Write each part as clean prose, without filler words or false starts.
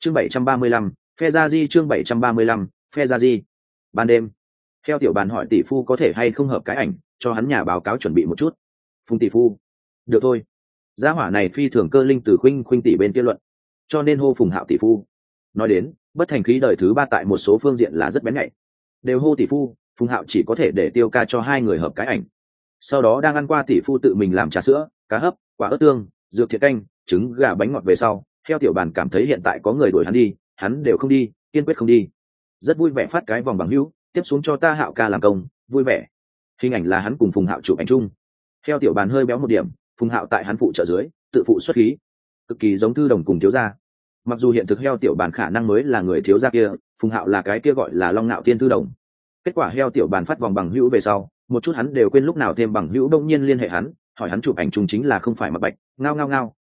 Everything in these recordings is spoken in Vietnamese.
chương 735, phe gia di chương 735, phe gia di. Ban đêm, theo tiểu bàn hỏi tỷ phu có thể hay không hợp cái ảnh, cho hắn nhà báo cáo chuẩn bị một chút. Phùng tỷ phu, được thôi. Gia hỏa này phi thường cơ linh từ khuynh tỷ bên kia luận, cho nên hô Phùng Hạo tỷ phu. Nói đến, bất thành khí đời thứ ba tại một số phương diện là rất bén nhạy. Đều hô tỷ phu, Phùng Hạo chỉ có thể để Tiêu ca cho hai người hợp cái ảnh. Sau đó đang ăn qua tỷ phu tự mình làm trà sữa, cá hấp, quả ớt tương, dược thiệt canh, trứng gà bánh ngọt về sau, theo tiểu bàn cảm thấy hiện tại có người đuổi hắn đi, hắn đều không đi, kiên quyết không đi. Rất vui vẻ phát cái vòng bằng hữu, tiếp xuống cho ta Hạo ca làm công, vui vẻ. Hình ảnh là hắn cùng Phùng Hạo chụp ảnh chung. Theo tiểu bàn hơi béo một điểm, Phùng Hạo tại hắn phụ trợ dưới, tự phụ xuất khí, cực kỳ giống thư đồng cùng thiếu gia. Mặc dù hiện thực heo tiểu bàn khả năng mới là người thiếu gia kia, Phùng Hạo là cái kia gọi là long nạo tiên thư đồng. Kết quả heo tiểu bàn phát vòng bằng hữu về sau, một chút hắn đều quên lúc nào thêm bằng hữu đông nhiên liên hệ hắn, hỏi hắn chụp ảnh chung chính là không phải Mạc Bạch, ngao ngao ngao,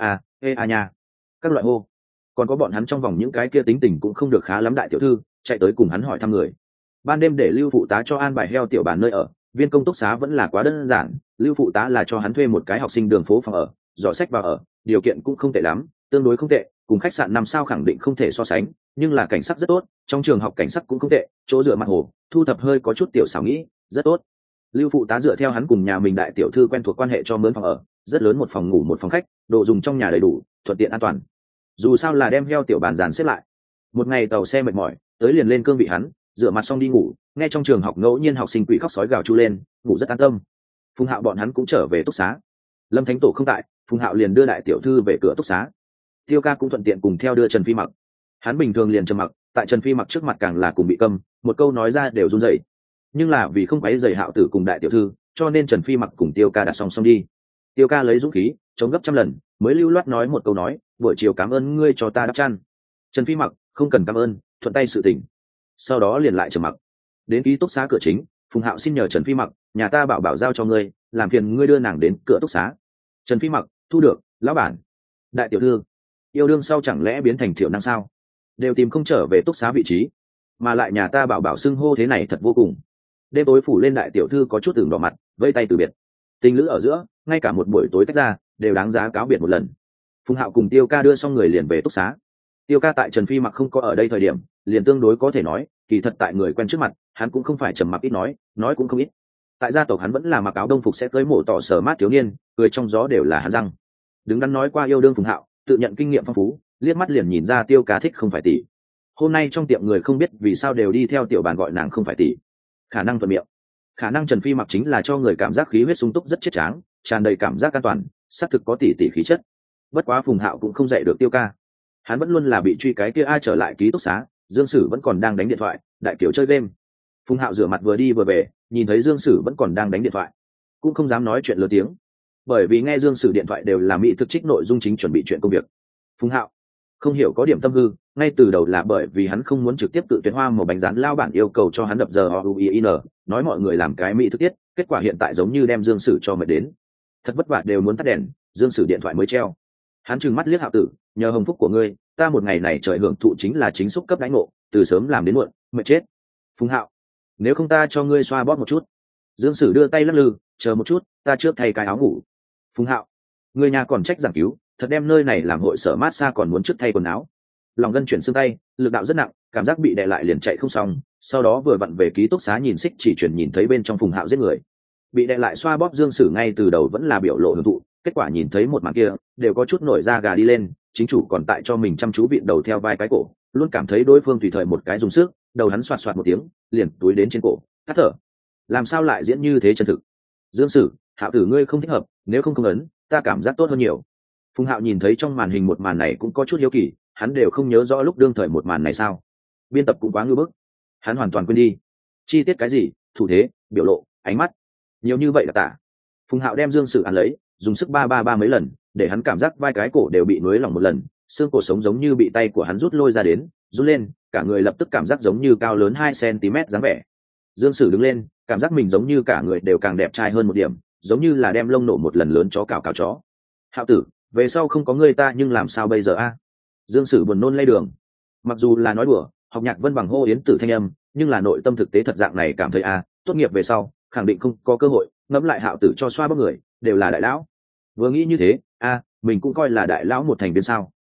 ê nha, các loại hô. Còn có bọn hắn trong vòng những cái kia tính tình cũng không được khá lắm đại tiểu thư, chạy tới cùng hắn hỏi thăm người. Ban đêm để Lưu phụ tá cho an bài heo tiểu bàn nơi ở, viên công túc xá vẫn là quá đơn giản, Lưu phụ tá là cho hắn thuê một cái học sinh đường phố phòng ở, dọ sách vào ở, điều kiện cũng không tệ lắm, tương đối không tệ, cùng khách sạn 5 sao khẳng định không thể so sánh, nhưng là cảnh sắc rất tốt, trong trường học cảnh sắc cũng không tệ, chỗ dựa mặt hồ, thu thập hơi có chút tiểu xảo nghĩ, rất tốt. Lưu phụ tá dựa theo hắn cùng nhà mình đại tiểu thư quen thuộc quan hệ cho mướn phòng ở, rất lớn, một phòng ngủ một phòng khách, đồ dùng trong nhà đầy đủ, thuận tiện an toàn. Dù sao là đem heo tiểu bàn dàn xếp lại. Một ngày tàu xe mệt mỏi, tới liền lên cương vị hắn, rửa mặt xong đi ngủ, nghe trong trường học ngẫu nhiên học sinh quỷ khóc sói gào chu lên, ngủ rất an tâm. Phùng Hạo bọn hắn cũng trở về túc xá. Lâm Thánh Tổ không tại, Phùng Hạo liền đưa đại tiểu thư về cửa túc xá. Tiêu ca cũng thuận tiện cùng theo đưa Trần Phi Mặc. Hắn bình thường liền trầm mặc, tại Trần Phi Mặc trước mặt càng là cùng bị câm, một câu nói ra đều run rẩy. Nhưng là vì không quấy rầy Hạo tử cùng đại tiểu thư, cho nên Trần Phi Mặc cùng Tiêu ca đặt song song đi. Tiêu ca lấy dũng khí, chống gấp trăm lần, mới lưu loát nói một câu nói, buổi chiều cảm ơn ngươi cho ta đắp chăn. Trần Phi Mặc không cần cảm ơn, thuận tay sự tình. Sau đó liền lại trầm mặc. Đến ký túc xá cửa chính, Phùng Hạo xin nhờ Trần Phi Mặc, nhà ta bảo bảo giao cho ngươi, làm phiền ngươi đưa nàng đến cửa túc xá. Trần Phi Mặc, thu được, lão bản. Đại tiểu thư, yêu đương sau chẳng lẽ biến thành thiểu năng sao? Đều tìm không trở về túc xá vị trí, mà lại nhà ta bảo bảo xưng hô thế này thật vô cùng. Đêm tối phủ lên, đại tiểu thư có chút tưởng đỏ mặt, vây tay từ biệt. Tình lữ ở giữa, ngay cả một buổi tối tách ra, đều đáng giá cáo biệt một lần. Phùng Hạo cùng Tiêu ca đưa xong người liền về túc xá. Tiêu ca tại Trần Phi Mặc không có ở đây thời điểm, liền tương đối có thể nói, kỳ thật tại người quen trước mặt, hắn cũng không phải trầm mặc ít nói cũng không ít. Tại gia tộc hắn vẫn là mặc áo đông phục sẽ tới mổ tỏ sở mát thiếu niên, cười trong gió đều là hắn răng. Đứng đắn nói qua yêu đương Phùng Hạo, tự nhận kinh nghiệm phong phú, liếc mắt liền nhìn ra Tiêu ca thích không phải tỷ. Hôm nay trong tiệm người không biết vì sao đều đi theo tiểu bàn gọi nàng không phải tỷ. Khả năng thuận miệng, khả năng Trần Phi Mặc chính là cho người cảm giác khí huyết sung túc rất chết tráng, tràn đầy cảm giác an toàn, xác thực có tỷ khí chất. Bất quá Phùng Hạo cũng không dạy được Tiêu ca, hắn vẫn luôn là bị truy cái kia. Ai trở lại ký túc xá, Dương Sử vẫn còn đang đánh điện thoại, đại kiểu chơi game. Phùng Hạo rửa mặt vừa đi vừa về, nhìn thấy Dương Sử vẫn còn đang đánh điện thoại, cũng không dám nói chuyện lớn tiếng, bởi vì nghe Dương Sử điện thoại đều là mỹ thực trích nội dung chính chuẩn bị chuyện công việc. Phùng Hạo không hiểu có điểm tâm hư, ngay từ đầu là bởi vì hắn không muốn trực tiếp tự tuyển hoa một bánh rán lao bản yêu cầu cho hắn đập giờ OUIN, nói mọi người làm cái mỹ thực tiết, kết quả hiện tại giống như đem Dương Sử cho mệt đến, thật vất vả đều muốn tắt đèn, Dương Sử điện thoại mới treo. Hắn trừng mắt liếc Hạo tử, nhờ hồng phúc của ngươi, ta một ngày này trời hưởng thụ chính là chính xúc cấp đánh ngộ, từ sớm làm đến muộn, mệt chết. Phùng Hạo, nếu không ta cho ngươi xoa bóp một chút. Dương Sử đưa tay lắc lư, chờ một chút, ta trước thay cái áo ngủ. Phùng Hạo, người nhà còn trách giảng cứu, thật đem nơi này làm hội sở mát xa còn muốn trước thay quần áo. Lòng gân chuyển xương tay, lực đạo rất nặng, cảm giác bị đè lại liền chạy không xong, sau đó vừa vặn về ký túc xá nhìn xích chỉ chuyển nhìn thấy bên trong Phùng Hạo giết người. Bị đè lại xoa bóp Dương Sử ngay từ đầu vẫn là biểu lộ hưởng thụ, kết quả nhìn thấy một màn kia, đều có chút nổi da gà đi lên, chính chủ còn tại cho mình chăm chú vịn đầu theo vai cái cổ, luôn cảm thấy đối phương tùy thời một cái dùng sức, đầu hắn xoạt xoạt một tiếng, liền túi đến trên cổ, tắt thở. Làm sao lại diễn như thế chân thực? Dương Sử, Hạo tử ngươi không thích hợp, nếu không ấn, ta cảm giác tốt hơn nhiều. Phùng Hạo nhìn thấy trong màn hình một màn này cũng có chút hiếu kỳ, hắn đều không nhớ rõ lúc đương thời một màn này sao? Biên tập cũng quá ngư bức, hắn hoàn toàn quên đi. Chi tiết cái gì, thủ thế, biểu lộ, ánh mắt, nhiều như vậy là tả. Phùng Hạo đem Dương Sử ăn lấy, dùng sức ba mấy lần, để hắn cảm giác vai cái cổ đều bị nuối lỏng một lần, xương cổ sống giống như bị tay của hắn rút lôi ra đến, rút lên, cả người lập tức cảm giác giống như cao lớn 2 cm dáng vẻ. Dương Sử đứng lên, cảm giác mình giống như cả người đều càng đẹp trai hơn một điểm, giống như là đem lông nổ một lần lớn chó cào chó. Hạo tử, về sau không có người ta nhưng làm sao bây giờ a? Dương Sử buồn nôn lay đường. Mặc dù là nói đùa, học nhạc vân bằng hô yến tử thanh âm, nhưng là nội tâm thực tế thật dạng này cảm thấy tốt nghiệp về sau khẳng định không có cơ hội. Ngẫm lại Hạo tử cho xoa bóp người đều là đại lão, vừa nghĩ như thế mình cũng coi là đại lão một thành viên sao.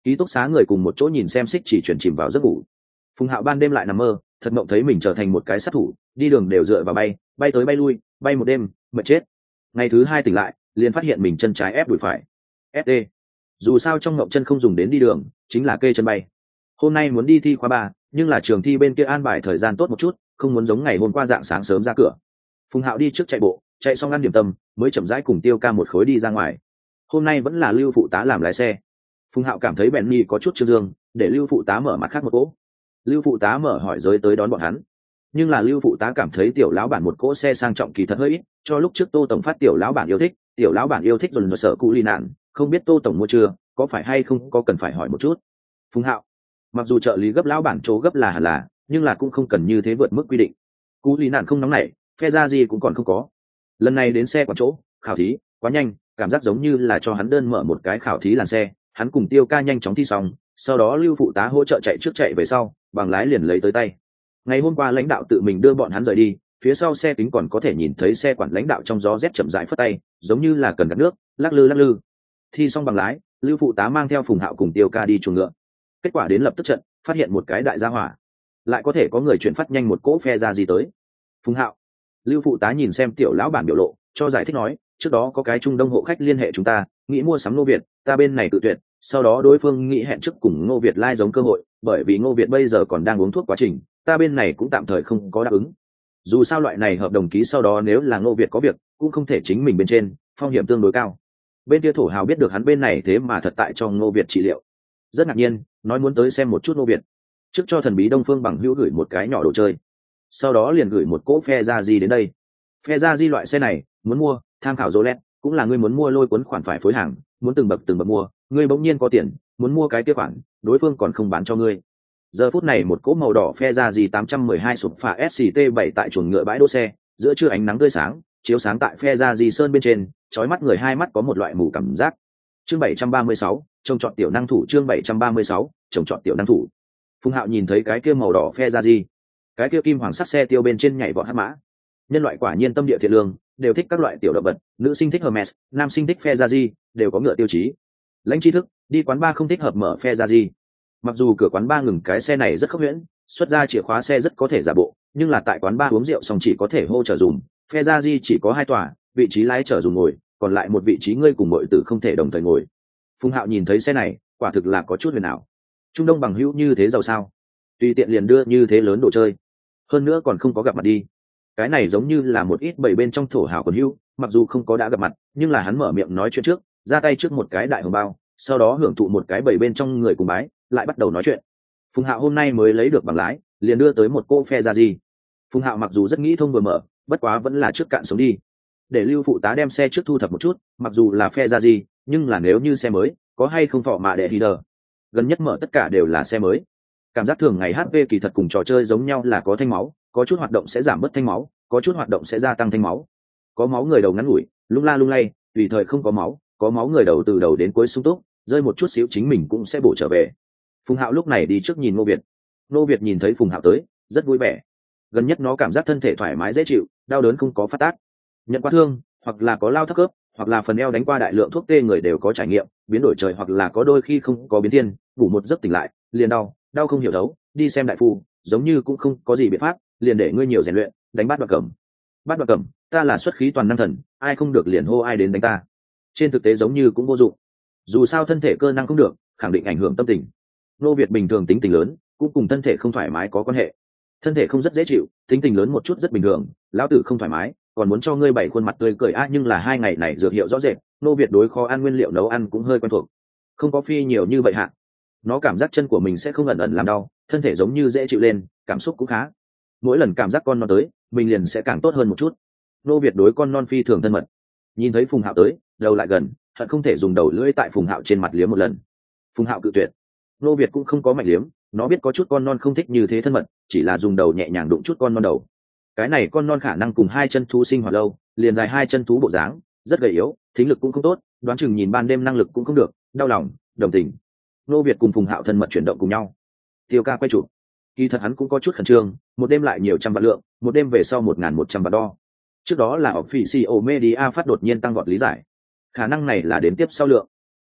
ký túc xá người cùng một chỗ nhìn xem xích chỉ chuyển chìm vào giấc ngủ. Phùng Hạo ban đêm lại nằm mơ, thật mộng thấy mình trở thành một cái sát thủ, đi đường đều dựa vào bay, bay tới bay lui, bay một đêm, mệt chết. Ngày thứ hai tỉnh lại, liền phát hiện mình chân trái ép đùi phải. SD. Dù sao trong ngộng chân không dùng đến đi đường, chính là kê chân bay. Hôm nay muốn đi thi khóa 3, nhưng là trường thi bên kia an bài thời gian tốt một chút, không muốn giống ngày hôm qua dạng sáng sớm ra cửa. Phùng Hạo đi trước chạy bộ, chạy xong ăn điểm tâm, mới chậm rãi cùng Tiêu Ca một khối đi ra ngoài. Hôm nay vẫn là Lưu phụ tá làm lái xe. Phùng Hạo cảm thấy Benny có chút trương dương, để Lưu phụ tá mở mặt khác một cỗ. Lưu phụ tá mở hỏi giới tới đón bọn hắn, nhưng là Lưu phụ tá cảm thấy tiểu lão bản một cỗ xe sang trọng kỳ thật hơi ít, cho lúc trước Tô tổng phát tiểu lão bản yêu thích, tiểu lão bản yêu thích rồi sợ cụ ly nạn, không biết Tô tổng mua chưa, có phải hay không, có cần phải hỏi một chút. Phùng Hạo, mặc dù trợ lý gấp lão bản chỗ gấp là hẳn là, nhưng là cũng không cần như thế vượt mức quy định. Cụ ly nạn không nóng nảy, phe ra gì cũng còn không có. Lần này đến xe quán chỗ khảo thí quá nhanh, cảm giác giống như là cho hắn đơn mở một cái khảo thí làn xe. Hắn cùng Tiêu Ca nhanh chóng thi xong, sau đó Lưu phụ tá hỗ trợ chạy trước chạy về sau, bằng lái liền lấy tới tay. Ngày hôm qua lãnh đạo tự mình đưa bọn hắn rời đi, phía sau xe kính còn có thể nhìn thấy xe quản lãnh đạo trong gió rét chậm rãi phất tay, giống như là cần gạt nước, lắc lư lắc lư. Thi xong bằng lái, Lưu phụ tá mang theo Phùng Hạo cùng Tiêu Ca đi chuồng ngựa. Kết quả đến lập tức trận, phát hiện một cái đại gia hỏa, lại có thể có người chuyển phát nhanh một cỗ phe ra gì tới. Phùng Hạo, Lưu phụ tá nhìn xem tiểu lão bản biểu lộ, cho giải thích nói, trước đó có cái Trung Đông hộ khách liên hệ chúng ta, nghĩ mua sắm Ngô Việt, ta bên này tự tuyệt, sau đó đối phương nghĩ hẹn trước cùng Ngô Việt lai giống cơ hội, bởi vì Ngô Việt bây giờ còn đang uống thuốc quá trình, ta bên này cũng tạm thời không có đáp ứng. Dù sao loại này hợp đồng ký sau đó nếu là Ngô Việt có việc, cũng không thể chính mình bên trên, phong hiểm tương đối cao. Bên kia thổ hào biết được hắn bên này thế mà thật tại cho Ngô Việt trị liệu, rất ngạc nhiên, nói muốn tới xem một chút Ngô Việt, trước cho thần bí Đông Phương bằng hữu gửi một cái nhỏ đồ chơi, sau đó liền gửi một cỗ phe ra gì đến đây. Phe ra di loại xe này muốn mua, tham khảo Rolex, cũng là ngươi muốn mua lôi cuốn khoản phải phối hàng, muốn từng bậc mua, ngươi bỗng nhiên có tiền, muốn mua cái kia khoản, đối phương còn không bán cho ngươi. Giờ phút này một cỗ màu đỏ phe ra gì 812 sụp phả SCT7 tại chuồng ngựa bãi đỗ xe, giữa trưa ánh nắng tươi sáng, chiếu sáng tại phe ra gì sơn bên trên, chói mắt người, hai mắt có một loại mù cảm giác. Chương 736, trông chọn tiểu năng thủ. Chương 736, trông chọn tiểu năng thủ. Phùng Hạo nhìn thấy cái kia màu đỏ phe ra gì, cái kia kim hoàng sắc xe tiêu bên trên nhảy vọt hắc mã. Nhân loại quả nhiên tâm địa thiện lương, đều thích các loại tiểu động vật, nữ sinh thích Hermes, nam sinh thích Ferrari, đều có ngựa tiêu chí. Lãnh tri thức, đi quán bar không thích hợp mở Ferrari. Mặc dù cửa quán bar ngừng cái xe này rất khốc huyễn, xuất ra chìa khóa xe rất có thể giả bộ, nhưng là tại quán bar uống rượu xong chỉ có thể hô chở dùng. Ferrari chỉ có 2 tòa, vị trí lái chở dùng ngồi, còn lại một vị trí ngươi cùng mọi tử không thể đồng thời ngồi. Phùng Hạo nhìn thấy xe này, quả thực là có chút huyền ảo. Trung Đông bằng hữu như thế giàu sao? Tùy tiện liền đưa như thế lớn đồ chơi, hơn nữa còn không có gặp mặt đi. Cái này giống như là một ít bảy bên trong thổ hào còn hữu, mặc dù không có đã gặp mặt, nhưng là hắn mở miệng nói chuyện trước, ra tay trước một cái đại hồng bao, sau đó hưởng thụ một cái bảy bên trong người cùng bái, lại bắt đầu nói chuyện. Phùng Hạo hôm nay mới lấy được bằng lái, liền đưa tới một cô phe ra gì. Phùng Hạo mặc dù rất nghĩ thông vừa mở, bất quá vẫn là trước cạn sống đi, để Lưu phụ tá đem xe trước thu thập một chút, mặc dù là phe ra gì, nhưng là nếu như xe mới, có hay không phỏ mạ để header. Gần nhất mở tất cả đều là xe mới. Cảm giác thường ngày HP kỳ thật cùng trò chơi giống nhau, là có thanh máu, có chút hoạt động sẽ giảm bớt thanh máu, có chút hoạt động sẽ gia tăng thanh máu. Có máu người đầu ngắn ngủi, lung la lung lay, tùy thời không có máu người đầu từ đầu đến cuối sung túc, rơi một chút xíu chính mình cũng sẽ bổ trở về. Phùng Hạo lúc này đi trước nhìn Ngô Việt. Ngô Việt nhìn thấy Phùng Hạo tới, rất vui vẻ. Gần nhất nó cảm giác thân thể thoải mái dễ chịu, đau đớn không có phát tác. Nhận qua thương, hoặc là có lao thấp khớp, hoặc là phần eo đánh qua đại lượng thuốc tê, người đều có trải nghiệm, biến đổi trời hoặc là có đôi khi không có biến thiên, ngủ một giấc tỉnh lại, liền đau không hiểu thấu, đi xem đại phu, giống như cũng không có gì biện pháp, liền để ngươi nhiều rèn luyện, đánh bát đoạt cẩm. Bát đoạt cẩm, ta là xuất khí toàn năng thần, ai không được liền hô ai đến đánh ta. Trên thực tế giống như cũng vô dụng, dù sao thân thể cơ năng không được, khẳng định ảnh hưởng tâm tình. Nô Việt bình thường tính tình lớn, cũng cùng thân thể không thoải mái có quan hệ. Thân thể không rất dễ chịu, tính tình lớn một chút rất bình thường. Lão tử không thoải mái, còn muốn cho ngươi bảy khuôn mặt tươi cười nhưng là 2 ngày này dược hiệu rõ rệt, Nô Việt đối khó ăn nguyên liệu nấu ăn cũng hơi quen thuộc, không có phi nhiều như vậy hạ. Nó cảm giác chân của mình sẽ không ẩn ẩn làm đau, thân thể giống như dễ chịu lên, cảm xúc cũng khá. Mỗi lần cảm giác con non tới, mình liền sẽ càng tốt hơn một chút. Nô Việt đối con non phi thường thân mật. Nhìn thấy Phùng Hạo tới, đầu lại gần, hận không thể dùng đầu lưỡi tại Phùng Hạo trên mặt liếm một lần. Phùng Hạo cự tuyệt. Nô Việt cũng không có mạnh liếm, nó biết có chút con non không thích như thế thân mật, chỉ là dùng đầu nhẹ nhàng đụng chút con non đầu. Cái này con non khả năng cùng 2 chân thú sinh hoạt lâu, liền dài 2 chân thú bộ dáng, rất gầy yếu, thính lực cũng không tốt, đoán chừng nhìn ban đêm năng lực cũng không được, đau lòng, đồng tình. Nô Việt cùng Phùng Hạo thân mật chuyển động cùng nhau. Tiêu Ca quay chụp. Kỳ thật hắn cũng có chút khẩn trương, một đêm lại nhiều trăm vạn lượng, một đêm về sau 1.100 vạn đo. Trước đó là Officio Media phát đột nhiên tăng vọt lý giải. Khả năng này là đến tiếp sau lượng.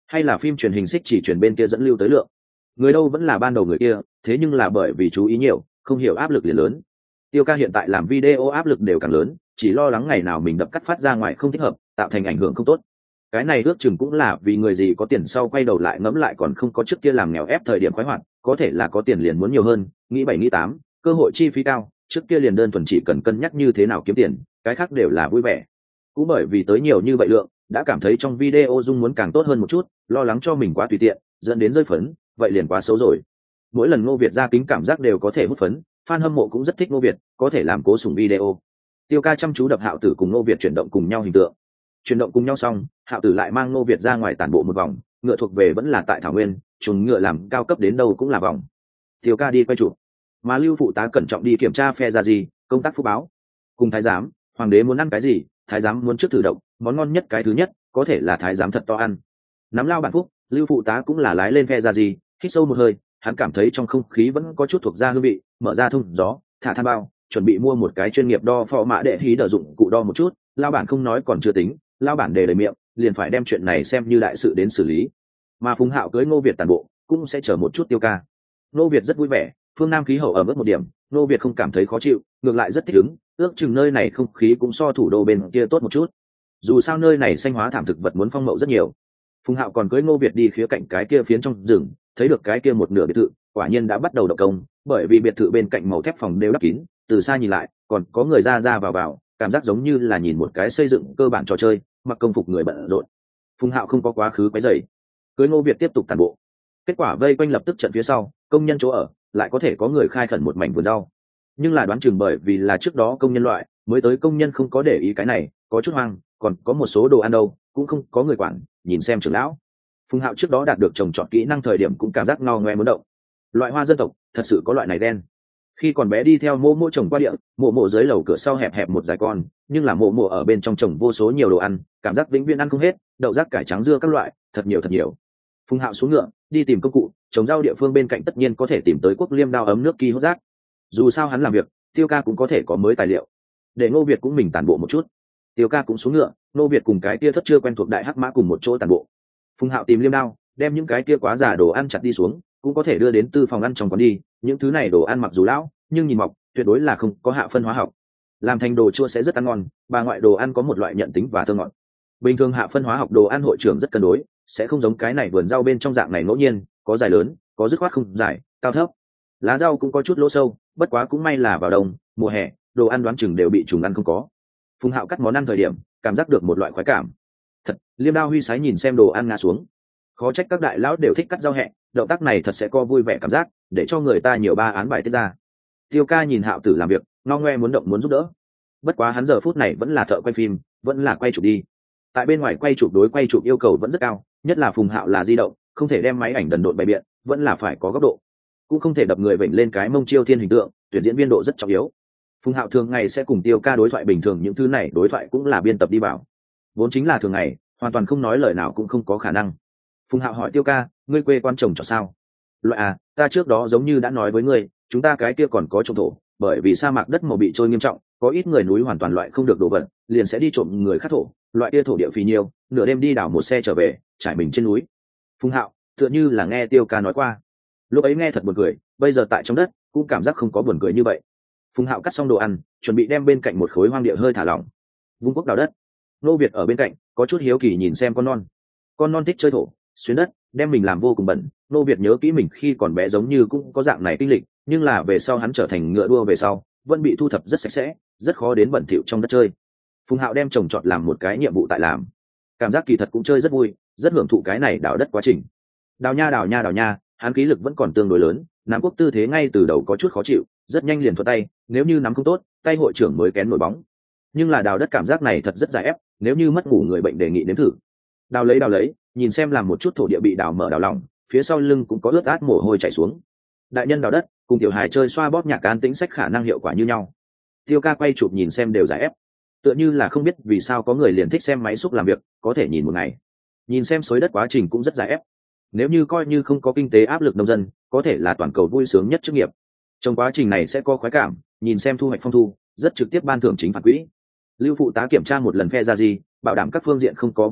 hay là phim truyền hình xích chỉ truyền bên kia dẫn lưu tới lượng. Người đâu vẫn là ban đầu người kia, thế nhưng là bởi vì chú ý nhiều, không hiểu áp lực liền lớn. Tiêu ca hiện tại làm video áp lực đều càng lớn, chỉ lo lắng ngày nào mình đập cắt phát ra ngoài không thích hợp, tạo thành ảnh hưởng không tốt. Cái này ước chừng cũng là vì người gì có tiền sau quay đầu lại ngẫm lại còn không có trước kia làm nghèo ép thời điểm khoái hoạt, có thể là có tiền liền muốn nhiều hơn, nghĩ 7 nghĩ 8, cơ hội chi phí cao, trước kia liền đơn thuần chỉ cần cân nhắc như thế nào kiếm tiền, cái khác đều là vui vẻ. Cũng bởi vì tới nhiều như vậy lượng, đã cảm thấy trong video dung muốn càng tốt hơn một chút, lo lắng cho mình quá tùy tiện, dẫn đến rơi phấn, vậy liền quá xấu rồi. Mỗi lần Ngô Việt ra kính cảm giác đều có thể hút phấn, fan hâm mộ cũng rất thích Ngô Việt, có thể làm cố sủng video. Tiêu ca chăm chú đập Hạo Tử cùng Ngô Việt chuyển động cùng nhau hình tượng. Chuyển động cùng nhau xong, Hạo Tử lại mang Ngô Việt ra ngoài tản bộ một vòng, ngựa thuộc về vẫn là tại thảo nguyên, chuồng ngựa làm cao cấp đến đâu cũng là vòng. Tiêu ca đi quay chụp, mà Lưu phụ tá cẩn trọng đi kiểm tra phe ra gì, công tác phúc báo. Cùng thái giám, hoàng đế muốn ăn cái gì, thái giám muốn trước thử động, món ngon nhất cái thứ nhất, có thể là thái giám thật to ăn. Nắm lao bản phúc, Lưu phụ tá cũng là lái lên phe ra gì, hít sâu một hơi, hắn cảm thấy trong không khí vẫn có chút thuộc ra hương vị, mở ra thông gió, thả than bao, chuẩn bị mua một cái chuyên nghiệp đo phò mã để hí đờ dụng cụ đo một chút. Lao bản không nói còn chưa tính, lao bản đề lời miệng, liền phải đem chuyện này xem như đại sự đến xử lý. Mà Phùng Hạo cưới Ngô Việt tàn bộ, cũng sẽ chờ một chút Tiêu ca. Ngô Việt rất vui vẻ, phương Nam khí hậu ở mức một điểm, Ngô Việt không cảm thấy khó chịu, ngược lại rất thích ứng, ước chừng nơi này không khí cũng so thủ đô bên kia tốt một chút. Dù sao nơi này xanh hóa thảm thực vật muốn phong mậu rất nhiều. Phùng Hạo còn cưới Ngô Việt đi khía cạnh cái kia phiến trong rừng, thấy được cái kia một nửa biệt thự, quả nhiên đã bắt đầu động công, bởi vì biệt thự bên cạnh màu thép phòng đều đắp kín, từ xa nhìn lại, còn có người ra ra vào vào, cảm giác giống như là nhìn một cái xây dựng cơ bản trò chơi, mặc công phục người bận rộn. Phùng Hạo không có quá khứ quấy rầy, cưới Ngô Việt tiếp tục tàn bộ. Kết quả vây quanh lập tức trận phía sau, công nhân chỗ ở, lại có thể có người khai khẩn một mảnh vườn rau. Nhưng là đoán chừng bởi vì là trước đó công nhân loại, mới tới công nhân không có để ý cái này, có chút hoang, còn có một số đồ ăn đâu, cũng không có người quản, nhìn xem trưởng lão. Phùng Hạo trước đó đạt được trồng trọt kỹ năng thời điểm cũng cảm giác ngao ngoe muốn động. Loại hoa dân tộc, thật sự có loại này đen. Khi còn bé đi theo mộ mộ trồng qua địa, mộ mộ dưới lầu cửa sau hẹp hẹp một dải con, nhưng là mộ mộ ở bên trong trồng vô số nhiều đồ ăn, cảm giác vĩnh viễn ăn không hết, đậu rác cải trắng dưa các loại, thật nhiều thật nhiều. Phùng Hạo xuống ngựa, đi tìm công cụ, trồng rau địa phương bên cạnh tất nhiên có thể tìm tới Quốc Liêm đao ấm nước kỳ hốt rác. Dù sao hắn làm việc, Tiêu ca cũng có thể có mới tài liệu. Để Ngô Việt cũng mình tản bộ một chút. Tiêu ca cũng xuống ngựa, Ngô Việt cùng cái kia thất chưa quen thuộc đại hắc mã cùng một chỗ tản bộ. Phùng Hạo tìm liêm đao, đem những cái kia quá giả đồ ăn chặt đi xuống, cũng có thể đưa đến tư phòng ăn trong quán đi. Những thứ này đồ ăn mặc dù lão, nhưng nhìn mọc, tuyệt đối là không có hạ phân hóa học. Làm thành đồ chua sẽ rất ăn ngon, bà ngoại đồ ăn có một loại nhận tính và thơm ngọt. Bình thường hạ phân hóa học đồ ăn hội trưởng rất cân đối, sẽ không giống cái này vườn rau bên trong dạng này ngẫu nhiên, có dài lớn, có dứt khoát không dài, cao thấp. Lá rau cũng có chút lỗ sâu, bất quá cũng may là vào đông, mùa hè, đồ ăn đoán chừng đều bị trùng ăn không có. Phùng Hạo cắt món ăn thời điểm, cảm giác được một loại khoái cảm. Thật, liêm đao huy sái nhìn xem đồ ăn ngã xuống. Khó trách các đại lão đều thích cắt rau hẹ, động tác này thật sẽ có vui vẻ cảm giác, để cho người ta nhiều ba án bài tiết ra. Tiêu ca nhìn Hạo Tử làm việc, ngao ngoe muốn động muốn giúp đỡ. Bất quá hắn giờ phút này vẫn là thợ quay phim, vẫn là quay chụp đi. Tại bên ngoài quay chụp đối quay chụp yêu cầu vẫn rất cao, nhất là Phùng Hạo là di động, không thể đem máy ảnh đần độn bày biện, vẫn là phải có góc độ, cũng không thể đập người vểnh lên cái mông chiêu thiên hình tượng, tuyển diễn viên độ rất trọng yếu. Phùng Hạo thường ngày sẽ cùng Tiêu ca đối thoại bình thường, những thứ này đối thoại cũng là biên tập đi vào, vốn chính là thường ngày, hoàn toàn không nói lời nào cũng không có khả năng. Phùng Hạo hỏi Tiêu ca, ngươi quê quan trồng trọt sao? Loại à, ta trước đó giống như đã nói với ngươi, chúng ta cái kia còn có trồng thổ, bởi vì sa mạc đất màu bị trôi nghiêm trọng, có ít người núi hoàn toàn loại không được đồ vật, liền sẽ đi trộm người khác thổ, loại kia thổ địa phì nhiều, nửa đêm đi đào một xe trở về, trải mình trên núi. Phùng Hạo tựa như là nghe Tiêu ca nói qua, lúc ấy nghe thật buồn cười, bây giờ tại trong đất cũng cảm giác không có buồn cười như vậy. Phùng Hạo cắt xong đồ ăn, chuẩn bị đem bên cạnh một khối hoang địa hơi thả lỏng. Vung quốc đào đất, Ngô Việt ở bên cạnh có chút hiếu kỳ nhìn xem con non thích chơi thổ xuyến đất, đem mình làm vô cùng bẩn. Ngô Việt nhớ kỹ mình khi còn bé giống như cũng có dạng này kinh lịch, nhưng là về sau hắn trở thành ngựa đua về sau vẫn bị thu thập rất sạch sẽ, rất khó đến bẩn thỉu trong đất chơi. Phùng Hạo đem trồng trọt làm một cái nhiệm vụ tại làm, cảm giác kỳ thật cũng chơi rất vui, rất hưởng thụ cái này đào đất quá trình. Đào nha, hắn khí lực vẫn còn tương đối lớn, nắm quốc tư thế ngay từ đầu có chút khó chịu, rất nhanh liền thuận tay, nếu như nắm không tốt, tay hội trưởng mới kén nổi bóng. Nhưng là đào đất cảm giác này thật rất dài ép, nếu như mất ngủ người bệnh đề nghị nếm thử. Đào lấy, nhìn xem làm một chút thổ địa bị đào mở đào lỏng, phía sau lưng cũng có ướt át mồ hôi chảy xuống. Đại nhân đào đất, cùng tiểu hài chơi xoa bóp nhạc an tĩnh sách khả năng hiệu quả như nhau. Tiêu ca quay chụp nhìn xem đều dài ép, tựa như là không biết vì sao có người liền thích xem máy xúc làm việc, có thể nhìn một ngày. Nhìn xem xới đất quá trình cũng rất dài ép. Nếu như coi như không có kinh tế áp lực nông dân, có thể là toàn cầu vui sướng nhất chức nghiệp. Trong quá trình này sẽ có khoái cảm, nhìn xem thu hoạch phong thu, rất trực tiếp ban thưởng chính phản quỹ. Lưu phụ tá kiểm tra một lần phe ra gì, bảo đảm các phương diện không có vấn đề,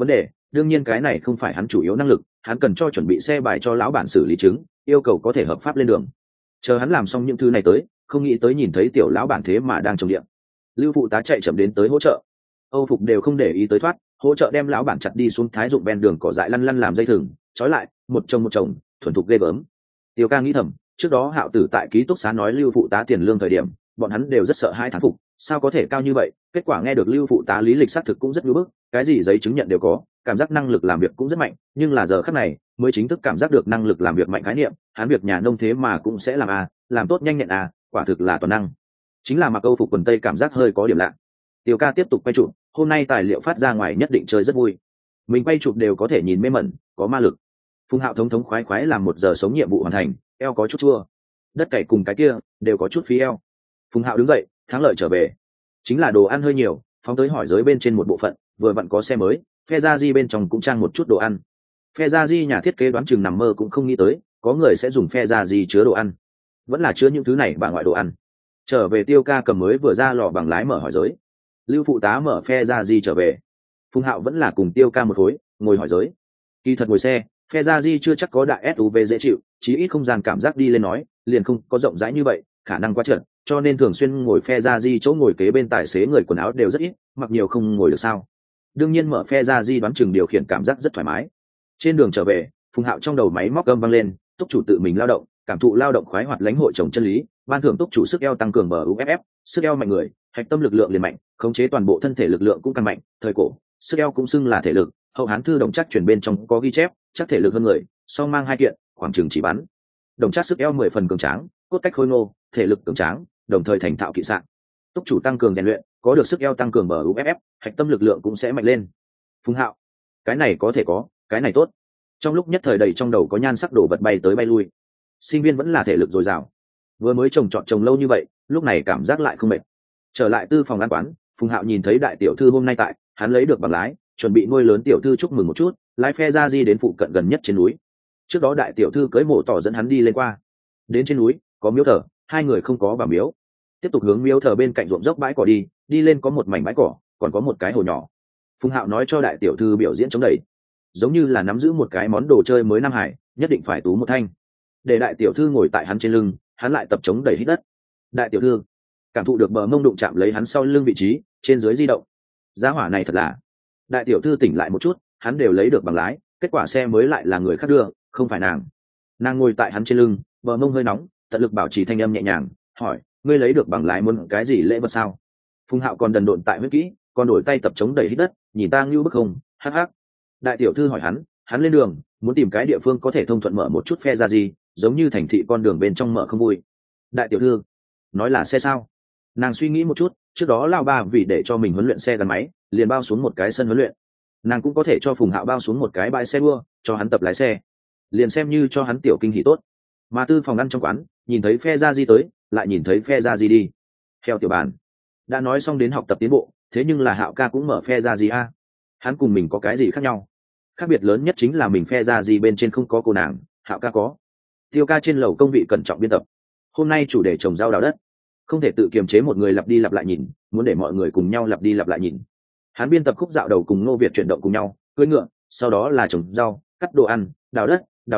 đương nhiên cái này không phải hắn chủ yếu năng lực, hắn cần cho chuẩn bị xe bài cho lão bản xử lý chứng, yêu cầu có thể hợp pháp lên đường. Chờ hắn làm xong những thứ này tới, không nghĩ tới nhìn thấy tiểu lão bản thế mà đang trồng điện. Lưu phụ tá chạy chậm đến tới hỗ trợ. Âu Phục đều không để ý tới thoát, hỗ trợ đem lão bản chặt đi xuống thái dụng ven đường cỏ dại lăn lăn làm dây thừng, trói lại, một chồng, thuần thục ghê gớm. Tiêu Ca nghĩ thầm, trước đó Hạo Tử tại ký túc xá nói Lưu phụ tá tiền lương thời điểm, bọn hắn đều rất sợ hai thán phục, sao có thể cao như vậy? Kết quả nghe được Lưu phụ tá lý lịch xác thực cũng rất ngưỡng bức, cái gì giấy chứng nhận đều có, cảm giác năng lực làm việc cũng rất mạnh, nhưng là giờ khắc này mới chính thức cảm giác được năng lực làm việc mạnh khái niệm, hắn việc nhà nông thế mà cũng sẽ làm làm tốt nhanh nhẹn quả thực là toàn năng. Chính là mặc Âu Phục quần tây cảm giác hơi có điểm lạ. Tiêu Ca tiếp tục quay chụp, hôm nay tài liệu phát ra ngoài nhất định chơi rất vui. Mình quay chụp đều có thể nhìn mê mẩn, có ma lực. Phùng Hạo thống thống khoái khoái làm 1 giờ sống nhiệm vụ hoàn thành, eo có chút chua. Đất cày cùng cái kia đều có chút phí eo. Phùng Hạo đứng dậy, thắng lợi trở về. Chính là đồ ăn hơi nhiều, phóng tới hỏi giới bên trên một bộ phận, vừa vặn có xe mới, phe gia di bên trong cũng trang một chút đồ ăn. Phe gia di nhà thiết kế đoán chừng nằm mơ cũng không nghĩ tới, có người sẽ dùng phe gia di chứa đồ ăn. Vẫn là chứa những thứ này bà ngoại đồ ăn. Trở về Tiêu Ca cầm mới vừa ra lò bằng lái mở hỏi giới. Lưu phụ tá mở phe gia di trở về. Phùng Hạo vẫn là cùng Tiêu Ca một khối, ngồi hỏi giới. Kỳ thật ngồi xe, phe gia di chưa chắc có đại SUV dễ chịu, chí ít không gian cảm giác đi lên nói, liền không có rộng rãi như vậy, khả năng quá trượt, cho nên thường xuyên ngồi phe gia di chỗ ngồi kế bên tài xế người quần áo đều rất ít, mặc nhiều không ngồi được sao. Đương nhiên mở phe gia di đoán chừng điều khiển cảm giác rất thoải mái. Trên đường trở về, Phùng Hạo trong đầu máy móc âm vang lên, túc chủ tự mình lao động, cảm thụ lao động khoái hoạt lãnh hội trồng chân lý, ban thưởng túc chủ sức eo tăng cường bờ UFF, sức eo mạnh người, hạch tâm lực lượng liền mạnh, khống chế toàn bộ thân thể lực lượng cũng càng mạnh, thời cổ, sức eo cũng xưng là thể lực, hậu hán thư đồng chắc chuyển bên trong có ghi chép, chắc thể lực hơn người, song mang 2 kiện, khoảng chừng chỉ bắn. Đồng chắc sức eo 10 phần cường tráng, cốt cách khôi ngô, thể lực cường tráng, đồng thời thành thạo kỵ sạn. Túc chủ tăng cường rèn luyện, có được sức eo tăng cường bờ UFF, hạch tâm lực lượng cũng sẽ mạnh lên. Phùng Hạo, cái này có thể có, cái này tốt. Trong lúc nhất thời đầy trong đầu có nhan sắc đổ vật bay tới bay lui. Sinh viên vẫn là thể lực dồi dào, vừa mới trồng lâu như vậy, lúc này cảm giác lại không mệt. Trở lại tư phòng ăn quán, Phùng Hạo nhìn thấy đại tiểu thư hôm nay tại, hắn lấy được bằng lái, chuẩn bị nuôi lớn tiểu thư chúc mừng một chút, lái phe ra di đến phụ cận gần nhất trên núi. Trước đó đại tiểu thư cưới mộ tỏ dẫn hắn đi lên qua. Đến trên núi, có miếu thờ, 2 người không có vào miếu. Tiếp tục hướng miếu thờ bên cạnh ruộng dốc bãi cỏ đi lên có một mảnh bãi cỏ, còn có một cái hồ nhỏ. Phùng Hạo nói cho đại tiểu thư biểu diễn chống đẩy, giống như là nắm giữ một cái món đồ chơi mới Nam Hải, nhất định phải tú một thanh. Để đại tiểu thư ngồi tại hắn trên lưng, hắn lại tập chống đẩy hít đất. Đại tiểu thư cảm thụ được bờ mông đụng chạm lấy hắn sau lưng vị trí, trên dưới di động. Giá hỏa này thật là. Đại tiểu thư tỉnh lại một chút, hắn đều lấy được bằng lái, kết quả xe mới lại là người khác đưa, không phải nàng. Nàng ngồi tại hắn trên lưng, bờ mông hơi nóng, tận lực bảo trì thanh âm nhẹ nhàng, hỏi, ngươi lấy được bằng lái muốn cái gì lễ vật sao? Phùng Hạo còn đần độn tại huyết kỹ, còn đổi tay tập chống đẩy hít đất, nhìn ta ngưu bức không, hắc hắc. Đại tiểu thư hỏi hắn lên đường, muốn tìm cái địa phương có thể thông thuận mở một chút phe ra gì, giống như thành thị con đường bên trong mở không vui. Đại tiểu thư nói là xe sao? Nàng suy nghĩ một chút, trước đó lao ba vì để cho mình huấn luyện xe gắn máy, liền bao xuống một cái sân huấn luyện. Nàng cũng có thể cho Phùng Hạo bao xuống một cái bãi xe đua, cho hắn tập lái xe, liền xem như cho hắn tiểu kinh hỉ tốt. Mà tư phòng ăn trong quán, nhìn thấy phe ra di tới, lại nhìn thấy phe ra di đi. Theo tiểu bàn đã nói xong đến học tập tiến bộ, thế nhưng là Hạo ca cũng mở phe ra di hắn cùng mình có cái gì khác nhau? Khác biệt lớn nhất chính là mình phe ra di bên trên không có cô nàng, Hạo ca có. Tiêu Ca trên lầu công vị cẩn trọng biên tập. Hôm nay chủ đề trồng rau đào đất, không thể tự kiềm chế một người lặp đi lặp lại nhìn, muốn để mọi người cùng nhau lặp đi lặp lại nhìn. Hắn biên tập khúc dạo đầu cùng Ngô Việt chuyển động cùng nhau, cưỡi ngựa, sau đó là trồng rau, cắt đồ ăn, đào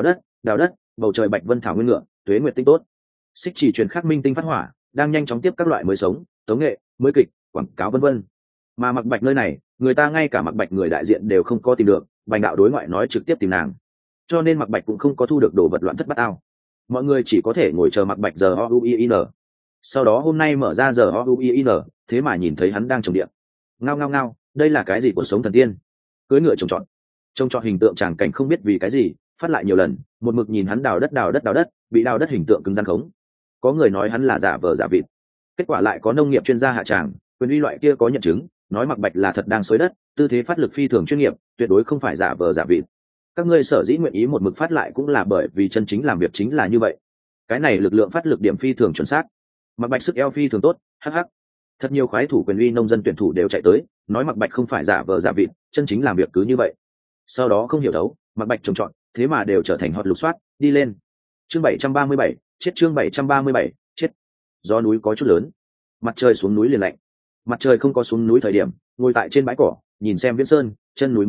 đất, bầu trời bạch vân thảo nguyên ngựa, tuế nguyệt tinh tốt. Xích chỉ truyền khắc minh tinh phát hỏa, đang nhanh chóng tiếp các loại mới sống, tống nghệ, mới kịch, quảng cáo vân vân. Mà Mặc Bạch nơi này, người ta ngay cả Mặc Bạch người đại diện đều không có tìm được, Bành đạo đối ngoại nói trực tiếp tìm nàng, cho nên Mặc Bạch cũng không có thu được đồ vật loạn thất bát ao. Mọi người chỉ có thể ngồi chờ Mặc Bạch giờ OUIN. Sau đó hôm nay mở ra giờ OUIN, thế mà nhìn thấy hắn đang trồng điện. Ngao, đây là cái gì của sống thần tiên? Cưỡi ngựa trồng trọt hình tượng tràng cảnh không biết vì cái gì, phát lại nhiều lần, một mực nhìn hắn đào đất, bị đào đất hình tượng cứng rắn khống. Có người nói hắn là giả vờ giả vịt, kết quả lại có nông nghiệp chuyên gia hạ tràng, quyền uy loại kia có nhận chứng, nói Mặc Bạch là thật đang xới đất, tư thế phát lực phi thường chuyên nghiệp, tuyệt đối không phải giả vờ giả vịt. Các ngươi sở dĩ nguyện ý một mực phát lại cũng là bởi vì chân chính làm việc chính là như vậy. Cái này lực lượng phát lực điểm phi thường chuẩn xác. Mặc Bạch sức eo phi thường tốt, hắc. Thật nhiều khoái thủ quyền uy nông dân tuyển thủ đều chạy tới, nói Mặc Bạch không phải giả vờ giả vịt, chân chính làm việc cứ như vậy. Sau đó không hiểu đấu, Mặc Bạch trồng trọt, thế mà đều trở thành hot lục soát, đi lên. Chương 737, chết chương 737, chết. Do núi có chút lớn, mặt trời xuống núi liền lạnh. Mặt trời không có xuống núi thời điểm, ngồi tại trên bãi cỏ, nhìn xem viễn sơn, chân núi miếu thờ,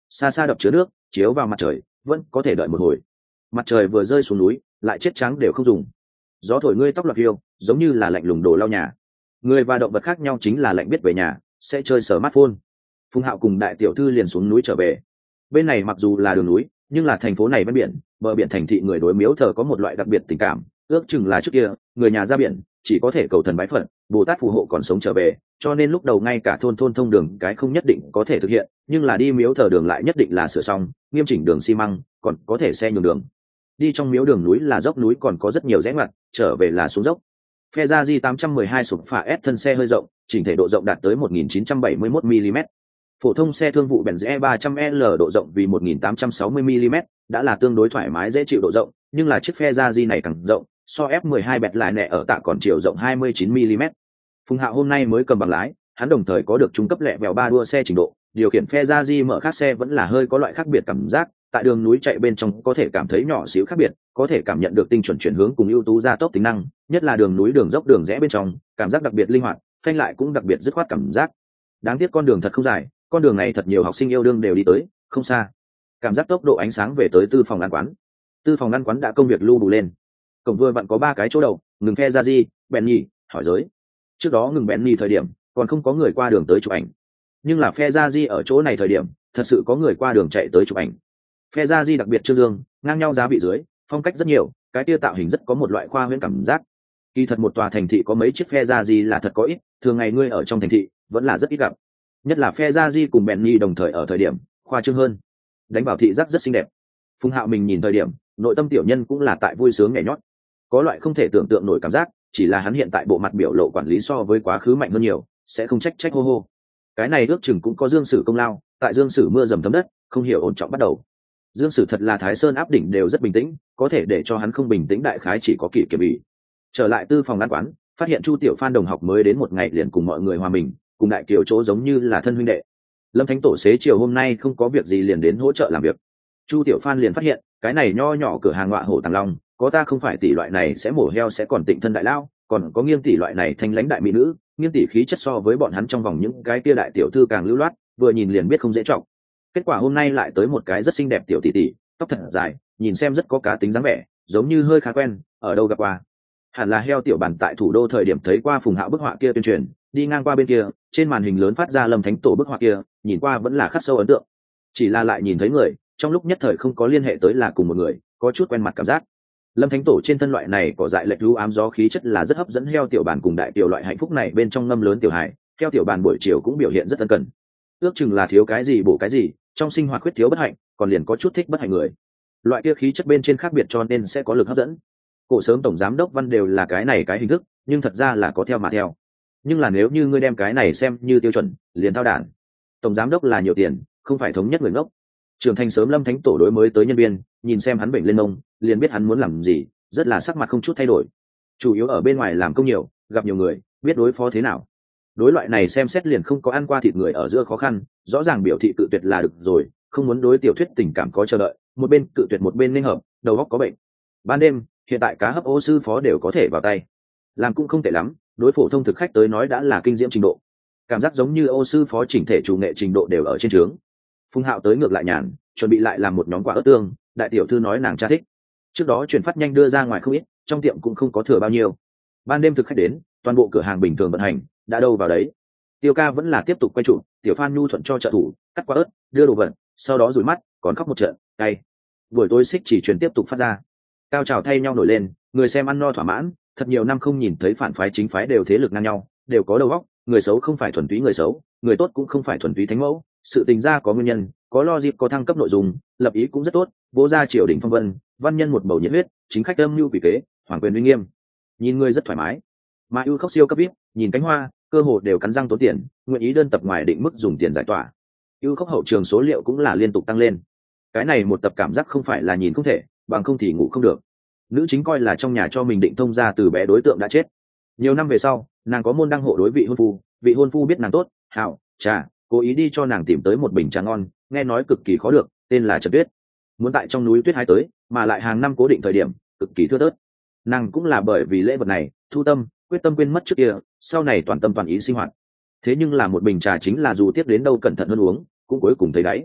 xa xa đập chứa nước chiếu vào mặt trời vẫn có thể đợi một hồi. Mặt trời vừa rơi xuống núi lại chết trắng đều không dùng. Gió thổi ngươi tóc loạt phiêu giống như là lạnh lùng đồ lau nhà. Người và động vật khác nhau chính là lạnh biết về nhà sẽ chơi smartphone. Phùng Hạo cùng đại tiểu thư liền xuống núi trở về. Bên này mặc dù là đường núi nhưng là thành phố này ven biển, bờ biển thành thị người đối miếu thờ có một loại đặc biệt tình cảm, ước chừng là trước kia người nhà ra biển chỉ có thể cầu thần bái phật, Bồ Tát phù hộ còn sống trở về, cho nên lúc đầu ngay cả thôn thông đường cái không nhất định có thể thực hiện, nhưng là đi miếu thờ đường lại nhất định là sửa xong nghiêm chỉnh đường xi măng, còn có thể xe nhường đường. Đi trong miếu đường núi là dốc núi còn có rất nhiều rẽ ngoặt, trở về là xuống dốc. Phe ra di 812 sụp phả S thân xe hơi rộng, chỉnh thể độ rộng đạt tới 1971 mm. Phổ thông xe thương vụ Benz E300L độ rộng vì 1860 mm, đã là tương đối thoải mái dễ chịu độ rộng, nhưng là chiếc phe ra di này càng rộng, so F12 bẹt lại nẹ ở tạ còn chiều rộng 29 mm. Phùng Hạo hôm nay mới cầm bằng lái, hắn đồng thời có được trung cấp lẹ vèo 3 đua xe trình độ, điều khiển phe ra di mở khác xe vẫn là hơi có loại khác biệt cảm giác, tại đường núi chạy bên trong có thể cảm thấy nhỏ xíu khác biệt, có thể cảm nhận được tinh chuẩn chuyển hướng cùng ưu tú gia tốc tính năng, nhất là đường núi đường dốc đường rẽ bên trong, cảm giác đặc biệt linh hoạt, phanh lại cũng đặc biệt dứt khoát cảm giác. Đáng tiếc con đường thật không dài, con đường này thật nhiều học sinh yêu đương đều đi tới, không xa. Cảm giác tốc độ ánh sáng về tới tư phòng ăn quán. Tư phòng ăn quán đã công việc lưu đủ lên. Cổng vừa vặn có 3 cái chỗ đầu, ngừng phe ra di, Benny, hỏi giới. Trước đó ngừng Benny thời điểm, còn không có người qua đường tới chụp ảnh. Nhưng là phe ra di ở chỗ này thời điểm, thật sự có người qua đường chạy tới chụp ảnh. Phe ra di đặc biệt trương dương, ngang nhau giá vị dưới, phong cách rất nhiều, cái kia tạo hình rất có một loại khoa huyễn cảm giác. Kỳ thật một tòa thành thị có mấy chiếc phe ra di là thật có ít, thường ngày ngươi ở trong thành thị vẫn là rất ít gặp. Nhất là phe ra di cùng Benny đồng thời ở thời điểm khoa trương hơn, đánh vào thị giác rất xinh đẹp. Phùng Hạo mình nhìn thời điểm nội tâm tiểu nhân cũng là tại vui sướng nhảy nhót, có loại không thể tưởng tượng nổi cảm giác, chỉ là hắn hiện tại bộ mặt biểu lộ quản lý so với quá khứ mạnh hơn nhiều, sẽ không trách hô hô. Cái này ước chừng cũng có Dương Sử công lao, tại Dương Sử mưa dầm thấm đất không hiểu ổn trọng bắt đầu. Dương Sử thật là Thái Sơn áp đỉnh đều rất bình tĩnh, có thể để cho hắn không bình tĩnh đại khái chỉ có Kỷ Kiểm Ủy. Trở lại tư phòng ăn quán, phát hiện Chu Tiểu Phan đồng học mới đến một ngày liền cùng mọi người hòa mình, cùng đại kiều chỗ giống như là thân huynh đệ. Lâm Thánh tổ xế chiều hôm nay không có việc gì liền đến hỗ trợ làm việc. Chu Tiểu Phan liền phát hiện cái này nho nhỏ cửa hàng ngọa hổ Tàng Long, có ta không phải tỷ loại này sẽ mổ heo sẽ còn tịnh thân đại lao, còn có Nghiêng tỷ loại này thanh lãnh đại mỹ nữ. Nghiêng tỷ khí chất so với bọn hắn trong vòng những cái kia đại tiểu thư càng lưu loát, vừa nhìn liền biết không dễ trọng. Kết quả hôm nay lại tới một cái rất xinh đẹp tiểu tỷ tỷ, tóc thật dài, nhìn xem rất có cá tính dáng vẻ, giống như hơi khá quen, ở đâu gặp qua. Hẳn là heo tiểu bản tại thủ đô thời điểm thấy qua Phùng Hạo bức họa kia tuyên truyền, đi ngang qua bên kia, trên màn hình lớn phát ra Lâm Thánh tổ bức họa kia, nhìn qua vẫn là khắc sâu ấn tượng. Chỉ là lại nhìn thấy người, trong lúc nhất thời không có liên hệ tới là cùng một người, có chút quen mặt cảm giác. Lâm Thánh tổ trên thân loại này có dại lệch lưu ám gió khí chất là rất hấp dẫn heo tiểu bản cùng đại tiểu loại hạnh phúc này bên trong ngâm lớn tiểu hài, heo tiểu bản buổi chiều cũng biểu hiện rất ân cần. Ước chừng là thiếu cái gì bổ cái gì, trong sinh hoạt khuyết thiếu bất hạnh, còn liền có chút thích bất hạnh người. Loại kia khí chất bên trên khác biệt cho nên sẽ có lực hấp dẫn. Cổ sớm tổng giám đốc Văn đều là cái này cái hình thức, nhưng thật ra là có theo mà theo. Nhưng là nếu như ngươi đem cái này xem như tiêu chuẩn, liền thao đản. Tổng giám đốc là nhiều tiền, không phải thống nhất người ngốc. Trưởng thành sớm Lâm Thánh tổ đối mới tới nhân viên, nhìn xem hắn bệnh lên mông, liền biết hắn muốn làm gì, rất là sắc mặt không chút thay đổi. Chủ yếu ở bên ngoài làm công nhiều, gặp nhiều người, biết đối phó thế nào. Đối loại này xem xét liền không có ăn qua thịt người ở giữa khó khăn, rõ ràng biểu thị cự tuyệt là được rồi, không muốn đối tiểu thuyết tình cảm có chờ đợi, một bên cự tuyệt một bên ninh hợp, đầu óc có bệnh. Ban đêm, hiện tại cá hấp ô sư phó đều có thể vào tay, làm cũng không tệ lắm, đối phổ thông thực khách tới nói đã là kinh diễm trình độ, cảm giác giống như ô sư phó chỉnh thể chủ nghệ trình độ đều ở trên trướng. Phùng Hạo tới ngược lại nhàn, chuẩn bị lại làm một nhóm quả ớt tương, đại tiểu thư nói nàng cha thích. Trước đó chuyển phát nhanh đưa ra ngoài không ít, trong tiệm cũng không có thừa bao nhiêu. Ban đêm thực khách đến, toàn bộ cửa hàng bình thường vận hành, đã đâu vào đấy. Tiêu ca vẫn là tiếp tục quay trụ, tiểu Phan nhu thuận cho trợ thủ cắt quả ớt, đưa đồ vật, sau đó rủi mắt, còn khóc một trận, cay. Buổi tối xích chỉ truyền tiếp tục phát ra, cao trào thay nhau nổi lên, người xem ăn no thỏa mãn. Thật nhiều năm không nhìn thấy phản phái chính phái đều thế lực ngang nhau, đều có đầu óc, người xấu không phải thuần túy người xấu, người tốt cũng không phải thuần túy thánh mẫu, sự tình ra có nguyên nhân, có logic, có thăng cấp nội dung, lập ý cũng rất tốt, bố ra triều đình phong vân, văn nhân một bầu nhiệt huyết, chính khách âm mưu quỷ kế, hoàng quyền uy nghiêm, nhìn người rất thoải mái. Mà ưu khóc siêu cấp vip, nhìn cánh hoa, cơ hồ đều cắn răng tốn tiền, nguyện ý đơn tập ngoài định mức dùng tiền giải tỏa. Ưu khóc hậu trường số liệu cũng là liên tục tăng lên. Cái này một tập cảm giác không phải là nhìn không thể, bằng không thì ngủ không được. Nữ chính coi là trong nhà cho mình định thông ra từ bé đối tượng đã chết. Nhiều năm về sau, nàng có môn đăng hộ đối vị hôn phu biết nàng tốt, hảo, trà, cố ý đi cho nàng tìm tới một bình trà ngon, nghe nói cực kỳ khó được, tên là Trật Tuyết. Muốn tại trong núi tuyết hái tới, mà lại hàng năm cố định thời điểm, cực kỳ thưa thớt. Nàng cũng là bởi vì lễ vật này, thu tâm, quyết tâm quên mất trước kia, sau này toàn tâm toàn ý sinh hoạt. Thế nhưng là một bình trà chính là dù tiếp đến đâu cẩn thận hơn uống, cũng cuối cùng thấy đáy.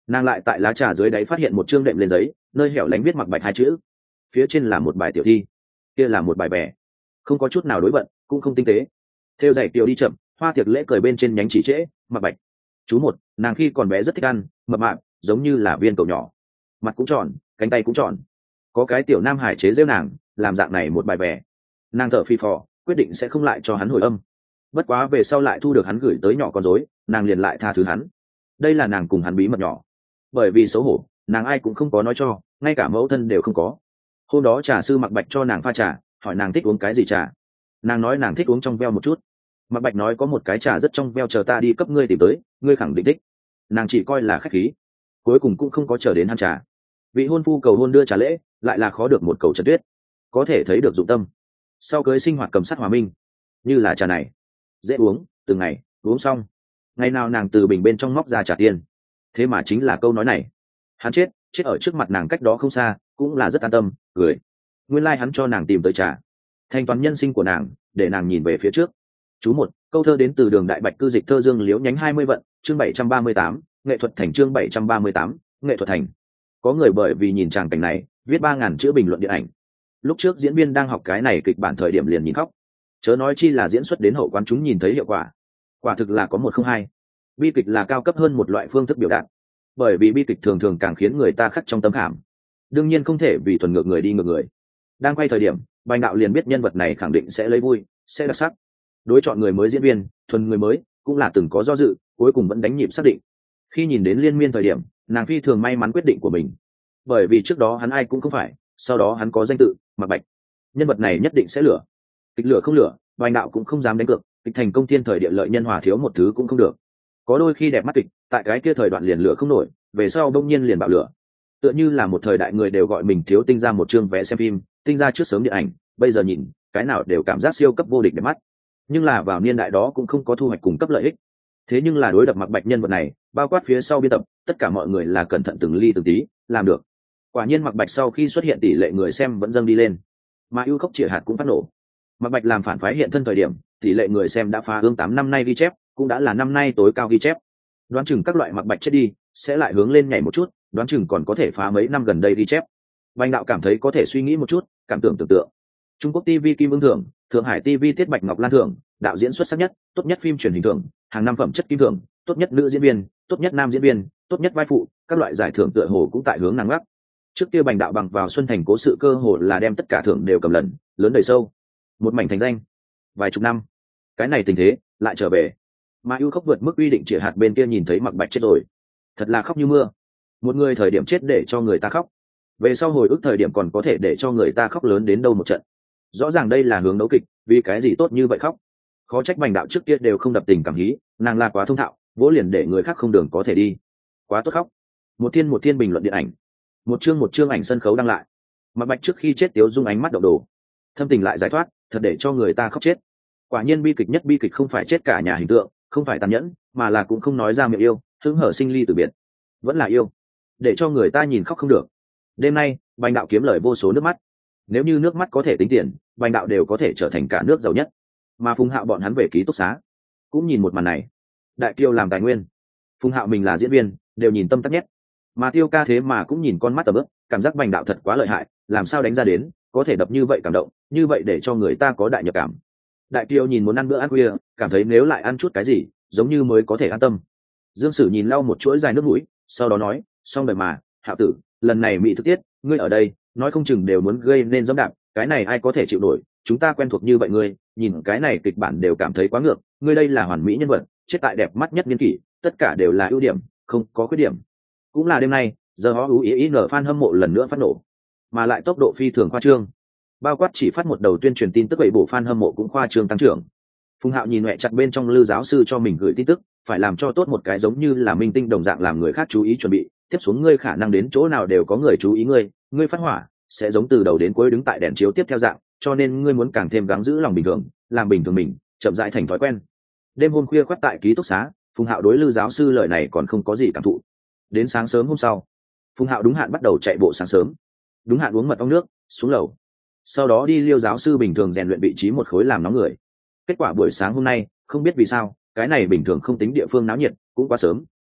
Nàng lại tại lá trà dưới đáy phát hiện một chương đệm lên giấy, nơi hẻo lánh viết Mặc Bạch hai chữ, phía trên là một bài tiểu thi, kia là một bài bè, không có chút nào đối vận, cũng không tinh tế. Theo giày tiểu đi chậm, hoa tiệc lễ cười bên trên nhánh chỉ trễ. Mặc Bạch chú một, nàng khi còn bé rất thích ăn, mập mạp giống như là viên cậu nhỏ, mặt cũng tròn, cánh tay cũng tròn. Có cái tiểu nam hải chế giễu nàng, làm dạng này một bài bè. Nàng thở phì phò, quyết định sẽ không lại cho hắn hồi âm. Bất quá về sau lại thu được hắn gửi tới nhỏ con rối, nàng liền lại tha thứ hắn. Đây là nàng cùng hắn bí mật nhỏ. Bởi vì xấu hổ, nàng ai cũng không có nói cho, ngay cả mẫu thân đều không có. Hôm đó trà sư Mặc Bạch cho nàng pha trà, hỏi nàng thích uống cái gì trà. Nàng nói nàng thích uống trong veo một chút. Mặc Bạch nói có một cái trà rất trong veo, chờ ta đi cấp ngươi tìm tới, ngươi khẳng định thích. Nàng chỉ coi là khách khí, cuối cùng cũng không có chờ đến hắn trà. Vị hôn phu cầu hôn đưa trà lễ, lại là khó được một cầu trật tuyết, có thể thấy được dụng tâm. Sau cưới sinh hoạt cầm sắt hòa minh, như là trà này dễ uống, từng ngày uống xong, ngày nào nàng từ bình bên trong móc ra trà tiền. Thế mà chính là câu nói này. Hắn chết ở trước mặt nàng cách đó không xa, cũng là rất an tâm, cười. Nguyên lai hắn cho nàng tìm tới trà, thanh toán nhân sinh của nàng, để nàng nhìn về phía trước. Chú một, câu thơ đến từ Đường Đại Bạch cư dịch thơ Dương Liễu nhánh 20 vận, chương 738, nghệ thuật thành, chương 738, nghệ thuật thành. Có người bởi vì nhìn tràng cảnh này, viết 3.000 chữ bình luận điện ảnh. Lúc trước diễn viên đang học cái này kịch bản thời điểm liền nhìn khóc, chớ nói chi là diễn xuất đến hậu quán chúng nhìn thấy hiệu quả. Quả thực là có một không hai. Bi kịch là cao cấp hơn một loại phương thức biểu đạt, bởi vì bi kịch thường thường càng khiến người ta khắc trong tâm khảm. Đương nhiên không thể vì thuần ngược người đi ngược người. Đang quay thời điểm, Bành đạo liền biết nhân vật này khẳng định sẽ lấy vui, sẽ đặc sắc. Đối chọn người mới diễn viên, thuần người mới, cũng là từng có do dự, cuối cùng vẫn đánh nhịp xác định. Khi nhìn đến Liên Miên thời điểm, nàng phi thường may mắn quyết định của mình, bởi vì trước đó hắn ai cũng không phải, sau đó hắn có danh tự Mặc Bạch, nhân vật này nhất định sẽ lửa. Kịch lửa không lửa, Bành đạo cũng không dám đánh cược, kịch thành công thiên thời địa lợi nhân hòa thiếu một thứ cũng không được. Có đôi khi đẹp mắt kịch, tại cái kia thời đoạn liền lửa không nổi, về sau đông nhiên liền bạo lửa. Tựa như là một thời đại người đều gọi mình thiếu tinh ra một chương vé xem phim, tinh ra trước sớm điện ảnh, bây giờ nhìn cái nào đều cảm giác siêu cấp vô địch đẹp mắt. Nhưng là vào niên đại đó cũng không có thu hoạch cung cấp lợi ích. Thế nhưng là đối đập Mặc Bạch nhân vật này, bao quát phía sau biên tập, tất cả mọi người là cẩn thận từng ly từng tí làm được. Quả nhiên Mặc Bạch sau khi xuất hiện tỷ lệ người xem vẫn dâng đi lên, mà ưu khốc chĩa hạt cũng phát nổ. Mặc Bạch làm phản phái hiện thân thời điểm, tỷ lệ người xem đã phá hướng 8 năm nay ghi chép, cũng đã là năm nay tối cao ghi chép. Đoán chừng các loại Mặc Bạch chết đi, sẽ lại hướng lên nhảy một chút, đoán chừng còn có thể phá mấy năm gần đây ghi chép. Bành đạo cảm thấy có thể suy nghĩ một chút, cảm tưởng tưởng tượng. Trung Quốc TV Kim Ưng thưởng, Thượng Hải TV Tiết Bạch Ngọc Lan thưởng, đạo diễn xuất sắc nhất, tốt nhất phim truyền hình thưởng, hàng năm phẩm chất kim thưởng, tốt nhất nữ diễn viên, tốt nhất nam diễn viên, tốt nhất vai phụ, các loại giải thưởng tựa hồ cũng tại hướng nàng ngắc. Trước kia Bành đạo bằng vào Xuân Thành Cố Sự cơ hồ là đem tất cả thưởng đều cầm lần, lớn đầy sâu, một mảnh thành danh. Vài chục năm, cái này tình thế lại trở về, mà ưu khốc vượt mức quy định chĩa hạt bên kia nhìn thấy Mặc Bạch chết rồi, thật là khóc như mưa. Một người thời điểm chết để cho người ta khóc, về sau hồi ức thời điểm còn có thể để cho người ta khóc lớn đến đâu một trận. Rõ ràng đây là hướng đấu kịch, vì cái gì tốt như vậy khóc. Khó trách Bành đạo trước kia đều không đập tình cảm hí, nàng là quá thông thạo, vỗ liền để người khác không đường có thể đi, quá tốt khóc. Một thiên bình luận điện ảnh, một chương ảnh sân khấu đăng lại. Mặc Bạch trước khi chết tiếu dung ánh mắt động đồ, thâm tình lại giải thoát, thật để cho người ta khóc chết. Quả nhiên bi kịch nhất bi kịch không phải chết cả nhà hình tượng, không phải tàn nhẫn, mà là cũng không nói ra miệng yêu, hứng hở sinh ly từ biệt, vẫn là yêu, để cho người ta nhìn khóc không được. Đêm nay Bành đạo kiếm lời vô số nước mắt, nếu như nước mắt có thể tính tiền, Bành đạo đều có thể trở thành cả nước giàu nhất. Mà Phùng Hạo bọn hắn về ký túc xá cũng nhìn một màn này. Đại Kiều làm tài nguyên, Phùng Hạo mình là diễn viên, đều nhìn tâm tắc nhất. Mà Tiêu ca thế mà cũng nhìn con mắt tầm ướp, cảm giác Bành đạo thật quá lợi hại, làm sao đánh ra đến có thể đập như vậy cảm động, như vậy để cho người ta có đại nhập cảm. Đại Kiều nhìn muốn ăn bữa ăn khuya, cảm thấy nếu lại ăn chút cái gì giống như mới có thể an tâm. Dương Sử nhìn lau một chuỗi dài nước mũi, sau đó nói, xong đời mà Hạo tử, lần này mỹ thực tiết ngươi ở đây, nói không chừng đều muốn gây nên dẫm đạp, cái này ai có thể chịu nổi. Chúng ta quen thuộc như vậy, ngươi nhìn cái này kịch bản đều cảm thấy quá ngược, ngươi đây là hoàn mỹ nhân vật, chết tại đẹp mắt nhất niên kỷ, tất cả đều là ưu điểm, không có khuyết điểm. Cũng là đêm nay, giờ họ UIN fan hâm mộ lần nữa phát nổ, mà lại tốc độ phi thường khoa trương, bao quát chỉ phát một đầu tuyên truyền tin tức vậy, bộ fan hâm mộ cũng khoa trương tăng trưởng. Phùng Hạo nhìn mẹ chặt bên trong Lư giáo sư cho mình gửi tin tức, phải làm cho tốt một cái giống như là minh tinh đồng dạng làm người khác chú ý chuẩn bị, tiếp xuống ngươi khả năng đến chỗ nào đều có người chú ý ngươi phát hỏa sẽ giống từ đầu đến cuối đứng tại đèn chiếu tiếp theo dạng, cho nên ngươi muốn càng thêm gắng giữ lòng bình thường, làm bình thường mình, chậm rãi thành thói quen. Đêm hôm khuya khoắt tại ký túc xá, Phùng Hạo đối Lư giáo sư lời này còn không có gì cảm thụ. Đến sáng sớm hôm sau, Phùng Hạo đúng hạn bắt đầu chạy bộ sáng sớm, đúng hạn uống mật ong nước, xuống lầu, sau đó đi Liêu giáo sư bình thường rèn luyện vị trí một khối làm nóng người. Kết quả buổi sáng hôm nay không biết vì sao, cái này bình thường không tính địa phương náo nhiệt, cũng quá sớm,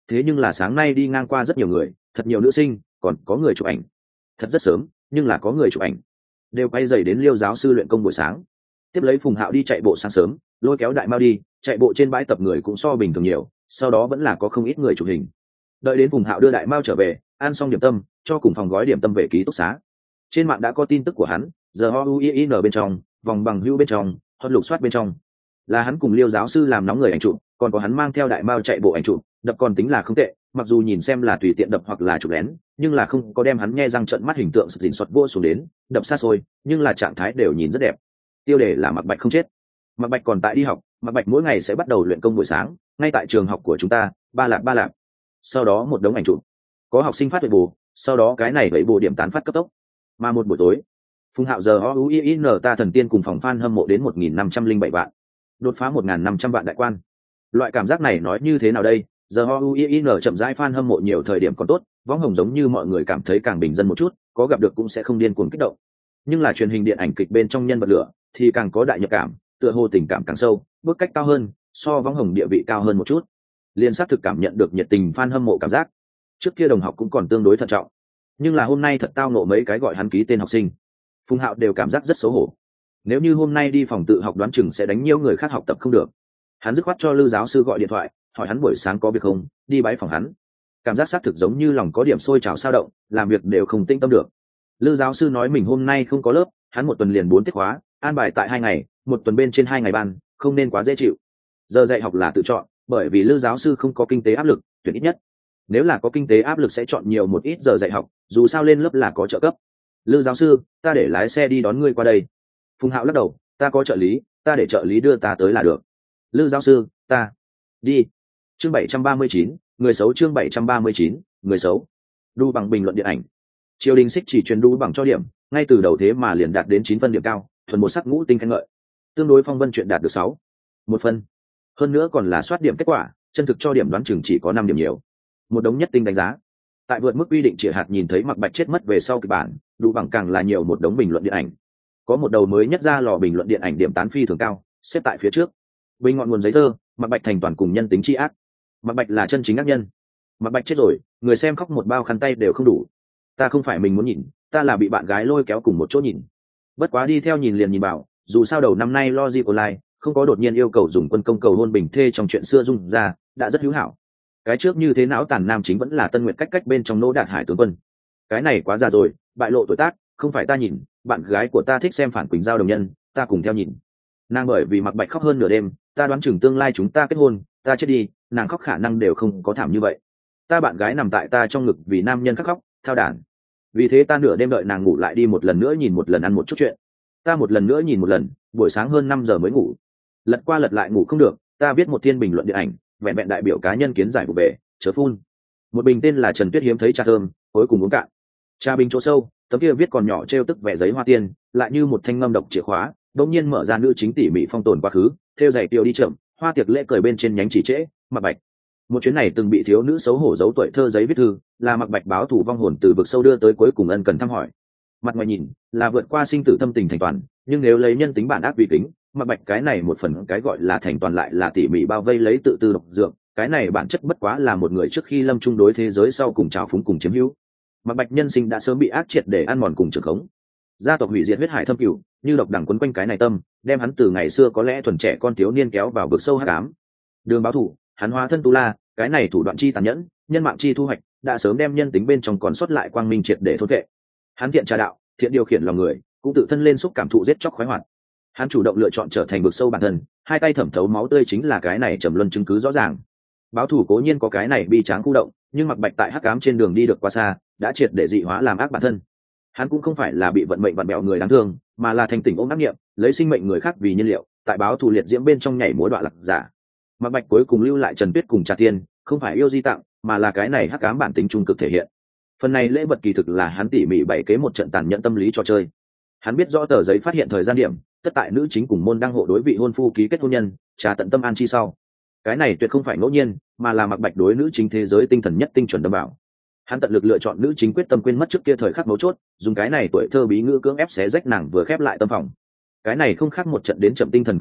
thế nhưng là sáng nay đi ngang qua rất nhiều người, thật nhiều nữ sinh, còn có người chụp ảnh. Thật rất sớm, nhưng là có người chụp ảnh. Đều quay dày đến Liêu giáo sư luyện công buổi sáng. Tiếp lấy Phùng Hạo đi chạy bộ sáng sớm, lôi kéo Đại Mao đi, chạy bộ trên bãi tập người cũng so bình thường nhiều, sau đó vẫn là có không ít người chụp hình. Đợi đến Phùng Hạo đưa Đại Mao trở về, ăn xong điểm tâm, cho cùng phòng gói điểm tâm về ký túc xá. Trên mạng đã có tin tức của hắn, giờ HUIN bên trong, vòng bằng hữu bên trong, hot lục soát bên trong. Là hắn cùng Liêu giáo sư làm nóng người ảnh chụp, còn có hắn mang theo Đại Mao chạy bộ ảnh chụp, đập còn tính là không tệ, mặc dù nhìn xem là tùy tiện đập hoặc là chụp lén, nhưng là không có đem hắn nghe răng trợn mắt hình tượng sụt dình soạt vô xuống đến, đập xa xôi, nhưng là trạng thái đều nhìn rất đẹp. Tiêu đề là Mạc Bạch không chết. Mạc Bạch còn tại đi học, Mạc Bạch mỗi ngày sẽ bắt đầu luyện công buổi sáng, ngay tại trường học của chúng ta, ba lạp. Sau đó một đống ảnh chụp, có học sinh phát huệ bù, sau đó cái này vậy bù điểm tán phát cấp tốc. Mà một buổi tối, Phùng Hạo giờ HUIN ta thần tiên cùng phòng fan hâm mộ đến 1.507 vạn, đột phá 1.500 vạn đại quan. Loại cảm giác này nói như thế nào đây? Giờ HUIN chậm rãi fan hâm mộ nhiều thời điểm còn tốt, võng hồng giống như mọi người cảm thấy càng bình dân một chút, có gặp được cũng sẽ không điên cuồng kích động. Nhưng là truyền hình điện ảnh kịch bên trong nhân vật lửa thì càng có đại nhập cảm, tựa hồ tình cảm càng sâu, bước cách cao hơn, so võng hồng địa vị cao hơn một chút. Liên xác thực cảm nhận được nhiệt tình fan hâm mộ cảm giác. Trước kia đồng học cũng còn tương đối thận trọng, nhưng là hôm nay thật tao nộ mấy cái gọi hắn ký tên học sinh. Phùng Hạo đều cảm giác rất xấu hổ. Nếu như hôm nay đi phòng tự học đoán chừng sẽ đánh nhiều người khác học tập không được. Hắn dứt khoát cho Lư giáo sư gọi điện thoại, hỏi hắn buổi sáng có việc không, đi bái phòng hắn. Cảm giác xác thực giống như lòng có điểm sôi trào sao động, làm việc đều không tinh tâm được. Lư giáo sư nói mình hôm nay không có lớp, hắn một tuần liền 4 tiết khóa, an bài tại 2 ngày, một tuần bên trên 2 ngày ban, không nên quá dễ chịu. Giờ dạy học là tự chọn, bởi vì Lư giáo sư không có kinh tế áp lực, tuyển ít nhất. Nếu là có kinh tế áp lực sẽ chọn nhiều một ít giờ dạy học, dù sao lên lớp là có trợ cấp. Lư giáo sư, ta để lái xe đi đón ngươi qua đây. Phùng Hạo lắc đầu, ta có trợ lý, ta để trợ lý đưa ta tới là được. Lư giáo sư, ta đi. Chương 739, người xấu. Chương 739, người xấu. Đu bằng bình luận điện ảnh. Triều Đình Xích chỉ truyền đu bằng cho điểm, ngay từ đầu thế mà liền đạt đến 9 phân điểm cao, thuần một sắc ngũ tinh khen ngợi. Tương đối Phong Vân chuyện đạt được 6, 1 phân. Hơn nữa còn là soát điểm kết quả, chân thực cho điểm đoán chừng chỉ có 5 điểm nhiều. Một đống nhất tinh đánh giá. Tại vượt mức quy định chỉ hạt nhìn thấy Mạc Bạch chết mất về sau kịch bản, đu bằng càng là nhiều một đống bình luận điện ảnh. Có một đầu mới nhất ra lò bình luận điện ảnh điểm tán phi thường cao, xếp tại phía trước. Bình ngọn nguồn giấy thơ, Mạc Bạch thành toàn cùng nhân tính tri ác. Mạc Bạch là chân chính ác nhân. Mạc Bạch chết rồi, người xem khóc một bao khăn tay đều không đủ. Ta không phải mình muốn nhìn, ta là bị bạn gái lôi kéo cùng một chỗ nhìn. Bất quá đi theo nhìn liền nhìn bảo, dù sao đầu năm nay Logic Online không có đột nhiên yêu cầu dùng quân công cầu hôn bình thê trong chuyện xưa dung ra, đã rất hữu hảo. Cái trước như thế não tàn nam chính vẫn là Tân Nguyệt cách bên trong Nỗ Đạt Hải tướng quân. Cái này quá già rồi, bại lộ tuổi tác, không phải ta nhìn, bạn gái của ta thích xem Phản Quỳnh Giao đồng nhân, ta cùng theo nhìn. Nàng bởi vì Mạc Bạch khóc hơn nửa đêm, ta đoán chừng tương lai chúng ta kết hôn, ta chết đi, nàng khóc khả năng đều không có thảm như vậy. Ta bạn gái nằm tại ta trong ngực vì nam nhân khóc thao đản. Vì thế ta nửa đêm đợi nàng ngủ lại đi một lần nữa nhìn một lần ăn một chút chuyện. Ta một lần nữa nhìn một lần, buổi sáng hơn 5 giờ mới ngủ. Lật qua lật lại ngủ không được, ta viết một thiên bình luận điện ảnh, vẹn vẹn đại biểu cá nhân kiến giải của bể, chớ phun. Một bình tên là Trần Tuyết hiếm thấy trà thơm, cuối cùng uống cạn. Trà bình chỗ sâu, tấm kia viết còn nhỏ trêu tức vẻ giấy hoa tiên, lại như một thanh ngâm độc chìa khóa, đột nhiên mở ra nữ chính tỉ mỉ phong tồn quá khứ, theo giày tiêu đi chậm, hoa tiệc lễ cười bên trên nhánh chỉ trễ, Mạc Bạch. Một chuyến này từng bị thiếu nữ xấu hổ giấu tuổi thơ giấy viết thư, là Mạc Bạch báo thủ vong hồn từ vực sâu đưa tới cuối cùng ân cần thăm hỏi. Mặt ngoài nhìn là vượt qua sinh tử thâm tình thành toàn, nhưng nếu lấy nhân tính bản ác vì kính, Mạc Bạch cái này một phần cái gọi là thành toàn lại là tỉ mỉ bao vây lấy tự tư độc dược, cái này bản chất bất quá là một người trước khi lâm chung đối thế giới sau cùng trào phúng cùng chiếm hữu. Mạc Bạch nhân sinh đã sớm bị ác triệt để ăn mòn cùng trường khống. Gia tộc hủy diệt huyết hải thâm cửu, như độc đẳng quấn quanh cái này tâm, đem hắn từ ngày xưa có lẽ thuần trẻ con thiếu niên kéo vào vực sâu hắc ám. Đường báo thủ, hắn hóa thân Tu La, cái này thủ đoạn chi tàn nhẫn, nhân mạng chi thu hoạch, đã sớm đem nhân tính bên trong còn sót lại quang minh triệt để thôn vệ. Hắn thiện trà đạo, thiện điều khiển lòng người, cũng tự thân lên xúc cảm thụ giết chóc khoái hoạt. Hắn chủ động lựa chọn trở thành vực sâu bản thân, hai tay thẩm thấu máu tươi chính là cái này trầm luân chứng cứ rõ ràng. Báo thủ cố nhiên có cái này bi tráng khu động, nhưng Mạc Bạch tại hắc ám trên đường đi được quá xa, đã triệt để dị hóa làm ác bản thân. Hắn cũng không phải là bị vận mệnh vặn bẹo người đáng thương, mà là thành tỉnh ôm ác nghiệm, lấy sinh mệnh người khác vì nhiên liệu, tại báo thủ liệt diễm bên trong nhảy múa đoạn lạc giả. Mạc Bạch cuối cùng lưu lại Trần Tuyết cùng Trà Tiên, không phải yêu di tặng, mà là cái này hắc ám bản tính trung cực thể hiện. Phần này lễ vật kỳ thực là hắn tỉ mỉ bày kế một trận tàn nhẫn tâm lý trò chơi. Hắn biết rõ tờ giấy phát hiện thời gian điểm, tất tại nữ chính cùng môn đăng hộ đối vị hôn phu ký kết hôn nhân, trà tận tâm an chi sau. Cái này tuyệt không phải ngẫu nhiên, mà là Mạc Bạch đối nữ chính thế giới tinh thần nhất tinh chuẩn đâm bảo. Hắn tận lực lựa chọn nữ chính quyết tâm quên mất trước kia thời khắc mấu chốt, dùng cái này tuổi thơ bí ngữ cưỡng ép xé rách nàng vừa khép lại tâm phòng. Cái này không khác một trận đến chậm tinh thần cực hình,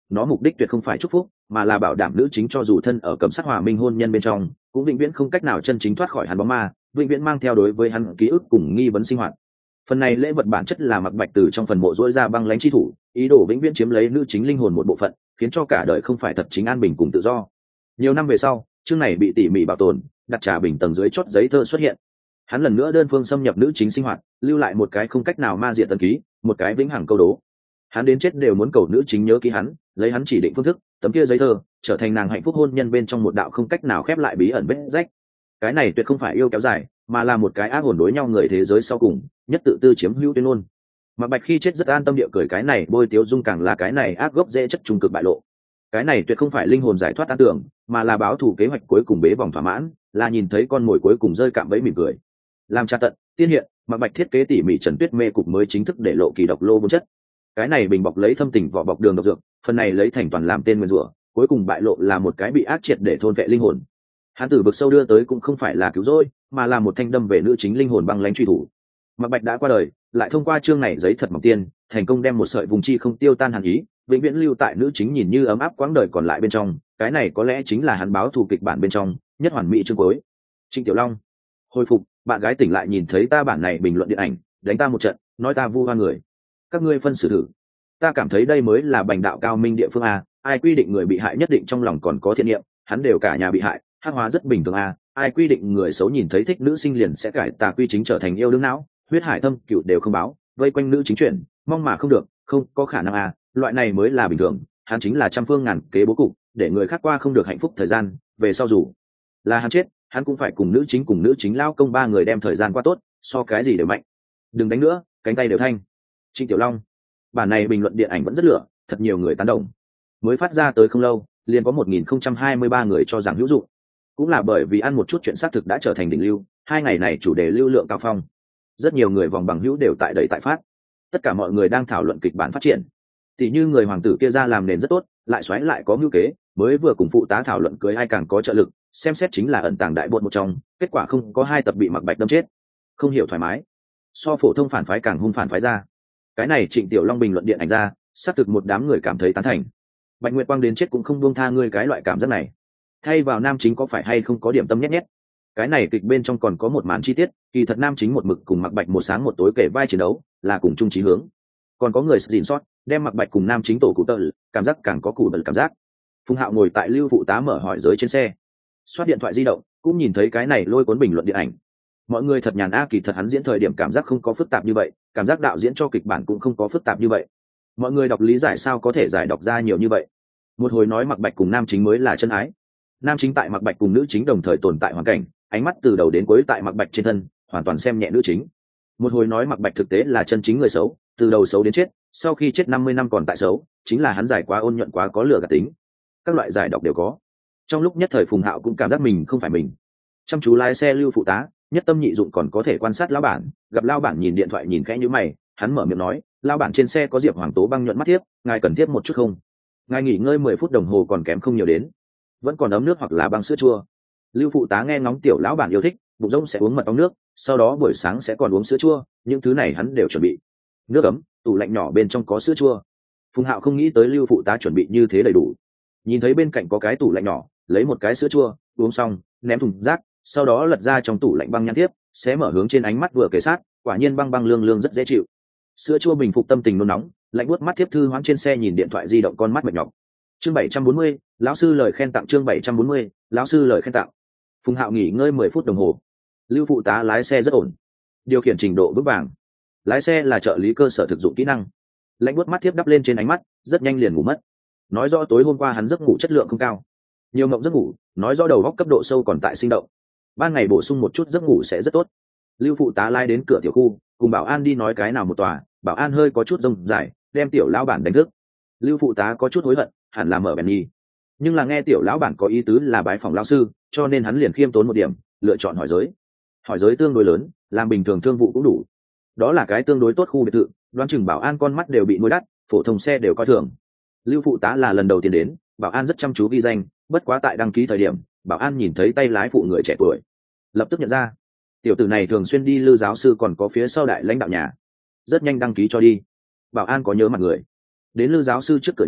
nó mục đích tuyệt không phải chúc phúc, mà là bảo đảm nữ chính cho dù thân ở cấm sát hòa minh hôn nhân bên trong, cũng vĩnh viễn không cách nào chân chính thoát khỏi hắn bóng ma, vĩnh viễn mang theo đối với hắn ký ức cùng nghi vấn sinh hoạt. Phần này lễ vật bản chất là Mạc Bạch từ trong phần mộ rỗi ra băng lãnh chi thủ, ý đồ vĩnh viễn chiếm lấy nữ chính linh hồn một bộ phận, khiến cho cả đời không phải thật chính an bình cùng tự do. Nhiều năm về sau, chương này bị tỉ mỉ bảo tồn, đặt trà bình tầng dưới chốt giấy thơ xuất hiện. Hắn lần nữa đơn phương xâm nhập nữ chính sinh hoạt, lưu lại một cái không cách nào ma diệt tân ký, một cái vĩnh hằng câu đố. Hắn đến chết đều muốn cầu nữ chính nhớ ký hắn, lấy hắn chỉ định phương thức, tấm kia giấy thơ trở thành nàng hạnh phúc hôn nhân bên trong một đạo không cách nào khép lại bí ẩn vết rách. Cái này tuyệt không phải yêu kéo dài, mà là một cái ác hồn đối nhau người thế giới sau cùng, nhất tự tư chiếm hữu tuyên ngôn. Mạc Bạch khi chết rất an tâm địa cười, cái này bôi tiếu dung càng là cái này ác gốc dễ chất trung cực bại lộ. Cái này tuyệt không phải linh hồn giải thoát an tưởng, mà là báo thù kế hoạch cuối cùng bế vòng thỏa mãn, là nhìn thấy con mồi cuối cùng rơi cạm bẫy mỉm cười. Làm tra tận, tiên hiện, Mạc Bạch thiết kế tỉ mỉ Trần Tuyết mê cục mới chính thức để lộ kỳ độc lô bốn chất. Cái này bình bọc lấy thâm tình vỏ bọc đường độc dược, phần này lấy thành toàn làm tên nguyên rủa, cuối cùng bại lộ là một cái bị ác triệt để thôn vệ linh hồn. Hắn tử vực sâu đưa tới cũng không phải là cứu rỗi, mà là một thanh đâm về nữ chính linh hồn băng lãnh truy thủ. Mạc Bạch đã qua đời, lại thông qua chương này giấy thật mỏng tiên, thành công đem một sợi vùng chi không tiêu tan hàn ý, vĩnh viễn lưu tại nữ chính nhìn như ấm áp quãng đời còn lại bên trong. Cái này có lẽ chính là hắn báo thù kịch bản bên trong nhất hoàn mỹ chương cuối. Trịnh Tiểu Long hồi phục, bạn gái tỉnh lại nhìn thấy ta bản này bình luận điện ảnh, đánh ta một trận, nói ta vu oan người. Các ngươi phân xử thử. Ta cảm thấy đây mới là bành đạo cao minh địa phương a. Ai quy định người bị hại nhất định trong lòng còn có thiện niệm, hắn đều cả nhà bị hại, hắc hóa rất bình thường a. Ai quy định người xấu nhìn thấy thích nữ sinh liền sẽ cải tà quy chính trở thành yêu đương não, huyết hải thâm cựu đều không báo, vây quanh nữ chính chuyển, mong mà không được, không có khả năng a. Loại này mới là bình thường, hắn chính là trăm phương ngàn kế bố cục, để người khác qua không được hạnh phúc thời gian, về sau dù là hắn chết, hắn cũng phải cùng nữ chính lao công ba người đem thời gian qua tốt, so cái gì đều mạnh. Đừng đánh nữa, cánh tay đều thanh. Trịnh Tiểu Long bản này bình luận điện ảnh vẫn rất lửa, thật nhiều người tán đồng. Mới phát ra tới không lâu, liền có 1023 người cho rằng hữu dụng. Cũng là bởi vì ăn một chút chuyện xác thực đã trở thành đỉnh lưu, hai ngày này chủ đề lưu lượng cao phong. Rất nhiều người vòng bằng hữu đều tại đầy tại phát. Tất cả mọi người đang thảo luận kịch bản phát triển. Tỷ như người hoàng tử kia ra làm nền rất tốt, lại xoáy lại có mưu kế, mới vừa cùng phụ tá thảo luận cưới ai càng có trợ lực, xem xét chính là ẩn tàng đại bột một trong, kết quả không có hai tập bị Mạc Bạch đâm chết. Không hiểu thoải mái. So phổ thông phản phái càng hung phản phái ra. Cái này Trịnh Tiểu Long bình luận điện ảnh ra, xác thực một đám người cảm thấy tán thành. Bạch Nguyệt Quang đến chết cũng không buông tha ngươi, cái loại cảm giác này. Thay vào nam chính có phải hay không có điểm tâm nhét nhét. Cái này kịch bên trong còn có một màn chi tiết, kỳ thật nam chính một mực cùng Mạc Bạch một sáng một tối kể vai chiến đấu, là cùng chung chí hướng. Còn có người gìn sót, đem Mạc Bạch cùng nam chính tổ cụ tợ, cảm giác càng có cụ tợ cảm giác. Phùng Hạo ngồi tại Lưu phụ tá mở hỏi giới trên xe, xoát điện thoại di động, cũng nhìn thấy cái này lôi cuốn bình luận điện ảnh. Mọi người thật nhàn a, kỳ thật hắn diễn thời điểm cảm giác không có phức tạp như vậy, cảm giác đạo diễn cho kịch bản cũng không có phức tạp như vậy. Mọi người đọc lý giải sao có thể giải đọc ra nhiều như vậy. Một hồi nói Mạc Bạch cùng nam chính mới là chân ái, nam chính tại Mạc Bạch cùng nữ chính đồng thời tồn tại hoàn cảnh, ánh mắt từ đầu đến cuối tại Mạc Bạch trên thân, hoàn toàn xem nhẹ nữ chính. Một hồi nói Mạc Bạch thực tế là chân chính người xấu, từ đầu xấu đến chết, sau khi chết 50 năm còn tại xấu, chính là hắn giải quá ôn nhuận quá có lửa gạt tính. Các loại giải đọc đều có. Trong lúc nhất thời Phùng Hạo cũng cảm giác mình không phải mình. Chăm chú lái xe Lưu phụ tá, nhất tâm nhị dụng còn có thể quan sát lão bản, gặp lão bản nhìn điện thoại nhìn khẽ nhíu mày, hắn mở miệng nói, lão bản trên xe có Diệp Hoàng Tố băng nhuận mắt thiếp, ngài cần tiếp một chút không? Ngài nghỉ ngơi 10 phút đồng hồ còn kém không nhiều đến. Vẫn còn ấm nước hoặc là băng sữa chua. Lưu phụ tá nghe ngóng tiểu lão bản yêu thích, bụng rỗng sẽ uống mật ong nước, sau đó buổi sáng sẽ còn uống sữa chua, những thứ này hắn đều chuẩn bị. Nước ấm, tủ lạnh nhỏ bên trong có sữa chua. Phùng Hạo không nghĩ tới Lưu phụ tá chuẩn bị như thế đầy đủ. Nhìn thấy bên cạnh có cái tủ lạnh nhỏ, lấy một cái sữa chua, uống xong, ném thùng rác, sau đó lật ra trong tủ lạnh băng nhãn tiếp, xé mở hướng trên ánh mắt vừa kề sát, quả nhiên băng băng lương lương rất dễ chịu. Sữa chua bình phục tâm tình nôn nóng, lạnh buốt mắt tiếp thư hoáng trên xe nhìn điện thoại di động con mắt mệt nhọc. Chương 740, lão sư lời khen tặng, chương 740, lão sư lời khen tặng. Phùng Hạo nghỉ ngơi 10 phút đồng hồ. Lưu phụ tá lái xe rất ổn, điều khiển trình độ vững vàng. Lái xe là trợ lý cơ sở thực dụng kỹ năng. Lạnh buốt mắt tiếp đắp lên trên ánh mắt, rất nhanh liền ngủ mất. Nói rõ tối hôm qua hắn giấc ngủ chất lượng không cao. Nhiều mộng giấc ngủ, nói rõ đầu óc cấp độ sâu còn tại sinh động. Ban ngày bổ sung một chút giấc ngủ sẽ rất tốt. Lưu phụ tá lái đến cửa tiểu khu, cùng bảo an đi nói cái nào một tòa, bảo an hơi có chút rông dài, đem tiểu lão bản đánh thức. Lưu phụ tá có chút hối hận, hẳn là mở bèn nhi, nhưng là nghe tiểu lão bản có ý tứ là bái phòng lão sư, cho nên hắn liền khiêm tốn một điểm, lựa chọn hỏi giới. Hỏi giới tương đối lớn, làm bình thường thương vụ cũng đủ. Đó là cái tương đối tốt khu biệt thự, đoán chừng bảo an con mắt đều bị nuôi đắt, phổ thông xe đều coi thường. Lưu phụ tá là lần đầu tiên đến, bảo an rất chăm chú ghi danh, bất quá tại đăng ký thời điểm, bảo an nhìn thấy tay lái phụ người trẻ tuổi, lập tức nhận ra tiểu tử này thường xuyên đi Lư giáo sư còn có phía sau đại lãnh đạo nhà, rất nhanh đăng ký cho đi. Bảo an có nhớ mặt người, đến Lư giáo sư trước cửa nhà,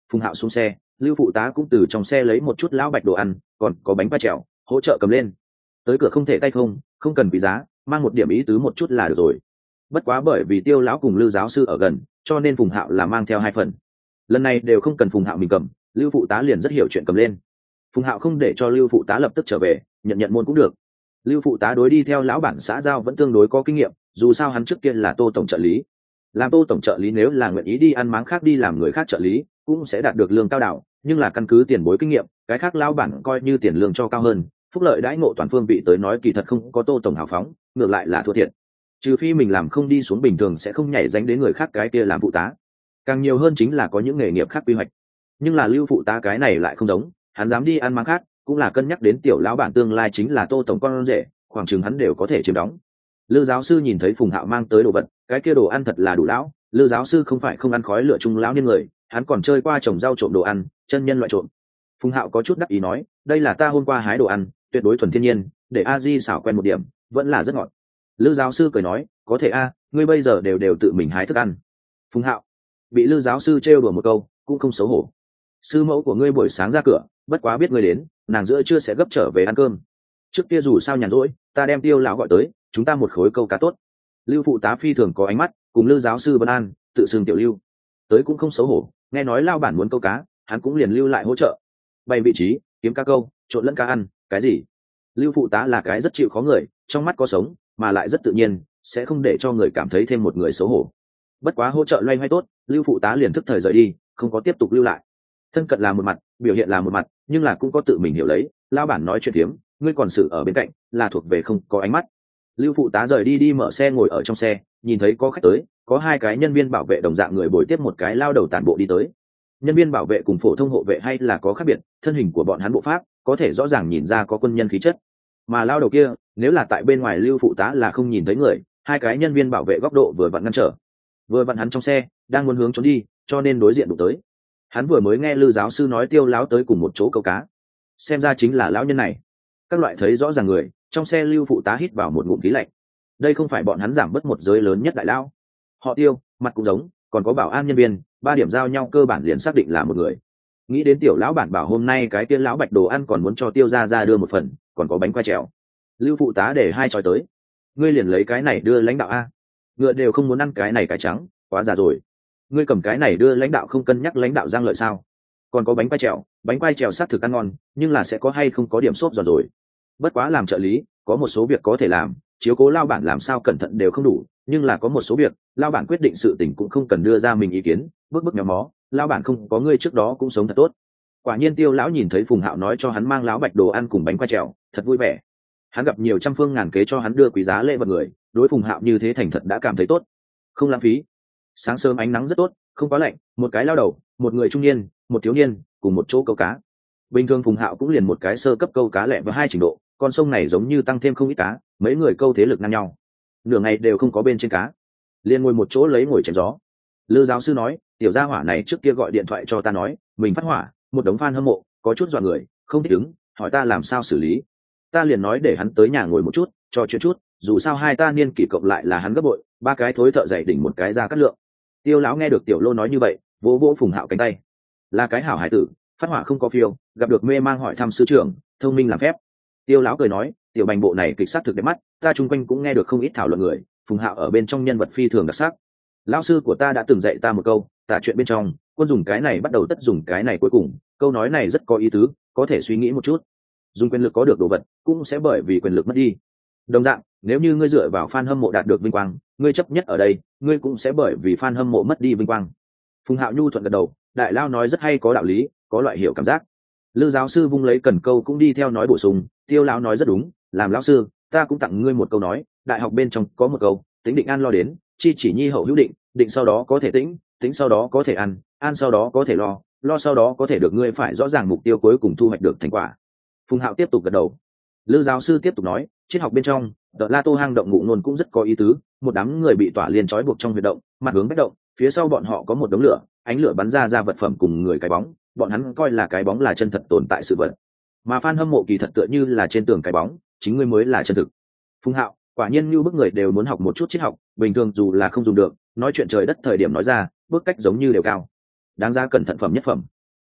Phùng Hạo xuống xe, Lưu phụ tá cũng từ trong xe lấy một chút lão bạch đồ ăn, còn có bánh ba chèo hỗ trợ cầm lên. Tới cửa không thể tay không, không cần quý giá, mang một điểm ý tứ một chút là được rồi. Bất quá bởi vì Tiêu lão cùng Lưu giáo sư ở gần, cho nên Phùng Hạo là mang theo 2 phần. Lần này đều không cần Phùng Hạo mình cầm, Lưu phụ tá liền rất hiểu chuyện cầm lên. Phùng Hạo không để cho Lưu phụ tá lập tức trở về, nhận môn cũng được. Lưu phụ tá đối đi theo lão bản xã giao vẫn tương đối có kinh nghiệm, dù sao hắn trước kia là Tô tổng trợ lý. Làm Tô tổng trợ lý nếu là nguyện ý đi ăn máng khác đi làm người khác trợ lý, cũng sẽ đạt được lương cao đảo, nhưng là căn cứ tiền bối kinh nghiệm, cái khác lão bản coi như tiền lương cho cao hơn, phúc lợi đãi ngộ toàn phương vị tới nói kỳ thật không có Tô tổng hào phóng, ngược lại là thua thiệt. Trừ phi mình làm không đi xuống bình thường sẽ không nhảy dánh đến người khác cái kia làm phụ tá. Càng nhiều hơn chính là có những nghề nghiệp khác quy hoạch. Nhưng là Lưu phụ tá cái này lại không giống, hắn dám đi ăn máng khác, cũng là cân nhắc đến tiểu lão bản tương lai chính là Tô tổng con rể, khoảng chừng hắn đều có thể chiếm đóng. Lư giáo sư nhìn thấy Phùng Hạo mang tới đồ vật, cái kia đồ ăn thật là đủ lão. Lư giáo sư không phải không ăn khói lửa chung lão niên người, hắn còn chơi qua trồng rau trộm đồ ăn, chân nhân loại trộm. Phùng Hạo có chút đắc ý nói, đây là ta hôm qua hái đồ ăn, tuyệt đối thuần thiên nhiên, để a di xảo quen một điểm, vẫn là rất ngọt. Lư giáo sư cười nói, có thể a, ngươi bây giờ đều tự mình hái thức ăn. Phùng Hạo bị Lư giáo sư trêu đùa một câu, cũng không xấu hổ. Sư mẫu của ngươi buổi sáng ra cửa, bất quá biết ngươi đến, nàng giữa trưa sẽ gấp trở về ăn cơm. Trước kia dù sao nhàn rỗi, ta đem Tiêu lão gọi tới, chúng ta một khối câu cá tốt. Lưu phụ tá phi thường có ánh mắt, cùng Lư giáo sư Vân An, tự xưng tiểu Lưu. Tới cũng không xấu hổ, nghe nói lao bản muốn câu cá, hắn cũng liền lưu lại hỗ trợ. Bày vị trí, kiếm cá câu, trộn lẫn cá ăn, cái gì? Lưu phụ tá là cái rất chịu khó người, trong mắt có sống, mà lại rất tự nhiên, sẽ không để cho người cảm thấy thêm một người xấu hổ. Bất quá hỗ trợ loay hoay tốt, Lưu phụ tá liền thức thời rời đi, không có tiếp tục lưu lại. Thân cận là một mặt, biểu hiện là một mặt, nhưng là cũng có tự mình hiểu lấy. Lao bản nói chuyện tiếm, ngươi còn xử ở bên cạnh, là thuộc về không có ánh mắt. Lưu phụ tá rời đi mở xe ngồi ở trong xe, nhìn thấy có khách tới, có 2 cái nhân viên bảo vệ đồng dạng người bồi tiếp một cái lao đầu tản bộ đi tới. Nhân viên bảo vệ cùng phổ thông hộ vệ hay là có khác biệt, thân hình của bọn hắn bộ pháp có thể rõ ràng nhìn ra có quân nhân khí chất. Mà lao đầu kia, nếu là tại bên ngoài Lưu phụ tá là không nhìn thấy người, 2 cái nhân viên bảo vệ góc độ vừa vặn ngăn trở. Vừa vặn hắn trong xe, đang muốn hướng trốn đi, cho nên đối diện đụng tới. Hắn vừa mới nghe Lư giáo sư nói Tiêu lão tới cùng một chỗ câu cá, xem ra chính là lão nhân này. Các loại thấy rõ ràng người, trong xe Lưu phụ tá hít vào một ngụm khí lạnh. Đây không phải bọn hắn giảm bớt một giới lớn nhất đại lão. Họ Tiêu, mặt cũng giống, còn có bảo an nhân viên, 3 điểm giao nhau cơ bản liền xác định là một người. Nghĩ đến tiểu lão bản bảo hôm nay cái tiên lão bạch đồ ăn còn muốn cho Tiêu ra đưa một phần, còn có bánh qua trèo. Lưu phụ tá để 2 chói tới, ngươi liền lấy cái này đưa lãnh đạo a. Ngựa đều không muốn ăn cái này cái trắng, quá già rồi. Ngươi cầm cái này đưa lãnh đạo không cân nhắc lãnh đạo giang lợi sao? Còn có bánh quai trèo sát thực ăn ngon, nhưng là sẽ có hay không có điểm xốp giòn rồi. Bất quá làm trợ lý, có một số việc có thể làm, chiếu cố lao bản làm sao cẩn thận đều không đủ, nhưng là có một số việc, lao bản quyết định sự tình cũng không cần đưa ra mình ý kiến, bước méo mó, lao bản không có ngươi trước đó cũng sống thật tốt. Quả nhiên Tiêu lão nhìn thấy Phùng Hạo nói cho hắn mang lão bạch đồ ăn cùng bánh quai trèo, thật vui vẻ. Hắn gặp nhiều trăm phương ngàn kế cho hắn đưa quý giá lễ vật người, đối Phùng Hạo như thế thành thật đã cảm thấy tốt, không lãng phí. Sáng sớm ánh nắng rất tốt, không quá lạnh, một cái lao đầu, một người trung niên, một thiếu niên, cùng một chỗ câu cá. Bình thường Phùng Hạo cũng liền một cái sơ cấp câu cá lẹ với 2 trình độ, con sông này giống như tăng thêm không ít cá, mấy người câu thế lực ngang nhau. Nửa ngày đều không có bên trên cá, liền ngồi một chỗ lấy ngồi chém gió. Lư giáo sư nói, tiểu gia hỏa này trước kia gọi điện thoại cho ta nói, mình phát hỏa, một đống fan hâm mộ, có chút dọa người, không thích ứng, hỏi ta làm sao xử lý. Ta liền nói để hắn tới nhà ngồi một chút, trò chuyện chút, dù sao 2 ta niên kỷ cộng lại là hắn gấp bội, 3 cái thối thợ dày đỉnh một cái ra cắt lượng. Tiêu lão nghe được tiểu Lô nói như vậy, vỗ vỗ Phùng Hạo cánh tay. Là cái hảo hải tử, phát hỏa không có phiêu, gặp được mê mang hỏi thăm sư trưởng, thông minh làm phép. Tiêu lão cười nói, tiểu bành bộ này kịch sắc thực đẹp mắt, ta chung quanh cũng nghe được không ít thảo luận người, Phùng Hạo ở bên trong nhân vật phi thường đặc sắc. Lão sư của ta đã từng dạy ta một câu, tả chuyện bên trong, quân dùng cái này bắt đầu tất dùng cái này cuối cùng, câu nói này rất có ý tứ, có thể suy nghĩ một chút. Dùng quyền lực có được đồ vật, cũng sẽ bởi vì quyền lực mất đi. Đồng dạng, nếu như ngươi dựa vào fan hâm mộ đạt được vinh quang, ngươi chấp nhất ở đây, ngươi cũng sẽ bởi vì fan hâm mộ mất đi vinh quang. Phùng Hạo nhu thuận gật đầu, đại lao nói rất hay, có đạo lý, có loại hiểu cảm giác. Lư giáo sư vung lấy cần câu cũng đi theo nói bổ sung, Tiêu lão nói rất đúng, làm lão sư, ta cũng tặng ngươi một câu nói, đại học bên trong có một câu, tính định an lo đến, chi chỉ nhi hậu hữu định, định sau đó có thể tĩnh, tính sau đó có thể ăn, an sau đó có thể lo sau đó có thể được, ngươi phải rõ ràng mục tiêu cuối cùng thu hoạch được thành quả. Phùng Hạo tiếp tục gật đầu. Lư giáo sư tiếp tục nói, triết học bên trong, Đợt La Tô hang động ngụ nôn cũng rất có ý tứ, một đám người bị tỏa liên trói buộc trong huyệt động, mặt hướng bách động, phía sau bọn họ có một đống lửa, ánh lửa bắn ra vật phẩm cùng người cái bóng, bọn hắn coi là cái bóng là chân thật tồn tại sự vật, mà fan hâm mộ kỳ thật tựa như là trên tường cái bóng, chính ngươi mới là chân thực. Phùng Hạo, quả nhiên như bức người đều muốn học một chút triết học, bình thường dù là không dùng được, nói chuyện trời đất thời điểm nói ra, bước cách giống như đều cao. Đáng ra cẩn thận phẩm nhất phẩm,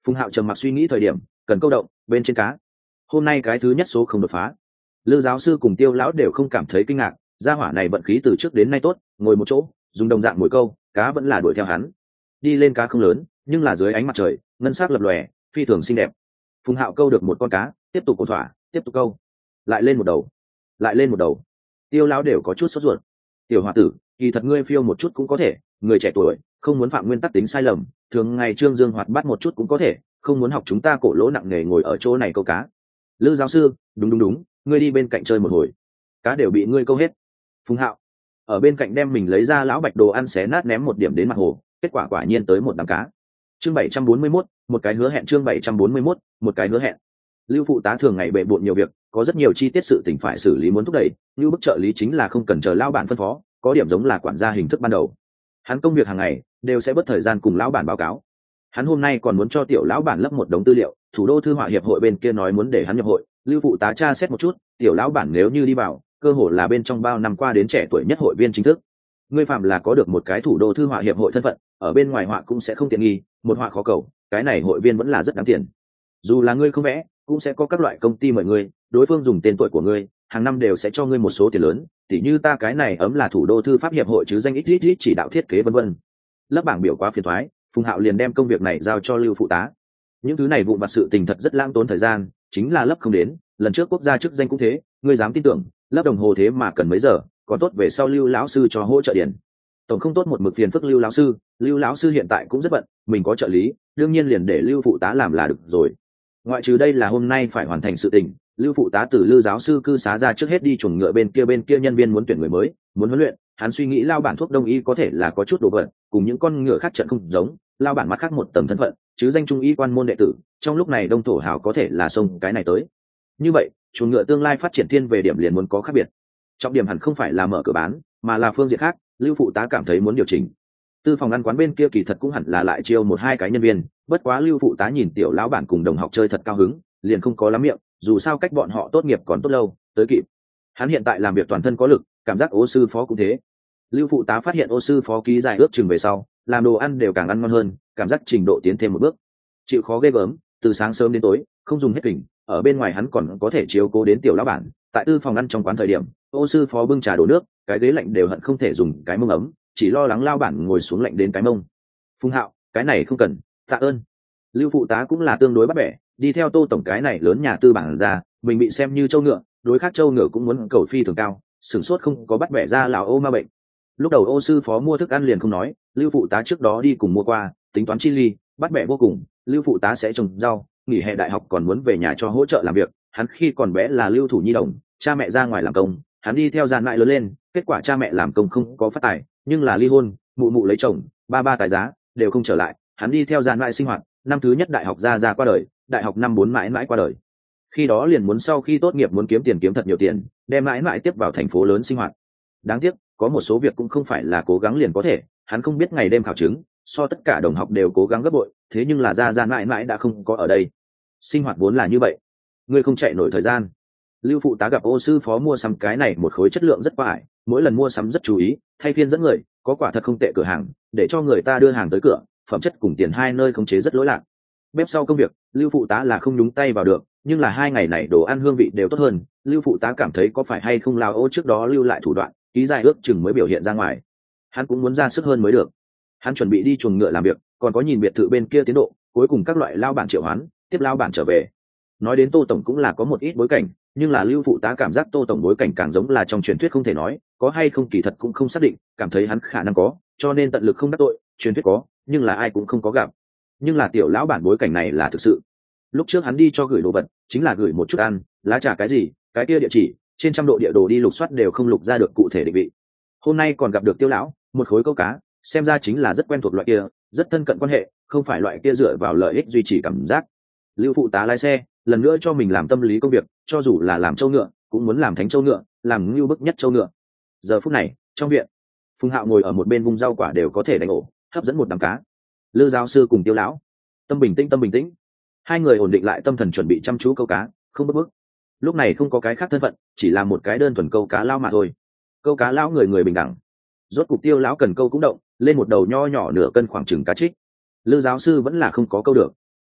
Phùng Hạo trầm mặc suy nghĩ thời điểm cần câu động bên trên cá. Hôm nay cái thứ nhất số không đột phá. Lư giáo sư cùng Tiêu lão đều không cảm thấy kinh ngạc, gia hỏa này vận khí từ trước đến nay tốt, ngồi một chỗ dùng đồng dạng mồi câu, cá vẫn là đuổi theo hắn. Đi lên cá không lớn, nhưng là dưới ánh mặt trời ngân sắc lập lòe, phi thường xinh đẹp. Phùng Hạo câu được một con cá, tiếp tục câu thỏa, tiếp tục câu, lại lên một đầu, lại lên một đầu. Tiêu lão đều có chút sốt ruột. Tiểu hòa tử, kỳ thật ngươi phiêu một chút cũng có thể, người trẻ tuổi không muốn phạm nguyên tắc tính sai lầm, thường ngày trương dương hoạt bát một chút cũng có thể, không muốn học chúng ta cổ lỗ nặng nề ngồi ở chỗ này câu cá. Lư giáo sư, đúng, ngươi đi bên cạnh chơi một hồi, cá đều bị ngươi câu hết. Phùng Hạo ở bên cạnh đem mình lấy ra lão bạch đồ ăn xé nát ném một điểm đến mặt hồ, kết quả quả nhiên tới một đám cá. Chương 741, một cái hứa hẹn. Chương 741, một cái hứa hẹn. Lưu phụ tá thường ngày bệ bội nhiều việc, có rất nhiều chi tiết sự tình phải xử lý muốn thúc đẩy, như bức trợ lý chính là không cần chờ lão bản phân phó, có điểm giống là quản gia hình thức ban đầu. Hắn công việc hàng ngày đều sẽ bất thời gian cùng lão bản báo cáo. Hắn hôm nay còn muốn cho tiểu lão bản lấp một đống tư liệu, thủ đô thư họa hiệp hội bên kia nói muốn để hắn nhập hội, Lưu phụ tá tra xét một chút, tiểu lão bản nếu như đi vào, cơ hội là bên trong bao năm qua đến trẻ tuổi nhất hội viên chính thức. Ngươi phạm là có được một cái thủ đô thư họa hiệp hội thân phận, ở bên ngoài họa cũng sẽ không tiện nghi, một họa khó cầu, cái này hội viên vẫn là rất đáng tiền. Dù là ngươi không vẽ, cũng sẽ có các loại công ty mời ngươi, đối phương dùng tên tuổi của ngươi, hàng năm đều sẽ cho ngươi một số tiền lớn, tỉ như ta cái này ấm là thủ đô thư pháp hiệp hội chứ danh ít chỉ đạo thiết kế vân vân. Lớp bảng biểu quá phiền thoái, Phùng Hạo liền đem công việc này giao cho Lưu phụ tá. Những thứ này vụn vặt sự tình thật rất lãng tốn thời gian, chính là lớp không đến, lần trước quốc gia chức danh cũng thế, ngươi dám tin tưởng, lớp đồng hồ thế mà cần mấy giờ, còn tốt về sau Lưu lão sư cho hỗ trợ điển. Tổng không tốt một mực phiền phức Lưu lão sư hiện tại cũng rất bận, mình có trợ lý, đương nhiên liền để Lưu phụ tá làm là được rồi. Ngoại trừ đây là hôm nay phải hoàn thành sự tình, Lưu phụ tá từ Lưu giáo sư cư xá ra trước hết đi chuồng ngựa bên kia nhân viên muốn tuyển người mới, muốn huấn luyện, hắn suy nghĩ lao bản thuốc đông y có thể là có chút đồ vật, cùng những con ngựa khác trận không giống, lao bản mắt khác một tầng thân phận, chứ danh trung y quan môn đệ tử, trong lúc này đông thổ hào có thể là xông cái này tới. Như vậy, chuồng ngựa tương lai phát triển thiên về điểm liền muốn có khác biệt. Trọng điểm hẳn không phải là mở cửa bán, mà là phương diện khác, Lưu phụ tá cảm thấy muốn điều chỉnh. Tư phòng ăn quán bên kia kỳ thật cũng hẳn là lại chiêu một hai cái nhân viên, bất quá Lưu phụ tá nhìn tiểu lão bản cùng đồng học chơi thật cao hứng, liền không có lắm miệng, dù sao cách bọn họ tốt nghiệp còn tốt lâu, tới kịp. Hắn hiện tại làm việc toàn thân có lực, cảm giác ô sư phó cũng thế. Lưu phụ tá phát hiện ô sư phó ký dài ước chừng về sau, làm đồ ăn đều càng ăn ngon hơn, cảm giác trình độ tiến thêm một bước. Chịu khó ghê gớm, từ sáng sớm đến tối, không dùng hết kình, ở bên ngoài hắn còn có thể chiếu cố đến tiểu lão bản. Tại tư phòng ăn trong quán thời điểm, ô sư phó bưng trà đổ nước, cái ghế lạnh đều hận không thể dùng cái mông ấm, chỉ lo lắng lao bản ngồi xuống lạnh đến cái mông. Phùng Hạo, cái này không cần, tạ ơn. Lưu phụ tá cũng là tương đối bắt bẻ, đi theo Tô tổng cái này lớn nhà tư bản ra, mình bị xem như châu ngựa, đối khác châu ngựa cũng muốn cầu phi thường cao, sửng sốt không có bắt bẻ ra lão ô ma bệnh. Lúc đầu ô sư phó mua thức ăn liền không nói, Lưu phụ tá trước đó đi cùng mua qua, tính toán chi ly, bắt bẻ vô cùng. Lưu phụ tá sẽ trồng rau, nghỉ hè đại học còn muốn về nhà cho hỗ trợ làm việc. Hắn khi còn bé là Lưu thủ nhi đồng, cha mẹ ra ngoài làm công, hắn đi theo gian mại lớn lên, kết quả cha mẹ làm công không có phát tài, nhưng là ly hôn, mụ mụ lấy chồng, ba tài giá đều không trở lại, hắn đi theo gian mại sinh hoạt, năm thứ nhất đại học ra qua đời, đại học năm 4 mãi qua đời. Khi đó liền muốn sau khi tốt nghiệp muốn kiếm tiền kiếm thật nhiều tiền, đem mãi tiếp vào thành phố lớn sinh hoạt. Đáng tiếc, có một số việc cũng không phải là cố gắng liền có thể, hắn không biết ngày đêm khảo chứng, so tất cả đồng học đều cố gắng gấp bội, thế nhưng là ra mãi đã không có ở đây. Sinh hoạt vốn là như vậy, ngươi không chạy nổi thời gian. Lưu phụ tá gặp ô sư phó mua sắm cái này một khối chất lượng rất phải, mỗi lần mua sắm rất chú ý, thay phiên dẫn người, có quả thật không tệ cửa hàng, để cho người ta đưa hàng tới cửa, phẩm chất cùng tiền hai nơi khống chế rất lỗi lạc. Bếp sau công việc, Lưu phụ tá là không nhúng tay vào được, nhưng là 2 ngày này đồ ăn hương vị đều tốt hơn, Lưu phụ tá cảm thấy có phải hay không lao ô trước đó lưu lại thủ đoạn, ký dài ước chừng mới biểu hiện ra ngoài. Hắn cũng muốn ra sức hơn mới được. Hắn chuẩn bị đi chuồng ngựa làm việc, còn có nhìn biệt thự bên kia tiến độ, cuối cùng các loại lao bản triệu hoán, tiếp lao bản trở về. Nói đến Tô tổng cũng là có một ít bối cảnh, nhưng là Lưu phụ tá cảm giác Tô tổng bối cảnh càng giống là trong truyền thuyết không thể nói, có hay không kỳ thật cũng không xác định, cảm thấy hắn khả năng có, cho nên tận lực không đắc tội, truyền thuyết có, nhưng là ai cũng không có gặp. Nhưng là tiểu lão bản bối cảnh này là thực sự. Lúc trước hắn đi cho gửi đồ vật, chính là gửi một chút ăn, lá trà cái gì, cái kia địa chỉ, trên 100 độ địa đồ đi lục soát đều không lục ra được cụ thể định vị. Hôm nay còn gặp được Tiêu lão, một khối câu cá, xem ra chính là rất quen thuộc loại kia, rất thân cận quan hệ, không phải loại kia dựa vào lợi ích duy trì cảm giác. Lưu phụ tá lái xe, lần nữa cho mình làm tâm lý công việc, cho dù là làm trâu ngựa, cũng muốn làm thánh trâu ngựa, làm ngưu bức nhất trâu ngựa. Giờ phút này, trong viện, Phùng Hạo ngồi ở một bên vung rau quả đều có thể đánh ổ, hấp dẫn một đám cá. Lư giáo sư cùng Tiêu lão, tâm bình tĩnh. Hai người ổn định lại tâm thần chuẩn bị chăm chú câu cá, không bức. Lúc này không có cái khác thân phận, chỉ là một cái đơn thuần câu cá lao mà thôi. Câu cá lão người bình đẳng. Rốt cục Tiêu lão cần câu cũng động, lên một đầu nho nhỏ nửa cân khoảng chừng cá trích. Lư giáo sư vẫn là không có câu được.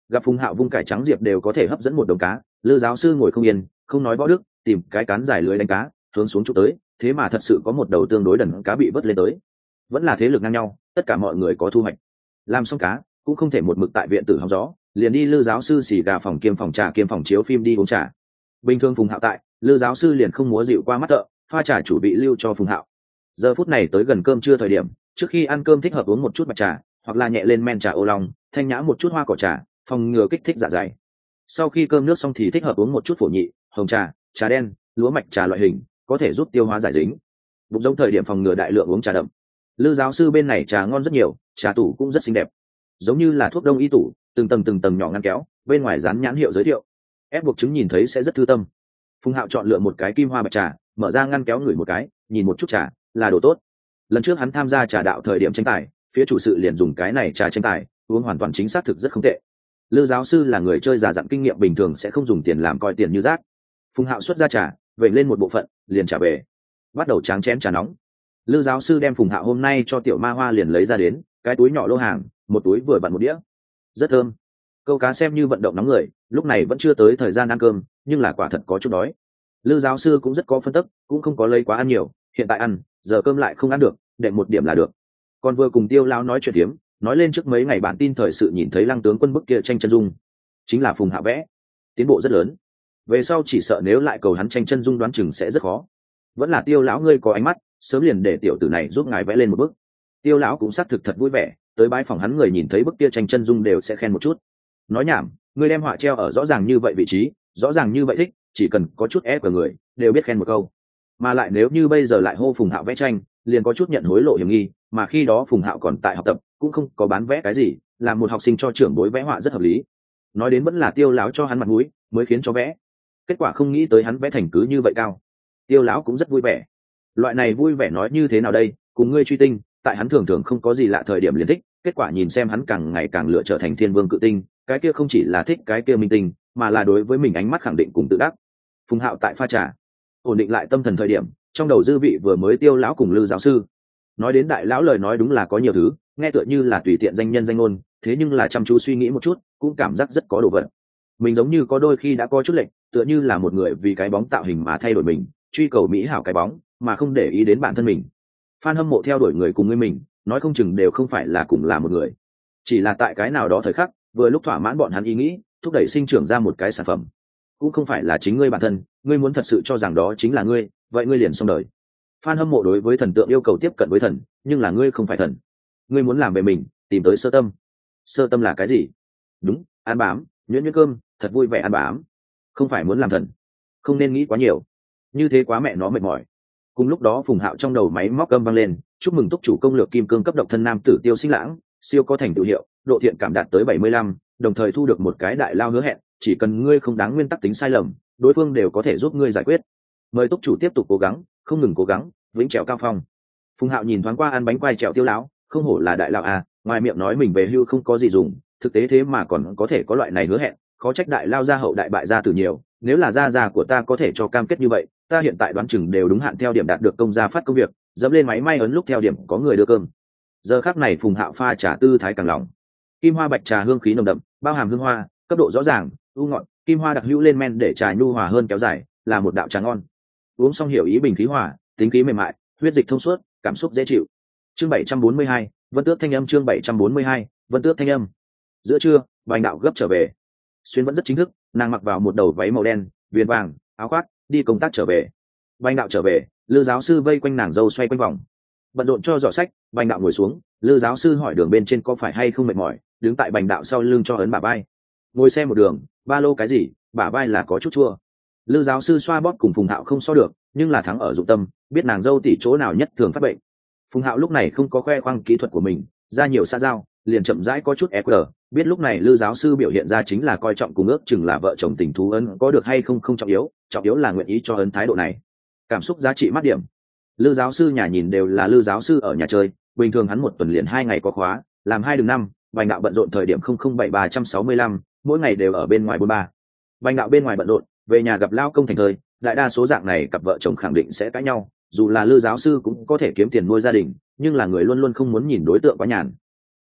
Gặp Phùng Hạo vung cải trắng diệp đều có thể hấp dẫn một đống cá, Lư giáo sư ngồi không yên, không nói võ đức, tìm cái cán dài lưới đánh cá, hướng xuống chụp tới, thế mà thật sự có một đầu tương đối đần cá bị vớt lên tới. Vẫn là thế lực ngang nhau, tất cả mọi người có thu hoạch. Làm xong cá, cũng không thể một mực tại viện tử hóng gió, liền đi Lư giáo sư xì gà phòng kiêm phòng trà kiêm phòng chiếu phim đi uống trà. Bình thường Phùng Hạo tại, Lư giáo sư liền không múa dịu qua mắt thợ, pha trà chủ bị lưu cho Phùng Hạo. Giờ phút này tới gần cơm trưa thời điểm, trước khi ăn cơm thích hợp uống một chút bạch trà, hoặc là nhẹ lên men trà ô long, thanh nhã một chút hoa cỏ trà, phòng ngừa kích thích dạ dày. Sau khi cơm nước xong thì thích hợp uống một chút phổ nhị, hồng trà, trà đen, lúa mạch trà loại hình, có thể giúp tiêu hóa giải dính. Bụng giống thời điểm phòng ngừa đại lượng uống trà đậm. Lư giáo sư bên này trà ngon rất nhiều, trà tủ cũng rất xinh đẹp, giống như là thuốc đông y tủ, từng tầng nhỏ ngăn kéo, bên ngoài dán nhãn hiệu giới thiệu. Ép buộc chứng nhìn thấy sẽ rất thư tâm. Phùng Hạo chọn lựa một cái kim hoa bạch trà, mở ra ngăn kéo ngửi một cái, nhìn một chút trà, là đồ tốt. Lần trước hắn tham gia trà đạo thời điểm tranh tài, phía chủ sự liền dùng cái này trà tranh tài, uống hoàn toàn chính xác thực rất không tệ. Lư giáo sư là người chơi già dặn kinh nghiệm bình thường sẽ không dùng tiền làm coi tiền như rác. Phùng Hạo xuất ra trà, vẩy lên một bộ phận, liền trả về, bắt đầu tráng chén trà nóng. Lư giáo sư đem Phùng Hạo hôm nay cho tiểu ma hoa liền lấy ra đến, cái túi nhỏ lô hàng, một túi vừa bận một đĩa, rất thơm. Câu cá xem như vận động nóng người, lúc này vẫn chưa tới thời gian ăn cơm, nhưng là quả thật có chút đói. Lư giáo sư cũng rất có phân tích, cũng không có lấy quá ăn nhiều, hiện tại ăn, giờ cơm lại không ăn được, đệm một điểm là được. Còn vừa cùng Tiêu lão nói chuyện tiếm, nói lên trước mấy ngày bản tin thời sự nhìn thấy Lăng tướng quân bức kia tranh chân dung, chính là Phùng Hạo vẽ, tiến bộ rất lớn. Về sau chỉ sợ nếu lại cầu hắn tranh chân dung đoán chừng sẽ rất khó. Vẫn là Tiêu lão ngươi có ánh mắt, sớm liền để tiểu tử này giúp ngài vẽ lên một bức. Tiêu lão cũng xác thực thật vui vẻ, tới bãi phòng hắn người nhìn thấy bức kia tranh chân dung đều sẽ khen một chút. Nói nhảm, ngươi đem họa treo ở rõ ràng như vậy vị trí, rõ ràng như vậy thích, chỉ cần có chút ép của người đều biết khen một câu. Mà lại nếu như bây giờ lại hô Phùng Hạo vẽ tranh, liền có chút nhận hối lộ hiểm nghi, mà khi đó Phùng Hạo còn tại học tập, cũng không có bán vẽ cái gì, làm một học sinh cho trưởng bối vẽ họa rất hợp lý. Nói đến vẫn là Tiêu lão cho hắn mặt mũi, mới khiến cho vẽ. Kết quả không nghĩ tới hắn vẽ thành cứ như vậy cao. Tiêu lão cũng rất vui vẻ. Loại này vui vẻ nói như thế nào đây, cùng ngươi truy tinh, tại hắn thường thường không có gì lạ thời điểm liền thích, kết quả nhìn xem hắn càng ngày càng lựa trở thành thiên vương cự tinh, cái kia không chỉ là thích cái kia minh tinh, mà là đối với mình ánh mắt khẳng định cùng tự đắc. Phùng Hạo tại pha trà, ổn định lại tâm thần thời điểm, trong đầu dư vị vừa mới Tiêu lão cùng Lư giáo sư nói đến đại lão lời nói đúng là có nhiều thứ, nghe tựa như là tùy tiện danh nhân danh ngôn, thế nhưng là chăm chú suy nghĩ một chút, cũng cảm giác rất có đồ vật. Mình giống như có đôi khi đã có chút lệch, tựa như là một người vì cái bóng tạo hình mà thay đổi mình, truy cầu mỹ hảo cái bóng, mà không để ý đến bản thân mình. Fan hâm mộ theo đuổi người cùng người mình, nói không chừng đều không phải là cùng là một người, chỉ là tại cái nào đó thời khắc, vừa lúc thỏa mãn bọn hắn ý nghĩ, thúc đẩy sinh trưởng ra một cái sản phẩm, cũng không phải là chính ngươi bản thân. Ngươi muốn thật sự cho rằng đó chính là ngươi, vậy ngươi liền xong đời. Fan hâm mộ đối với thần tượng yêu cầu tiếp cận với thần, nhưng là ngươi không phải thần. Ngươi muốn làm về mình, tìm tới sơ tâm. Sơ tâm là cái gì? Đúng, ăn bám, nhuyễn nhuyễn cơm, thật vui vẻ ăn bám. Không phải muốn làm thần. Không nên nghĩ quá nhiều, như thế quá mẹ nó mệt mỏi. Cùng lúc đó Phùng Hạo trong đầu máy móc âm vang lên, chúc mừng túc chủ công lược kim cương cấp độc thân nam tử Tiêu Sinh Lãng, siêu có thành tựu hiệu, độ thiện cảm đạt tới 75, đồng thời thu được một cái đại lao hứa hẹn, chỉ cần ngươi không đáng nguyên tắc tính sai lầm, đối phương đều có thể giúp ngươi giải quyết. Mời túc chủ tiếp tục cố gắng, không ngừng cố gắng, vĩnh trèo cao phong. Phùng Hạo nhìn thoáng qua ăn bánh quai trèo Tiêu lão, không hổ là đại lão à, ngoài miệng nói mình về hưu không có gì dùng, thực tế thế mà còn có thể có loại này hứa hẹn, khó trách đại lao gia hậu đại bại gia tử nhiều. Nếu là gia của ta có thể cho cam kết như vậy, ta hiện tại đoán chừng đều đúng hạn theo điểm đạt được công gia phát công việc, dẫm lên máy may ấn lúc theo điểm có người đưa cơm. Giờ khắc này Phùng Hạo pha trà tư thái càng lòng. Kim hoa bạch trà hương khí nồng đậm, bao hàm hương hoa, cấp độ rõ ràng, u ngọt, kim hoa đặc hữu lên men để trà nhu hòa hơn kéo dài, là một đạo trà ngon. Uống xong hiểu ý bình khí hòa, tính khí mềm mại, huyết dịch thông suốt, cảm xúc dễ chịu. Chương 742, Vân Tước thanh âm. Chương 742, Vân Tước thanh âm. Giữa trưa, Bành đạo gấp trở về. Xuyên vẫn rất chính thức, nàng mặc vào một đầu váy màu đen, viền vàng, áo khoác, đi công tác trở về. Bành đạo trở về, Lư giáo sư vây quanh nàng dâu xoay quanh vòng, bận rộn cho giỏ sách. Bành đạo ngồi xuống, Lư giáo sư hỏi đường bên trên có phải hay không mệt mỏi, đứng tại Bành đạo sau lưng cho ấn bả vai. Ngồi xe một đường, ba lô cái gì, bả vai là có chút chua. Lư giáo sư xoa bóp cùng Phùng Hạo không so được, nhưng là thắng ở dụng tâm, biết nàng dâu tỉ chỗ nào nhất thường phát bệnh. Phùng Hạo lúc này không có khoe khoang kỹ thuật của mình, ra nhiều xã giao, liền chậm rãi có chút EQ, biết lúc này Lư giáo sư biểu hiện ra chính là coi trọng cùng ước chừng là vợ chồng tình thú, ấn có được hay không không trọng yếu là nguyện ý cho ấn thái độ này. Cảm xúc giá trị mát điểm. Lư giáo sư nhà nhìn đều là Lư giáo sư ở nhà chơi, bình thường hắn một tuần liền 2 ngày có khóa, làm 2 đường 5, Bành đạo bận rộn thời điểm 007365, mỗi ngày đều ở bên ngoài 43. Bành đạo bên ngoài bận rộn, về nhà gặp lao công thành thời, đại đa số dạng này cặp vợ chồng khẳng định sẽ cãi nhau, dù là Lư giáo sư cũng có thể kiếm tiền nuôi gia đình, nhưng là người luôn luôn không muốn nhìn đối tượng quá nhàn.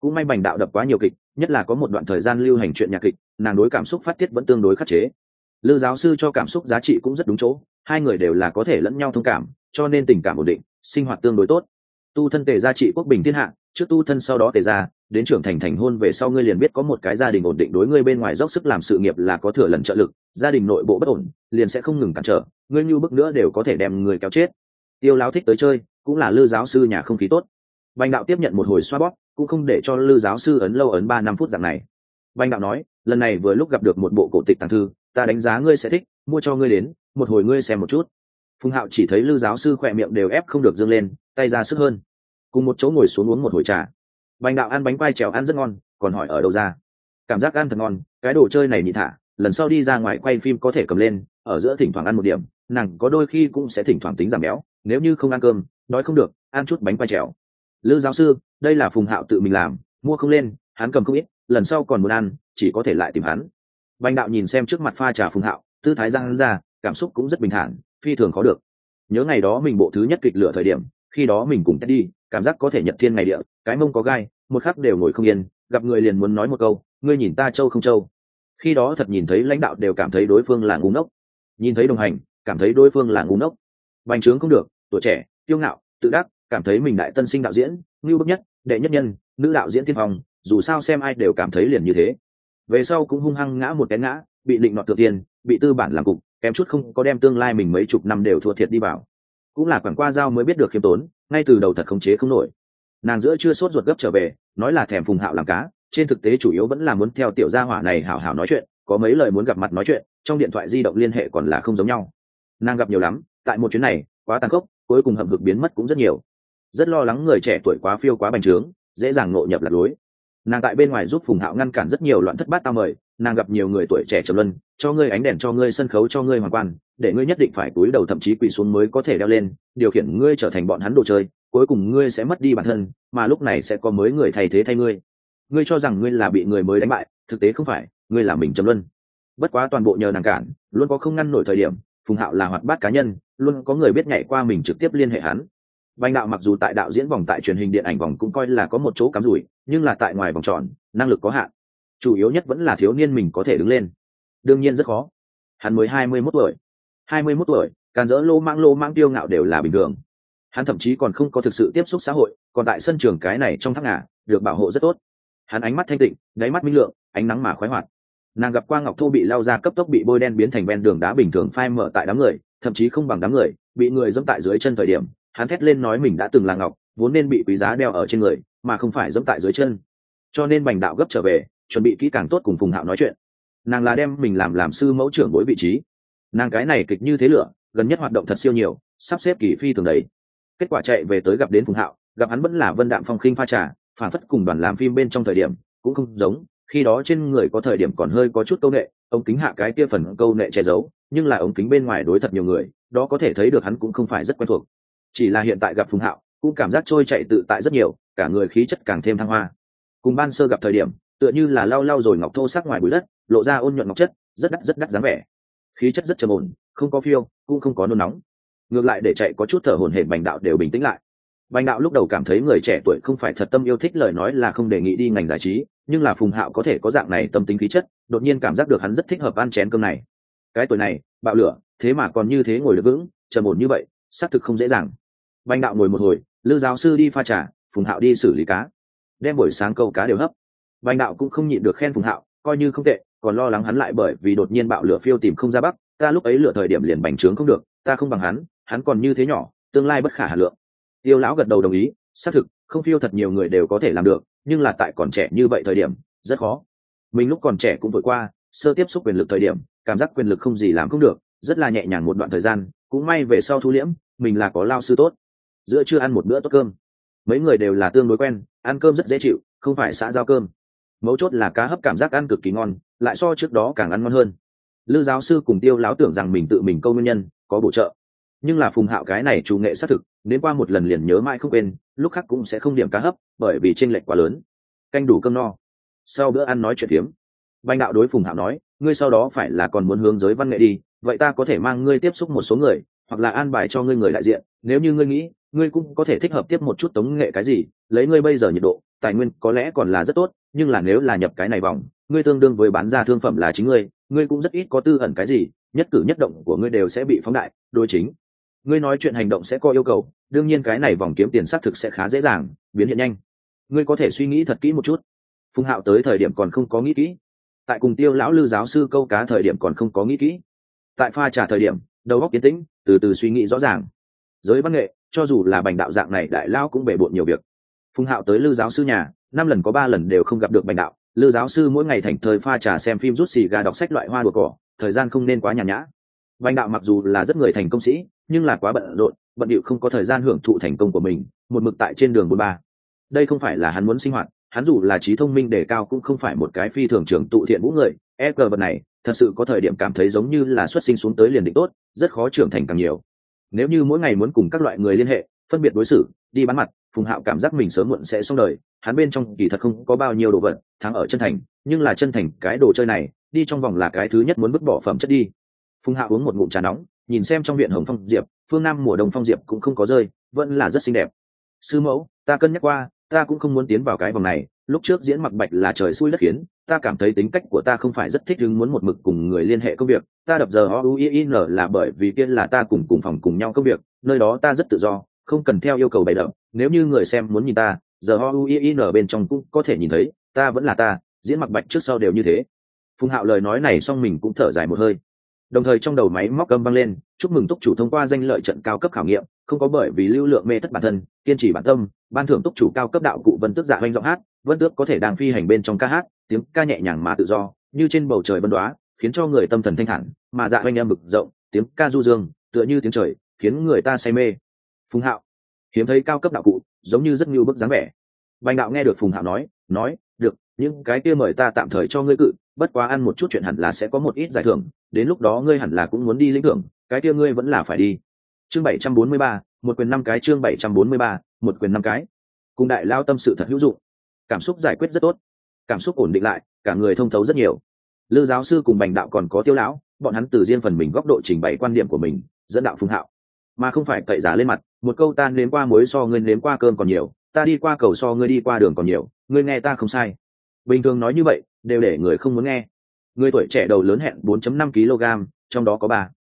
cũng may Bành Đạo đập quá nhiều kịch, nhất là có một đoạn thời gian lưu hành chuyện nhạc kịch, nàng đối cảm xúc phát tiết vẫn tương đối khắc chế. Lư giáo sư cho cảm xúc giá trị cũng rất đúng chỗ, hai người đều là có thể lẫn nhau thông cảm, cho nên tình cảm ổn định, sinh hoạt tương đối tốt. Tu thân Tề gia trị quốc bình thiên hạ, trước tu thân sau đó Tề gia, đến trưởng thành thành hôn về sau ngươi liền biết có một cái gia đình ổn định đối ngươi bên ngoài dốc sức làm sự nghiệp là có thừa lần trợ lực, gia đình nội bộ bất ổn, liền sẽ không ngừng cản trở, ngươi như bức nữa đều có thể đem người kéo chết. Tiêu Lão thích tới chơi, cũng là Lư giáo sư nhà không khí tốt. Bành Đạo tiếp nhận một hồi xoa bóp, cũng không để cho Lư giáo sư ấn lâu ấn 3-5 phút dạng này. Bành Đạo nói, lần này vừa lúc gặp được một bộ cổ tịch tàng thư, ta đánh giá ngươi sẽ thích, mua cho ngươi đến, một hồi ngươi xem một chút. Phùng Hạo chỉ thấy Lư giáo sư khỏe miệng đều ép không được dương lên, tay ra sức hơn. Cùng một chỗ ngồi xuống uống một hồi trà. Bành Đạo ăn bánh quai trèo ăn rất ngon, còn hỏi ở đâu ra. Cảm giác ăn thật ngon, cái đồ chơi này nhị thả, lần sau đi ra ngoài quay phim có thể cầm lên, ở giữa thỉnh thoảng ăn một điểm, nàng có đôi khi cũng sẽ thỉnh thoảng tính giảm béo, nếu như không ăn cơm, nói không được, ăn chút bánh quai trèo. Lư giáo sư, đây là Phùng Hạo tự mình làm, mua không lên, hắn cầm không ít, lần sau còn muốn ăn, chỉ có thể lại tìm hắn. Bành Đạo nhìn xem trước mặt pha trà Phùng Hạo, tư thái giang hắn ra, cảm xúc cũng rất bình thản, phi thường khó được. Nhớ ngày đó mình bộ thứ nhất kịch lửa thời điểm, khi đó mình cùng Teddy, cảm giác có thể nhật thiên ngày địa, cái mông có gai, một khắc đều ngồi không yên, gặp người liền muốn nói một câu, ngươi nhìn ta trâu không trâu. Khi đó thật nhìn thấy lãnh đạo đều cảm thấy đối phương là ngu ngốc, nhìn thấy đồng hành, cảm thấy đối phương là ngu ngốc. Bành trướng không được, tuổi trẻ, kiêu ngạo, tự đắc, cảm thấy mình đại tân sinh đạo diễn, ngưu bức nhất, đệ nhất nhân, nữ đạo diễn tiên phong, dù sao xem ai đều cảm thấy liền như thế. Về sau cũng hung hăng ngã một cái ngã, bị định nọt thừa tiền, bị tư bản làm cục, kém chút không có đem tương lai mình mấy chục năm đều thua thiệt đi vào. Cũng là quẳng qua dao mới biết được khiêm tốn, ngay từ đầu thật khống chế không nổi. Nàng giữa chưa sốt ruột gấp trở về, nói là thèm Phùng Hạo làm cá, trên thực tế chủ yếu vẫn là muốn theo tiểu gia hỏa này hảo hảo nói chuyện, có mấy lời muốn gặp mặt nói chuyện, trong điện thoại di động liên hệ còn là không giống nhau. Nàng gặp nhiều lắm, tại một chuyến này quá tàn khốc, cuối cùng hậm hực biến mất cũng rất nhiều. Rất lo lắng người trẻ tuổi quá phiêu quá bành trướng, dễ dàng ngộ nhập lạc lối. Nàng tại bên ngoài giúp Phùng Hạo ngăn cản rất nhiều loạn thất bát tao mời, nàng gặp nhiều người tuổi trẻ trầm luân, cho ngươi ánh đèn, cho ngươi sân khấu, cho ngươi hoàng quan, để ngươi nhất định phải cúi đầu thậm chí quỳ xuống mới có thể đeo lên, điều khiển ngươi trở thành bọn hắn đồ chơi, cuối cùng ngươi sẽ mất đi bản thân, mà lúc này sẽ có mới người thay thế thay ngươi. Ngươi cho rằng ngươi là bị người mới đánh bại, thực tế không phải, ngươi là mình trầm luân. Bất quá toàn bộ nhờ nàng cản, luôn có không ngăn nổi thời điểm. Phùng Hạo là hoạt bát cá nhân, luôn có người biết nhảy qua mình trực tiếp liên hệ hắn. Bành Đạo mặc dù tại đạo diễn vòng, tại truyền hình điện ảnh vòng cũng coi là có một chỗ cắm rủi, nhưng là tại ngoài vòng tròn, năng lực có hạn. Chủ yếu nhất vẫn là thiếu niên mình có thể đứng lên. Đương nhiên rất khó. Hắn mới 21 tuổi. 21 tuổi, càn dỡ lô mãng tiêu ngạo đều là bình thường. Hắn thậm chí còn không có thực sự tiếp xúc xã hội, còn tại sân trường cái này trong thác ngà, được bảo hộ rất tốt. Hắn ánh mắt thanh tịnh, đáy mắt minh lượng, ánh nắng mà khoái hoạt. Nàng gặp qua Ngọc Thô bị lao ra cấp tốc bị bôi đen biến thành ven đường đá bình thường phai mở tại đám người, thậm chí không bằng đám người, bị người dẫm tại dưới chân thời điểm, hắn thét lên nói mình đã từng là ngọc, vốn nên bị quý giá đeo ở trên người, mà không phải dẫm tại dưới chân. Cho nên Bành Đạo gấp trở về, chuẩn bị kỹ càng tốt cùng Phùng Hạo nói chuyện. Nàng là đem mình làm sư mẫu trưởng bối vị trí. Nàng cái này kịch như thế lửa, gần nhất hoạt động thật siêu nhiều, sắp xếp kỳ phi thường đấy. Kết quả chạy về tới gặp đến Phùng Hạo, gặp hắn vẫn là vân đạm phong khinh pha trà, phản phất cùng đoàn làm phim bên trong thời điểm cũng không giống. Khi đó trên người có thời điểm còn hơi có chút câu nệ, ống kính hạ cái kia phần câu nệ che giấu, nhưng là ống kính bên ngoài đối thật nhiều người, đó có thể thấy được hắn cũng không phải rất quen thuộc. Chỉ là hiện tại gặp Phùng Hạo, cũng cảm giác trôi chạy tự tại rất nhiều, cả người khí chất càng thêm thăng hoa. Cùng ban sơ gặp thời điểm, tựa như là lau rồi ngọc thô sắc ngoài bụi đất, lộ ra ôn nhuận ngọc chất, rất đắt dáng vẻ. Khí chất rất trầm ổn, không có phiêu, cũng không có nôn nóng. Ngược lại để chạy có chút thở hổn hển Bành Đạo đều bình tĩnh lại. Bành Đạo lúc đầu cảm thấy người trẻ tuổi không phải thật tâm yêu thích lời nói là không đề nghị đi ngành giải trí, nhưng là Phùng Hạo có thể có dạng này tâm tính khí chất, đột nhiên cảm giác được hắn rất thích hợp ăn chén cơm này. Cái tuổi này, bạo lửa, thế mà còn như thế ngồi được vững, trầm ổn như vậy, xác thực không dễ dàng. Bành Đạo ngồi một hồi, Lư giáo sư đi pha trà, Phùng Hạo đi xử lý cá, đem buổi sáng câu cá đều hấp. Bành Đạo cũng không nhịn được khen Phùng Hạo, coi như không tệ, còn lo lắng hắn lại bởi vì đột nhiên bạo lửa phiêu tìm không ra bắc, ta lúc ấy lửa thời điểm liền bành trướng không được, ta không bằng hắn còn như thế nhỏ, tương lai bất khả hà lượng. Tiêu lão gật đầu đồng ý, xác thực, không phiêu thật nhiều người đều có thể làm được, nhưng là tại còn trẻ như vậy thời điểm, rất khó. Mình lúc còn trẻ cũng vội qua, sơ tiếp xúc quyền lực thời điểm, cảm giác quyền lực không gì làm không được, rất là nhẹ nhàng một đoạn thời gian, cũng may về sau thu liễm, mình là có lao sư tốt. Giữa trưa ăn một bữa tốt cơm, mấy người đều là tương đối quen, ăn cơm rất dễ chịu, không phải xã giao cơm. Mấu chốt là cá hấp cảm giác ăn cực kỳ ngon, lại so trước đó càng ăn ngon hơn. Lư giáo sư cùng Tiêu lão tưởng rằng mình tự mình câu nguyên nhân, có bổ trợ. Nhưng là Phùng Hạo cái này chủ nghệ xác thực, đến qua một lần liền nhớ mãi không quên, lúc khác cũng sẽ không điểm cá hấp, bởi vì chênh lệch quá lớn. Canh đủ cơm no. Sau bữa ăn nói chuyện phiếm, Bành Đạo đối Phùng Hạo nói, ngươi sau đó phải là còn muốn hướng giới văn nghệ đi, vậy ta có thể mang ngươi tiếp xúc một số người, hoặc là an bài cho ngươi người đại diện, nếu như ngươi nghĩ, ngươi cũng có thể thích hợp tiếp một chút tống nghệ cái gì, lấy ngươi bây giờ nhiệt độ, tài nguyên có lẽ còn là rất tốt, nhưng là nếu là nhập cái này vòng, ngươi tương đương với bán ra thương phẩm là chính ngươi cũng rất ít có tư ẩn cái gì, nhất cử nhất động của ngươi đều sẽ bị phóng đại. Đối chính ngươi nói chuyện hành động sẽ có yêu cầu, đương nhiên cái này vòng kiếm tiền xác thực sẽ khá dễ dàng biến hiện nhanh. Ngươi có thể suy nghĩ thật kỹ một chút. Phùng Hạo tới thời điểm còn không có nghĩ kỹ, tại cùng Tiêu lão Lư giáo sư câu cá thời điểm còn không có nghĩ kỹ, tại pha trà thời điểm đầu óc yên tĩnh, từ từ suy nghĩ rõ ràng. Giới văn nghệ, cho dù là Bành đạo dạng này đại lão cũng bể bộn nhiều việc. Phùng Hạo tới Lư giáo sư nhà, 5 lần có 3 lần đều không gặp được Bành đạo. Lư giáo sư mỗi ngày thành thời pha trà xem phim, rút xì gà, đọc sách loại hoa đùa cỏ, thời gian không nên quá nhàn nhã. Bành đạo mặc dù là rất người thành công sĩ, nhưng là quá bận rộn, bận điệu không có thời gian hưởng thụ thành công của mình, một mực tại trên đường bôn ba. Đây không phải là hắn muốn sinh hoạt, hắn dù là trí thông minh đề cao cũng không phải một cái phi thường trưởng tụ thiện vũ người. Vật này thật sự có thời điểm cảm thấy giống như là xuất sinh xuống tới liền định tốt, rất khó trưởng thành càng nhiều. Nếu như mỗi ngày muốn cùng các loại người liên hệ, phân biệt đối xử, đi bán mặt, Phùng Hạo cảm giác mình sớm muộn sẽ xong đời. Hắn bên trong kỳ thật không có bao nhiêu đồ vật, thắng ở chân thành, nhưng là chân thành cái đồ chơi này, đi trong vòng là cái thứ nhất muốn vứt bỏ phẩm chất đi. Phùng Hạo uống một ngụm trà nóng, nhìn xem trong viện hồng phong diệp, phương nam mùa đông phong diệp cũng không có rơi, vẫn là rất xinh đẹp. Sư mẫu, ta cân nhắc qua, ta cũng không muốn tiến vào cái vòng này. Lúc trước diễn Mặc Bạch là trời xui đất khiến, ta cảm thấy tính cách của ta không phải rất thích ứng muốn một mực cùng người liên hệ công việc. Ta đập giờ OUIN là bởi vì kia là ta cùng phòng cùng nhau công việc, nơi đó ta rất tự do, không cần theo yêu cầu bày đậm. Nếu như người xem muốn nhìn ta, giờ OUIN bên trong cũng có thể nhìn thấy, ta vẫn là ta, diễn Mặc Bạch trước sau đều như thế. Phùng Hạo lời nói này xong mình cũng thở dài một hơi, đồng thời trong đầu máy móc âm vang lên, chúc mừng túc chủ thông qua danh lợi trận cao cấp khảo nghiệm, không có bởi vì lưu lượng mê thất bản thân, kiên trì bản tâm, ban thưởng túc chủ cao cấp đạo cụ Vân Tước Dạ Hoành giọng hát. Vân Tước có thể đang phi hành bên trong ca hát, tiếng ca nhẹ nhàng mà tự do, như trên bầu trời vân đoá, khiến cho người tâm thần thanh thản, mà Dạ Hoành âm vực rộng, tiếng ca du dương, tựa như tiếng trời, khiến người ta say mê. Phùng Hạo hiếm thấy cao cấp đạo cụ, giống như rất nhiều bức dáng vẻ. Bành đạo nghe được Phùng Hạo nói, được, những cái kia mời ta tạm thời cho ngươi cự, bất quá ăn một chút chuyện hẳn là sẽ có một ít giải thưởng, đến lúc đó ngươi hẳn là cũng muốn đi lĩnh thưởng, cái kia ngươi vẫn là phải đi. Chương 743, một quyền 5 cái. Chương 743, một quyền 5 cái. Cùng đại lao tâm sự thật hữu dụng, cảm xúc giải quyết rất tốt, cảm xúc ổn định lại, cả người thông thấu rất nhiều. Lư giáo sư cùng Bành đạo còn có Tiêu lão, bọn hắn từ riêng phần mình góc độ trình bày quan điểm của mình, dẫn đạo Phùng Hạo, mà không phải cậy giả lên mặt. Một câu ta nếm qua muối so ngươi nếm qua cơm còn nhiều, ta đi qua cầu so ngươi đi qua đường còn nhiều, ngươi nghe ta không sai. Bình thường nói như vậy đều để người không muốn nghe. Người tuổi trẻ đầu lớn hẹn 4.5 kg, trong đó có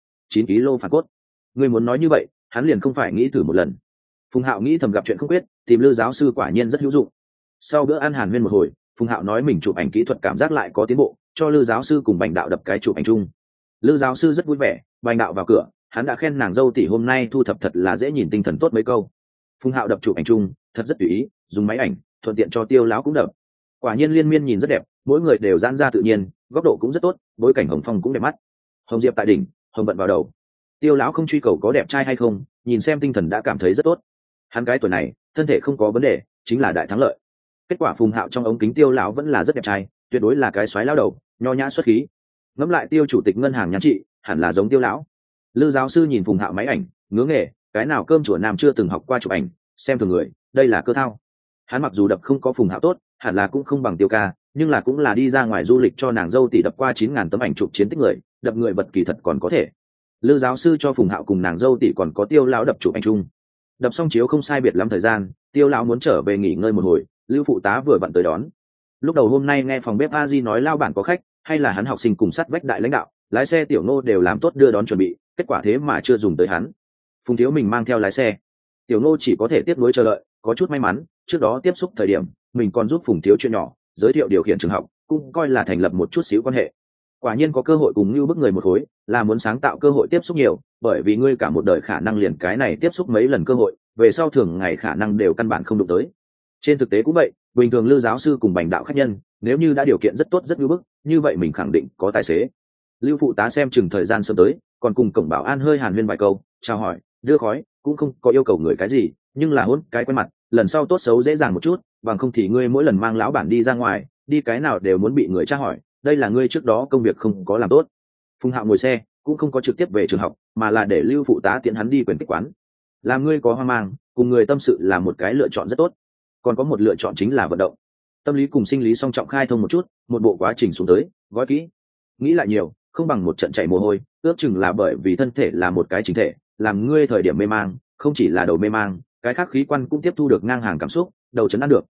9 kg phản cốt. Người muốn nói như vậy, hắn liền không phải nghĩ thử một lần. Phùng Hạo nghĩ thầm gặp chuyện không biết, tìm Lư giáo sư quả nhiên rất hữu dụng. Sau bữa ăn hàn huyên một hồi, Phùng Hạo nói mình chụp ảnh kỹ thuật cảm giác lại có tiến bộ, cho Lư giáo sư cùng Bành đạo đập cái chụp ảnh chung. Lư giáo sư rất vui vẻ, Bành đạo vào cửa, hắn đã khen nàng dâu tỷ hôm nay thu thập thật là dễ nhìn, tinh thần tốt mấy câu. Phùng Hạo đập chụp ảnh chung, thật rất tùy ý, dùng máy ảnh, thuận tiện cho Tiêu lão cũng đập. Quả nhiên liên miên nhìn rất đẹp, mỗi người đều giãn ra tự nhiên, góc độ cũng rất tốt, bối cảnh hồng phong cũng đẹp mắt. Hồng diệp tại đỉnh, hồng vận vào đầu. Tiêu lão không truy cầu có đẹp trai hay không, nhìn xem tinh thần đã cảm thấy rất tốt. Hắn cái tuổi này, thân thể không có vấn đề, chính là đại thắng lợi. Kết quả Phùng Hạo trong ống kính Tiêu lão vẫn là rất đẹp trai, tuyệt đối là cái soái lão đầu, nho nhã xuất khí. Ngẫm lại Tiêu chủ tịch ngân hàng nhắn chị, hẳn là giống Tiêu lão. Lư giáo sư nhìn Phùng Hạo máy ảnh, ngứa nghề, cái nào cơm chùa nam chưa từng học qua chụp ảnh, xem thường người, đây là cơ thao. Hắn mặc dù đập không có Phùng Hạo tốt, hẳn là cũng không bằng Tiêu ca, nhưng là cũng là đi ra ngoài du lịch cho nàng dâu tỷ đập qua 9.000 tấm ảnh chụp chiến tích người, đập người vật kỳ thật còn có thể. Lư giáo sư cho Phùng Hạo cùng nàng dâu tỷ còn có Tiêu lão đập chụp ảnh chung. Đập xong chiếu không sai biệt lắm thời gian, Tiêu lão muốn trở về nghỉ ngơi một hồi, Lưu phụ tá vừa vặn tới đón. Lúc đầu hôm nay nghe phòng bếp a di nói lao bản có khách, hay là hắn học sinh cùng sát vách đại lãnh đạo, lái xe Tiểu Ngô đều làm tốt đưa đón chuẩn bị, kết quả thế mà chưa dùng tới hắn. Phùng thiếu mình mang theo lái xe, Tiểu Ngô chỉ có thể tiếp nối chờ đợi, có chút may mắn, trước đó tiếp xúc thời điểm, mình còn giúp Phùng thiếu chuyện nhỏ, giới thiệu điều khiển trường học, cũng coi là thành lập một chút xíu quan hệ. Quả nhiên có cơ hội cùng Lưu bức người một khối, là muốn sáng tạo cơ hội tiếp xúc nhiều, bởi vì ngươi cả một đời khả năng liền cái này tiếp xúc mấy lần cơ hội, về sau thường ngày khả năng đều căn bản không đụng tới. Trên thực tế cũng vậy, bình thường Lư giáo sư cùng Bành đạo khách nhân, nếu như đã điều kiện rất tốt rất Lưu bức, như vậy mình khẳng định có tài xế. Lưu phụ tá xem chừng thời gian sớm tới, còn cùng cổng bảo an hơi hàn huyên vài câu, chào hỏi, đưa khói, cũng không có yêu cầu người cái gì, nhưng là hôn cái quen mặt, lần sau tốt xấu dễ dàng một chút, bằng không thì ngươi mỗi lần mang lão bản đi ra ngoài, đi cái nào đều muốn bị người tra hỏi, đây là ngươi trước đó công việc không có làm tốt. Phùng Hạo ngồi xe, cũng không có trực tiếp về trường học, mà là để Lưu phụ tá tiễn hắn đi quyền kích quán. Làm ngươi có hoang mang, cùng người tâm sự là một cái lựa chọn rất tốt. Còn có một lựa chọn chính là vận động. Tâm lý cùng sinh lý song trọng khai thông một chút, một bộ quá trình xuống tới, gói kỹ. Nghĩ lại nhiều, không bằng một trận chảy mồ hôi, ước chừng là bởi vì thân thể là một cái chính thể, làm ngươi thời điểm mê mang, không chỉ là đầu mê mang, cái khác khí quan cũng tiếp thu được ngang hàng cảm xúc, đầu chấn ăn được,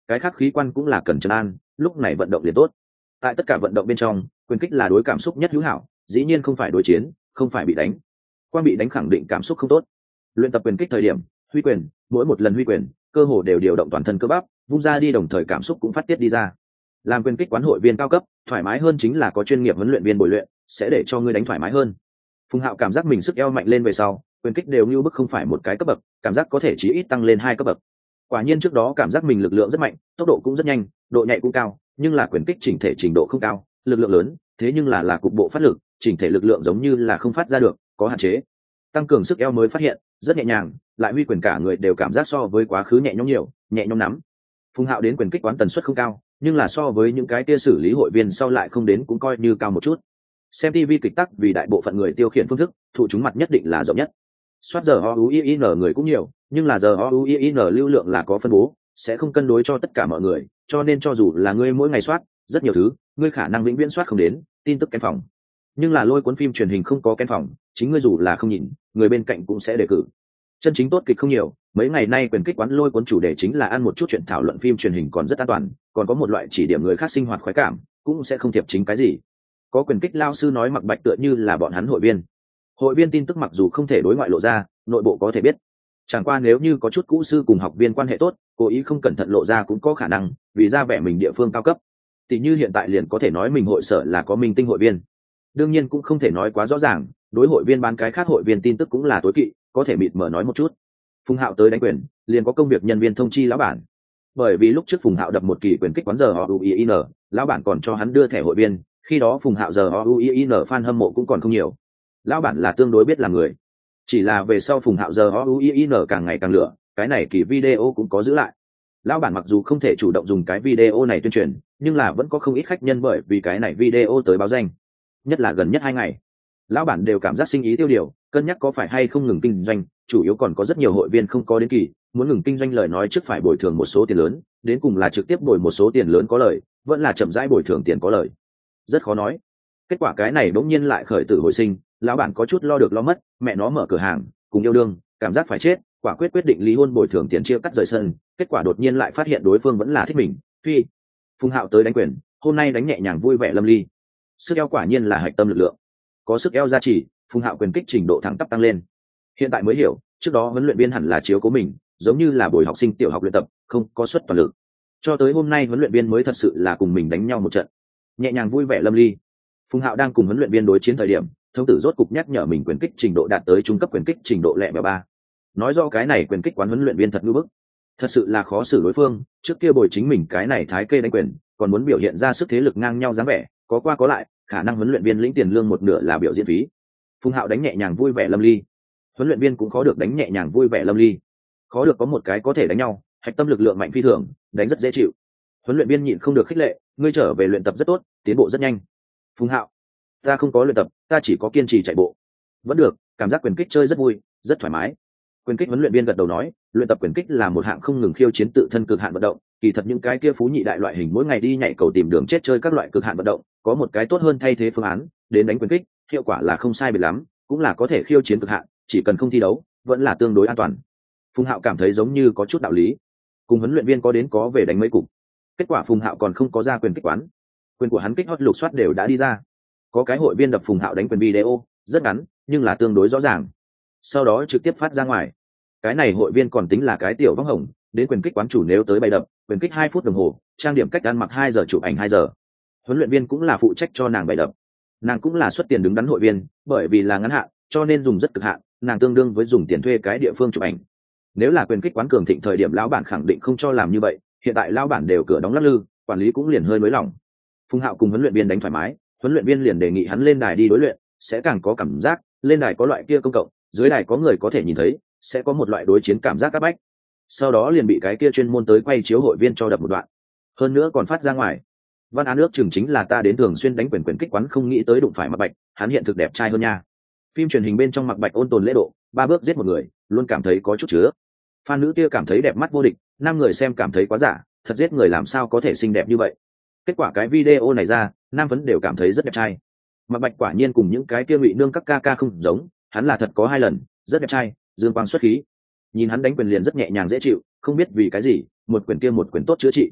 cái khác khí quan cũng là cần trấn an, lúc này vận động liền tốt. Tại tất cả vận động bên trong, quyền kích là đối cảm xúc nhất hữu hảo, dĩ nhiên không phải đối chiến, không phải bị đánh. Quan bị đánh khẳng định cảm xúc không tốt. Luyện tập quyền kích thời điểm, huy quyền, mỗi một lần huy quyền, cơ hồ đều điều động toàn thân cơ bắp, vung ra đi đồng thời cảm xúc cũng phát tiết đi ra. Làm quyền kích quán hội viên cao cấp, thoải mái hơn chính là có chuyên nghiệp huấn luyện viên bồi luyện, sẽ để cho ngươi đánh thoải mái hơn. Phùng Hạo cảm giác mình sức eo mạnh lên về sau, quyền kích đều như bức không phải một cái cấp bậc, cảm giác có thể chí ít tăng lên 2 cấp bậc. Quả nhiên trước đó cảm giác mình lực lượng rất mạnh, tốc độ cũng rất nhanh, độ nhạy cũng cao, nhưng là quyền kích chỉnh thể trình độ không cao, lực lượng lớn, thế nhưng là cục bộ phát lực, chỉnh thể lực lượng giống như là không phát ra được, có hạn chế. Tăng cường sức eo mới phát hiện, rất nhẹ nhàng, lại huy quyền cả người đều cảm giác so với quá khứ nhẹ nhõm nhiều, nhẹ nhõm nắm. Phùng Hạo đến quyền kích quán tần suất không cao, nhưng là so với những cái kia xử lý hội viên sau lại không đến cũng coi như cao một chút. Xem TV kịch tắc vì đại bộ phận người tiêu khiển phương thức, thụ chúng mặt nhất định là rộng nhất. Soát giờ OUIN người cũng nhiều, nhưng là giờ OUIN lưu lượng là có phân bố, sẽ không cân đối cho tất cả mọi người, cho nên cho dù là ngươi mỗi ngày soát rất nhiều thứ, ngươi khả năng vĩnh viễn soát không đến tin tức kén phòng. Nhưng là lôi cuốn phim truyền hình không có kén phòng, chính ngươi dù là không nhìn, người bên cạnh cũng sẽ đề cử. Chân chính tốt kịch không nhiều, mấy ngày nay quyền kích quán lôi cuốn chủ đề chính là ăn một chút chuyện thảo luận phim truyền hình còn rất an toàn, còn có một loại chỉ điểm người khác sinh hoạt khoái cảm, cũng sẽ không thiệp chính cái gì. Có quyền kích lao sư nói Mặc Bạch tựa như là bọn hắn hội viên. Hội viên tin tức mặc dù không thể đối ngoại lộ ra, nội bộ có thể biết. Chẳng qua nếu như có chút cũ sư cùng học viên quan hệ tốt, cố ý không cẩn thận lộ ra cũng có khả năng, vì ra vẻ mình địa phương cao cấp. Tỷ như hiện tại liền có thể nói mình hội sở là có minh tinh hội viên. Đương nhiên cũng không thể nói quá rõ ràng, đối hội viên bán cái khác hội viên tin tức cũng là tối kỵ, có thể mịt mờ nói một chút. Phùng Hạo tới đánh quyền, liền có công việc nhân viên thông chi lão bản. Bởi vì lúc trước Phùng Hạo đập một kỳ quyền kích quán giờ OUIN, lão bản còn cho hắn đưa thẻ hội viên, khi đó Phùng Hạo giờ OUIN fan hâm mộ cũng còn không nhiều. Lão bản là tương đối biết làm người. Chỉ là về sau Phùng Hạo giờ OUIN càng ngày càng lửa, cái này kỳ video cũng có giữ lại. Lão bản mặc dù không thể chủ động dùng cái video này tuyên truyền, nhưng là vẫn có không ít khách nhân bởi vì cái này video tới báo danh. Nhất là gần nhất 2 ngày, lão bản đều cảm giác sinh ý tiêu điều, cân nhắc có phải hay không ngừng kinh doanh, chủ yếu còn có rất nhiều hội viên không có đến kỳ, muốn ngừng kinh doanh lời nói trước phải bồi thường một số tiền lớn, đến cùng là trực tiếp bồi một số tiền lớn có lời, vẫn là chậm rãi bồi thường tiền có lời, rất khó nói. Kết quả cái này bỗng nhiên lại khởi tử hồi sinh, lão bản có chút lo được lo mất, mẹ nó mở cửa hàng cùng yêu đương, cảm giác phải chết, quả quyết quyết định ly hôn bồi thường tiền chia cắt rời sân. Kết quả đột nhiên lại phát hiện đối phương vẫn là thích mình. Phi. Phùng Hạo tới đánh quyền, hôm nay đánh nhẹ nhàng vui vẻ lâm ly. Sức eo quả nhiên là hạch tâm lực lượng, có sức eo gia trì, Phùng Hạo quyền kích trình độ thẳng tắp tăng lên. Hiện tại mới hiểu, trước đó huấn luyện viên hẳn là chiếu cố mình, giống như là bồi học sinh tiểu học luyện tập, không có suất toàn lực. Cho tới hôm nay huấn luyện viên mới thật sự là cùng mình đánh nhau một trận, nhẹ nhàng vui vẻ lâm ly. Phùng Hạo đang cùng huấn luyện viên đối chiến thời điểm, thông tử rốt cục nhắc nhở mình quyền kích trình độ đạt tới trung cấp quyền kích trình độ lẹ bèo 3. Nói do cái này quyền kích quán huấn luyện viên thật ngưỡng bức, thật sự là khó xử đối phương, trước kia bồi chính mình cái này thái kê đánh quyền, còn muốn biểu hiện ra sức thế lực ngang nhau dáng vẻ, có qua có lại, khả năng huấn luyện viên lĩnh tiền lương một nửa là biểu diễn phí. Phùng Hạo đánh nhẹ nhàng vui vẻ lâm ly, huấn luyện viên cũng khó được đánh nhẹ nhàng vui vẻ lâm ly, khó được có một cái có thể đánh nhau, hạch tâm lực lượng mạnh phi thường, đánh rất dễ chịu. Huấn luyện viên nhịn không được khích lệ, ngươi trở về luyện tập rất tốt, tiến bộ rất nhanh. Phùng Hạo, ta không có luyện tập, ta chỉ có kiên trì chạy bộ. Vẫn được, cảm giác quyền kích chơi rất vui, rất thoải mái. Quyền kích huấn luyện viên gật đầu nói, luyện tập quyền kích là một hạng không ngừng khiêu chiến tự thân cực hạn vận động, kỳ thật những cái kia phú nhị đại loại hình mỗi ngày đi nhảy cầu tìm đường chết chơi các loại cực hạn vận động, có một cái tốt hơn thay thế phương án, đến đánh quyền kích, hiệu quả là không sai biệt lắm, cũng là có thể khiêu chiến cực hạn, chỉ cần không thi đấu, vẫn là tương đối an toàn. Phùng Hạo cảm thấy giống như có chút đạo lý. Cùng huấn luyện viên có đến có về đánh mấy cục. Kết quả Phùng Hạo còn không có ra quyền kích quán. Quyền của hắn kích hot lục soát đều đã đi ra. Có cái hội viên đập Phùng Hạo đánh quyền video, rất ngắn, nhưng là tương đối rõ ràng. Sau đó trực tiếp phát ra ngoài. Cái này hội viên còn tính là cái tiểu vong hồng, đến quyền kích quán chủ nếu tới bày đập, quyền kích 2 phút đồng hồ, trang điểm cách ăn mặc 2 giờ chụp ảnh 2 giờ. Huấn luyện viên cũng là phụ trách cho nàng bày đập. Nàng cũng là xuất tiền đứng đắn hội viên, bởi vì là ngắn hạn, cho nên dùng rất cực hạn, nàng tương đương với dùng tiền thuê cái địa phương chụp ảnh. Nếu là quyền kích quán cường thịnh thời điểm lão bản khẳng định không cho làm như vậy, hiện tại lão bản đều cửa đóng lắc lư, quản lý cũng liền hơi nới lỏng. Phùng Hạo cùng huấn luyện viên đánh thoải mái, huấn luyện viên liền đề nghị hắn lên đài đi đối luyện, sẽ càng có cảm giác, lên đài có loại kia công cộng, dưới đài có người có thể nhìn thấy, sẽ có một loại đối chiến cảm giác áp bách. Sau đó liền bị cái kia chuyên môn tới quay chiếu hội viên cho đập một đoạn, hơn nữa còn phát ra ngoài. Văn án ước chừng chính là ta đến thường xuyên đánh quyền quyền kích quán không nghĩ tới đụng phải Mạc Bạch, hắn hiện thực đẹp trai hơn nha. Phim truyền hình bên trong Mạc Bạch ôn tồn lễ độ, 3 bước giết một người, luôn cảm thấy có chút chứa. Fan nữ kia cảm thấy đẹp mắt vô địch, nam người xem cảm thấy quá giả, thật giết người làm sao có thể xinh đẹp như vậy. Kết quả cái video này ra, nam vấn đều cảm thấy rất đẹp trai. Mạc Bạch quả nhiên cùng những cái kia ngụy nương các ca không giống, hắn là thật có 2 lần, rất đẹp trai, dương quang xuất khí. Nhìn hắn đánh quyền liền rất nhẹ nhàng dễ chịu, không biết vì cái gì, một quyền kia một quyền tốt chữa trị.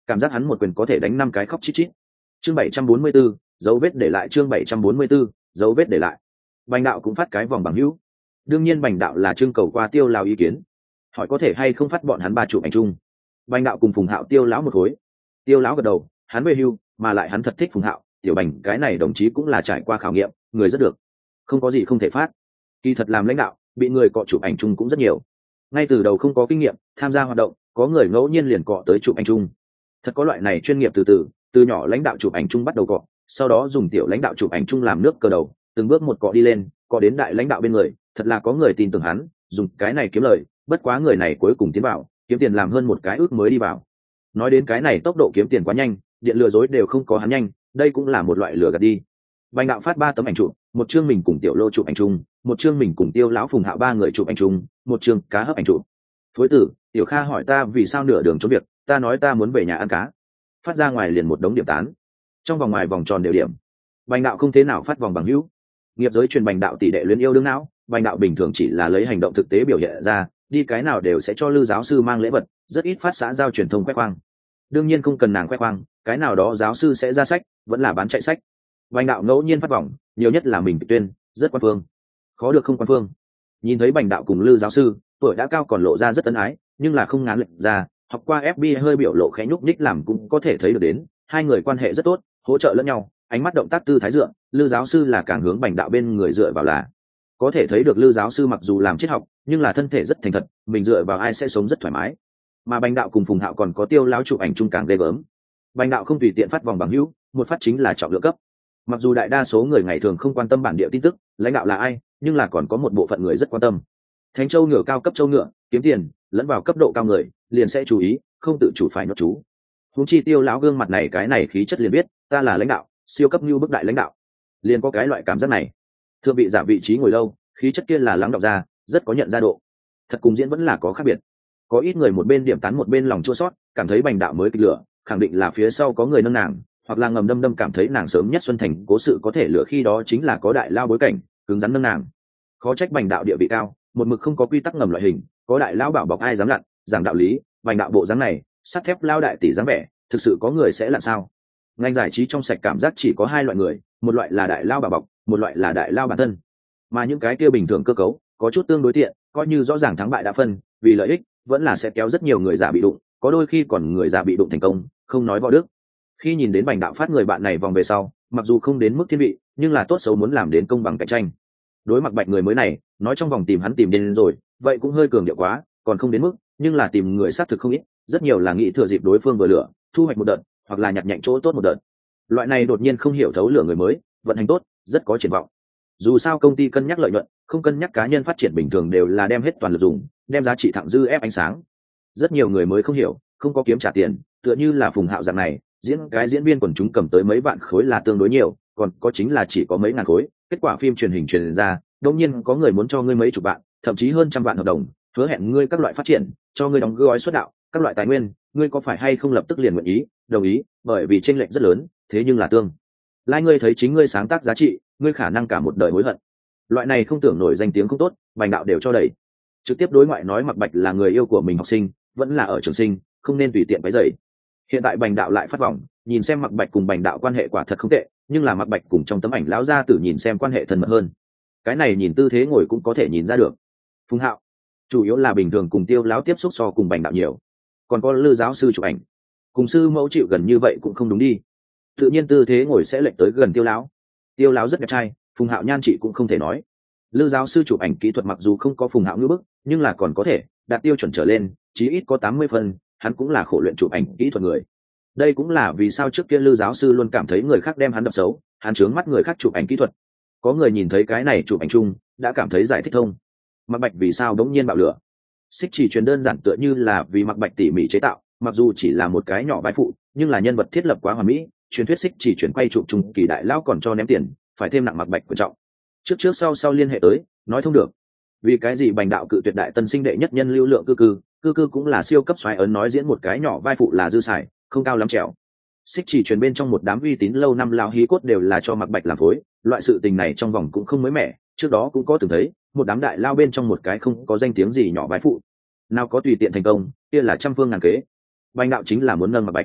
cảm giác hắn một quyền có thể đánh 5 cái khóc chít chít. Chương 744, dấu vết để lại. Chương 744, dấu vết để lại. Bành đạo cũng phát cái vòng bằng hữu. Đương nhiên Bành đạo là trưng cầu qua Tiêu lão ý kiến, hỏi có thể hay không phát bọn hắn ba chụp ảnh chung. Bành đạo cùng Phùng Hạo Tiêu lão một khối. Tiêu lão gật đầu, hắn về hưu mà lại hắn thật thích Phùng Hạo, tiểu Bành cái này đồng chí cũng là trải qua khảo nghiệm, người rất được, không có gì không thể phát. Kỳ thật làm lãnh đạo, bị người cọ chụp ảnh chung cũng rất nhiều. Ngay từ đầu không có kinh nghiệm, tham gia hoạt động, có người ngẫu nhiên liền cọ tới chụp ảnh chung. Thật có loại này chuyên nghiệp từ nhỏ lãnh đạo chụp ảnh chung bắt đầu cọ, sau đó dùng tiểu lãnh đạo chụp ảnh chung làm nước cờ đầu, từng bước một cọ đi lên, cọ đến đại lãnh đạo bên người, thật là có người tin tưởng hắn, dùng cái này kiếm lời, bất quá người này cuối cùng tiến vào, kiếm tiền làm hơn một cái ước mới đi vào. Nói đến cái này tốc độ kiếm tiền quá nhanh, điện lừa dối đều không có hắn nhanh, đây cũng là một loại lừa gạt đi. Bành đạo phát 3 tấm ảnh chụp, một chương mình cùng Tiểu Lô chụp ảnh chung, một chương mình cùng Tiêu lão Phùng Hạo 3 người chụp ảnh chung, một chương cá hấp ảnh chụp. Phối tử, Tiểu Kha hỏi ta vì sao nửa đường trốn việc, ta nói ta muốn về nhà ăn cá. Phát ra ngoài liền một đống điểm tán. Trong vòng ngoài vòng tròn đều điểm. Bành đạo không thế nào phát vòng bằng hữu. Nghiệp giới truyền Bành đạo tỷ đệ luyến yêu đương não, Bành đạo bình thường chỉ là lấy hành động thực tế biểu hiện ra, đi cái nào đều sẽ cho Lư giáo sư mang lễ vật, rất ít phát xã giao truyền thông khoe khoang. Đương nhiên không cần nàng khoe khoang, cái nào đó giáo sư sẽ ra sách, vẫn là bán chạy sách. Bành đạo ngẫu nhiên phát vòng, nhiều nhất là mình tuyên, rất quan phương. Khó được không quan phương. Nhìn thấy Bành đạo cùng Lư giáo sư, tuổi đã cao còn lộ ra rất ân ái, nhưng là không ngán lệnh ra, học qua FBI hơi biểu lộ khẽ nhúc nhích làm cũng có thể thấy được đến, hai người quan hệ rất tốt, hỗ trợ lẫn nhau, ánh mắt động tác tư thái dựa, Lư giáo sư là càng hướng Bành đạo bên người dựa vào là. Có thể thấy được Lư giáo sư mặc dù làm triết học, nhưng là thân thể rất thành thật, mình dựa vào ai sẽ sống rất thoải mái. Mà Bành đạo cùng Phùng Hạo còn có Tiêu lão chụp ảnh chung càng ghê gớm. Bành đạo không tùy tiện phát vòng bằng hữu, một phát chính là trọng lượng cấp. Mặc dù đại đa số người ngày thường không quan tâm bản địa tin tức, lãnh đạo là ai, nhưng là còn có một bộ phận người rất quan tâm. Thánh châu ngựa cao cấp châu ngựa, kiếm tiền, lẫn vào cấp độ cao người, liền sẽ chú ý, không tự chủ phải nhốt chú. Huống chi Tiêu lão gương mặt này cái này khí chất liền biết, ta là lãnh đạo, siêu cấp như bức đại lãnh đạo. Liền có cái loại cảm giác này. Thượng vị giả vị trí ngồi lâu, khí chất kia là lắng đọng ra, rất có nhận ra độ. Thật cùng diễn vẫn là có khác biệt. Có ít người một bên điểm tán một bên lòng chua xót, cảm thấy Bành đạo mới kịch lửa, khẳng định là phía sau có người nâng nàng, hoặc là ngầm đâm cảm thấy nàng sớm nhất Xuân Thành cố sự có thể lửa khi đó chính là có đại lao bối cảnh, cứng rắn nâng nàng. Khó trách Bành đạo địa vị cao, một mực không có quy tắc ngầm loại hình, có đại lao bảo bọc ai dám lặn, giảng đạo lý, Bành đạo bộ dáng này, sắt thép lao đại tỷ dáng vẻ, thực sự có người sẽ lặn sao? Ngành giải trí trong sạch cảm giác chỉ có hai loại người, một loại là đại lao bảo bọc, một loại là đại lao bản thân. Mà những cái kia bình thường cơ cấu, có chút tương đối tiện, coi như rõ ràng thắng bại đã phân, vì lợi ích, vẫn là sẽ kéo rất nhiều người già bị đụng, có đôi khi còn người già bị đụng thành công, không nói võ đức. Khi nhìn đến Bành đạo phát người bạn này vòng về sau, mặc dù không đến mức thiên vị, nhưng là tốt xấu muốn làm đến công bằng cạnh tranh. Đối mặt Bạch người mới này, nói trong vòng tìm hắn tìm đến rồi, vậy cũng hơi cường điệu quá, còn không đến mức, nhưng là tìm người xác thực không ít, rất nhiều là nghĩ thừa dịp đối phương vừa lửa, thu hoạch một đợt, hoặc là nhặt nhạnh chỗ tốt một đợt. Loại này đột nhiên không hiểu thấu lửa người mới, vận hành tốt, rất có triển vọng. Dù sao công ty cân nhắc lợi nhuận, không cân nhắc cá nhân phát triển bình thường đều là đem hết toàn lực dùng, đem giá trị thặng dư ép ánh sáng. Rất nhiều người mới không hiểu, không có kiếm trả tiền, tựa như là Phùng Hạo dạng này, diễn viên quần chúng cầm tới mấy vạn khối là tương đối nhiều, còn có chính là chỉ có mấy ngàn khối, kết quả phim truyền hình truyền ra, đột nhiên có người muốn cho ngươi mấy chục vạn, thậm chí hơn trăm vạn hợp đồng, hứa hẹn ngươi các loại phát triển, cho ngươi đóng gói xuất đạo, các loại tài nguyên, ngươi có phải hay không lập tức liền nguyện ý, đồng ý, bởi vì chênh lệch rất lớn, thế nhưng là tương lai ngươi thấy chính ngươi sáng tác giá trị, ngươi khả năng cả một đời hối hận. Loại này không tưởng nổi danh tiếng không tốt, Bành đạo đều cho đẩy. Trực tiếp đối ngoại nói Mạc Bạch là người yêu của mình học sinh, vẫn là ở trường sinh, không nên tùy tiện váy dày. Hiện tại Bành đạo lại phát vọng, nhìn xem Mạc Bạch cùng Bành đạo quan hệ quả thật không tệ, nhưng là Mạc Bạch cùng trong tấm ảnh lão gia tử nhìn xem quan hệ thân mật hơn. Cái này nhìn tư thế ngồi cũng có thể nhìn ra được. Phùng Hạo chủ yếu là bình thường cùng Tiêu lão tiếp xúc so cùng Bành đạo nhiều, còn có Lư giáo sư chụp ảnh, cùng sư mẫu chịu gần như vậy cũng không đúng đi. Tự nhiên tư thế ngồi sẽ lệch tới gần Tiêu lão. Tiêu lão rất đẹp trai, Phùng Hạo nhan trị cũng không thể nói. Lư giáo sư chụp ảnh kỹ thuật mặc dù không có Phùng Hạo như bức, nhưng là còn có thể đạt tiêu chuẩn trở lên, chí ít có 80 phân, hắn cũng là khổ luyện chụp ảnh kỹ thuật người. Đây cũng là vì sao trước kia Lư giáo sư luôn cảm thấy người khác đem hắn đập xấu, hắn trướng mắt người khác chụp ảnh kỹ thuật. Có người nhìn thấy cái này chụp ảnh chung, đã cảm thấy giải thích thông. Mạc Bạch vì sao đống nhiên bạo lửa? Xích chỉ truyền đơn giản tựa như là vì Mạc Bạch tỉ mỉ chế tạo, mặc dù chỉ là một cái nhỏ vai phụ, nhưng là nhân vật thiết lập quá hoàn mỹ, truyền thuyết xích chỉ chuyển quay chụp trung kỳ đại lão còn cho ném tiền, phải thêm nặng Mạc Bạch quan trọng. Trước sau liên hệ tới, nói thông được. Vì cái gì Bành đạo cự tuyệt đại tân sinh đệ nhất nhân lưu lượng cư cư cũng là siêu cấp xoáy ấn nói diễn một cái nhỏ vai phụ là dư xài, không cao lắm trèo. Xích chỉ truyền bên trong một đám uy tín lâu năm lão hí cốt đều là cho Mạc Bạch làm phối, loại sự tình này trong vòng cũng không mới mẻ, trước đó cũng có từng thấy, một đám đại lao bên trong một cái không có danh tiếng gì nhỏ vai phụ, nào có tùy tiện thành công, kia là trăm phương ngàn kế. Bành đạo chính là muốn nâng Mạc Bạch.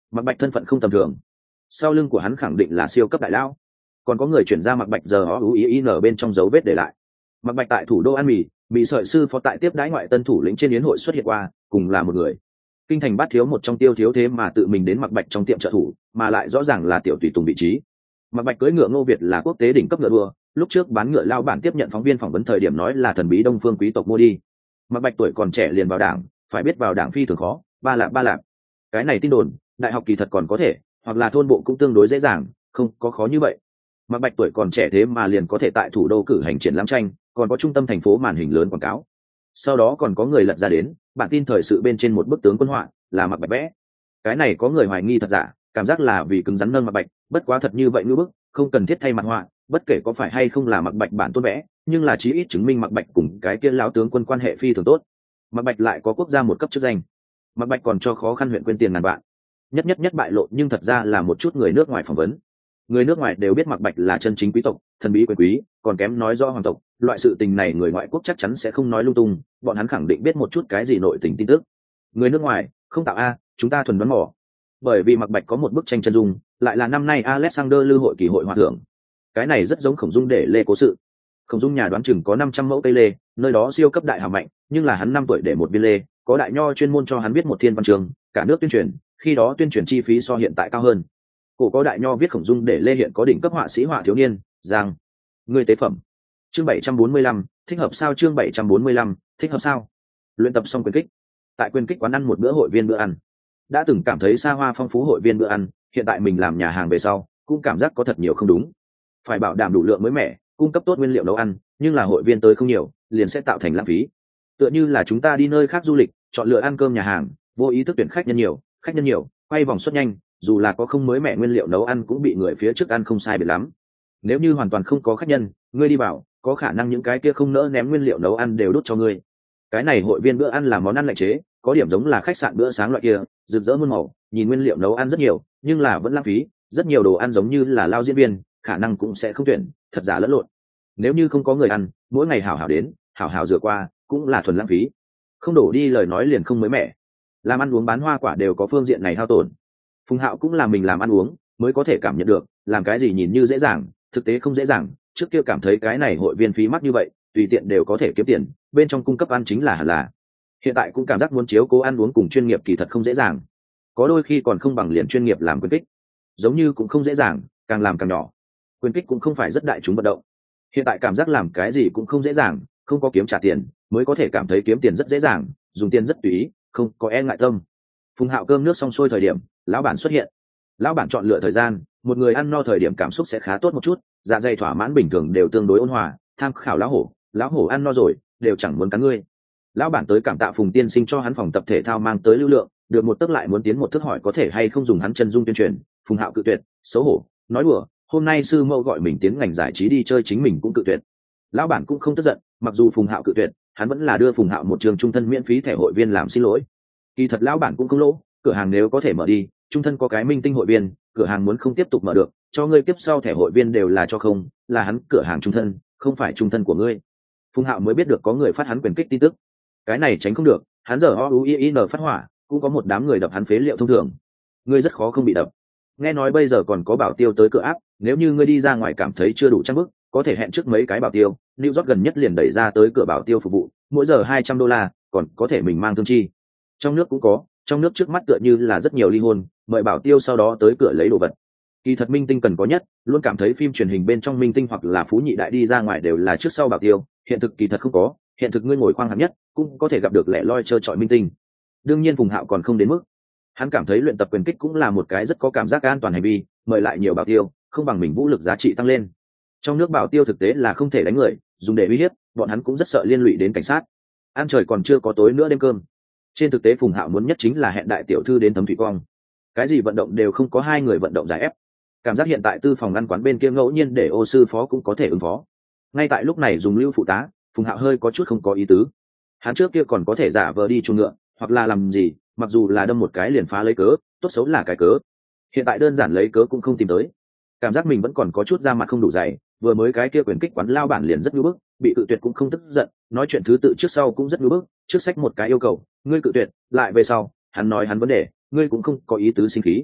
Mạc Bạch thân phận không tầm thường, sau lưng của hắn khẳng định là siêu cấp đại lão, còn có người chuyển ra Mạc Bạch giờ ó ú ý n bên trong dấu vết để lại. Mạc Bạch tại thủ đô ăn mì, bị sợi sư phó tại tiếp đãi ngoại tân thủ lĩnh trên yến hội xuất hiện qua, cùng là một người. Kinh thành bát thiếu một trong Tiêu Thiếu thế mà tự mình đến Mạc Bạch trong tiệm trợ thủ, mà lại rõ ràng là tiểu tùy tùng vị trí. Mạc Bạch cưỡi ngựa Ngô Việt là quốc tế đỉnh cấp ngựa đua, lúc trước bán ngựa lao bản tiếp nhận phóng viên phỏng vấn thời điểm nói là thần bí đông phương quý tộc mua đi. Mạc Bạch tuổi còn trẻ liền vào đảng, phải biết vào đảng phi thường khó, ba lạp. Cái này tin đồn, đại học kỳ thật còn có thể, hoặc là thôn bộ cũng tương đối dễ dàng, không có khó như vậy. Mạc Bạch tuổi còn trẻ thế mà liền có thể tại thủ đô cử hành triển lãm tranh, còn có trung tâm thành phố màn hình lớn quảng cáo. Sau đó còn có người lật ra đến bản tin thời sự bên trên một bức tướng quân họa là Mạc Bạch vẽ. Cái này có người hoài nghi thật giả, cảm giác là vì cứng rắn nâng Mạc Bạch, bất quá thật như vậy ngữ bức, không cần thiết thay mặt họa, bất kể có phải hay không là Mạc Bạch bản tôn vẽ, nhưng là chí ít chứng minh Mạc Bạch cùng cái kia lão tướng quân quan hệ phi thường tốt. Mạc Bạch lại có quốc gia một cấp chức danh, Mạc Bạch còn cho khó khăn huyện quên tiền ngàn vạn. Nhất bại lộ, nhưng thật ra là một chút người nước ngoài phỏng vấn. Người nước ngoài đều biết Mạc Bạch là chân chính quý tộc, thần bí quyền quý, còn kém nói rõ hoàng tộc, loại sự tình này người ngoại quốc chắc chắn sẽ không nói lung tung, bọn hắn khẳng định biết một chút cái gì nội tình tin tức. Người nước ngoài không tạo a, chúng ta thuần đoán mò. Bởi vì Mạc Bạch có một bức tranh chân dung, lại là năm nay Alexander Lư hội kỳ hội hòa thưởng. Cái này rất giống Khổng Dung để lê cố sự. Khổng Dung nhà đoán chừng có 500 mẫu cây lê, nơi đó siêu cấp đại hào mạnh, nhưng là hắn 5 tuổi để một viên lê, có đại nho chuyên môn cho hắn viết một thiên văn chương, cả nước tuyên truyền, khi đó tuyên truyền chi phí so hiện tại cao hơn. Cổ có đại nho viết Khổng Dung để lê hiện có đỉnh cấp họa sĩ họa thiếu niên, giang người tế phẩm. Chương 745, thích hợp sao? Chương 745, thích hợp sao? Luyện tập xong quyền kích, tại quyền kích quán ăn một bữa hội viên bữa ăn. Đã từng cảm thấy xa hoa phong phú hội viên bữa ăn, hiện tại mình làm nhà hàng về sau, cũng cảm giác có thật nhiều không đúng. Phải bảo đảm đủ lượng mới mẻ, cung cấp tốt nguyên liệu nấu ăn, nhưng là hội viên tới không nhiều, liền sẽ tạo thành lãng phí. Tựa như là chúng ta đi nơi khác du lịch, chọn lựa ăn cơm nhà hàng, vô ý thức tuyển khách nhân nhiều, quay vòng suất nhanh, dù là có không mới mẻ nguyên liệu nấu ăn cũng bị người phía trước ăn không sai biệt lắm. Nếu như hoàn toàn không có khách nhân, ngươi đi vào, có khả năng những cái kia không nỡ ném nguyên liệu nấu ăn đều đút cho ngươi. Cái này hội viên bữa ăn là món ăn lạnh chế, có điểm giống là khách sạn bữa sáng loại kia, rực rỡ muôn màu, nhìn nguyên liệu nấu ăn rất nhiều, nhưng là vẫn lãng phí, rất nhiều đồ ăn giống như là lao diễn viên, khả năng cũng sẽ không tuyển, thật giả lẫn lộn. Nếu như không có người ăn, mỗi ngày hảo hảo đến, hảo hảo rửa qua, cũng là thuần lãng phí. Không đổ đi lời nói liền không mới mẻ. Làm ăn uống bán hoa quả đều có phương diện này hao tổn. Phùng Hạo cũng là mình làm ăn uống mới có thể cảm nhận được, làm cái gì nhìn như dễ dàng, thực tế không dễ dàng. Trước kia cảm thấy cái này hội viên phí mắc như vậy, tùy tiện đều có thể kiếm tiền, bên trong cung cấp ăn chính là hẳn là. Hiện tại cũng cảm giác muốn chiếu cố ăn uống cùng chuyên nghiệp kỳ thật không dễ dàng, có đôi khi còn không bằng liền chuyên nghiệp làm quyền kích, giống như cũng không dễ dàng, càng làm càng nhỏ. Quyền kích cũng không phải rất đại chúng vận động, hiện tại cảm giác làm cái gì cũng không dễ dàng, không có kiếm trả tiền mới có thể cảm thấy kiếm tiền rất dễ dàng, dùng tiền rất tùy ý, không có e ngại tâm. Phùng Hạo cơm nước xong xuôi thời điểm, lão bản xuất hiện. Lão bản chọn lựa thời gian, một người ăn no thời điểm cảm xúc sẽ khá tốt một chút, dạ dày thỏa mãn bình thường đều tương đối ôn hòa. Tham khảo lão hổ ăn no rồi đều chẳng muốn cắn ngươi. Lão bản tới cảm tạ Phùng tiên sinh cho hắn phòng tập thể thao mang tới lưu lượng, được một tấc lại muốn tiến một thước, hỏi có thể hay không dùng hắn chân dung tuyên truyền. Phùng Hạo cự tuyệt, xấu hổ, nói đùa, hôm nay sư mẫu gọi mình tiến ngành giải trí đi chơi, chính mình cũng cự tuyệt. Lão bản cũng không tức giận, mặc dù Phùng Hạo cự tuyệt, hắn vẫn là đưa Phùng Hạo một trường trung thân miễn phí thẻ hội viên làm xin lỗi. Kỳ thật lão bản cũng không lỗ, cửa hàng nếu có thể mở đi, trung thân có cái minh tinh hội viên, cửa hàng muốn không tiếp tục mở được, cho ngươi tiếp sau thẻ hội viên đều là cho không, là hắn cửa hàng trung thân, không phải trung thân của ngươi. Phùng Hạo mới biết được có người phát hắn quyền kích tin tức, cái này tránh không được, hắn giờ o u i n phát hỏa, cũng có một đám người đập hắn phế liệu thông thường, ngươi rất khó không bị đập. Nghe nói bây giờ còn có bảo tiêu tới cửa áp, nếu như ngươi đi ra ngoài cảm thấy chưa đủ trang bức, có thể hẹn trước mấy cái bảo tiêu, New York gần nhất liền đẩy ra tới cửa bảo tiêu phục vụ, mỗi giờ $200, còn có thể mình mang thương chi. Trong nước cũng có, trong nước trước mắt tựa như là rất nhiều ly hôn, mời bảo tiêu sau đó tới cửa lấy đồ vật. Kỳ thật minh tinh cần có nhất, luôn cảm thấy phim truyền hình bên trong minh tinh hoặc là phú nhị đại đi ra ngoài đều là trước sau bảo tiêu, hiện thực kỳ thật không có, hiện thực ngươi ngồi khoang hạng nhất cũng có thể gặp được lẻ loi trơ trọi minh tinh. Đương nhiên Phùng Hạo còn không đến mức, hắn cảm thấy luyện tập quyền kích cũng là một cái rất có cảm giác an toàn hành vi, mời lại nhiều bảo tiêu không bằng mình vũ lực giá trị tăng lên. Trong nước bảo tiêu thực tế là không thể đánh người, dùng để uy hiếp, bọn hắn cũng rất sợ liên lụy đến cảnh sát. Ăn trời còn chưa có tối nữa đêm cơm. Trên thực tế Phùng Hạo muốn nhất chính là hẹn đại tiểu thư đến thấm thủy quang, cái gì vận động đều không có, hai người vận động giải ép. Cảm giác hiện tại tư phòng ăn quán bên kia ngẫu nhiên để ô sư phó cũng có thể ứng phó. Ngay tại lúc này dùng lưu phụ tá, Phùng Hạo hơi có chút không có ý tứ. Hắn trước kia còn có thể giả vờ đi chuồng ngựa hoặc là làm gì, mặc dù là đâm một cái liền phá lấy cớ, tốt xấu là cái cớ. Hiện tại đơn giản lấy cớ cũng không tìm tới, cảm giác mình vẫn còn có chút da mặt không đủ dày. Vừa mới cái kia quyền kích quán lao bản liền rất nhu bức, bị cự tuyệt cũng không tức giận, nói chuyện thứ tự trước sau cũng rất nhu bức, trước sách một cái yêu cầu, ngươi cự tuyệt, lại về sau hắn nói hắn vấn đề, ngươi cũng không có ý tứ sinh khí.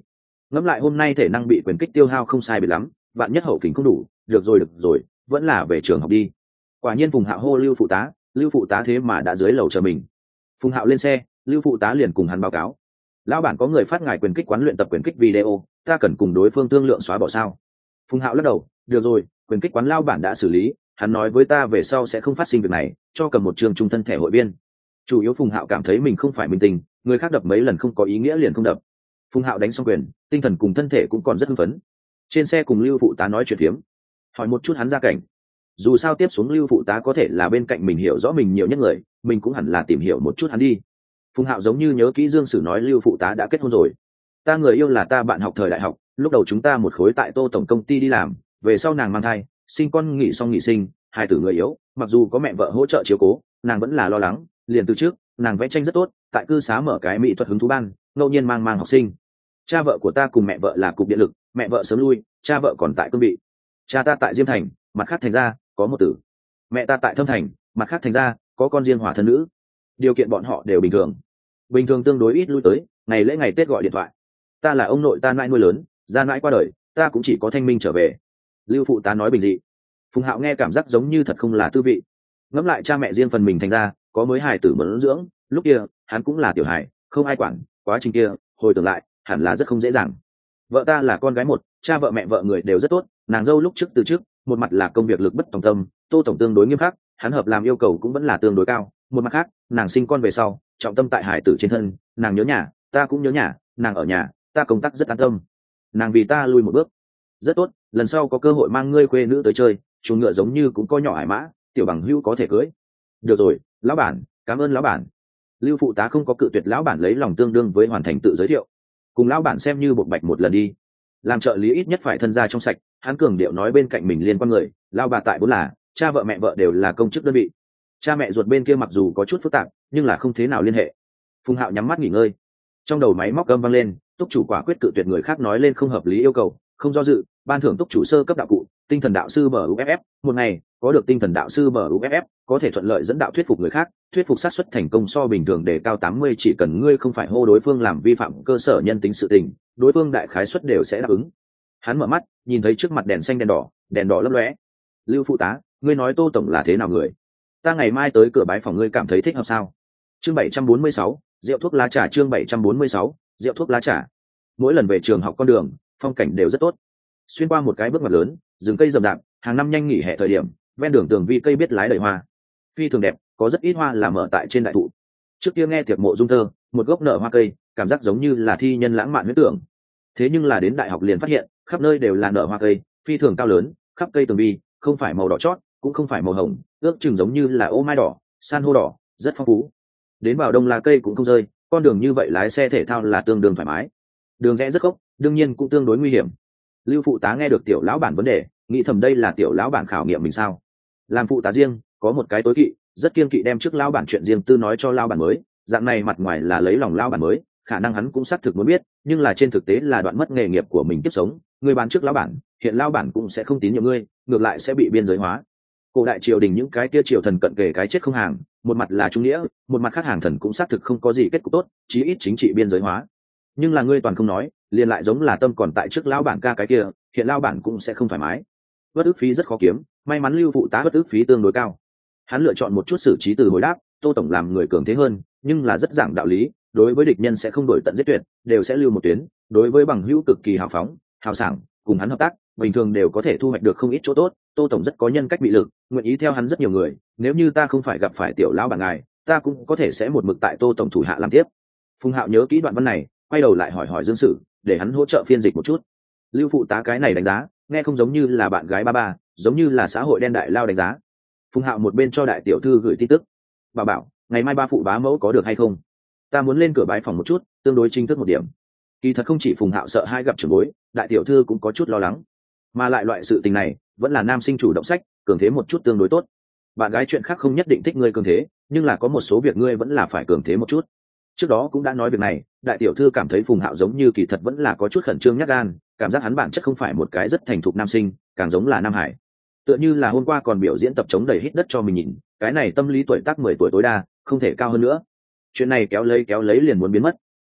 ngẫm lại hôm nay thể năng bị quyền kích tiêu hao không sai biệt lắm, vạn nhất hậu kình không đủ, được rồi, vẫn là về trường học đi. Quả nhiên Phùng Hạo hô Lưu phụ tá, Lưu phụ tá thế mà đã dưới lầu chờ mình. Phùng Hạo lên xe, Lưu phụ tá liền cùng hắn báo cáo: lão bản có người phát ngài quyền kích quán luyện tập quyền kích video, ta cần cùng đối phương thương lượng xóa bỏ sao? Phùng Hạo lắc đầu: được rồi, quyền kích quán lão bản đã xử lý, hắn nói với ta về sau sẽ không phát sinh việc này, cho cầm một trường trung thân thẻ hội viên. Chủ yếu Phùng Hạo cảm thấy mình không phải minh tình, người khác đập mấy lần không có ý nghĩa liền không đập. Phùng Hạo đánh xong quyền, tinh thần cùng thân thể cũng còn rất hưng phấn. Trên xe cùng Lưu phụ tá nói chuyện phiếm, hỏi một chút hắn gia cảnh. Dù sao tiếp xuống Lưu phụ tá có thể là bên cạnh mình hiểu rõ mình nhiều nhất người, mình cũng hẳn là tìm hiểu một chút hắn đi. Phùng Hạo giống như nhớ kỹ Dương Sử nói Lưu phụ tá đã kết hôn rồi. Ta người yêu là ta bạn học thời đại học, lúc đầu chúng ta một khối tại Tô tổng công ty đi làm, về sau nàng mang thai, sinh con nghỉ xong nghỉ sinh, hai tử người yếu, mặc dù có mẹ vợ hỗ trợ chiếu cố, nàng vẫn là lo lắng, liền từ trước, nàng vẽ tranh rất tốt, tại cư xá mở cái mỹ thuật hứng thú ban, ngẫu nhiên mang học sinh. Cha vợ của ta cùng mẹ vợ là cục điện lực, mẹ vợ sớm lui, cha vợ còn tại cương vị. Cha ta tại Diêm Thành, mặt khác thành ra có một tử. Mẹ ta tại Thâm Thành, mặt khác thành ra có con riêng hỏa thân nữ. Điều kiện bọn họ đều bình thường tương đối ít lui tới, ngày lễ ngày Tết gọi điện thoại. Ta là ông nội ta mãi nuôi lớn, ra mãi qua đời, ta cũng chỉ có thanh minh trở về. Lưu phụ tá nói bình dị. Phùng Hạo nghe cảm giác giống như thật không là tư vị. Ngẫm lại cha mẹ riêng phần mình thành ra có mới hài tử mẫn dưỡng, lúc kia hắn cũng là tiểu hài, không ai quản, quá trình kia hồi tưởng lại hẳn là rất không dễ dàng. Vợ ta là con gái một, cha vợ mẹ vợ người đều rất tốt, nàng dâu lúc trước từ trước, một mặt là công việc lực bất tòng tâm, Tô tổng tương đối nghiêm khắc, hắn hợp làm yêu cầu cũng vẫn là tương đối cao, một mặt khác nàng sinh con về sau trọng tâm tại hải tử trên thân, nàng nhớ nhà, ta cũng nhớ nhà, nàng ở nhà, ta công tác rất an tâm, nàng vì ta lui một bước. Rất tốt, lần sau có cơ hội mang ngươi khuê nữ tới chơi, chuồng ngựa giống như cũng có nhỏ hải mã, tiểu bằng hữu có thể cưới. Được rồi, lão bản, cảm ơn lão bản. Lưu phụ tá không có cự tuyệt lão bản, lấy lòng tương đương với hoàn thành tự giới thiệu, cùng lão bản xem như bộc bạch một lần đi. Làm trợ lý ít nhất phải thân gia trong sạch, hắn cường điệu nói bên cạnh mình liên quan người, lao bà tại vốn là cha vợ mẹ vợ đều là công chức đơn vị, cha mẹ ruột bên kia mặc dù có chút phức tạp nhưng là không thế nào liên hệ. Phùng Hạo nhắm mắt nghỉ ngơi, trong đầu máy móc âm vang lên, túc chủ quả quyết cự tuyệt người khác nói lên không hợp lý yêu cầu, không do dự ban thưởng túc chủ sơ cấp đạo cụ tinh thần đạo sư MUFF, một ngày có được tinh thần đạo sư MUFF có thể thuận lợi dẫn đạo thuyết phục người khác, thuyết phục xác suất thành công so bình thường đề cao 80, chỉ cần ngươi không phải hô đối phương làm vi phạm cơ sở nhân tính sự tình, đối phương đại khái suất đều sẽ đáp ứng. Hắn mở mắt nhìn thấy trước mặt đèn xanh đèn đỏ lấp lóe. Lưu phụ tá, ngươi nói Tô tổng là thế nào người? Ta ngày mai tới cửa bái phòng, ngươi cảm thấy thích hợp sao? Chương 746, rượu thuốc lá trà. Chương 746, rượu thuốc lá trà. Mỗi lần về trường học con đường phong cảnh đều rất tốt, xuyên qua một cái bước ngoặt lớn, rừng cây rậm rạp, hàng năm nhanh nghỉ hè thời điểm ven đường tường vi cây biết lái đầy hoa, phi thường đẹp, có rất ít hoa là mở tại trên đại thụ. Trước kia nghe tiệc mộ dung thơ, một gốc nở hoa cây, cảm giác giống như là thi nhân lãng mạn huyễn tưởng. Thế nhưng là đến đại học liền phát hiện khắp nơi đều là nở hoa cây, phi thường cao lớn, khắp cây tường vi không phải màu đỏ chót cũng không phải màu hồng, ước chừng giống như là ô mai đỏ, san hô đỏ, rất phong phú. Đến vào đông lá cây cũng không rơi, con đường như vậy lái xe thể thao là tương đương thoải mái. Đường rẽ rất khốc, đương nhiên cũng tương đối nguy hiểm. Lưu phụ tá nghe được tiểu lão bản vấn đề, nghĩ thầm đây là tiểu lão bản khảo nghiệm mình sao? Làm phụ tá riêng có một cái tối kỵ, rất kiên kỵ đem trước lão bản chuyện riêng tư nói cho lão bản mới, dạng này mặt ngoài là lấy lòng lão bản mới, khả năng hắn cũng xác thực muốn biết, nhưng là trên thực tế là đoạn mất nghề nghiệp của mình tiếp sống. Người bán trước lão bản, hiện lão bản cũng sẽ không tín nhiệm ngươi, ngược lại sẽ bị biên giới hóa. Cổ đại triều đình những cái kia triều thần cận kề cái chết không hàng, một mặt là trung nghĩa, một mặt khác hàng thần cũng xác thực không có gì kết cục tốt, chí ít chính trị biên giới hóa. Nhưng là ngươi toàn không nói, liền lại giống là tâm còn tại trước lão bản ca cái kia, hiện lão bản cũng sẽ không thoải mái. Bất ức phí rất khó kiếm, may mắn Lưu phụ tá bất ức phí tương đối cao. Hắn lựa chọn một chút xử trí từ hồi đáp, Tô tổng làm người cường thế hơn, nhưng là rất giảng đạo lý, đối với địch nhân sẽ không đổi tận giết tuyệt, đều sẽ lưu một tuyến, đối với bằng hữu cực kỳ hào phóng, hào sảng, cùng hắn hợp tác, bình thường đều có thể thu hoạch được không ít chỗ tốt. Tô tổng rất có nhân cách bị lực, nguyện ý theo hắn rất nhiều người, nếu như ta không phải gặp phải tiểu lão bản ngài, ta cũng có thể sẽ một mực tại Tô tổng thủ hạ làm tiếp. Phùng Hạo nhớ kỹ đoạn văn này, quay đầu lại hỏi Dương Sử, để hắn hỗ trợ phiên dịch một chút. Lưu phụ tá cái này đánh giá, nghe không giống như là bạn gái ba, giống như là xã hội đen đại lao đánh giá. Phùng Hạo một bên cho đại tiểu thư gửi tin tức, bà bảo ngày mai ba phụ bá mẫu có được hay không, ta muốn lên cửa bái phòng một chút, tương đối chính thức một điểm. Kỳ thật không chỉ Phùng Hạo sợ hai gặp trưởng bối, đại tiểu thư cũng có chút lo lắng, mà lại loại sự tình này vẫn là nam sinh chủ động sách, cường thế một chút tương đối tốt. Bạn gái chuyện khác không nhất định thích ngươi cường thế, nhưng là có một số việc ngươi vẫn là phải cường thế một chút. Trước đó cũng đã nói việc này, đại tiểu thư cảm thấy Phùng Hạo giống như kỳ thật vẫn là có chút khẩn trương nhát gan, cảm giác hắn bản chất không phải một cái rất thành thục nam sinh, càng giống là nam hải. Tựa như là hôm qua còn biểu diễn tập chống đẩy hít đất cho mình nhìn, cái này tâm lý tuổi tác 10 tuổi tối đa, không thể cao hơn nữa. Chuyện này kéo lấy liền muốn biến mất.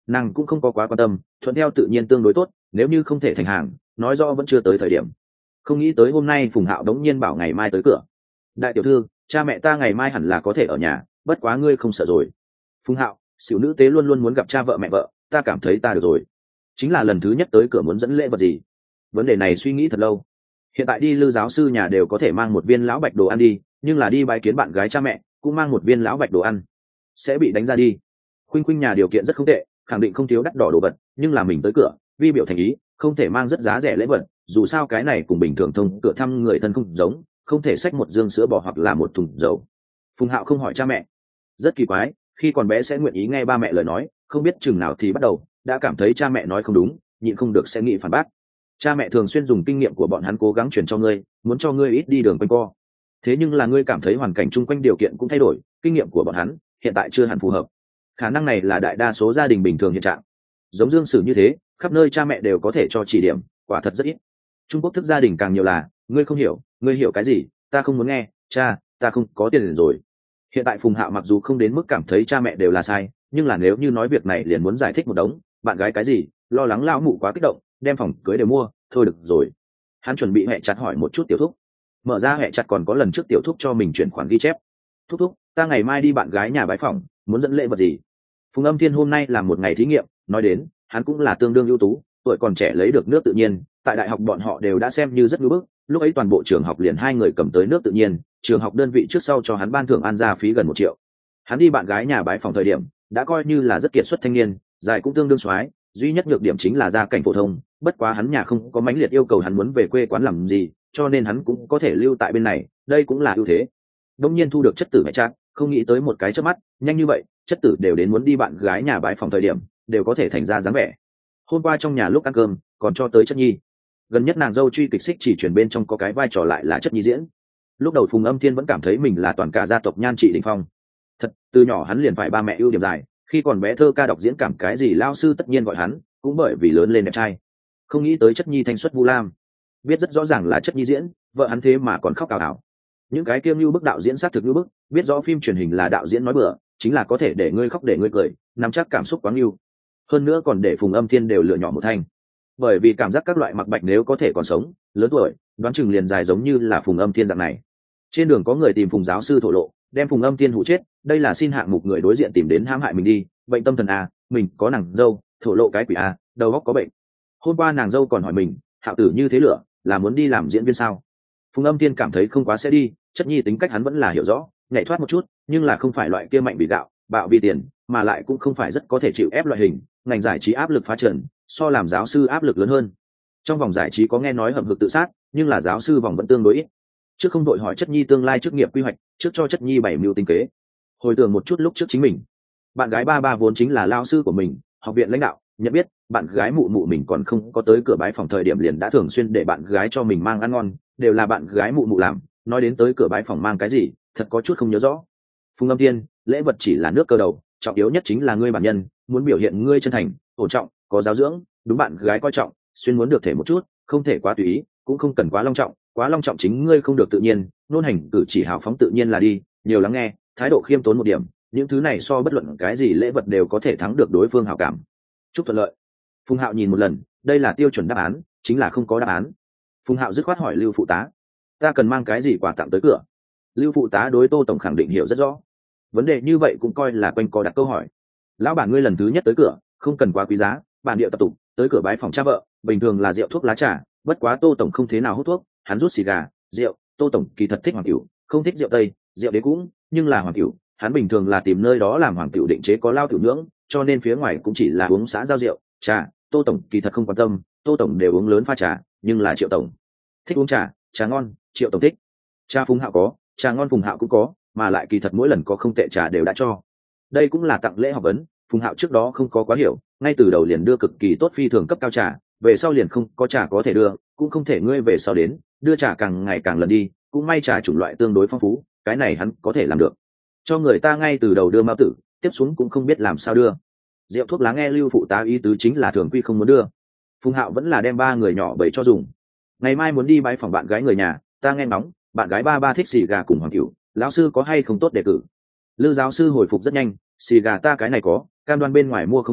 nàng cũng không có quá quan tâm, thuận theo tự nhiên tương đối tốt, nếu như không thể thành hàng nói rõ vẫn chưa tới thời điểm. Không nghĩ tới hôm nay Phùng Hạo đống nhiên bảo ngày mai tới cửa. Đại tiểu thư, cha mẹ ta ngày mai hẳn là có thể ở nhà, bất quá ngươi không sợ rồi. Phùng Hạo, xỉu nữ tế luôn luôn muốn gặp cha vợ mẹ vợ, ta cảm thấy ta được rồi. Chính là lần thứ nhất tới cửa muốn dẫn lễ vật gì. Vấn đề này suy nghĩ thật lâu. Hiện tại đi Lư giáo sư nhà đều có thể mang một viên lão bạch đồ ăn đi, nhưng là đi bái kiến bạn gái cha mẹ cũng mang một viên lão bạch đồ ăn sẽ bị đánh ra đi. Khuynh Khuynh nhà điều kiện rất không tệ, khẳng định không thiếu đắt đỏ đồ vật, nhưng là mình tới cửa vi biểu thành ý, không thể mang rất giá rẻ lễ vật, dù sao cái này cùng bình thường thông cửa thăm người thân không giống, không thể xách một dương sữa bò hoặc là một thùng dầu. Phùng Hạo không hỏi cha mẹ, rất kỳ quái, khi còn bé sẽ nguyện ý nghe ba mẹ lời nói, không biết chừng nào thì bắt đầu đã cảm thấy cha mẹ nói không đúng, nhịn không được sẽ nghĩ phản bác. Cha mẹ thường xuyên dùng kinh nghiệm của bọn hắn cố gắng truyền cho ngươi, muốn cho ngươi ít đi đường quanh co. Thế nhưng là ngươi cảm thấy hoàn cảnh chung quanh điều kiện cũng thay đổi, kinh nghiệm của bọn hắn hiện tại chưa hẳn phù hợp. Khả năng này là đại đa số gia đình bình thường hiện trạng. Giống Dương Sử như thế, khắp nơi cha mẹ đều có thể cho chỉ điểm, quả thật rất ít. Trung Quốc thức gia đình càng nhiều là, ngươi không hiểu, ngươi hiểu cái gì, ta không muốn nghe, cha, ta không có tiền rồi. Hiện tại Phùng Hạo mặc dù không đến mức cảm thấy cha mẹ đều là sai, nhưng là nếu như nói việc này liền muốn giải thích một đống, bạn gái cái gì, lo lắng lão mụ quá kích động, đem phòng cưới đều mua, thôi được rồi. Hắn chuẩn bị hẹ chặt hỏi một chút tiểu thúc. Mở ra hẹ chặt còn có lần trước tiểu thúc cho mình chuyển khoản ghi chép. Thúc thúc, ta ngày mai đi bạn gái nhà bái phỏng, muốn dẫn lễ vật gì? Phùng Âm Thiên hôm nay là một ngày thí nghiệm, nói đến, hắn cũng là tương đương ưu tú, tuổi còn trẻ lấy được nước tự nhiên, tại đại học bọn họ đều đã xem như rất ngưỡng bức, lúc ấy toàn bộ trường học liền 2 người cầm tới nước tự nhiên, trường học đơn vị trước sau cho hắn ban thưởng an gia phí gần 1 triệu. Hắn đi bạn gái nhà bái phòng thời điểm, đã coi như là rất kiệt xuất thanh niên, dài cũng tương đương soái, duy nhất nhược điểm chính là gia cảnh phổ thông, bất quá hắn nhà không có mãnh liệt yêu cầu hắn muốn về quê quán làm gì, cho nên hắn cũng có thể lưu tại bên này, đây cũng là ưu thế. Đông nhiên thu được chất tử mẹ chắc, không nghĩ tới một cái chớp mắt, nhanh như vậy, chất tử đều đến muốn đi bạn gái nhà bái phòng thời điểm, đều có thể thành ra dáng vẻ. Hôm qua trong nhà lúc ăn cơm, còn cho tới chất nhi. Gần nhất nàng dâu truy kịch xích chỉ chuyển bên trong có cái vai trò lại là chất nhi diễn. Lúc đầu Phùng Âm Thiên vẫn cảm thấy mình là toàn cả gia tộc nhan trị đỉnh phong. Thật, từ nhỏ hắn liền phải ba mẹ ưu điểm dài, khi còn bé thơ ca đọc diễn cảm cái gì lao sư tất nhiên gọi hắn, cũng bởi vì lớn lên đẹp trai. Không nghĩ tới chất nhi thanh xuất Vu Lam, biết rất rõ ràng là chất nhi diễn, vợ hắn thế mà còn khóc ào ào. Những cái kiêng như bức đạo diễn sát thực như bức, biết rõ phim truyền hình là đạo diễn nói bừa, chính là có thể để ngươi khóc để ngươi cười, nắm chắc cảm xúc quá yêu. Hơn nữa còn để Phùng Âm Thiên đều lựa nhỏ một thanh, bởi vì cảm giác các loại mặc bạch nếu có thể còn sống, lớn tuổi, đoán chừng liền dài giống như là Phùng Âm Thiên dạng này. Trên đường có người tìm Phùng giáo sư thổ lộ, đem Phùng Âm Thiên hụ chết, đây là xin hạng mục người đối diện tìm đến hãm hại mình đi, bệnh tâm thần à, mình có nàng dâu, thổ lộ cái quỷ à, đầu óc có bệnh. Hôm qua nàng dâu còn hỏi mình, Hạo tử như thế lửa, là muốn đi làm diễn viên sao? Phùng Âm Thiên cảm thấy không quá sẽ đi, chất nhi tính cách hắn vẫn là hiểu rõ, nhảy thoát một chút, nhưng là không phải loại kia mạnh vì gạo, bạo vì tiền, mà lại cũng không phải rất có thể chịu ép loại hình, ngành giải trí áp lực phá trần, so làm giáo sư áp lực lớn hơn. Trong vòng giải trí có nghe nói hầm hực tự sát, nhưng là giáo sư vòng vẫn tương đối ít. Trước không đội hỏi chất nhi tương lai chức nghiệp quy hoạch, trước cho chất nhi bày mưu tinh kế. Hồi tưởng một chút lúc trước chính mình, bạn gái ba vốn chính là lao sư của mình, học viện lãnh đạo, nhận biết bạn gái mụ mụ mình còn không có tới cửa bái phòng thời điểm liền đã thường xuyên để bạn gái cho mình mang ăn ngon, đều là bạn gái mụ mụ làm, nói đến tới cửa bái phòng mang cái gì thật có chút không nhớ rõ. Phùng Âm Thiên, lễ vật chỉ là nước cơ đầu, trọng yếu nhất chính là ngươi bản nhân, muốn biểu hiện ngươi chân thành, ổn trọng, có giáo dưỡng, đúng bạn gái coi trọng, xuyên muốn được thể một chút, không thể quá tùy ý, cũng không cần quá long trọng chính ngươi không được tự nhiên, nôn hành cử chỉ hào phóng tự nhiên là đi, nhiều lắng nghe, thái độ khiêm tốn một điểm, những thứ này so bất luận cái gì lễ vật đều có thể thắng được đối phương hảo cảm. Chúc thuận lợi. Phùng Hạo nhìn một lần, đây là tiêu chuẩn đáp án, chính là không có đáp án. Phùng Hạo dứt khoát hỏi Lưu phụ tá, ta cần mang cái gì quà tặng tới cửa? Lưu phụ tá đối Tô tổng khẳng định hiểu rất rõ, vấn đề như vậy cũng coi là quanh co đặt câu hỏi. Lão bản ngươi lần thứ nhất tới cửa, không cần quá quý giá, bản địa tập tục, tới cửa bái phòng cha vợ, bình thường là rượu thuốc lá trà, bất quá Tô tổng không thế nào hút thuốc, hắn rút xì gà, rượu, Tô tổng kỳ thật thích hoàng cửu, không thích rượu tây, rượu đế cũng, nhưng là hoàng cửu, hắn bình thường là tìm nơi đó làm hoàng cửu định chế có lao tiểu nhưỡng, cho nên phía ngoài cũng chỉ là uống xã giao rượu, trà, Tô tổng kỳ thật không quan tâm, Tô tổng đều uống lớn pha trà, nhưng là Triệu tổng thích uống trà, trà ngon, Triệu tổng thích. Trà Phùng Hạo có, trà ngon Phùng Hạo cũng có, mà lại kỳ thật mỗi lần có không tệ trà đều đã cho. Đây cũng là tặng lễ học vấn, Phùng Hạo trước đó không có quá hiểu, ngay từ đầu liền đưa cực kỳ tốt phi thường cấp cao trà, về sau liền không có trà có thể đưa, cũng không thể ngươi về sau đến, đưa trà càng ngày càng lần đi, cũng may trà chủng loại tương đối phong phú, cái này hắn có thể làm được. Cho người ta ngay từ đầu đưa mao tử, tiếp xuống cũng không biết làm sao đưa. Rượu thuốc lá nghe Lưu phụ tá ý tứ chính là thường quy không muốn đưa. Phùng Hạo vẫn là đem 3 người nhỏ bày cho dùng. Ngày mai muốn đi bái phòng bạn gái người nhà, ta nghe nóng, bạn gái ba thích xì gà cùng hoàng cửu, lão sư có hay không tốt đề cử? Lư giáo sư hồi phục rất nhanh, xì gà ta cái này có, cam đoan bên ngoài mua không lên,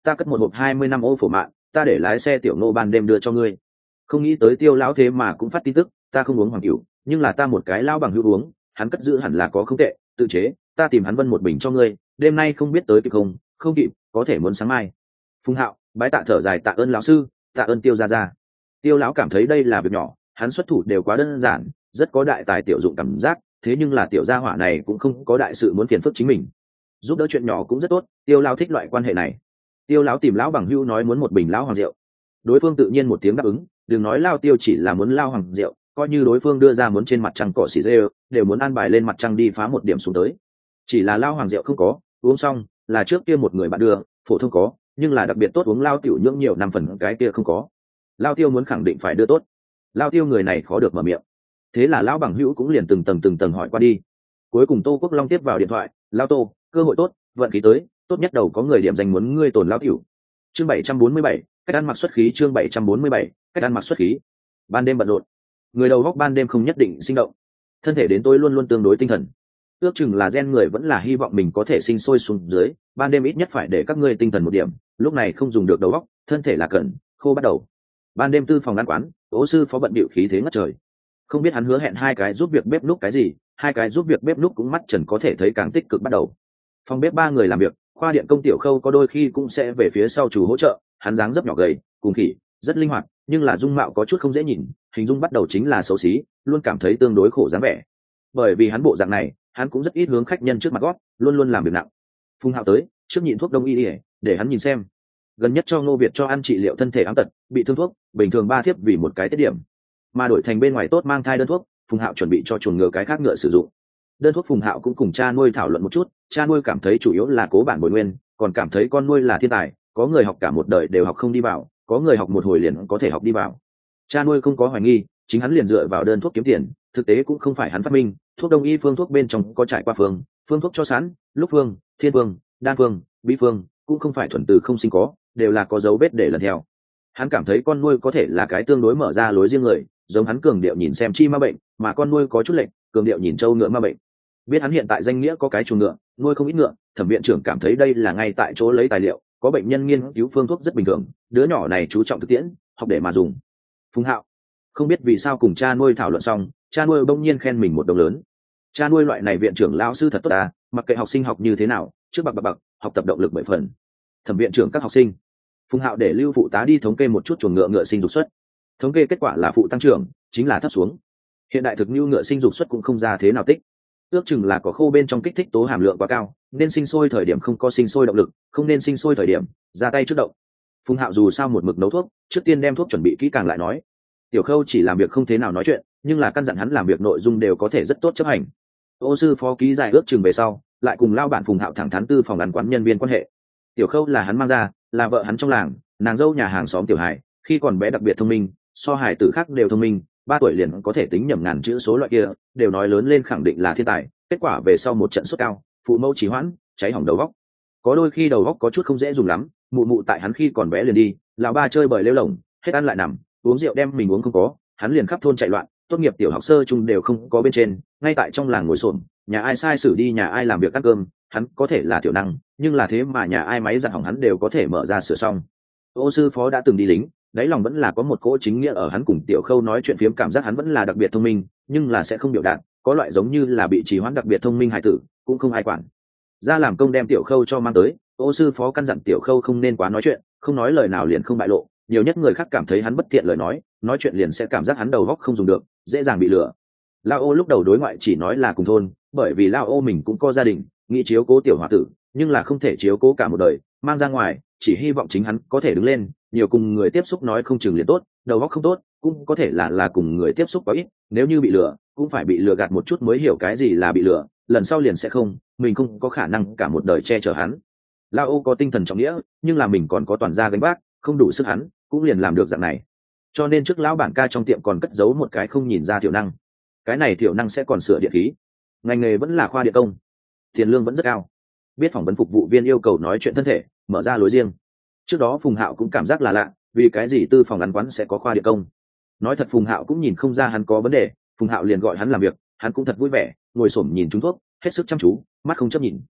ta cất một hộp 20 năm ô phổ mạn, ta để lái xe tiểu Ngô ban đêm đưa cho ngươi. Không nghĩ tới Tiêu lão thế mà cũng phát tin tức, ta không uống hoàng cửu, nhưng là ta một cái lao bằng hữu uống, hắn cất giữ hẳn là có không tệ, tự chế, ta tìm hắn vân một bình cho ngươi, đêm nay không biết tới kịp không, không kịp, có thể muốn sáng mai. Phùng Hạo bái tạ thở dài tạ ơn lão sư, tạ ơn Tiêu gia gia. Tiêu lão cảm thấy đây là việc nhỏ, hắn xuất thủ đều quá đơn giản, rất có đại tài tiểu dụng cảm giác, thế nhưng là tiểu gia hỏa này cũng không có đại sự muốn phiền phức chính mình, giúp đỡ chuyện nhỏ cũng rất tốt. Tiêu lão thích loại quan hệ này. Tiêu lão tìm lão bằng hữu nói muốn một bình lão hoàng rượu, đối phương tự nhiên một tiếng đáp ứng, đừng nói lao Tiêu chỉ là muốn lao hoàng rượu, coi như đối phương đưa ra muốn trên mặt trăng cỏ xỉ dê đều muốn an bài lên mặt trăng đi phá một điểm xuống tới. Chỉ là lao hoàng rượu không có, uống xong là trước kia một người bạn đưa, phổ thông có, nhưng là đặc biệt tốt uống lao tiểu nhưỡng nhiều năm phần cái kia không có. Lao Tiêu muốn khẳng định phải đưa tốt. Lao Tiêu người này khó được mở miệng, thế là lão bằng hữu cũng liền từng tầng hỏi qua đi. Cuối cùng Tô Quốc Long tiếp vào điện thoại, lao Tô, cơ hội tốt, vận khí tới, tốt nhất đầu có người điểm danh muốn ngươi tồn lao tiểu. Chương 747, cách ăn mặc xuất khí. Chương 747, cách ăn mặc xuất khí. Ban đêm bận rộn, người đầu góc ban đêm không nhất định sinh động, thân thể đến tôi luôn luôn tương đối tinh thần. Ước chừng là gen người vẫn là hy vọng mình có thể sinh sôi xuống dưới, ban đêm ít nhất phải để các ngươi tinh thần một điểm, lúc này không dùng được đầu óc, thân thể là cần khô bắt đầu. Ban đêm tư phòng ăn quán, Ô sư phó bận bịu khí thế ngất trời. Không biết hắn hứa hẹn hai cái giúp việc bếp núc cái gì, hai cái giúp việc bếp núc cũng mắt trần có thể thấy càng tích cực bắt đầu. Phòng bếp ba người làm việc, khoa điện công Tiểu Khâu có đôi khi cũng sẽ về phía sau chủ hỗ trợ, hắn dáng dấp nhỏ gầy, cùng khỉ, rất linh hoạt, nhưng là dung mạo có chút không dễ nhìn, hình dung bắt đầu chính là xấu xí, luôn cảm thấy tương đối khổ dáng vẻ. Bởi vì hắn bộ dạng này, hắn cũng rất ít hướng khách nhân trước mặt gót, luôn luôn làm việc nặng. Phùng Hạo tới, trước nhịn thuốc đông y để hắn nhìn xem. Gần nhất cho Ngô Việt cho ăn trị liệu thân thể ám tật, bị thương thuốc, bình thường 3 thiếp vì một cái tiết điểm, mà đổi thành bên ngoài tốt mang thai đơn thuốc, Phùng Hạo chuẩn bị cho chuồng ngựa cái khác ngựa sử dụng. Đơn thuốc Phùng Hạo cũng cùng cha nuôi thảo luận một chút, cha nuôi cảm thấy chủ yếu là cố bản bồi nguyên, còn cảm thấy con nuôi là thiên tài, có người học cả một đời đều học không đi vào, có người học một hồi liền có thể học đi vào. Cha nuôi không có hoài nghi, chính hắn liền dựa vào đơn thuốc kiếm tiền, thực tế cũng không phải hắn phát minh, thuốc đông y phương thuốc bên trong có trải qua phương thuốc cho sẵn, lúc phương, thiên phương, đan phương, bí phương, cũng không phải thuần từ không sinh có, đều là có dấu vết để lần theo. Hắn cảm thấy con nuôi có thể là cái tương đối mở ra lối riêng người, giống hắn cường điệu nhìn xem chi ma bệnh, mà con nuôi có chút lệnh, cường điệu nhìn trâu ngựa ma bệnh. Biết hắn hiện tại danh nghĩa có cái chuồng ngựa, nuôi không ít ngựa, thẩm viện trưởng cảm thấy đây là ngay tại chỗ lấy tài liệu, có bệnh nhân nghiên cứu phương thuốc rất bình thường, đứa nhỏ này chú trọng thực tiễn, học để mà dùng. Phùng Hạo không biết vì sao cùng cha nuôi thảo luận xong, cha nuôi bỗng nhiên khen mình một đồng lớn. Cha nuôi loại này viện trưởng lão sư thật tốt à, mặc kệ học sinh học như thế nào, trước bậc học tập động lực 10 phần. Thẩm viện trưởng các học sinh. Phùng Hạo để Lưu phụ tá đi thống kê một chút chuồng ngựa sinh dục suất. Thống kê kết quả là phụ tăng trưởng, chính là thấp xuống. Hiện đại thực nhu ngựa sinh dục suất cũng không ra thế nào tích. Ước chừng là có khô bên trong kích thích tố hàm lượng quá cao, nên sinh sôi thời điểm không có sinh sôi động lực, không nên sinh sôi thời điểm ra tay trước động. Phùng Hạo dù sao một mực nấu thuốc, trước tiên đem thuốc chuẩn bị kỹ càng lại nói. Tiểu Khâu chỉ làm việc không thế nào nói chuyện, nhưng là căn dặn hắn làm việc nội dung đều có thể rất tốt chấp hành. Ô sư phó ký giải ước chừng về sau, lại cùng lao bản Phùng Hạo thẳng thắn tư phòng ăn quán nhân viên quan hệ. Tiểu Khâu là hắn mang ra, là vợ hắn trong làng, nàng dâu nhà hàng xóm Tiểu Hải, khi còn bé đặc biệt thông minh, so hải tử khác đều thông minh, 3 tuổi liền có thể tính nhầm ngàn chữ số loại kia, đều nói lớn lên khẳng định là thiên tài. Kết quả về sau một trận sốt cao, phụ mẫu trì hoãn, cháy hỏng đầu óc. Có đôi khi đầu óc có chút không dễ dùng lắm, mụ tại hắn khi còn bé liền đi, lão ba chơi bời lêu lổng, hết ăn lại nằm, uống rượu đem mình uống không có, hắn liền khắp thôn chạy loạn, tốt nghiệp tiểu học sơ trung đều không có bên trên, ngay tại trong làng ngồi xổm, nhà ai sai xử đi nhà ai làm việc ăn cơm, hắn có thể là tiểu năng, nhưng là thế mà nhà ai máy giặt hỏng hắn đều có thể mở ra sửa xong. Ô sư phó đã từng đi lính, đáy lòng vẫn là có một cỗ chính nghĩa ở hắn cùng Tiểu Khâu nói chuyện phiếm, cảm giác hắn vẫn là đặc biệt thông minh, nhưng là sẽ không biểu đạt, có loại giống như là bị trì hoãn đặc biệt thông minh hài tử, cũng không ai quản. Ra làm công đem Tiểu Khâu cho mang tới, Ô sư phó căn dặn Tiểu Khâu không nên quá nói chuyện, không nói lời nào liền không bại lộ, nhiều nhất người khác cảm thấy hắn bất tiện lời nói chuyện liền sẽ cảm giác hắn đầu óc không dùng được, dễ dàng bị lừa. Lao Ô lúc đầu đối ngoại chỉ nói là cùng thôn, bởi vì Lao Ô mình cũng có gia đình, nghĩ chiếu cố tiểu hòa tử, nhưng là không thể chiếu cố cả một đời, mang ra ngoài, chỉ hy vọng chính hắn có thể đứng lên, nhiều cùng người tiếp xúc nói không chừng liền tốt, đầu óc không tốt, cũng có thể là cùng người tiếp xúc quá ít, nếu như bị lừa, cũng phải bị lừa gạt một chút mới hiểu cái gì là bị lừa, lần sau liền sẽ không, mình không có khả năng cả một đời che chở hắn. Lao Ô có tinh thần trọng nghĩa, nhưng là mình còn có toàn gia gánh vác, không đủ sức hắn, cũng liền làm được dạng này. Cho nên trước lão bản ca trong tiệm còn cất giấu một cái không nhìn ra thiểu năng. Cái này thiểu năng sẽ còn sửa điện khí. Ngành nghề vẫn là khoa điện công, tiền lương vẫn rất cao. Biết phỏng vấn phục vụ viên yêu cầu nói chuyện thân thể, mở ra lối riêng. Trước đó Phùng Hạo cũng cảm giác là lạ, vì cái gì tư phòng ăn quán sẽ có khoa điện công. Nói thật Phùng Hạo cũng nhìn không ra hắn có vấn đề, Phùng Hạo liền gọi hắn làm việc, hắn cũng thật vui vẻ, ngồi xổm nhìn trúng thuốc, hết sức chăm chú, mắt không chấp nhìn.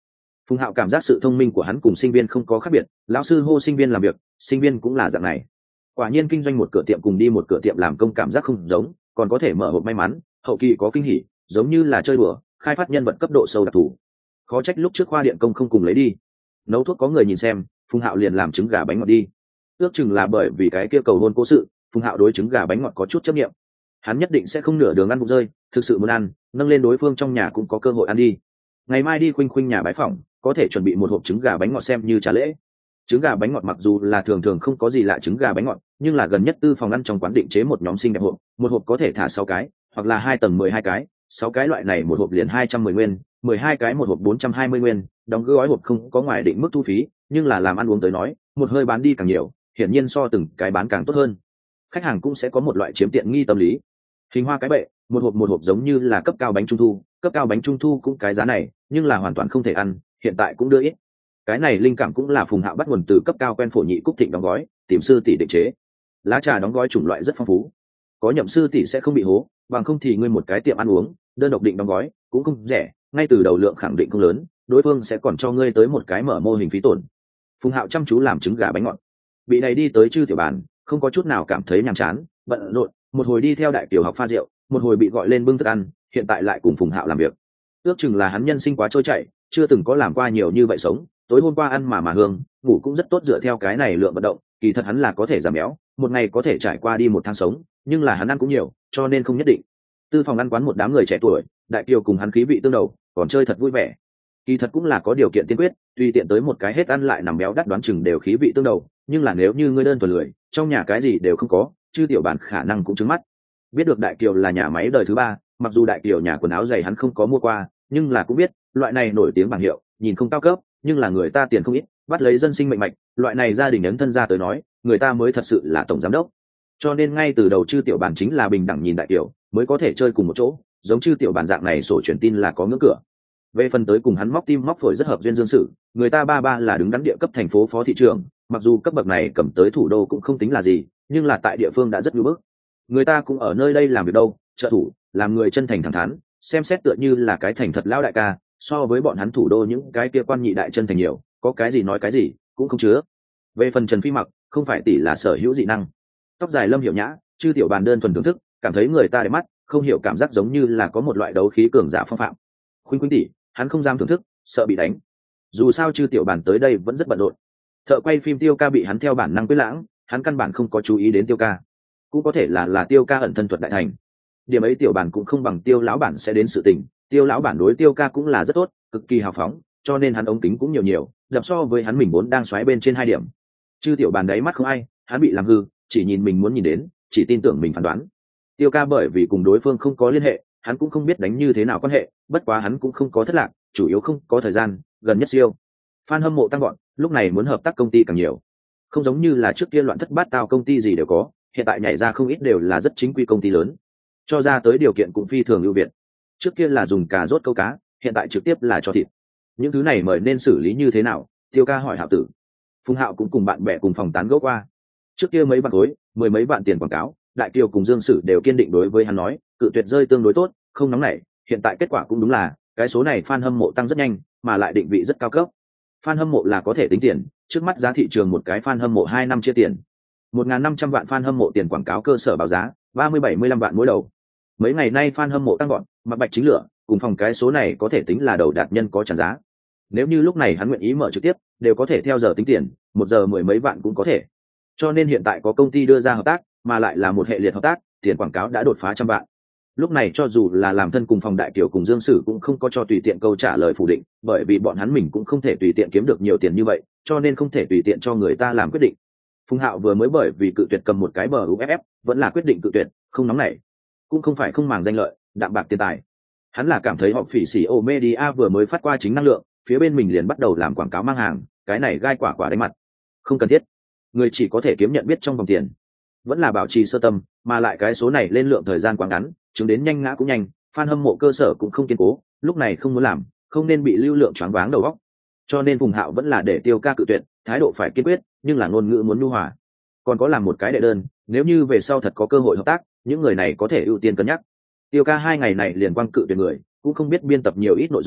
Phùng Hạo cảm giác sự thông minh của hắn cùng sinh viên không có khác biệt, lão sư hô sinh viên làm việc, sinh viên cũng là dạng này. Quả nhiên kinh doanh một cửa tiệm cùng đi một cửa tiệm làm công cảm giác không giống, còn có thể mở hộp may mắn, hậu kỳ có kinh hỉ, giống như là chơi đùa, khai phát nhân vật cấp độ sâu đặc thù. Khó trách lúc trước khoa điện công không cùng lấy đi. Nấu thuốc có người nhìn xem, Phùng Hạo liền làm trứng gà bánh ngọt đi. Ước chừng là bởi vì cái kia cầu hôn cố sự, Phùng Hạo đối trứng gà bánh ngọt có chút chấp niệm. Hắn nhất định sẽ không nửa đường ăn vụng rơi, thực sự muốn ăn, nâng lên đối phương trong nhà cũng có cơ hội ăn đi. Ngày mai đi khuynh khuynh nhà bái phỏng, có thể chuẩn bị một hộp trứng gà bánh ngọt xem như trả lễ. Trứng gà bánh ngọt mặc dù là thường thường không có gì lạ trứng gà bánh ngọt, nhưng là gần nhất tư phòng ăn trong quán định chế một nhóm xinh đẹp hộp, một hộp có thể thả 6 cái, hoặc là 2 tầng 12 cái, 6 cái loại này một hộp liền 210 nguyên, 12 cái một hộp 420 nguyên, đóng gói hộp không có ngoài định mức thu phí, nhưng là làm ăn uống tới nói, một hơi bán đi càng nhiều, hiển nhiên so từng cái bán càng tốt hơn. Khách hàng cũng sẽ có một loại chiếm tiện nghi tâm lý. Hình hoa cái bệ, một hộp giống như là cấp cao bánh trung thu, cấp cao bánh trung thu cũng cái giá này, nhưng là hoàn toàn không thể ăn, hiện tại cũng đưa ít. Cái này linh cảm cũng là Phùng Hạo bắt nguồn từ cấp cao quen phổ nhị Cúc Thịnh đóng gói, tìm sư tỷ định chế. Lá trà đóng gói chủng loại rất phong phú, có nhậm sư tỷ sẽ không bị hố, bằng không thì ngươi một cái tiệm ăn uống, đơn độc định đóng gói cũng không rẻ, ngay từ đầu lượng khẳng định không lớn, đối phương sẽ còn cho ngươi tới một cái mở mô hình phí tổn. Phùng Hạo chăm chú làm trứng gà bánh ngọt, bị này đi tới Chư tiểu bàn, không có chút nào cảm thấy nhàm chán, bận rộn, một hồi đi theo Đại Kiều học pha rượu, một hồi bị gọi lên bưng thức ăn, hiện tại lại cùng Phùng Hạo làm việc. Ước chừng là hắn nhân sinh quá trôi chảy, chưa từng có làm qua nhiều như vậy sống, tối hôm qua ăn mà hương, ngủ cũng rất tốt dựa theo cái này lượng vận động, kỳ thật hắn là có thể giảm béo, một ngày có thể trải qua đi một tháng sống, nhưng là hắn ăn cũng nhiều, cho nên không nhất định. Tư phòng ăn quán một đám người trẻ tuổi, Đại Kiều cùng hắn khí vị tương đầu, còn chơi thật vui vẻ. Kỳ thật cũng là có điều kiện tiên quyết, tùy tiện tới một cái hết ăn lại nằm béo đắt đoán chừng đều khí vị tương đầu, nhưng là nếu như ngươi đơn thuần lười, trong nhà cái gì đều không có, Chư tiểu bản khả năng cũng trứng mắt. Biết được Đại Kiều là nhà máy đời thứ 3, mặc dù Đại Kiều nhà quần áo giày hắn không có mua qua, nhưng là cũng biết, loại này nổi tiếng bảng hiệu, nhìn không cao cấp, nhưng là người ta tiền không ít, bắt lấy dân sinh mệnh mạch, loại này gia đình ấn thân ra tới nói, người ta mới thật sự là tổng giám đốc. Cho nên ngay từ đầu Chư tiểu bản chính là bình đẳng nhìn Đại Kiều, mới có thể chơi cùng một chỗ, giống Chư tiểu bản dạng này sổ truyền tin là có ngưỡng cửa. Về phần tới cùng hắn móc tim móc phổi rất hợp duyên dương sự, người ta ba là đứng đắn địa cấp thành phố phó thị trưởng, mặc dù cấp bậc này cầm tới thủ đô cũng không tính là gì, nhưng là tại địa phương đã rất nhu bức. Người ta cũng ở nơi đây làm việc đâu, trợ thủ, làm người chân thành thẳng thắn, xem xét tựa như là cái thành thật lão đại ca, so với bọn hắn thủ đô những cái kia quan nhị đại chân thành nhiều, có cái gì nói cái gì, cũng không chứa. Về phần Trần Phi Mặc, không phải tỷ là sở hữu dị năng, tóc dài Lâm Hiểu Nhã, Chư tiểu bàn đơn thuần thưởng thức, cảm thấy người ta đẹp mắt, không hiểu cảm giác giống như là có một loại đấu khí cường giả phong phạm. Khuynh Khuynh tỷ, hắn không dám thưởng thức, sợ bị đánh. Dù sao Chư tiểu bàn tới đây vẫn rất bận rộn. Thợ quay phim Tiêu Ca bị hắn theo bản năng quyết lãng, hắn căn bản không có chú ý đến Tiêu Ca. Cũng có thể là Tiêu Ca ẩn thân thuật đại thành. Điểm ấy tiểu bản cũng không bằng Tiêu lão bản sẽ đến sự tình, Tiêu lão bản đối Tiêu Ca cũng là rất tốt, cực kỳ hào phóng, cho nên hắn ống kính cũng nhiều, đập so với hắn mình vốn đang xoáy bên trên 2 điểm. Chư tiểu bàn đấy mắt không ai, hắn bị làm hư, chỉ nhìn mình muốn nhìn đến, chỉ tin tưởng mình phán đoán. Tiêu Ca bởi vì cùng đối phương không có liên hệ, hắn cũng không biết đánh như thế nào quan hệ, bất quá hắn cũng không có thất lạc, chủ yếu không có thời gian, gần nhất siêu fan hâm mộ tăng gọn, lúc này muốn hợp tác công ty càng nhiều, không giống như là trước kia loạn thất bát tao công ty gì đều có, hiện tại nhảy ra không ít đều là rất chính quy công ty lớn, cho ra tới điều kiện cũng phi thường ưu việt. Trước kia là dùng cà rốt câu cá, hiện tại trực tiếp là cho thịt. Những thứ này mời nên xử lý như thế nào? Tiêu Ca hỏi Hạo Tử. Phùng Hạo cũng cùng bạn bè cùng phòng tán gẫu qua. Trước kia mấy bạn khối, 10 mấy vạn tiền quảng cáo, Đại Kiều cùng Dương Sử đều kiên định đối với hắn nói, cự tuyệt rơi tương đối tốt, không nóng nảy. Hiện tại kết quả cũng đúng là, cái số này fan hâm mộ tăng rất nhanh, mà lại định vị rất cao cấp. Fan hâm mộ là có thể tính tiền, trước mắt giá thị trường một cái fan hâm mộ 2 năm chia tiền. 1.500 vạn fan hâm mộ tiền quảng cáo cơ sở báo giá, 30-75 vạn mỗi đầu. Mấy ngày nay fan hâm mộ tăng gọn, mặc bạch chính lửa, cùng phòng cái số này có thể tính là đầu đạt nhân có tràn giá. Nếu như lúc này hắn nguyện ý mở trực tiếp, đều có thể theo giờ tính tiền, 1 giờ 10 mấy vạn cũng có thể. Cho nên hiện tại có công ty đưa ra hợp tác, mà lại là một hệ liệt hợp tác, tiền quảng cáo đã đột phá 100 vạn. Lúc này cho dù là làm thân cùng phòng Đại Kiều cùng Dương Sử cũng không có cho tùy tiện câu trả lời phủ định, bởi vì bọn hắn mình cũng không thể tùy tiện kiếm được nhiều tiền như vậy, cho nên không thể tùy tiện cho người ta làm quyết định. Phùng Hạo vừa mới bởi vì cự tuyệt cầm một cái bờ UFF, vẫn là quyết định cự tuyệt, không nóng nảy, cũng không phải không màng danh lợi, đạm bạc tiền tài. Hắn là cảm thấy họ phỉ xỉ ô media vừa mới phát qua chính năng lượng, phía bên mình liền bắt đầu làm quảng cáo mang hàng, cái này gai quả đánh mặt, không cần thiết. Người chỉ có thể kiếm nhận biết trong vòng tiền, vẫn là bảo trì sơ tâm, mà lại cái số này lên lượng thời gian quá ngắn, chứng đến nhanh ngã cũng nhanh, fan hâm mộ cơ sở cũng không kiên cố, lúc này không muốn làm, không nên bị lưu lượng choáng váng đầu óc. Cho nên Phùng Hạo vẫn là để Tiêu Ca cự tuyệt, thái độ phải kiên quyết, nhưng là ngôn ngữ muốn nhu hòa. Còn có làm một cái đệ đơn, nếu như về sau thật có cơ hội hợp tác, những người này có thể ưu tiên cân nhắc. Tiêu Ca 2 ngày này liền quang cự tuyệt người, cũng không biết biên tập nhiều ít nội dung,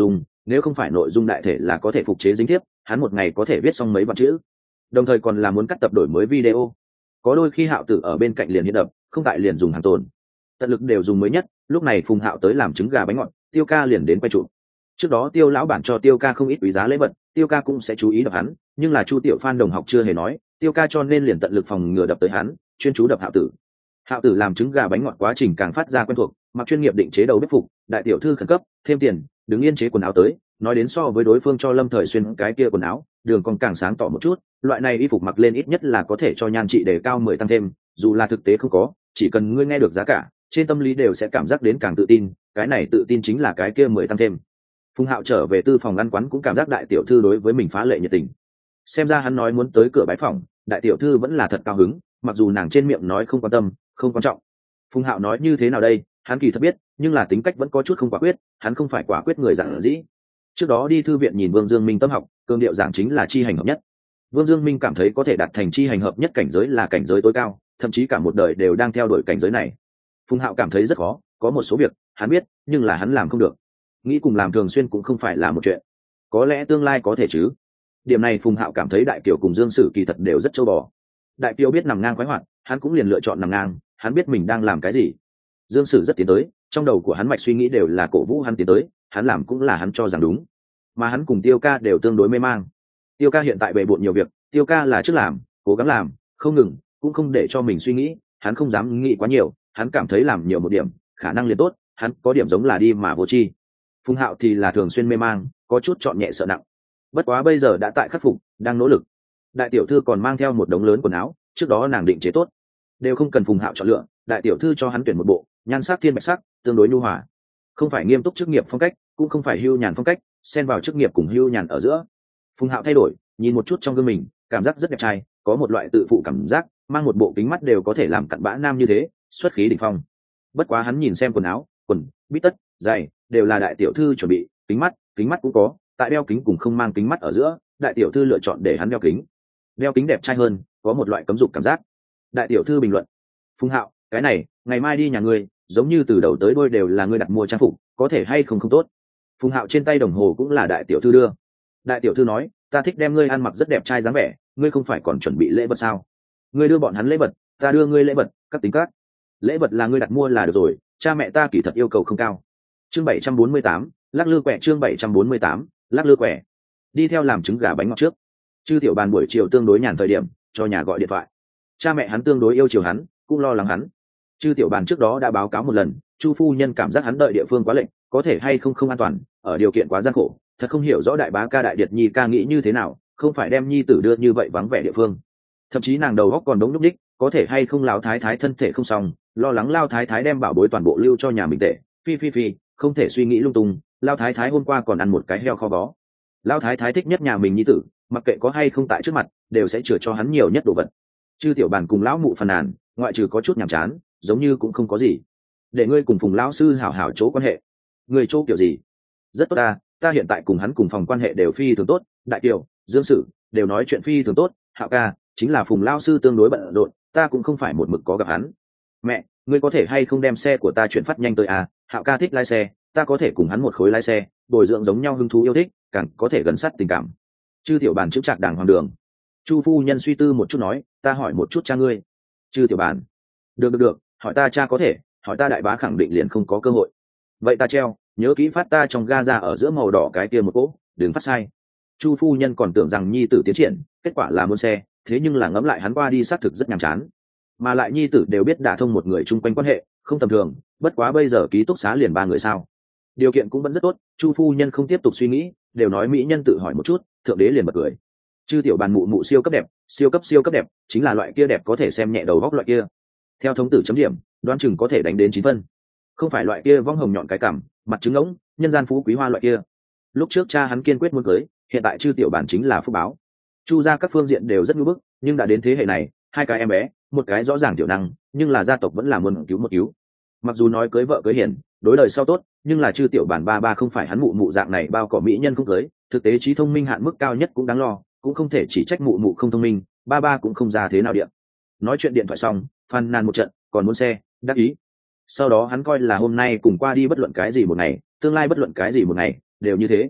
nếu không phải nội dung đại thể là có thể phục chế dính tiếp, hắn một ngày có thể viết xong mấy vạn chữ, đồng thời còn là muốn cắt tập đổi mới video. Có đôi khi Hạo Tử ở bên cạnh liền hiện đập, không tại liền dùng hàng tồn, tận lực đều dùng mới nhất. Lúc này Phùng Hạo tới làm trứng gà bánh ngọt, Tiêu Ca liền đến quay trụ. Trước đó Tiêu lão bản cho Tiêu Ca không ít quý giá lễ vật, Tiêu Ca cũng sẽ chú ý đập hắn, nhưng là Chu Tiểu Phan đồng học chưa hề nói, Tiêu Ca cho nên liền tận lực phòng ngừa đập tới hắn, chuyên chú đập Hạo Tử. Hạo Tử làm trứng gà bánh ngọt quá trình càng phát ra quen thuộc, mặc chuyên nghiệp định chế đầu bếp phục, đại tiểu thư khẩn cấp thêm tiền, đứng yên chế quần áo tới. Nói đến so với đối phương cho Lâm Thời Xuyên cái kia quần áo, đường còn càng sáng tỏ một chút, loại này y phục mặc lên ít nhất là có thể cho nhan trị đề cao 10 tăng thêm, dù là thực tế không có, chỉ cần ngươi nghe được giá cả, trên tâm lý đều sẽ cảm giác đến càng tự tin, cái này tự tin chính là cái kia 10 tăng thêm. Phùng Hạo trở về tư phòng ăn quán cũng cảm giác đại tiểu thư đối với mình phá lệ nhiệt tình. Xem ra hắn nói muốn tới cửa bái phòng, đại tiểu thư vẫn là thật cao hứng, mặc dù nàng trên miệng nói không quan tâm, không quan trọng. Phùng Hạo nói như thế nào đây, hắn kỳ thật biết, nhưng là tính cách vẫn có chút không quả quyết, hắn không phải quả quyết người giản dĩ. Trước đó đi thư viện nhìn Vương Dương Minh tâm học, cương điệu giảng chính là chi hành hợp nhất. Vương Dương Minh cảm thấy có thể đạt thành chi hành hợp nhất cảnh giới là cảnh giới tối cao, thậm chí cả một đời đều đang theo đuổi cảnh giới này. Phùng Hạo cảm thấy rất khó, có một số việc hắn biết, nhưng là hắn làm không được. Nghĩ cùng làm thường xuyên cũng không phải là một chuyện. Có lẽ tương lai có thể chứ. Điểm này Phùng Hạo cảm thấy Đại Kiều cùng Dương Sử kỳ thật đều rất châu bò. Đại Kiều biết nằm ngang khoái hoạt, hắn cũng liền lựa chọn nằm ngang, hắn biết mình đang làm cái gì. Dương Sử rất tiến tới, trong đầu của hắn mạch suy nghĩ đều là cổ vũ hắn tiến tới, hắn làm cũng là hắn cho rằng đúng. Mà hắn cùng Tiêu Ca đều tương đối mê mang. Tiêu Ca hiện tại bề bộn nhiều việc, Tiêu Ca là trước làm, cố gắng làm, không ngừng, cũng không để cho mình suy nghĩ, hắn không dám nghĩ quá nhiều, hắn cảm thấy làm nhiều một điểm, khả năng liền tốt, hắn có điểm giống là đi mà vô chi. Phùng Hạo thì là thường xuyên mê mang, có chút chọn nhẹ sợ nặng. Bất quá bây giờ đã tại khắc phục, đang nỗ lực. Đại tiểu thư còn mang theo một đống lớn quần áo, trước đó nàng định chế tốt, đều không cần Phùng Hạo chọn lựa, đại tiểu thư cho hắn tuyển một bộ, nhan sắc thiên bạch sắc, tương đối nhu hòa. Không phải nghiêm túc chức nghiệp phong cách, cũng không phải hưu nhàn phong cách, xen vào chức nghiệp cùng hưu nhàn ở giữa. Phùng Hạo thay đổi, nhìn một chút trong gương mình, cảm giác rất đẹp trai, có một loại tự phụ cảm giác, mang một bộ kính mắt đều có thể làm cặn bã nam như thế, xuất khí đỉnh phong. Bất quá hắn nhìn xem quần áo, quần, bít tất, giày, đều là đại tiểu thư chuẩn bị, kính mắt cũng có, tại đeo kính cùng không mang kính mắt ở giữa, đại tiểu thư lựa chọn để hắn đeo kính. Đeo kính đẹp trai hơn, có một loại cấm dục cảm giác. Đại tiểu thư bình luận: Phùng Hạo, cái này, ngày mai đi nhà ngươi, giống như từ đầu tới đuôi đều là ngươi đặt mua trang phục, có thể hay không không tốt. Phùng Hạo trên tay đồng hồ cũng là đại tiểu thư đưa. Đại tiểu thư nói: ta thích đem ngươi ăn mặc rất đẹp trai dáng vẻ, ngươi không phải còn chuẩn bị lễ vật sao? Ngươi đưa bọn hắn lễ vật, ta đưa ngươi lễ vật, các tính các. Lễ vật là ngươi đặt mua là được rồi, cha mẹ ta kỳ thật yêu cầu không cao. Chương 748, lắc lư quẻ. Chương 748, lắc lư quẻ. Đi theo làm trứng gà bánh ngọt trước. Chư Tiểu Bàn buổi chiều tương đối nhàn thời điểm, cho nhà gọi điện thoại. Cha mẹ hắn tương đối yêu chiều hắn, cũng lo lắng hắn. Chư Tiểu Bàn trước đó đã báo cáo một lần, Chu phu nhân cảm giác hắn đợi địa phương quá lệnh, có thể hay không không an toàn, ở điều kiện quá gian khổ, thật không hiểu rõ đại bá ca đại điệt nhi ca nghĩ như thế nào, không phải đem nhi tử đưa như vậy vắng vẻ địa phương. Thậm chí nàng đầu óc còn đống nhúc đích, có thể hay không lão thái thái thân thể không xong, lo lắng lao thái thái đem bảo bối toàn bộ lưu cho nhà mình tệ, phi, không thể suy nghĩ lung tung. Lao thái thái hôm qua còn ăn một cái heo kho bó. Lao thái thái thích nhất nhà mình nhi tử, mặc kệ có hay không tại trước mặt, đều sẽ chừa cho hắn nhiều nhất đồ vật. Chư Tiểu Bàn cùng lão mụ phàn nàn, ngoại trừ có chút nhàm chán, giống như cũng không có gì. Để ngươi cùng Phùng lão sư hảo hảo chỗ quan hệ. Ngươi chỗ kiểu gì? Rất tốt ta hiện tại cùng hắn cùng phòng quan hệ đều phi thường tốt, Đại Kiều, Dương Sử đều nói chuyện phi thường tốt, Hạo ca, chính là Phùng lão sư tương đối bận rộn, ta cũng không phải một mực có gặp hắn. Mẹ, ngươi có thể hay không đem xe của ta chuyển phát nhanh tới Hạo ca thích lái xe, ta có thể cùng hắn một khối lái xe, bồi dưỡng giống nhau hứng thú yêu thích, càng có thể gần sát tình cảm. Chư Tiểu Bàn chững chạc đàng hoàng đường. Chu phu nhân suy tư một chút nói: ta hỏi một chút cha ngươi. Chư Tiểu Bàn: được, hỏi ta cha có thể, hỏi ta đại bá khẳng định liền không có cơ hội. Vậy ta treo, nhớ kỹ phát ta trong ga ra ở giữa màu đỏ cái kia một cỗ, đừng phát sai. Chu phu nhân còn tưởng rằng nhi tử tiến triển, kết quả là muốn xe, thế nhưng là ngẫm lại hắn qua đi xác thực rất nhàm chán, mà lại nhi tử đều biết đả thông một người chung quanh quan hệ, không tầm thường. Bất quá bây giờ ký túc xá liền 3 người sao, điều kiện cũng vẫn rất tốt. Chu phu nhân không tiếp tục suy nghĩ, đều nói mỹ nhân tự hỏi một chút, thượng đế liền bật cười. Chư Tiểu Bàn mụ siêu cấp đẹp, siêu cấp đẹp, chính là loại kia đẹp có thể xem nhẹ đầu góc loại kia. Theo thống tử chấm điểm, đoán chừng có thể đánh đến 9 phân. Không phải loại kia vong hồng nhọn cái cằm, mặt trứng ngỗng, nhân gian phú quý hoa loại kia. Lúc trước cha hắn kiên quyết muốn cưới, hiện tại Chư Tiểu Bàn chính là phúc báo. Chu gia các phương diện đều rất ngưỡng bức, nhưng đã đến thế hệ này, 2 cái em bé, một cái rõ ràng tiểu năng, nhưng là gia tộc vẫn là muốn cứu một cứu. Mặc dù nói cưới vợ cưới hiền, đối đời sau tốt, nhưng là Chư Tiểu Bàn ba không phải hắn mụ dạng này bao cỏ mỹ nhân không cưới, thực tế trí thông minh hạn mức cao nhất cũng đáng lo, cũng không thể chỉ trách mụ không thông minh, ba cũng không ra thế nào điện. Nói chuyện điện thoại xong, phàn nàn một trận, còn muốn xe, đắc ý. Sau đó hắn coi là hôm nay cùng qua đi bất luận cái gì một ngày, tương lai bất luận cái gì một ngày, đều như thế.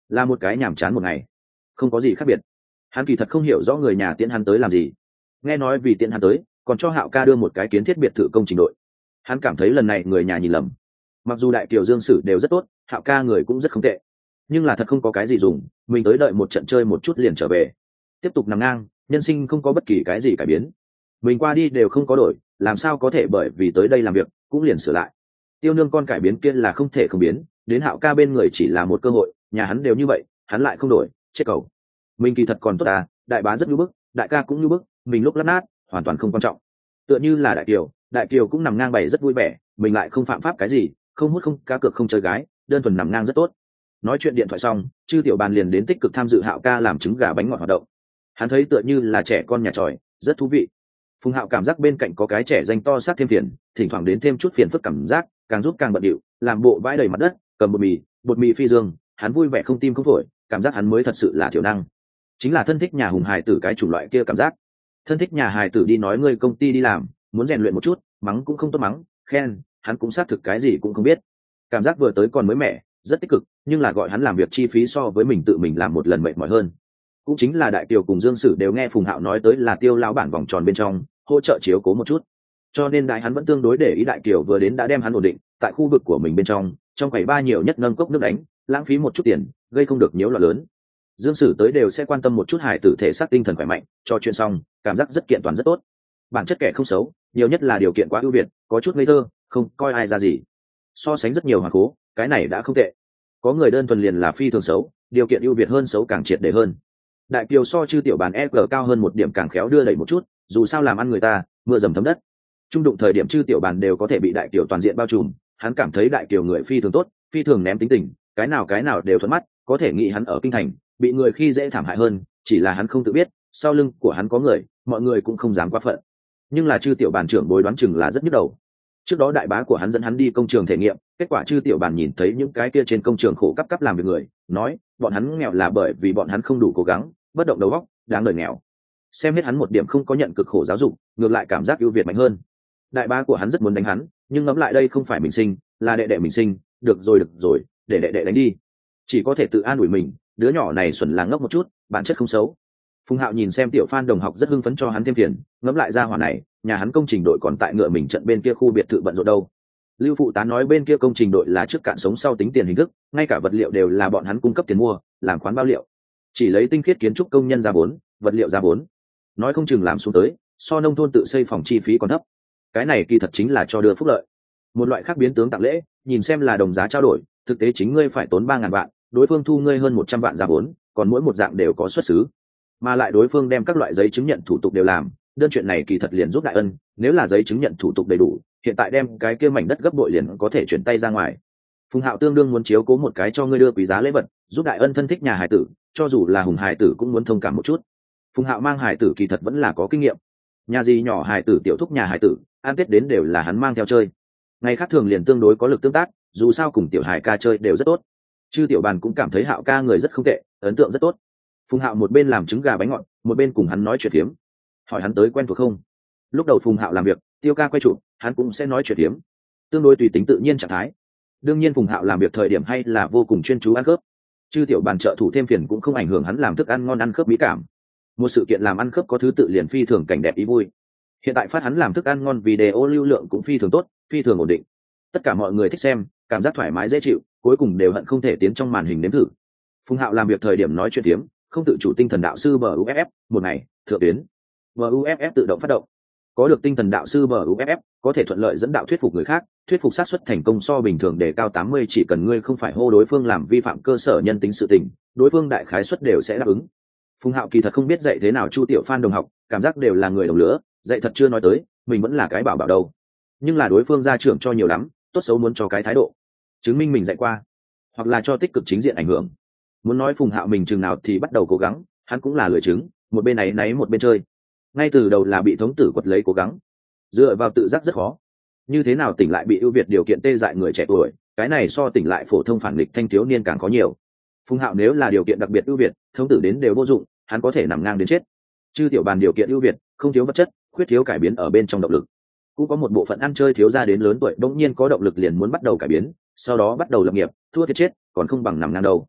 là một cái nhàm chán một ngày, không có gì khác biệt. Hắn kỳ thật không hiểu rõ người nhà tiễn hắn tới làm gì, nghe nói vì tiễn hắn tới còn cho Hạo ca đưa một cái kiến thiết biệt thự công trình đội. Hắn cảm thấy lần này người nhà nhìn lầm. Mặc dù Đại Kiều Dương Sử đều rất tốt, Hạo ca người cũng rất không tệ, nhưng là thật không có cái gì dùng, mình tới đợi một trận chơi một chút liền trở về, tiếp tục nằm ngang, nhân sinh không có bất kỳ cái gì cải biến, mình qua đi đều không có đổi, làm sao có thể bởi vì tới đây làm việc cũng liền sửa lại. Tiêu nương con cải biến kia là không thể không biến, đến Hạo ca bên người chỉ là một cơ hội, nhà hắn đều như vậy hắn lại không đổi, chết cầu. Mình kỳ thật còn tốt à, đại bá rất nhu bức, đại ca cũng nhu bức, mình lúc lát nát hoàn toàn không quan trọng. Tựa như là Đại Kiều cũng nằm ngang bày rất vui vẻ, mình lại không phạm pháp cái gì, không hút không cá cược không chơi gái, đơn thuần nằm ngang rất tốt. Nói chuyện điện thoại xong, Chư Tiểu Bàn liền đến tích cực tham dự Hạo ca làm trứng gà bánh ngọt hoạt động. Hắn thấy tựa như là trẻ con nhà tròi, rất thú vị. Phùng Hạo cảm giác bên cạnh có cái trẻ danh to sát thêm phiền, thỉnh thoảng đến thêm chút phiền phức cảm giác, càng giúp càng bận điệu, làm bộ vãi đầy mặt đất, cầm bột mì phi dương, hắn vui vẻ không tim không phổi, cảm giác hắn mới thật sự là thiểu năng, chính là thân thích nhà hùng hài tử cái chủng loại kia cảm giác. Thân thích nhà hài tử đi nói ngươi công ty đi làm, muốn rèn luyện một chút, mắng cũng không tốt mắng, khen, hắn cũng xác thực cái gì cũng không biết. Cảm giác vừa tới còn mới mẻ, rất tích cực, nhưng là gọi hắn làm việc chi phí so với mình tự mình làm một lần mệt mỏi hơn. Cũng chính là Đại Kiều cùng Dương Sử đều nghe Phùng Hạo nói tới là Tiêu lão bản vòng tròn bên trong hỗ trợ chiếu cố một chút, cho nên đại hắn vẫn tương đối để ý. Đại Kiều vừa đến đã đem hắn ổn định tại khu vực của mình bên trong quầy ba nhiều nhất nâng cốc nước đánh, lãng phí một chút tiền gây không được nhiễu loạn lớn. Dương Sử tới đều sẽ quan tâm một chút hài tử thể xác tinh thần khỏe mạnh, cho chuyện xong cảm giác rất kiện toàn rất tốt. Bản chất kẻ không xấu, nhiều nhất là điều kiện quá ưu việt, có chút ngây thơ, không coi ai ra gì. So sánh rất nhiều hoàng cố, cái này đã không tệ. Có người đơn thuần liền là phi thường xấu, điều kiện ưu việt hơn xấu càng triệt để hơn. Đại Kiều so Chư Tiểu Bàn EG cao hơn một điểm càng khéo đưa đẩy một chút, dù sao làm ăn người ta mưa dầm thấm đất, trung đụng thời điểm Chư Tiểu Bàn đều có thể bị Đại Kiều toàn diện bao trùm. Hắn cảm thấy Đại Kiều người phi thường tốt, phi thường ném tính tình, cái nào đều thuận mắt, có thể nghĩ hắn ở kinh thành bị người khi dễ thảm hại hơn, chỉ là hắn không tự biết, sau lưng của hắn có người, mọi người cũng không dám quá phận. Nhưng là Chư Tiểu Bàn trưởng bối đoán chừng là rất nhức đầu. Trước đó đại bá của hắn dẫn hắn đi công trường thể nghiệm, kết quả Chư Tiểu Bàn nhìn thấy những cái kia trên công trường khổ cấp làm việc người, nói bọn hắn nghèo là bởi vì bọn hắn không đủ cố gắng, bất động đầu óc, đáng đời nghèo. Xem hết hắn một điểm không có nhận cực khổ giáo dục, ngược lại cảm giác ưu việt mạnh hơn. Đại bá của hắn rất muốn đánh hắn, nhưng ngẫm lại đây không phải mình sinh, là đệ đệ mình sinh, được rồi, để đệ đệ đánh đi. Chỉ có thể tự an ủi mình, đứa nhỏ này xuẩn là ngốc một chút, bản chất không xấu. Phùng Hạo nhìn xem Tiểu Phan đồng học rất hưng phấn cho hắn thêm phiền, ngẫm lại ra hỏa này, nhà hắn công trình đội còn tại ngựa mình trận bên kia khu biệt thự bận rộn đâu. Lưu phụ tá nói bên kia công trình đội là trước cạn sống sau tính tiền hình thức, ngay cả vật liệu đều là bọn hắn cung cấp tiền mua, làm khoán bao liệu, chỉ lấy tinh khiết kiến trúc công nhân ra vốn, vật liệu ra vốn, nói không chừng làm xuống tới so nông thôn tự xây phòng chi phí còn thấp. Cái này kỳ thật chính là cho đưa phúc lợi, một loại khác biến tướng tặng lễ, nhìn xem là đồng giá trao đổi, thực tế chính ngươi phải tốn 3.000 vạn, đối phương thu ngươi hơn 100 vạn ra vốn, còn mỗi một dạng đều có xuất xứ, mà lại đối phương đem các loại giấy chứng nhận thủ tục đều làm, đơn chuyện này kỳ thật liền giúp đại ân. Nếu là giấy chứng nhận thủ tục đầy đủ, hiện tại đem cái kia mảnh đất gấp bội liền có thể chuyển tay ra ngoài. Phùng Hạo tương đương muốn chiếu cố một cái cho ngươi đưa quý giá lễ vật, giúp đại ân thân thích nhà hải tử, cho dù là hùng hải tử cũng muốn thông cảm một chút. Phùng Hạo mang hải tử kỳ thật vẫn là có kinh nghiệm, nhà gì nhỏ hải tử tiểu thúc nhà hải tử, ăn tết đến đều là hắn mang theo chơi, ngày khác thường liền tương đối có lực tương tác, dù sao cùng tiểu hải ca chơi đều rất tốt. Chư Tiểu Bàn cũng cảm thấy Hạo ca người rất không tệ, ấn tượng rất tốt. Phùng Hạo một bên làm trứng gà bánh ngọt, một bên cùng hắn nói chuyện phiếm, hỏi hắn tới quen thuộc không. Lúc đầu Phùng Hạo làm việc, Tiêu ca quay chụp, hắn cũng sẽ nói chuyện phiếm, tương đối tùy tính tự nhiên trạng thái. Đương nhiên Phùng Hạo làm việc thời điểm hay là vô cùng chuyên chú ăn khớp. Chư Tiểu Bàn trợ thủ thêm phiền cũng không ảnh hưởng hắn làm thức ăn ngon ăn khớp mỹ cảm. Một sự kiện làm ăn khớp có thứ tự liền phi thường cảnh đẹp ý vui. Hiện tại phát hắn làm thức ăn ngon video lưu lượng cũng phi thường tốt, phi thường ổn định. Tất cả mọi người thích xem, cảm giác thoải mái dễ chịu, cuối cùng đều hận không thể tiến trong màn hình nếm thử. Phùng Hạo làm việc thời điểm nói chuyện phiếm, không tự chủ tinh thần đạo sư BUFF, một ngày, thượng tuyến. BUFF tự động phát động. Có được tinh thần đạo sư BUFF, có thể thuận lợi dẫn đạo thuyết phục người khác, thuyết phục xác suất thành công so bình thường đề cao 80, chỉ cần ngươi không phải hô đối phương làm vi phạm cơ sở nhân tính sự tình, đối phương đại khái suất đều sẽ đáp ứng. Phùng Hạo kỳ thật không biết dạy thế nào Chu Tiểu Phan đồng học, cảm giác đều là người đồng lứa, dạy thật chưa nói tới, mình vẫn là cái bảo bảo đâu. Nhưng là đối phương gia trưởng cho nhiều lắm, tốt xấu muốn cho cái thái độ, chứng minh mình dạy qua, hoặc là cho tích cực chính diện ảnh hưởng. Muốn nói Phùng Hạo mình chừng nào thì bắt đầu cố gắng, hắn cũng là lười chứng, một bên náy một bên chơi. Ngay từ đầu là bị thống tử quật lấy cố gắng, dựa vào tự giác rất khó. Như thế nào tỉnh lại bị ưu việt điều kiện tê dại người trẻ tuổi, cái này so tỉnh lại phổ thông phản nghịch thanh thiếu niên càng có nhiều. Phùng Hạo nếu là điều kiện đặc biệt ưu việt, thống tử đến đều vô dụng, hắn có thể nằm ngang đến chết. Chư Tiểu Bàn điều kiện ưu việt, không thiếu vật chất, khuyết thiếu cải biến ở bên trong động lực. Cũng có một bộ phận ăn chơi thiếu gia đến lớn tuổi bỗng nhiên có động lực liền muốn bắt đầu cải biến, sau đó bắt đầu lập nghiệp, thua thiệt chết, còn không bằng nằm ngang đâu.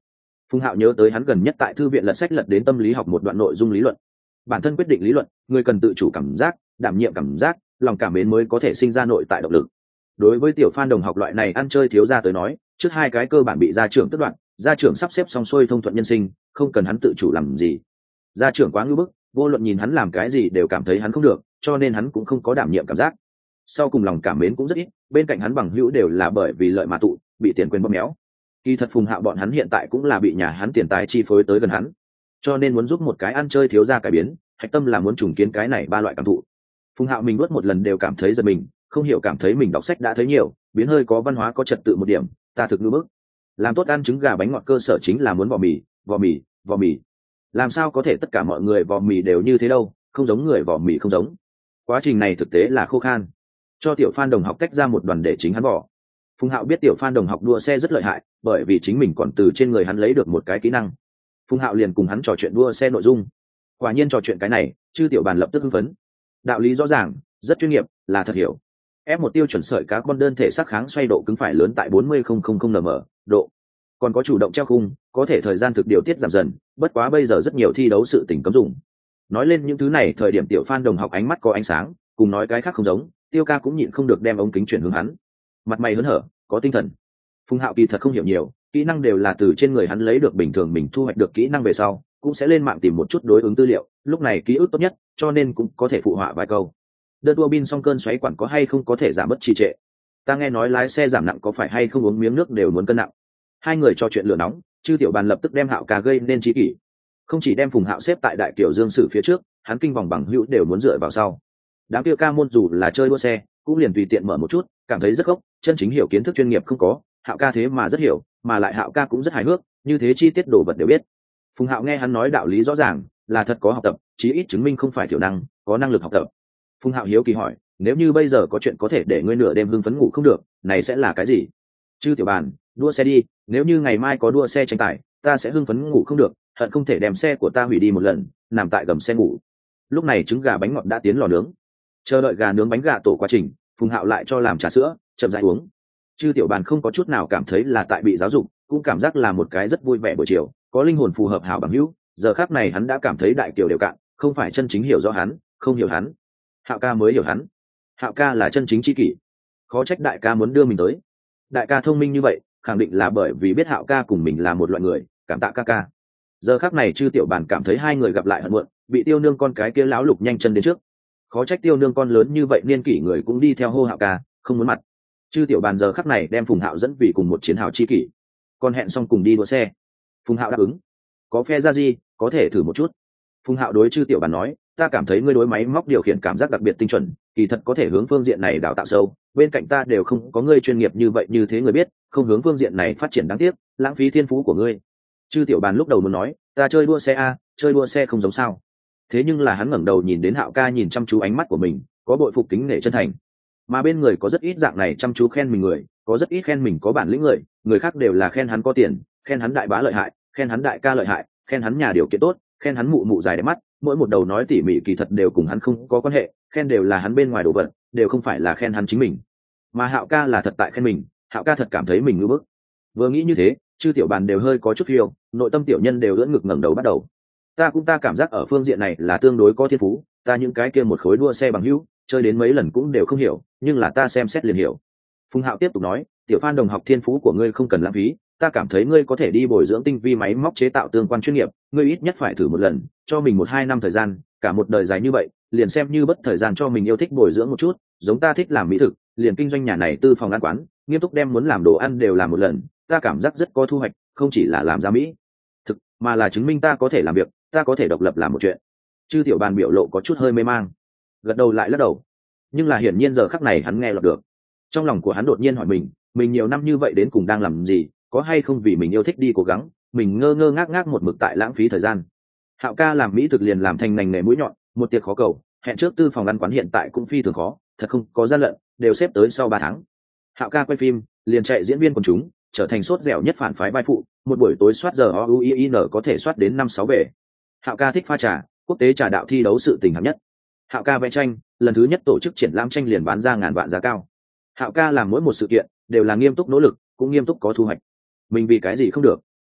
Phùng Hạo nhớ tới hắn gần nhất tại thư viện lật sách lật đến tâm lý học một đoạn nội dung lý luận. Bản thân quyết định lý luận, người cần tự chủ cảm giác, đảm nhiệm cảm giác, lòng cảm mến mới có thể sinh ra nội tại động lực. Đối với tiểu Phan đồng học loại này ăn chơi thiếu gia tới nói, trước hai cái cơ bản bị gia trưởng tất đoạn, gia trưởng sắp xếp xong xuôi thông thuận nhân sinh, không cần hắn tự chủ làm gì. Gia trưởng quá ngưu bức, vô luận nhìn hắn làm cái gì đều cảm thấy hắn không được, cho nên hắn cũng không có đảm nhiệm cảm giác. Sau cùng lòng cảm mến cũng rất ít, bên cạnh hắn bằng hữu đều là bởi vì lợi mà tụ, bị tiền quyền bóp méo. Kỳ thật Phùng Hạo bọn hắn hiện tại cũng là bị nhà hắn tiền tài chi phối tới gần hắn, cho nên muốn giúp một cái ăn chơi thiếu gia cải biến, hạch tâm là muốn trùng kiến cái này ba loại cảm thụ. Phùng Hạo mình nuốt một lần đều cảm thấy giật mình, không hiểu cảm thấy mình đọc sách đã thấy nhiều, biến hơi có văn hóa có trật tự một điểm, ta thực ngư bức. Làm tốt ăn trứng gà bánh ngọt cơ sở chính là muốn vò mì, vò mì, vò mì. Làm sao có thể tất cả mọi người vò mì đều như thế đâu, không giống người vò mì không giống. Quá trình này thực tế là khô khan. Cho tiểu Phan đồng học tách ra một đoàn để chính hắn vò. Phùng Hạo biết tiểu Phan đồng học đua xe rất lợi hại, bởi vì chính mình còn từ trên người hắn lấy được một cái kỹ năng. Phùng Hạo liền cùng hắn trò chuyện đua xe nội dung. Quả nhiên trò chuyện cái này, chư tiểu bàn lập tức hưng phấn. Đạo lý rõ ràng, rất chuyên nghiệp, là thật hiểu. Ép một tiêu chuẩn sợi cá con đơn thể sắc kháng xoay độ cứng phải lớn tại 40,000 nm độ. Còn có chủ động treo khung, có thể thời gian thực điều tiết giảm dần, bất quá bây giờ rất nhiều thi đấu sự tình cấm dùng. Nói lên những thứ này, thời điểm tiểu Phan đồng học ánh mắt có ánh sáng, cùng nói cái khác không giống, Tiêu ca cũng nhịn không được đem ống kính chuyển hướng hắn. Mặt mày hớn hở, có tinh thần. Phùng Hạo kỳ thật không hiểu nhiều, kỹ năng đều là từ trên người hắn lấy được, bình thường mình thu hoạch được kỹ năng về sau cũng sẽ lên mạng tìm một chút đối ứng tư liệu, lúc này ký ức tốt nhất, cho nên cũng có thể phụ họa vài câu. Đơn tua bin xong cơn xoáy quản có hay không có thể giảm bớt trì trệ. Ta nghe nói lái xe giảm nặng có phải hay không uống miếng nước đều muốn cân nặng. Hai người trò chuyện lửa nóng, chư tiểu bàn lập tức đem Hạo ca gây nên trí kỷ. Không chỉ đem Phùng Hạo xếp tại đại kiểu dương sử phía trước, hắn kinh vòng bằng hữu đều muốn dựa vào sau. Đám kia ca môn dù là chơi đua xe cũng liền tùy tiện mở một chút, cảm thấy rất gốc, chân chính hiểu kiến thức chuyên nghiệp không có. Hạo ca thế mà rất hiểu, mà lại Hạo ca cũng rất hài hước, như thế chi tiết đồ vật đều biết. Phùng Hạo nghe hắn nói đạo lý rõ ràng, là thật có học tập, chí ít chứng minh không phải thiểu năng, có năng lực học tập. Phùng Hạo hiếu kỳ hỏi, nếu như bây giờ có chuyện có thể để ngươi nửa đêm hưng phấn ngủ không được, này sẽ là cái gì? Chư tiểu bàn, đua xe đi, nếu như ngày mai có đua xe tranh tài, ta sẽ hưng phấn ngủ không được, hận không thể đem xe của ta hủy đi một lần, nằm tại gầm xe ngủ. Lúc này trứng gà bánh ngọt đã tiến lò nướng, chờ đợi gà nướng bánh gà tổ quá trình, Phùng Hạo lại cho làm trà sữa, chậm rãi uống. Chư tiểu bàn không có chút nào cảm thấy là tại bị giáo dục, cũng cảm giác là một cái rất vui vẻ buổi chiều, có linh hồn phù hợp hảo bằng hữu. Giờ khắc này hắn đã cảm thấy đại kiều đều cạn, không phải chân chính hiểu rõ hắn, không hiểu hắn, Hạo ca mới hiểu hắn. Hạo ca là chân chính tri kỷ, khó trách đại ca muốn đưa mình tới. Đại ca thông minh như vậy, khẳng định là bởi vì biết Hạo ca cùng mình là một loại người, cảm tạ ca ca. Giờ khắc này chư tiểu bàn cảm thấy hai người gặp lại hận muộn, bị tiêu nương con cái kia láo lục nhanh chân đến trước. Khó trách tiêu nương con lớn như vậy niên kỷ người cũng đi theo hô Hạo ca, không muốn mặt. Chư tiểu bàn giờ khắc này đem Phùng Hạo dẫn vì cùng một chiến hào chi kỷ, còn hẹn xong cùng đi đua xe. Phùng Hạo đáp ứng, có phe ra gì có thể thử một chút. Phùng Hạo đối chư tiểu bàn nói, ta cảm thấy ngươi đối máy móc điều khiển cảm giác đặc biệt tinh chuẩn, kỳ thật có thể hướng phương diện này đào tạo sâu, bên cạnh ta đều không có ngươi chuyên nghiệp như vậy, như thế người biết không hướng phương diện này phát triển đáng tiếc, lãng phí thiên phú của ngươi. Chư tiểu bàn lúc đầu muốn nói, ta chơi đua xe a, chơi đua xe không giống sao. Thế nhưng là hắn ngẩng đầu nhìn đến Hạo ca nhìn chăm chú ánh mắt của mình, có bội phục kính nể chân thành. Mà bên người có rất ít dạng này chăm chú khen mình người, có rất ít khen mình có bản lĩnh người, người khác đều là khen hắn có tiền, khen hắn đại bá lợi hại, khen hắn đại ca lợi hại, khen hắn nhà điều kiện tốt, khen hắn mụ mụ dài đẹp mắt, mỗi một đầu nói tỉ mỉ kỳ thật đều cùng hắn không có quan hệ, khen đều là hắn bên ngoài đồ vật, đều không phải là khen hắn chính mình. Mà Hạo ca là thật tại khen mình, Hạo ca thật cảm thấy mình ngưỡng bức. Vừa nghĩ như thế, chư tiểu bàn đều hơi có chút phiêu, nội tâm tiểu nhân đều ưỡn ngực ngẩng đầu bắt đầu. Ta cảm giác ở phương diện này là tương đối có thiên phú, ta những cái kia một khối đua xe bằng hữu, chơi đến mấy lần cũng đều không hiểu, nhưng là ta xem xét liền hiểu. Phùng Hạo tiếp tục nói, tiểu Phan đồng học thiên phú của ngươi không cần lãng phí, ta cảm thấy ngươi có thể đi bồi dưỡng tinh vi máy móc chế tạo tương quan chuyên nghiệp, ngươi ít nhất phải thử một lần, cho mình 1-2 năm thời gian, cả một đời dài như vậy, liền xem như bất thời gian cho mình yêu thích bồi dưỡng một chút, giống ta thích làm mỹ thực, liền kinh doanh nhà này tư phòng ăn quán, nghiêm túc đem muốn làm đồ ăn đều làm một lần, ta cảm giác rất có thu hoạch, không chỉ là làm ra mỹ thực, mà là chứng minh ta có thể làm việc, ta có thể độc lập làm một chuyện. Chư tiểu bàn biểu lộ có chút hơi mê mang, gật đầu lại lắc đầu, nhưng là hiển nhiên giờ khắc này hắn nghe lọt được. Trong lòng của hắn đột nhiên hỏi mình nhiều năm như vậy đến cùng đang làm gì, có hay không vì mình yêu thích đi cố gắng, mình ngơ ngơ ngác ngác một mực tại lãng phí thời gian. Hạo ca làm mỹ thực liền làm thành ngành nghề mũi nhọn, một tiệc khó cầu, hẹn trước tư phòng ăn quán hiện tại cũng phi thường khó, thật không có gian lận, đều xếp tới sau 3 tháng. Hạo ca quay phim, liền chạy diễn viên quần chúng, trở thành sốt dẻo nhất phản phái vai phụ, một buổi tối soát giờ OUIN có thể soát đến 5-6 bể. Hạo ca thích pha trà, quốc tế trà đạo thi đấu sự tình hạng nhất. Hạo ca vẽ tranh, lần thứ nhất tổ chức triển lãm tranh liền bán ra ngàn vạn giá cao. Hạo ca làm mỗi một sự kiện đều là nghiêm túc nỗ lực, cũng nghiêm túc có thu hoạch. Mình vì cái gì không được?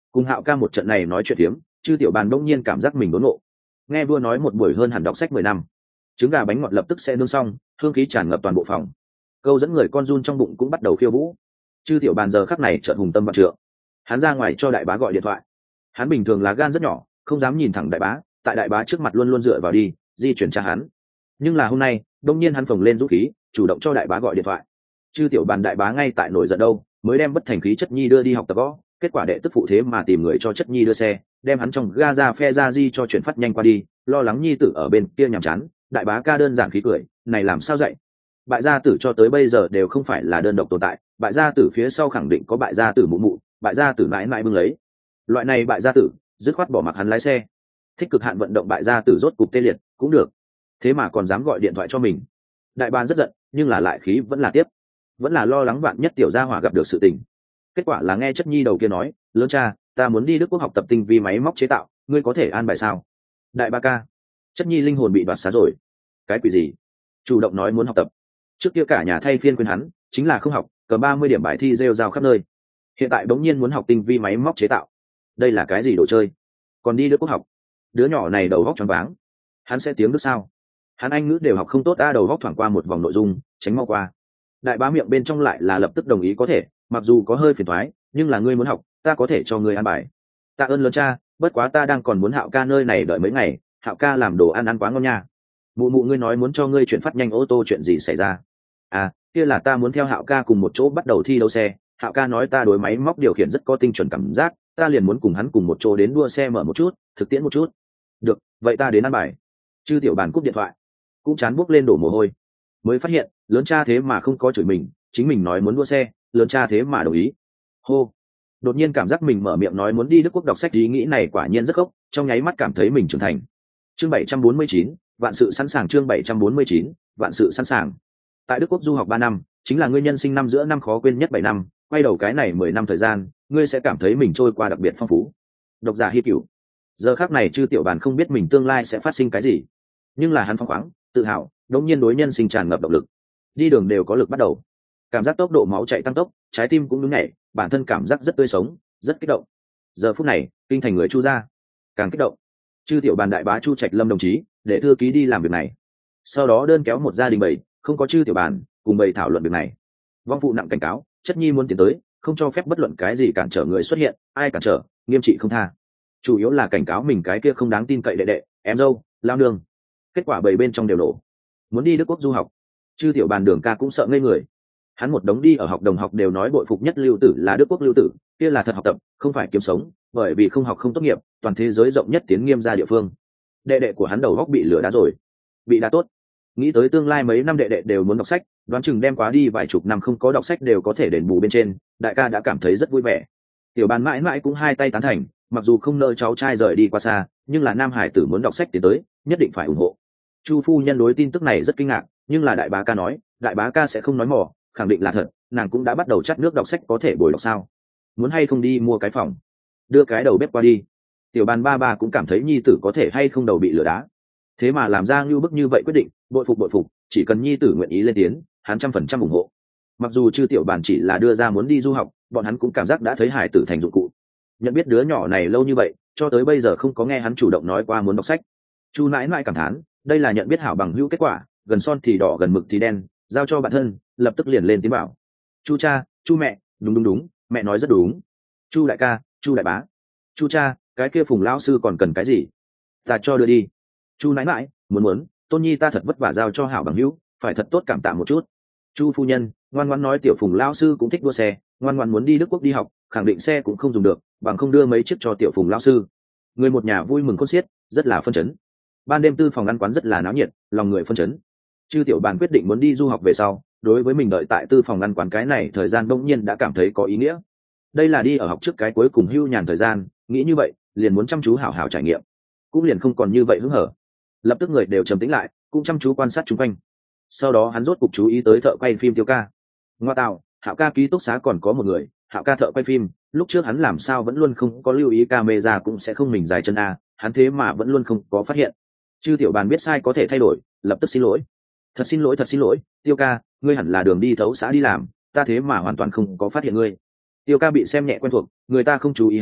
Cùng Hạo ca một trận này nói chuyện tiếm, Chư Tiểu Bàn đông nhiên cảm giác mình đốn ngộ. Nghe vua nói một buổi hơn hẳn đọc sách 10 năm, trứng gà bánh ngọt lập tức sẽ nướng xong, hương khí tràn ngập toàn bộ phòng. Câu dẫn người con run trong bụng cũng bắt đầu khiêu vũ. Chư Tiểu Bàn giờ khắc này chợt hùng tâm vạn trượng. Hắn ra ngoài cho đại bá gọi điện thoại. Hắn bình thường là gan rất nhỏ, không dám nhìn thẳng đại bá, tại đại bá trước mặt luôn luôn dựa vào đi di chuyển tra hắn. Nhưng là hôm nay đông nhiên hắn phồng lên dũng khí, chủ động cho đại bá gọi điện thoại. Chư Tiểu Bàn đại bá ngay tại nổi giận đâu, mới đem bất thành khí Chất Nhi đưa đi học tập võ, kết quả đệ tức phụ thế mà tìm người cho Chất Nhi đưa xe, đem hắn trong ga ra phe ra di cho chuyển phát nhanh qua đi, lo lắng nhi tử ở bên kia nhàm chán. Đại bá ca đơn giản khí cười, này làm sao dạy? Bại gia tử cho tới bây giờ đều không phải là đơn độc tồn tại, bại gia tử phía sau khẳng định có bại gia tử mụ mụ, bại gia tử mãi mãi bưng lấy. Loại này bại gia tử dứt khoát bỏ mặc hắn lái xe, thích cực hạn vận động bại gia tử rốt cục tê liệt cũng được, thế mà còn dám gọi điện thoại cho mình. Đại bá rất giận, nhưng là lại khí vẫn là tiếp, vẫn là lo lắng vạn nhất tiểu gia hỏa gặp được sự tình. Kết quả là nghe Chất Nhi đầu kia nói, lớn cha, ta muốn đi Đức Quốc học tập tinh vi máy móc chế tạo, ngươi có thể an bài sao? Đại ba ca. Chất Nhi linh hồn bị đoạt xá rồi. Cái quỷ gì? Chủ động nói muốn học tập. Trước kia cả nhà thay phiên khuyên hắn, chính là không học, cầm 30 điểm bài thi rêu rao khắp nơi. Hiện tại bỗng nhiên muốn học tinh vi máy móc chế tạo. Đây là cái gì đồ chơi? Còn đi Đức Quốc học? Đứa nhỏ này đầu óc choáng váng. Hắn sẽ tiếng Đức sao? Hắn Anh ngữ đều học không tốt, đầu óc thoảng qua một vòng nội dung, tránh mau qua. Đại bá miệng bên trong lại là lập tức đồng ý có thể, mặc dù có hơi phiền toái, nhưng là ngươi muốn học, ta có thể cho ngươi ăn bài. Tạ ơn lớn cha, bất quá ta đang còn muốn Hạo ca nơi này đợi mấy ngày, Hạo ca làm đồ ăn quá ngon nha. Mụ mụ ngươi nói muốn cho ngươi chuyển phát nhanh ô tô, chuyện gì xảy ra? À, kia là ta muốn theo Hạo ca cùng một chỗ bắt đầu thi đấu xe. Hạo ca nói ta đối máy móc điều khiển rất có tinh chuẩn cảm giác, ta liền muốn cùng hắn cùng một chỗ đến đua xe mở một chút, thực tiễn một chút. Được, vậy ta đến ăn bài. Chư Tiểu Bàn cúp điện thoại, cũng chán buốc lên đổ mồ hôi, mới phát hiện lớn cha thế mà không có chửi mình, chính mình nói muốn đua xe, lớn cha thế mà đồng ý. Hô, đột nhiên cảm giác mình mở miệng nói muốn đi Đức Quốc đọc sách, ý nghĩ này quả nhiên rất gốc, trong nháy mắt cảm thấy mình trưởng thành. Chương 749, vạn sự sẵn sàng. Chương 749, vạn sự sẵn sàng. Tại Đức Quốc du học 3 năm, chính là ngươi nhân sinh năm giữa năm khó quên nhất 7 năm, quay đầu cái này 10 năm thời gian, ngươi sẽ cảm thấy mình trôi qua đặc biệt phong phú. Độc giả Hi Cửu. Giờ khắc này Chư Tiểu Bàn không biết mình tương lai sẽ phát sinh cái gì, nhưng là hắn phóng khoáng, tự hào, đống nhiên đối nhân sinh tràn ngập động lực. Đi đường đều có lực bắt đầu. Cảm giác tốc độ máu chạy tăng tốc, trái tim cũng đứng nhảy, bản thân cảm giác rất tươi sống, rất kích động. Giờ phút này kinh thành người Chu gia càng kích động. Chư Tiểu Bàn đại bá Chu Trạch Lâm đồng chí để thư ký đi làm việc này, sau đó đơn kéo một gia đình bảy, không có Chư Tiểu Bàn cùng bầy thảo luận việc này. Vong phụ nặng cảnh cáo, Chất Nhi muốn tiến tới, không cho phép bất luận cái gì cản trở người xuất hiện, ai cản trở nghiêm trị không tha. Chủ yếu là cảnh cáo mình cái kia không đáng tin cậy đệ đệ, em dâu, lao nương. Kết quả bầy bên trong đều nổ, muốn đi Đức Quốc du học. Chư Tiểu Bàn Đường ca cũng sợ ngây người. Hắn một đống đi ở học đồng học đều nói bội phục nhất Lưu Tử là Đức Quốc Lưu Tử, kia là thật học tập, không phải kiếm sống, bởi vì không học không tốt nghiệp, toàn thế giới rộng nhất tiến nghiêm ra địa phương. Đệ đệ của hắn đầu góc bị lửa đá rồi, bị đá tốt. Nghĩ tới tương lai mấy năm đệ đệ đều muốn đọc sách, đoán chừng đem quá đi vài chục năm không có đọc sách đều có thể đền bù bên trên, đại ca đã cảm thấy rất vui vẻ. Tiểu Bàn mãi mãi cũng hai tay tán thành, mặc dù không nỡ cháu trai rời đi quá xa, nhưng là nam hải tử muốn đọc sách tiến tới, nhất định phải ủng hộ. Chu phu nhân đối tin tức này rất kinh ngạc, nhưng là đại bá ca nói, đại bá ca sẽ không nói mỏ, khẳng định là thật, nàng cũng đã bắt đầu chắt nước đọc sách, có thể bồi đọc sao? Muốn hay không đi mua cái phòng, đưa cái đầu bếp qua đi. Tiểu Bàn ba ba cũng cảm thấy nhi tử có thể hay không đầu bị lửa đá, thế mà làm ra ngưu bức như vậy quyết định, bội phục, chỉ cần nhi tử nguyện ý lên tiếng, hắn 100% ủng hộ. Mặc dù Chư Tiểu Bàn chỉ là đưa ra muốn đi du học, bọn hắn cũng cảm giác đã thấy hải tử thành dụng cụ. Nhận biết đứa nhỏ này lâu như vậy, cho tới bây giờ không có nghe hắn chủ động nói qua muốn đọc sách. Chu nãi nãi cảm thán, đây là nhận biết hảo bằng hữu kết quả, gần son thì đỏ gần mực thì đen, giao cho bạn thân, lập tức liền lên tiếng bảo. Chu cha, chu mẹ, đúng, mẹ nói rất đúng. Chu đại ca, chu đại bá. Chu cha, cái kia Phùng lão sư còn cần cái gì? Ta cho đưa đi. Chu nãi nãi, muốn, tôn nhi ta thật vất vả giao cho hảo bằng hữu, phải thật tốt cảm tạ một chút. Chu phu nhân, ngoan ngoãn nói tiểu Phùng lão sư cũng thích đua xe, ngoan ngoãn muốn đi Đức Quốc đi học, khẳng định xe cũng không dùng được, bằng không đưa mấy chiếc cho tiểu Phùng lão sư. Người một nhà vui mừng khôn xiết, rất là phân chấn. Ban đêm tư phòng ăn quán rất là náo nhiệt, lòng người phân chấn. Chư Tiểu Bàn quyết định muốn đi du học về sau, đối với mình đợi tại tư phòng ăn quán cái này thời gian bỗng nhiên đã cảm thấy có ý nghĩa. Đây là đi ở học trước cái cuối cùng hưu nhàn thời gian, nghĩ như vậy liền muốn chăm chú hảo hảo trải nghiệm, cũng liền không còn như vậy hứng hở. Lập tức người đều trầm tĩnh lại, cũng chăm chú quan sát xung quanh. Sau đó hắn rốt cục chú ý tới thợ quay phim Tiêu ca. Ngoa tạo, Hạo ca ký túc xá còn có một người, Hạo ca thợ quay phim, lúc trước hắn làm sao vẫn luôn không có lưu ý camera cũng sẽ không mình dài chân a, hắn thế mà vẫn luôn không có phát hiện. Chư Tiểu Bàn biết sai có thể thay đổi, lập tức xin lỗi. Thật xin lỗi, Tiêu ca, ngươi hẳn là đường đi thấu xã đi làm, ta thế mà hoàn toàn không có phát hiện ngươi. Tiêu ca bị xem nhẹ quen thuộc, người ta không chú ý hắn,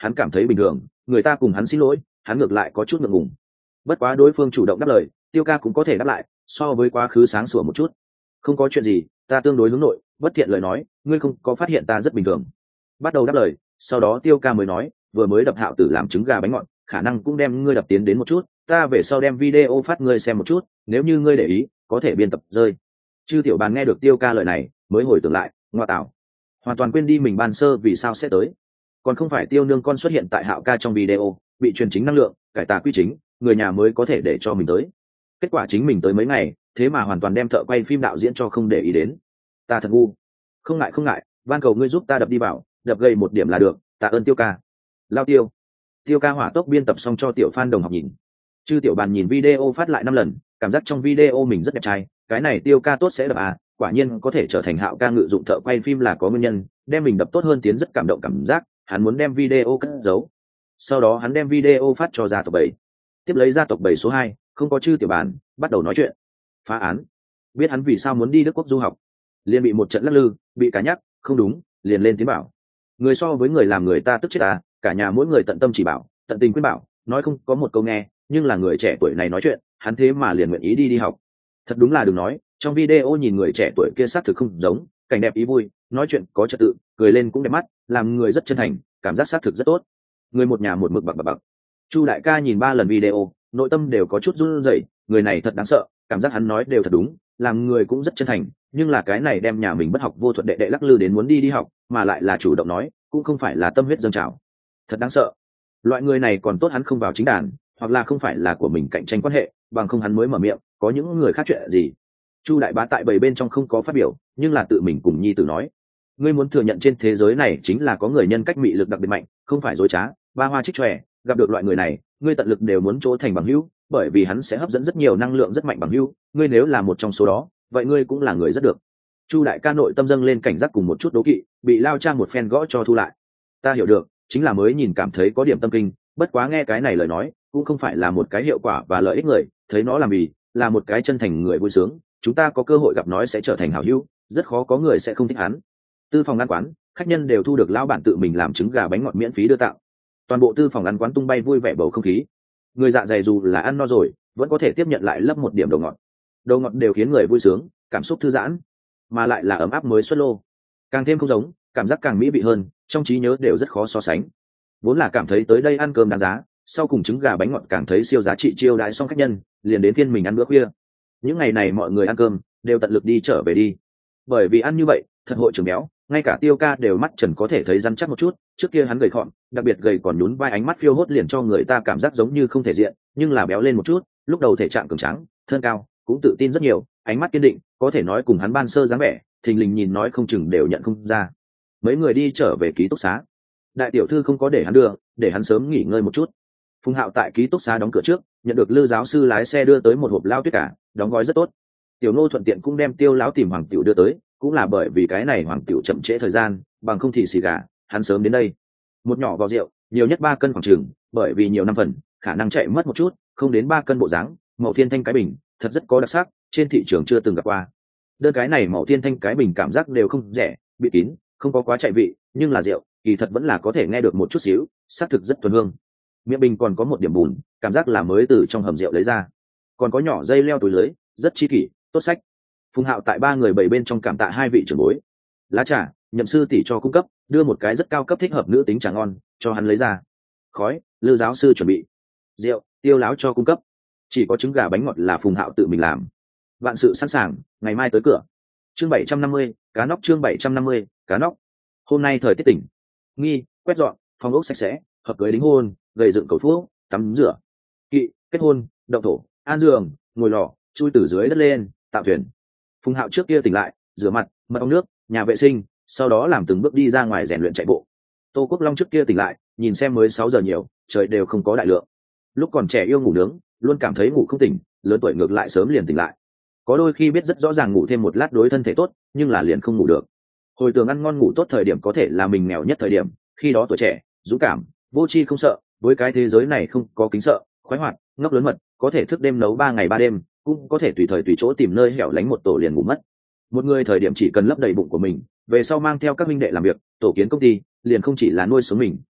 hắn cảm thấy bình thường, người ta cùng hắn xin lỗi, hắn ngược lại có chút ngượng ngùng. Bất quá đối phương chủ động đáp lời, Tiêu ca cũng có thể đáp lại, so với quá khứ sáng sủa một chút. Không có chuyện gì, ta tương đối hướng nội, bất thiện lời nói, ngươi không có phát hiện ta rất bình thường. Bắt đầu đáp lời, sau đó Tiêu ca mới nói, vừa mới đập Hạo Tử làm trứng gà bánh ngọt, khả năng cũng đem ngươi đập tiến đến một chút, ta về sau đem video phát ngươi xem một chút, nếu như ngươi để ý, có thể biên tập rơi. Chư Tiểu Bàn nghe được Tiêu ca lời này, mới hồi tưởng lại, ngoa tạo, hoàn toàn quên đi mình ban sơ vì sao sẽ tới. Còn không phải Tiêu nương con xuất hiện tại Hạo ca trong video, bị truyền chính năng lượng, cải tà quy chính, người nhà mới có thể để cho mình tới. Kết quả chính mình tới mấy ngày, thế mà hoàn toàn đem thợ quay phim đạo diễn cho không để ý đến. Ta thật ngu. Không ngại, van cầu ngươi giúp ta đập đi vào, đập gầy một điểm là được, tạ ơn Tiêu ca. Lao Tiêu. Tiêu ca hỏa tốc biên tập xong cho tiểu fan đồng học nhìn. Chư Tiểu Bàn nhìn video phát lại 5 lần, cảm giác trong video mình rất đẹp trai, cái này Tiêu ca tốt sẽ đập à, quả nhiên có thể trở thành Hạo ca ngự dụng thợ quay phim là có nguyên nhân, đem mình đập tốt hơn tiến rất cảm động cảm giác, hắn muốn đem video cất giấu. Sau đó hắn đem video phát cho gia tộc 7. Tiếp lấy gia tộc 7 số 2, không có Chư Tiểu Bàn, bắt đầu nói chuyện. Phá án. Biết hắn vì sao muốn đi Đức Quốc du học, liền bị một trận lắc lư, bị cá nhắc, không đúng, liền lên tiếng bảo. Người so với người làm người ta tức chết à, cả nhà mỗi người tận tâm chỉ bảo, tận tình khuyên bảo, nói không có một câu nghe, nhưng là người trẻ tuổi này nói chuyện, hắn thế mà liền nguyện ý đi học. Thật đúng là đừng nói, trong video nhìn người trẻ tuổi kia xác thực không giống, cảnh đẹp ý vui, nói chuyện có trật tự, cười lên cũng đẹp mắt, làm người rất chân thành, cảm giác xác thực rất tốt. Người một nhà một mực bậc. Chu đại ca nhìn 3 lần video, nội tâm đều có chút run rẩy, người này thật đáng sợ, cảm giác hắn nói đều thật đúng, làm người cũng rất chân thành, nhưng là cái này đem nhà mình bất học vô thuật đệ đệ lắc lư đến muốn đi học, mà lại là chủ động nói, cũng không phải là tâm huyết dâng trào. Thật đáng sợ. Loại người này còn tốt hắn không vào chính đàn, hoặc là không phải là của mình cạnh tranh quan hệ, bằng không hắn mới mở miệng, có những người khác chuyện gì. Chu đại bá tại 7 bên trong không có phát biểu, nhưng là tự mình cùng nhi tử nói, ngươi muốn thừa nhận trên thế giới này chính là có người nhân cách mị lực đặc biệt mạnh, không phải dối trá, ba hoa trích tròe, gặp được loại người này, ngươi tận lực đều muốn chỗ thành bằng hữu, bởi vì hắn sẽ hấp dẫn rất nhiều năng lượng rất mạnh bằng hữu, ngươi nếu là một trong số đó, vậy ngươi cũng là người rất được. Chu đại ca nội tâm dâng lên cảnh giác cùng một chút đố kỵ, bị lao trang một phen gõ cho thu lại. Ta hiểu được, chính là mới nhìn cảm thấy có điểm tâm kinh, bất quá nghe cái này lời nói, cũng không phải là một cái hiệu quả và lợi ích người, thấy nó làm vì là một cái chân thành người vui sướng, chúng ta có cơ hội gặp nói sẽ trở thành hảo hữu, rất khó có người sẽ không thích hắn. Tư phòng ăn quán, khách nhân đều thu được lão bản tự mình làm trứng gà bánh ngọt miễn phí đưa tặng. Toàn bộ tư phòng ăn quán tung bay vui vẻ bầu không khí. Người dạ dày dù là ăn no rồi, vẫn có thể tiếp nhận lại lấp một điểm đồ ngọt. Đồ ngọt đều khiến người vui sướng, cảm xúc thư giãn, mà lại là ấm áp mới xuất lô. Càng thêm không giống, cảm giác càng mỹ vị hơn, trong trí nhớ đều rất khó so sánh. Vốn là cảm thấy tới đây ăn cơm đáng giá, sau cùng trứng gà bánh ngọt càng thấy siêu giá trị chiêu đãi xong khách nhân, liền đến phiên mình ăn bữa khuya. Những ngày này mọi người ăn cơm đều tận lực đi trở về đi, bởi vì ăn như vậy thật hội trưởng béo, ngay cả Tiêu ca đều mắt trần có thể thấy rắn chắc một chút, trước kia hắn gầy khọm, đặc biệt gầy còn nhún vai, ánh mắt phiêu hốt liền cho người ta cảm giác giống như không thể diện, nhưng là béo lên một chút, lúc đầu thể trạng cường tráng, thân cao, cũng tự tin rất nhiều, ánh mắt kiên định, có thể nói cùng hắn ban sơ dáng vẻ, thình lình nhìn nói không chừng đều nhận không ra. Mấy người đi trở về ký túc xá, đại tiểu thư không có để hắn đưa, để hắn sớm nghỉ ngơi một chút. Phùng Hạo tại ký túc xá đóng cửa trước, nhận được Lư giáo sư lái xe đưa tới một hộp lao tuyết cả, đóng gói rất tốt. Tiểu Ngô thuận tiện cũng đem Tiêu lão tìm Hoàng Tiểu đưa tới, cũng là bởi vì cái này Hoàng Tiểu chậm trễ thời gian, bằng không thì xì gà, hắn sớm đến đây. Một nhỏ vò rượu, nhiều nhất 3 cân khoảng chừng, bởi vì nhiều năm phần, khả năng chạy mất một chút, không đến 3 cân bộ dáng, màu thiên thanh cái bình, thật rất có đặc sắc, trên thị trường chưa từng gặp qua. Đơn cái này màu thiên thanh cái bình cảm giác đều không rẻ, bị kín, không có quá chạy vị, nhưng là rượu, kỳ thật vẫn là có thể nghe được một chút xíu, xác thực rất thuần hương. Miệng bình còn có một điểm bùn, cảm giác là mới từ trong hầm rượu lấy ra. Còn có nhỏ dây leo túi lưới, rất chi kỷ, tốt sách. Phùng Hạo tại 3 người 7 bên trong cảm tạ 2 vị trưởng bối. Lá trà, nhậm sư tỷ cho cung cấp, đưa một cái rất cao cấp thích hợp nữ tính trà ngon, cho hắn lấy ra. Khói, Lư giáo sư chuẩn bị. Rượu, Tiêu láo cho cung cấp. Chỉ có trứng gà bánh ngọt là Phùng Hạo tự mình làm. Vạn sự sẵn sàng, ngày mai tới cửa. Chương 750, cá nóc. Chương 750, cá nóc. Hôm nay thời tiết tỉnh, nghi, quét dọn, phòng ốc sạch sẽ, hợp cưới đính hôn, gầy dựng cầu phúc, tắm rửa, kỵ, kết hôn, động thổ, an giường, ngồi lò, chui từ dưới đất lên, tạo thuyền. Phùng Hạo trước kia tỉnh lại, rửa mặt, mật ong nước, nhà vệ sinh, sau đó làm từng bước đi ra ngoài rèn luyện chạy bộ. Tô Quốc Long trước kia tỉnh lại, nhìn xem mới 6 giờ nhiều, trời đều không có đại lượng. Lúc còn trẻ yêu ngủ nướng, luôn cảm thấy ngủ không tỉnh, lớn tuổi ngược lại sớm liền tỉnh lại. Có đôi khi biết rất rõ ràng ngủ thêm một lát đối thân thể tốt, nhưng là liền không ngủ được. Hồi tưởng ăn ngon ngủ tốt thời điểm có thể là mình nghèo nhất thời điểm, khi đó tuổi trẻ, dũng cảm, vô tri không sợ, với cái thế giới này không có kính sợ, khoái hoạt, ngốc lớn mật, có thể thức đêm nấu 3 ngày 3 đêm, cũng có thể tùy thời tùy chỗ tìm nơi hẻo lánh một tổ liền ngủ mất. Một người thời điểm chỉ cần lấp đầy bụng của mình, về sau mang theo các minh đệ làm việc, tổ kiến công ty, liền không chỉ là nuôi sống mình,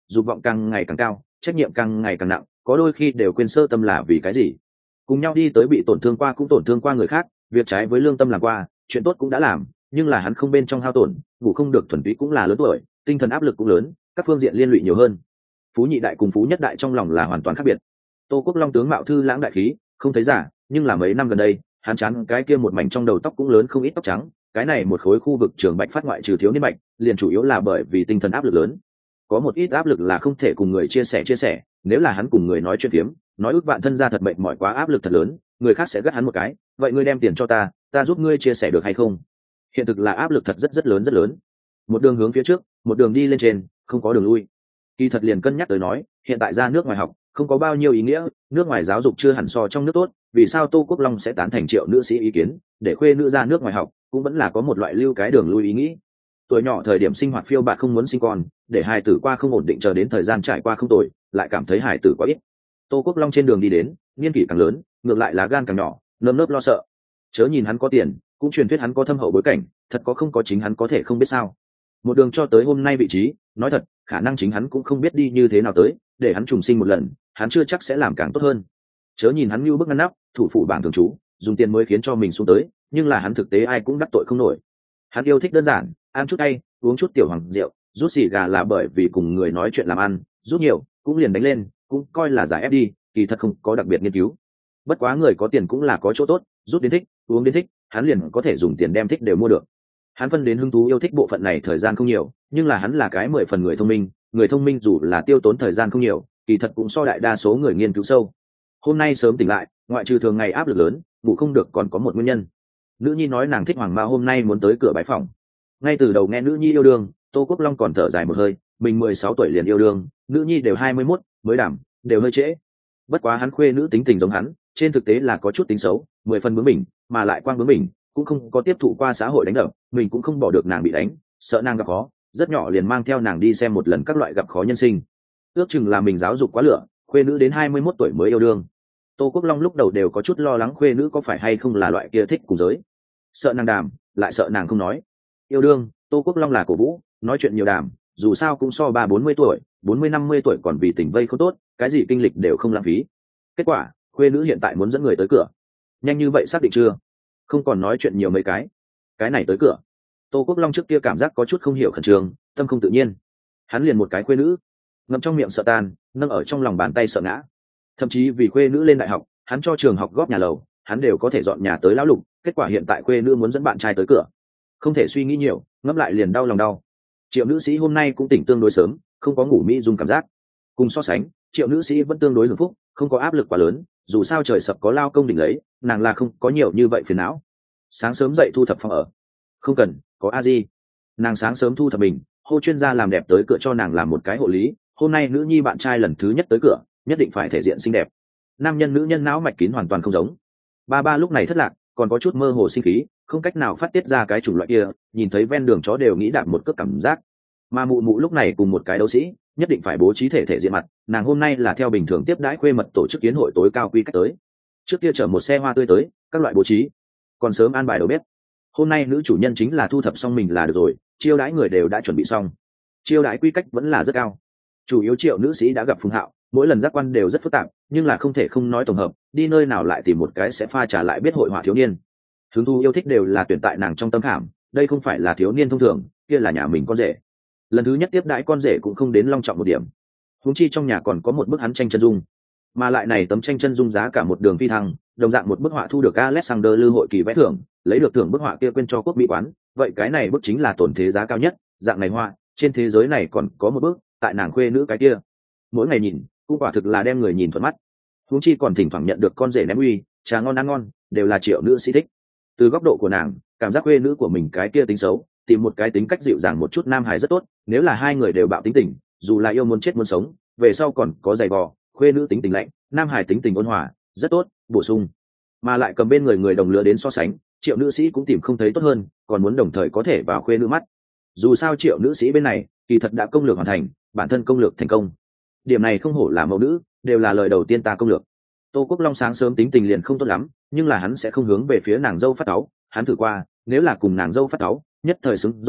dục vọng càng ngày càng cao, trách nhiệm càng ngày càng nặng, có đôi khi đều quên sơ tâm là vì cái gì. Cùng nhau đi tới bị tổn thương qua cũng tổn thương qua người khác, việc trái với lương tâm làm qua, chuyện tốt cũng đã làm, nhưng là hắn không bên trong hao tổn, ngủ không được thuần túy cũng là lớn tuổi, tinh thần áp lực cũng lớn, các phương diện liên lụy nhiều hơn. Phú nhị đại cùng phú nhất đại trong lòng là hoàn toàn khác biệt. Tô Quốc Long tướng mạo thư lãng đại khí, không thấy giả, nhưng là mấy năm gần đây, hắn chán cái kia một mảnh trong đầu tóc cũng lớn không ít tóc trắng, cái này một khối khu vực trường bạch phát ngoại trừ thiếu niên bạch, liền chủ yếu là bởi vì tinh thần áp lực lớn. Có một ít áp lực là không thể cùng người chia sẻ, nếu là hắn cùng người nói chuyện phiếm, nói ước bạn thân ra thật mệnh mỏi quá áp lực thật lớn, người khác sẽ gắt hắn một cái, vậy ngươi đem tiền cho ta giúp ngươi chia sẻ được hay không? Hiện thực là áp lực thật rất lớn rất lớn. Một đường hướng phía trước, một đường đi lên trên, không có đường lui. Kỳ thật liền cân nhắc tới nói, hiện tại ra nước ngoài học không có bao nhiêu ý nghĩa, nước ngoài giáo dục chưa hẳn so trong nước tốt, vì sao Tô Quốc Long sẽ tán thành Triệu nữ sĩ ý kiến, để khuê nữ ra nước ngoài học, cũng vẫn là có một loại lưu cái đường lui ý nghĩ. Tuổi nhỏ thời điểm sinh hoạt phiêu bạt không muốn sinh con, để hài tử qua không ổn định chờ đến thời gian trải qua không tồi, lại cảm thấy hài tử quá ít. Tô Quốc Long trên đường đi đến, niên kỷ càng lớn, ngược lại là gan càng nhỏ, nơm nớp lo sợ. Chớ nhìn hắn có tiền, cũng truyền thuyết hắn có thâm hậu bối cảnh, thật có không có chính hắn có thể không biết sao. Một đường cho tới hôm nay vị trí, nói thật, khả năng chính hắn cũng không biết đi như thế nào tới, để hắn trùng sinh một lần, hắn chưa chắc sẽ làm càng tốt hơn. Chớ nhìn hắn như bước ngăn nắp, thủ phủ bảng thường trú, dùng tiền mới khiến cho mình xuống tới, nhưng là hắn thực tế ai cũng đắc tội không nổi. Hắn yêu thích đơn giản, ăn chút hay, uống chút tiểu hoàng rượu, rút xì gà là bởi vì cùng người nói chuyện làm ăn, rút nhiều cũng liền đánh lên, cũng coi là giải ép đi, kỳ thật không có đặc biệt nghiên cứu. Bất quá người có tiền cũng là có chỗ tốt, rút đến thích, uống đến thích, hắn liền có thể dùng tiền đem thích đều mua được. Hắn phân đến hứng thú yêu thích bộ phận này thời gian không nhiều, nhưng là hắn là cái 10 phần người thông minh dù là tiêu tốn thời gian không nhiều, kỳ thật cũng so đại đa số người nghiên cứu sâu. Hôm nay sớm tỉnh lại, ngoại trừ thường ngày áp lực lớn, ngủ không được còn có một nguyên nhân. Nữ nhi nói nàng thích Hoàng Mao hôm nay muốn tới cửa bái phòng. Ngay từ đầu nghe nữ nhi yêu đương, Tô Quốc Long còn thở dài một hơi, mình 16 tuổi liền yêu đương, nữ nhi đều 21, mới đảm, đều hơi trễ. Bất quá hắn khuê nữ tính tình giống hắn, trên thực tế là có chút tính xấu, 10 phần bướng bỉnh, mà lại quang bướng bỉnh, cũng không có tiếp thụ qua xã hội đánh đập, mình cũng không bỏ được nàng bị đánh, sợ nàng gặp khó, rất nhỏ liền mang theo nàng đi xem một lần các loại gặp khó nhân sinh. Ước chừng là mình giáo dục quá lửa, khuê nữ đến 21 tuổi mới yêu đương. Tô Quốc Long lúc đầu đều có chút lo lắng khuê nữ có phải hay không là loại kia thích cùng giới, sợ nàng đàm, lại sợ nàng không nói. Yêu đương, Tô Quốc Long là cổ vũ, nói chuyện nhiều đàm, dù sao cũng so 30-40 tuổi, 40-50 tuổi còn vì tình vây không tốt, cái gì kinh lịch đều không lãng phí. Kết quả, khuê nữ hiện tại muốn dẫn người tới cửa. Nhanh như vậy xác định chưa? Không còn nói chuyện nhiều mấy cái này tới cửa. Tô Quốc Long trước kia cảm giác có chút không hiểu khẩn trương, tâm không tự nhiên. Hắn liền một cái khuê nữ, ngậm trong miệng sợ tan, nâng ở trong lòng bàn tay sợ ngã. Thậm chí vì khuê nữ lên đại học, hắn cho trường học góp nhà lầu, hắn đều có thể dọn nhà tới lão lục. Kết quả hiện tại khuê nữ muốn dẫn bạn trai tới cửa, không thể suy nghĩ nhiều, ngẫm lại liền đau lòng đau. Triệu nữ sĩ hôm nay cũng tỉnh tương đối sớm, không có ngủ mỹ dung cảm giác. Cùng so sánh, Triệu nữ sĩ vẫn tương đối hưởng phúc, không có áp lực quá lớn, dù sao trời sập có lao công đỉnh lấy, nàng là không có nhiều như vậy phiền não. Sáng sớm dậy thu thập phòng ở, không cần có a di. Nàng sáng sớm thu thập mình, hô chuyên gia làm đẹp tới cửa cho nàng làm một cái hộ lý. Hôm nay nữ nhi bạn trai lần thứ nhất tới cửa, nhất định phải thể diện xinh đẹp. Nam nhân nữ nhân não mạch kín hoàn toàn không giống. Ba lúc này thất lạc, còn có chút mơ hồ sinh khí, không cách nào phát tiết ra cái chủng loại kia, nhìn thấy ven đường chó đều nghĩ đạp một cước cảm giác. Mà mụ mụ lúc này cùng một cái đấu sĩ, nhất định phải bố trí thể diện mặt, nàng hôm nay là theo bình thường tiếp đãi khuê mật tổ chức kiến hội tối cao quy cách tới. Trước kia chở một xe hoa tươi tới, các loại bố trí, còn sớm an bài đầu bếp. Hôm nay nữ chủ nhân chính là thu thập xong mình là được rồi, chiêu đãi người đều đã chuẩn bị xong. Chiêu đãi quy cách vẫn là rất cao. Chủ yếu Triệu nữ sĩ đã gặp Phùng Hạo, mỗi lần giác quan đều rất phức tạp, nhưng là không thể không nói tổng hợp, đi nơi nào lại tìm một cái sẽ pha trả lại biết hội họa thiếu niên. Hứng thú yêu thích đều là tuyển tại nàng trong tâm khảm, đây không phải là thiếu niên thông thường, kia là nhà mình con rể. Lần thứ nhất tiếp đãi con rể cũng không đến long trọng một điểm. Huống chi trong nhà còn có một bức hắn tranh chân dung, mà lại này tấm tranh chân dung giá cả một đường phi thăng, đồng dạng một bức họa thu được Alexander Lư hội kỳ vẽ thưởng, lấy được thưởng bức họa kia quên cho quốc mỹ quán, vậy cái này bức chính là tổn thế giá cao nhất, dạng này họa, trên thế giới này còn có một bức, tại nàng khuê nữ cái kia. Mỗi ngày nhìn, cũng quả thực là đem người nhìn thuận mắt. Huống chi còn thỉnh thoảng nhận được con rể ném uy, trà ngon ăn ngon, đều là Triệu nữ sĩ thích. Từ góc độ của nàng, cảm giác khuê nữ của mình cái kia tính xấu, tìm một cái tính cách dịu dàng một chút nam hài rất tốt, nếu là hai người đều bạo tính tình, dù là yêu muốn chết muốn sống, về sau còn có giày vò, khuê nữ tính tình lạnh, nam hài tính tình ôn hòa, rất tốt, bổ sung. Mà lại cầm bên người đồng lứa đến so sánh, Triệu nữ sĩ cũng tìm không thấy tốt hơn, còn muốn đồng thời có thể vào khuê nữ mắt. Dù sao Triệu nữ sĩ bên này, kỳ thật đã công lược hoàn thành, bản thân công lược thành công. Điểm này không hổ là mẫu nữ, đều là lời đầu tiên ta công lược. Tô Quốc Long sáng sớm tính tình liền không tốt lắm, nhưng là hắn sẽ không hướng về phía nàng dâu phát cáu, hắn thử qua, nếu là cùng nàng dâu phát cáu, nhất thời xứng rồi,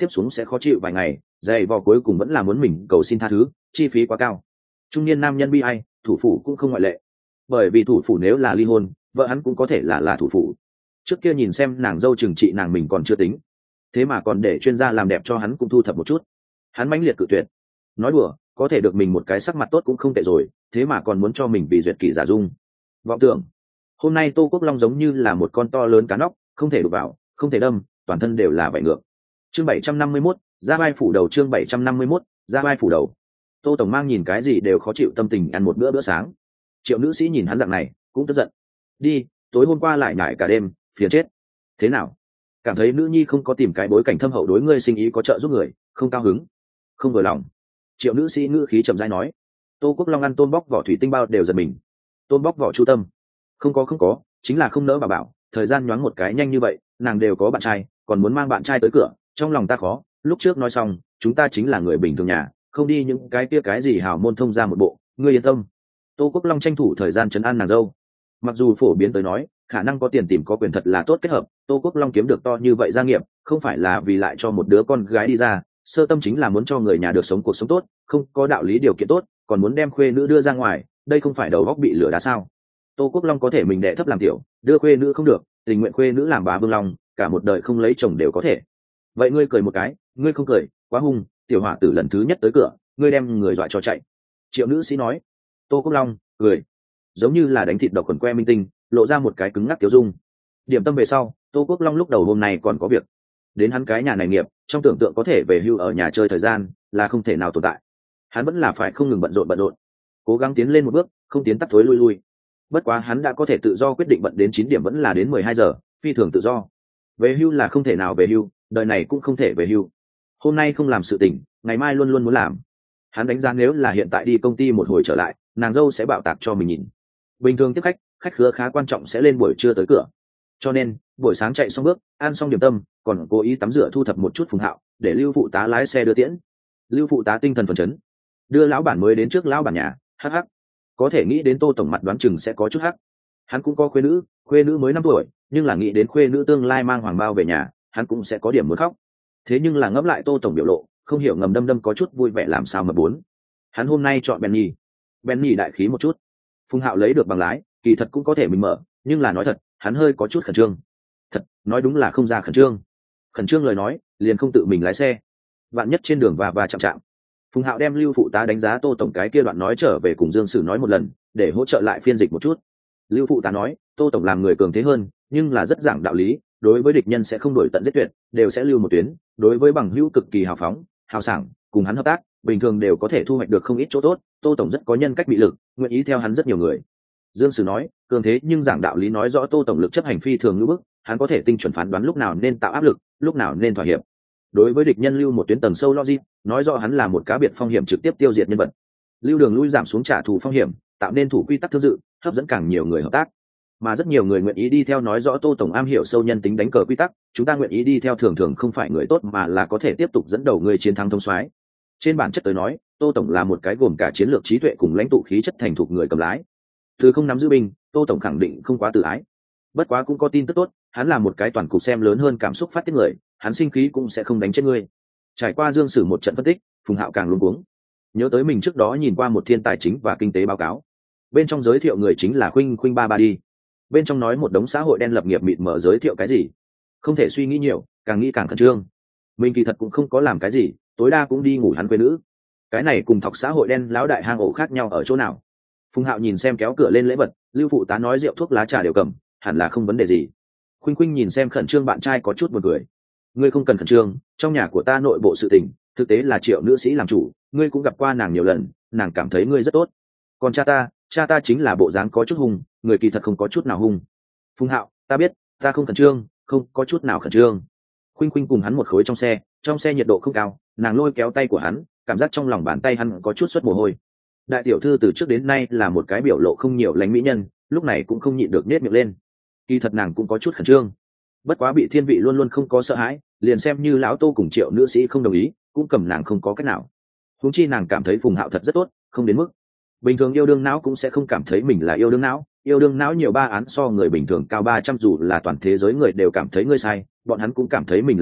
tiếp xuống sẽ khó chịu vài ngày, dày vò cuối cùng vẫn là muốn mình cầu xin tha thứ, chi phí quá cao. Trung niên nam nhân bi ai, thủ phủ cũng không ngoại lệ. Bởi vì thủ phủ nếu là ly hôn, vợ hắn cũng có thể là thủ phủ. Trước kia nhìn xem nàng dâu trừng trị nàng mình còn chưa tính, thế mà còn để chuyên gia làm đẹp cho hắn cũng thu thập một chút. Hắn mãnh liệt cự tuyệt. Nói đùa, có thể được mình một cái sắc mặt tốt cũng không tệ rồi, thế mà còn muốn cho mình vì duyệt kỷ giả dung. Vọng tưởng. Hôm nay Tô Quốc Long giống như là một con to lớn cá nóc, không thể đụng vào, không thể đâm, toàn thân đều là vảy ngược. Chương 751, ra vai phủ đầu. Chương 751, ra vai phủ đầu. Tô tổng mang nhìn cái gì đều khó chịu tâm tình ăn một bữa sáng. Triệu nữ sĩ nhìn hắn dạng này cũng tức giận. Đi, tối hôm qua lại nhải cả đêm, phiền chết. Thế nào? Cảm thấy nữ nhi không có tìm cái bối cảnh thâm hậu đối ngươi sinh ý có trợ giúp người, không cao hứng, không vừa lòng. Triệu nữ sĩ ngữ khí trầm dai nói. Tô Quốc Long ăn tôm bóc vỏ thủy tinh bao đều giật mình. Tôm bóc vỏ chu tâm. Không có, chính là không nỡ bà bảo, thời gian nhoáng một cái nhanh như vậy, nàng đều có bạn trai, còn muốn mang bạn trai tới cửa, trong lòng ta khó. Lúc trước nói xong, chúng ta chính là người bình thường nhà, không đi những cái kia cái gì hào môn thông ra một bộ, ngươi yên tâm. Tô Quốc Long tranh thủ thời gian trấn an nàng dâu. Mặc dù phổ biến tới nói, khả năng có tiền tìm có quyền thật là tốt kết hợp, Tô Quốc Long kiếm được to như vậy gia nghiệp, không phải là vì lại cho một đứa con gái đi ra, sơ tâm chính là muốn cho người nhà được sống cuộc sống tốt, không có đạo lý điều kiện tốt, còn muốn đem khuê nữ đưa ra ngoài, đây không phải đầu óc bị lửa đá sao? Tô Quốc Long có thể mình đệ thấp làm tiểu, đưa khuê nữ không được, tình nguyện khuê nữ làm bà Vương Long, cả một đời không lấy chồng đều có thể. Vậy ngươi cười một cái, ngươi không cười, quá hung, tiểu hỏa tử lần thứ nhất tới cửa, ngươi đem người dọa cho chạy. Triệu nữ sĩ nói. Tô Quốc Long cười, giống như là đánh thịt độc quần que minh tinh, lộ ra một cái cứng ngắc tiêu dung. Điểm tâm về sau, Tô Quốc Long lúc đầu hôm nay còn có việc, đến hắn cái nhà này nghiệp, trong tưởng tượng có thể về hưu ở nhà chơi thời gian là không thể nào tồn tại. Hắn vẫn là phải không ngừng bận rộn, cố gắng tiến lên một bước, không tiến tắt thối lui. Bất quá hắn đã có thể tự do quyết định bận đến 9 điểm vẫn là đến 12 giờ, phi thường tự do. Về hưu là không thể nào về hưu, đời này cũng không thể về hưu. Hôm nay không làm sự tình, ngày mai luôn luôn muốn làm. Hắn đánh giá nếu là hiện tại đi công ty một hồi trở lại, nàng dâu sẽ bạo tạc cho mình nhìn. Bình thường tiếp khách khứa khá quan trọng sẽ lên buổi trưa tới cửa, cho nên buổi sáng chạy xong bước, ăn xong điểm tâm, còn cố ý tắm rửa thu thập một chút Phùng Hạo, để Lưu phụ tá lái xe đưa tiễn. Lưu phụ tá tinh thần phấn chấn, đưa lão bản mới đến trước lão bản nhà, hắc, có thể nghĩ đến Tô tổng mặt đoán chừng sẽ có chút hắc. Hắn cũng có khuê nữ mới 5 tuổi, nhưng là nghĩ đến khuê nữ tương lai mang hoàng bao về nhà, hắn cũng sẽ có điểm muốn khóc. Thế nhưng là ngẫm lại Tô tổng biểu lộ, không hiểu ngầm đâm có chút vui vẻ làm sao mà muốn. Hắn hôm nay chọn Benny đại khí một chút. Phùng Hạo lấy được bằng lái, kỳ thật cũng có thể mình mở, nhưng là nói thật, hắn hơi có chút khẩn trương. Thật, nói đúng là không ra khẩn trương lời nói, liền không tự mình lái xe. Vạn nhất trên đường và chạm. Phùng Hạo đem Lưu phụ tá đánh giá Tô tổng cái kia đoạn nói trở về cùng Dương Sử nói một lần, để hỗ trợ lại phiên dịch một chút. Lưu phụ tá nói, Tô tổng làm người cường thế hơn, nhưng là rất giảng đạo lý, đối với địch nhân sẽ không đổi tận giết tuyệt, đều sẽ lưu một tuyến, đối với bằng hữu cực kỳ hào phóng, hào sảng, cùng hắn hợp tác, bình thường đều có thể thu hoạch được không ít chỗ tốt. Tô tổng rất có nhân cách bị lực, nguyện ý theo hắn rất nhiều người. Dương Sử nói, cường thế nhưng giảng đạo lý nói rõ Tô tổng lực chấp hành phi thường ngữ bức, hắn có thể tinh chuẩn phán đoán lúc nào nên tạo áp lực, lúc nào nên thỏa hiệp. Đối với địch nhân lưu một tuyến tầng sâu logic, nói rõ hắn là một cá biệt phong hiểm trực tiếp tiêu diệt nhân vật. Lưu đường lui giảm xuống trả thù phong hiểm, tạo nên thủ quy tắc thương dự, hấp dẫn càng nhiều người hợp tác. Mà rất nhiều người nguyện ý đi theo nói rõ Tô tổng am hiểu sâu nhân tính đánh cờ quy tắc, chúng ta nguyện ý đi theo thường thường không phải người tốt mà là có thể tiếp tục dẫn đầu người chiến thắng thông soái. Trên bản chất tới nói, Tô tổng là một cái gồm cả chiến lược trí tuệ cùng lãnh tụ khí chất thành thục người cầm lái. Từ không nắm giữ binh, Tô tổng khẳng định không quá tự ái. Bất quá cũng có tin tức tốt, hắn là một cái toàn cục xem lớn hơn cảm xúc phát tiết người, hắn sinh khí cũng sẽ không đánh chết ngươi. Trải qua Dương Sử một trận phân tích, Phùng Hạo càng luống cuống. Nhớ tới mình trước đó nhìn qua một thiên tài chính và kinh tế báo cáo, bên trong giới thiệu người chính là Khuynh ba đi. Bên trong nói một đống xã hội đen lập nghiệp mịt mở giới thiệu cái gì, không thể suy nghĩ nhiều, càng nghĩ càng khẩn trương. Mình kỳ thật cũng không có làm cái gì, tối đa cũng đi ngủ hắn quê nữ. Cái này cùng thọc xã hội đen lão đại hang ổ khác nhau ở chỗ nào? Phùng Hạo nhìn xem kéo cửa lên lễ vật, Lưu phụ tá nói rượu thuốc lá trà đều cầm, hẳn là không vấn đề gì. Khuynh nhìn xem khẩn trương bạn trai có chút buồn cười. Ngươi không cần khẩn trương, trong nhà của ta nội bộ sự tình, thực tế là Triệu nữ sĩ làm chủ, ngươi cũng gặp qua nàng nhiều lần, nàng cảm thấy ngươi rất tốt. Còn cha ta chính là bộ dáng có chút hung, người kỳ thật không có chút nào hung. Phùng Hạo, ta biết, ta không khẩn trương, không có chút nào khẩn trương. Khuynh cùng hắn một khối trong xe nhiệt độ không cao, nàng lôi kéo tay của hắn, cảm giác trong lòng bàn tay hắn có chút xuất mồ hôi. Đại tiểu thư từ trước đến nay là một cái biểu lộ không nhiều lánh mỹ nhân, lúc này cũng không nhịn được nết miệng lên. Kỳ thật nàng cũng có chút khẩn trương, bất quá bị thiên vị luôn luôn không có sợ hãi, liền xem như lão Tô cùng Triệu nữ sĩ không đồng ý, cũng cầm nàng không có cách nào. Huống chi nàng cảm thấy Phùng Hạo thật rất tốt, không đến mức bình thường yêu đương não cũng sẽ không cảm thấy mình là yêu đương não nhiều 3 án so người bình thường cao 300, dù là toàn thế giới người đều cảm thấy ngươi sai, bọn hắn cũng cảm thấy mình là đúng,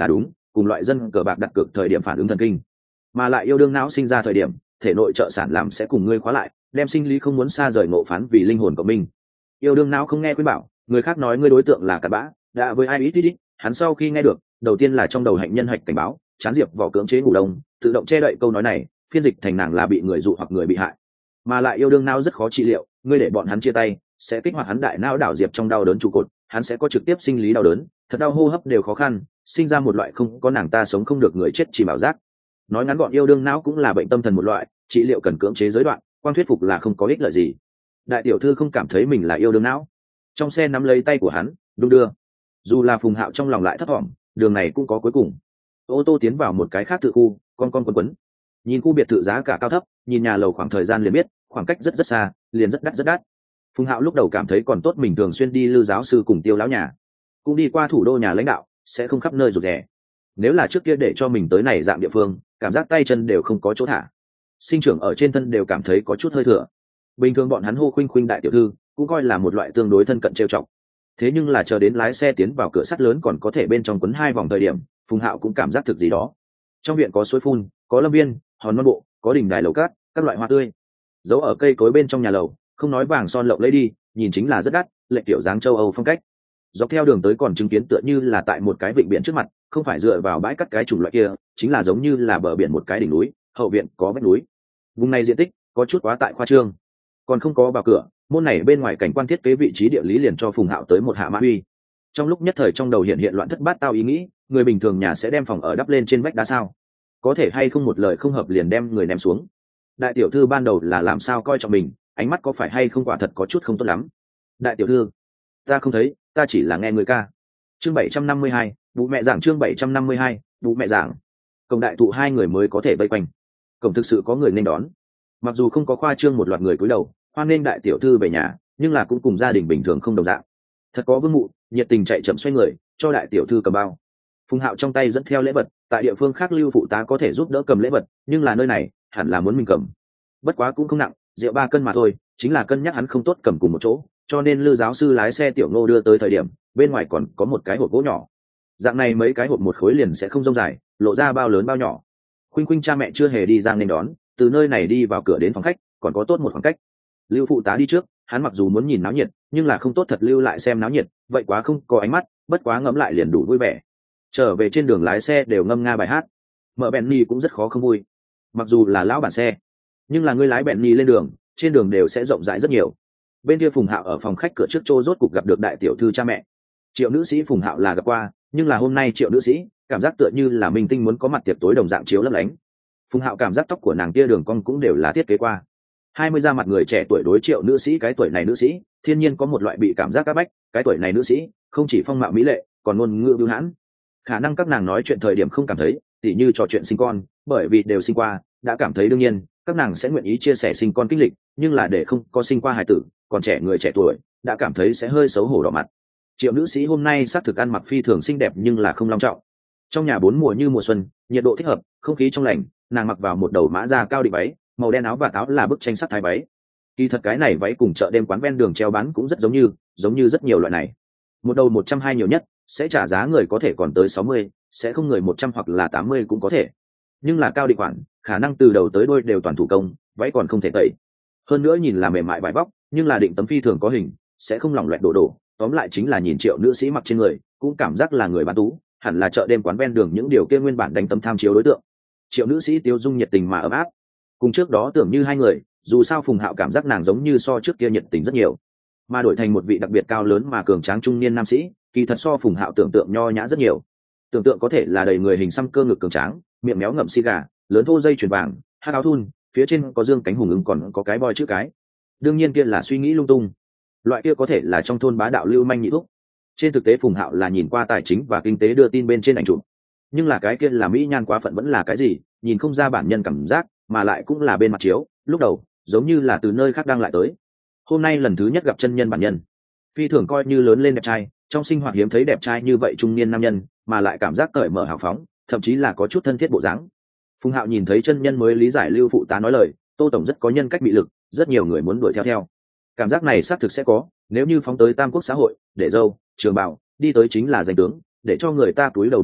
cùng loại dân cờ bạc đặt cược thời điểm phản ứng thần kinh. Mà lại yêu đương não sinh ra thời điểm, thể nội trợ sản làm sẽ cùng ngươi khóa lại, đem sinh lý không muốn xa rời ngộ phán vì linh hồn của mình. Yêu đương não không nghe khuyên bảo, người khác nói ngươi đối tượng là cặn bã, đã với ai ít, hắn sau khi nghe được, đầu tiên là trong đầu hạnh nhân hạch cảnh báo, chán diệp vỏ cưỡng chế ngủ đông, tự động che đậy câu nói này, phiên dịch thành nàng là bị người dụ hoặc người bị hại. Mà lại yêu đương não rất khó trị liệu, ngươi để bọn hắn chia tay, sẽ kích hoạt hắn đại não đảo diệp trong đau đớn trụ cột, hắn sẽ có trực tiếp sinh lý đau đớn, thật đau hô hấp đều khó khăn, sinh ra một loại không có nàng ta sống không được người chết chỉ bảo giác. Nói ngắn gọn yêu đương não cũng là bệnh tâm thần một loại, trị liệu cần cưỡng chế giới đoạn, quan thuyết phục là không có ích lợi gì. Đại tiểu thư không cảm thấy mình là yêu đương não. Trong xe nắm lấy tay của hắn, đung đưa. Dù là Phùng Hạo trong lòng lại thấp thỏm, đường này cũng có cuối cùng. Ô tô tiến vào một cái khác tự khu, con quấn. Nhìn khu biệt thự giá cả cao thấp, nhìn nhà lầu khoảng thời gian liền biết, khoảng cách rất xa, liền rất đắt. Phùng Hạo lúc đầu cảm thấy còn tốt mình thường xuyên đi Lư giáo sư cùng Tiêu lão nhà, cũng đi qua thủ đô nhà lãnh đạo, sẽ không khắp nơi rụt rè. Nếu là trước kia để cho mình tới này dạng địa phương, cảm giác tay chân đều không có chỗ thả, sinh trưởng ở trên thân đều cảm thấy có chút hơi thừa. Bình thường bọn hắn hô khuynh đại tiểu thư, cũng coi là một loại tương đối thân cận trêu chọc. Thế nhưng là chờ đến lái xe tiến vào cửa sắt lớn còn có thể bên trong quấn 2 vòng thời điểm, Phùng Hạo cũng cảm giác thực gì đó. Trong viện có suối phun, có lâm viên, hòn non bộ, có đỉnh đài lầu cát, các loại hoa tươi. Giấu ở cây cối bên trong nhà lầu, không nói vàng son lộng lấy đi, nhìn chính là rất đắt, lệ kiểu dáng châu Âu phong cách. Dọc theo đường tới còn chứng kiến tựa như là tại một cái vịnh biển trước mặt, không phải dựa vào bãi cắt cái chủng loại kia, chính là giống như là bờ biển một cái đỉnh núi, hậu viện có vách núi. Vùng này diện tích có chút quá tại khoa trương. Còn không có vào cửa, môn này bên ngoài cảnh quan thiết kế vị trí địa lý liền cho Phùng Hạo tới một hạ mã uy. Trong lúc nhất thời trong đầu hiện loạn thất bát tao ý nghĩ, người bình thường nhà sẽ đem phòng ở đắp lên trên vách đá sao? Có thể hay không một lời không hợp liền đem người ném xuống. Đại tiểu thư ban đầu là làm sao coi trọng mình, ánh mắt có phải hay không quả thật có chút không tốt lắm. Đại tiểu thư, ta không thấy, ta chỉ là nghe người ca. Chương 752, bố mẹ giảng. Chương 752, bố mẹ giảng. Cổng đại thụ 2 người mới có thể vây quanh. Cổng thực sự có người nên đón. Mặc dù không có khoa trương một loạt người cúi đầu hoan nghênh đại tiểu thư về nhà, nhưng là cũng cùng gia đình bình thường không đồng dạng. Thật có vương mụ nhiệt tình chạy chậm xoay người cho đại tiểu thư cầm bao. Phùng Hạo trong tay dẫn theo lễ vật, tại địa phương khác Lưu phụ tá có thể giúp đỡ cầm lễ vật, nhưng là nơi này hẳn là muốn mình cầm. Bất quá cũng không nặng, rượu 3 cân mà thôi, chính là cân nhắc hắn không tốt cầm cùng một chỗ, cho nên Lư giáo sư lái xe tiểu Ngô đưa tới thời điểm, bên ngoài còn có một cái hộp gỗ nhỏ. Dạng này mấy cái hộp một khối liền sẽ không rông dài, lộ ra bao lớn bao nhỏ. Khuynh cha mẹ chưa hề đi ra nên đón, từ nơi này đi vào cửa đến phòng khách còn có tốt một khoảng cách. Lưu phụ tá đi trước, hắn mặc dù muốn nhìn náo nhiệt, nhưng là không tốt thật lưu lại xem náo nhiệt, vậy quá không có ánh mắt, bất quá ngẫm lại liền đủ vui vẻ. Trở về trên đường lái xe đều ngâm nga bài hát. Mở Bentley cũng rất khó không vui. Mặc dù là lão bản xe, nhưng là người lái Bentley lên đường, trên đường đều sẽ rộng rãi rất nhiều. Bên kia Phùng Hạo ở phòng khách cửa trước chỗ rốt cục gặp được đại tiểu thư cha mẹ. Triệu nữ sĩ Phùng Hạo là gặp qua, nhưng là hôm nay Triệu nữ sĩ cảm giác tựa như là minh tinh muốn có mặt tiệc tối đồng dạng chiếu lấp lánh. Phùng Hạo cảm giác tóc của nàng kia đường cong cũng đều là thiết kế qua. 20 da mặt người trẻ tuổi đối Triệu nữ sĩ cái tuổi này nữ sĩ, thiên nhiên có một loại bị cảm giác áp bách, cái tuổi này nữ sĩ, không chỉ phong mạo mỹ lệ, còn ngôn ngữ bưu hãn. Khả năng các nàng nói chuyện thời điểm không cảm thấy, tỉ như trò chuyện sinh con, bởi vì đều sinh qua, đã cảm thấy đương nhiên, các nàng sẽ nguyện ý chia sẻ sinh con kinh lịch, nhưng là để không có sinh qua hài tử, còn người trẻ tuổi, đã cảm thấy sẽ hơi xấu hổ đỏ mặt. Triệu nữ sĩ hôm nay xác thực ăn mặc phi thường xinh đẹp nhưng là không long trọng. Trong nhà 4 mùa như mùa xuân, nhiệt độ thích hợp, không khí trong lành, nàng mặc vào một đầu mã da cao định váy, màu đen áo và áo là bức tranh sắc thái váy. Kỳ thật cái này váy cùng chợ đêm quán ven đường treo bán cũng rất giống như rất nhiều loại này. Một đầu 120 nhiều nhất, sẽ trả giá người có thể còn tới 60, sẽ không người 100 hoặc là 80 cũng có thể. Nhưng là cao định khoản, khả năng từ đầu tới đuôi đều toàn thủ công, váy còn không thể tẩy. Hơn nữa nhìn là mềm mại vải vóc, nhưng là định tấm phi thường có hình, sẽ không lỏng loẹt đổ. Tóm lại chính là nhìn Triệu nữ sĩ mặc trên người, cũng cảm giác là người bán tú, hẳn là chợ đêm quán ven đường những điều kia nguyên bản đánh tấm tham chiếu đối tượng. Triệu nữ sĩ tiêu dung nhiệt tình mà ấm áp, cùng trước đó tưởng như 2 người, dù sao Phùng Hạo cảm giác nàng giống như so trước kia nhiệt tình rất nhiều, mà đổi thành một vị đặc biệt cao lớn mà cường tráng trung niên nam sĩ, kỳ thật so Phùng Hạo tưởng tượng nho nhã rất nhiều. Tưởng tượng có thể là đầy người hình xăm cơ ngực cường tráng, miệng méo ngậm xì gà, lớn thô dây chuyền vàng, hắc áo thun, phía trên có dương cánh hùng ứng còn có cái boy chữ cái. Đương nhiên kia là suy nghĩ lung tung, loại kia có thể là trong thôn bá đạo lưu manh nhị thúc. Trên thực tế Phùng Hạo là nhìn qua tài chính và kinh tế đưa tin bên trên ảnh chụp, nhưng là cái kia là mỹ nhan quá phận vẫn là cái gì, nhìn không ra bản nhân cảm giác, mà lại cũng là bên mặt chiếu, lúc đầu giống như là từ nơi khác đang lại tới. Hôm nay lần thứ nhất gặp chân nhân bản nhân, phi thường coi như lớn lên đẹp trai, trong sinh hoạt hiếm thấy đẹp trai như vậy trung niên nam nhân, mà lại cảm giác cởi mở hào phóng, thậm chí là có chút thân thiết bộ dáng. Phùng Hạo nhìn thấy chân nhân mới lý giải Lưu phụ tá nói lời, Tô tổng rất có nhân cách bị lực, rất nhiều người muốn đuổi theo. Cảm giác này xác thực sẽ có, nếu như phóng tới Tam Quốc xã hội, để dâu, trường bảo, đi tới chính là danh tướng, để cho người ta cúi đầu muốn bái,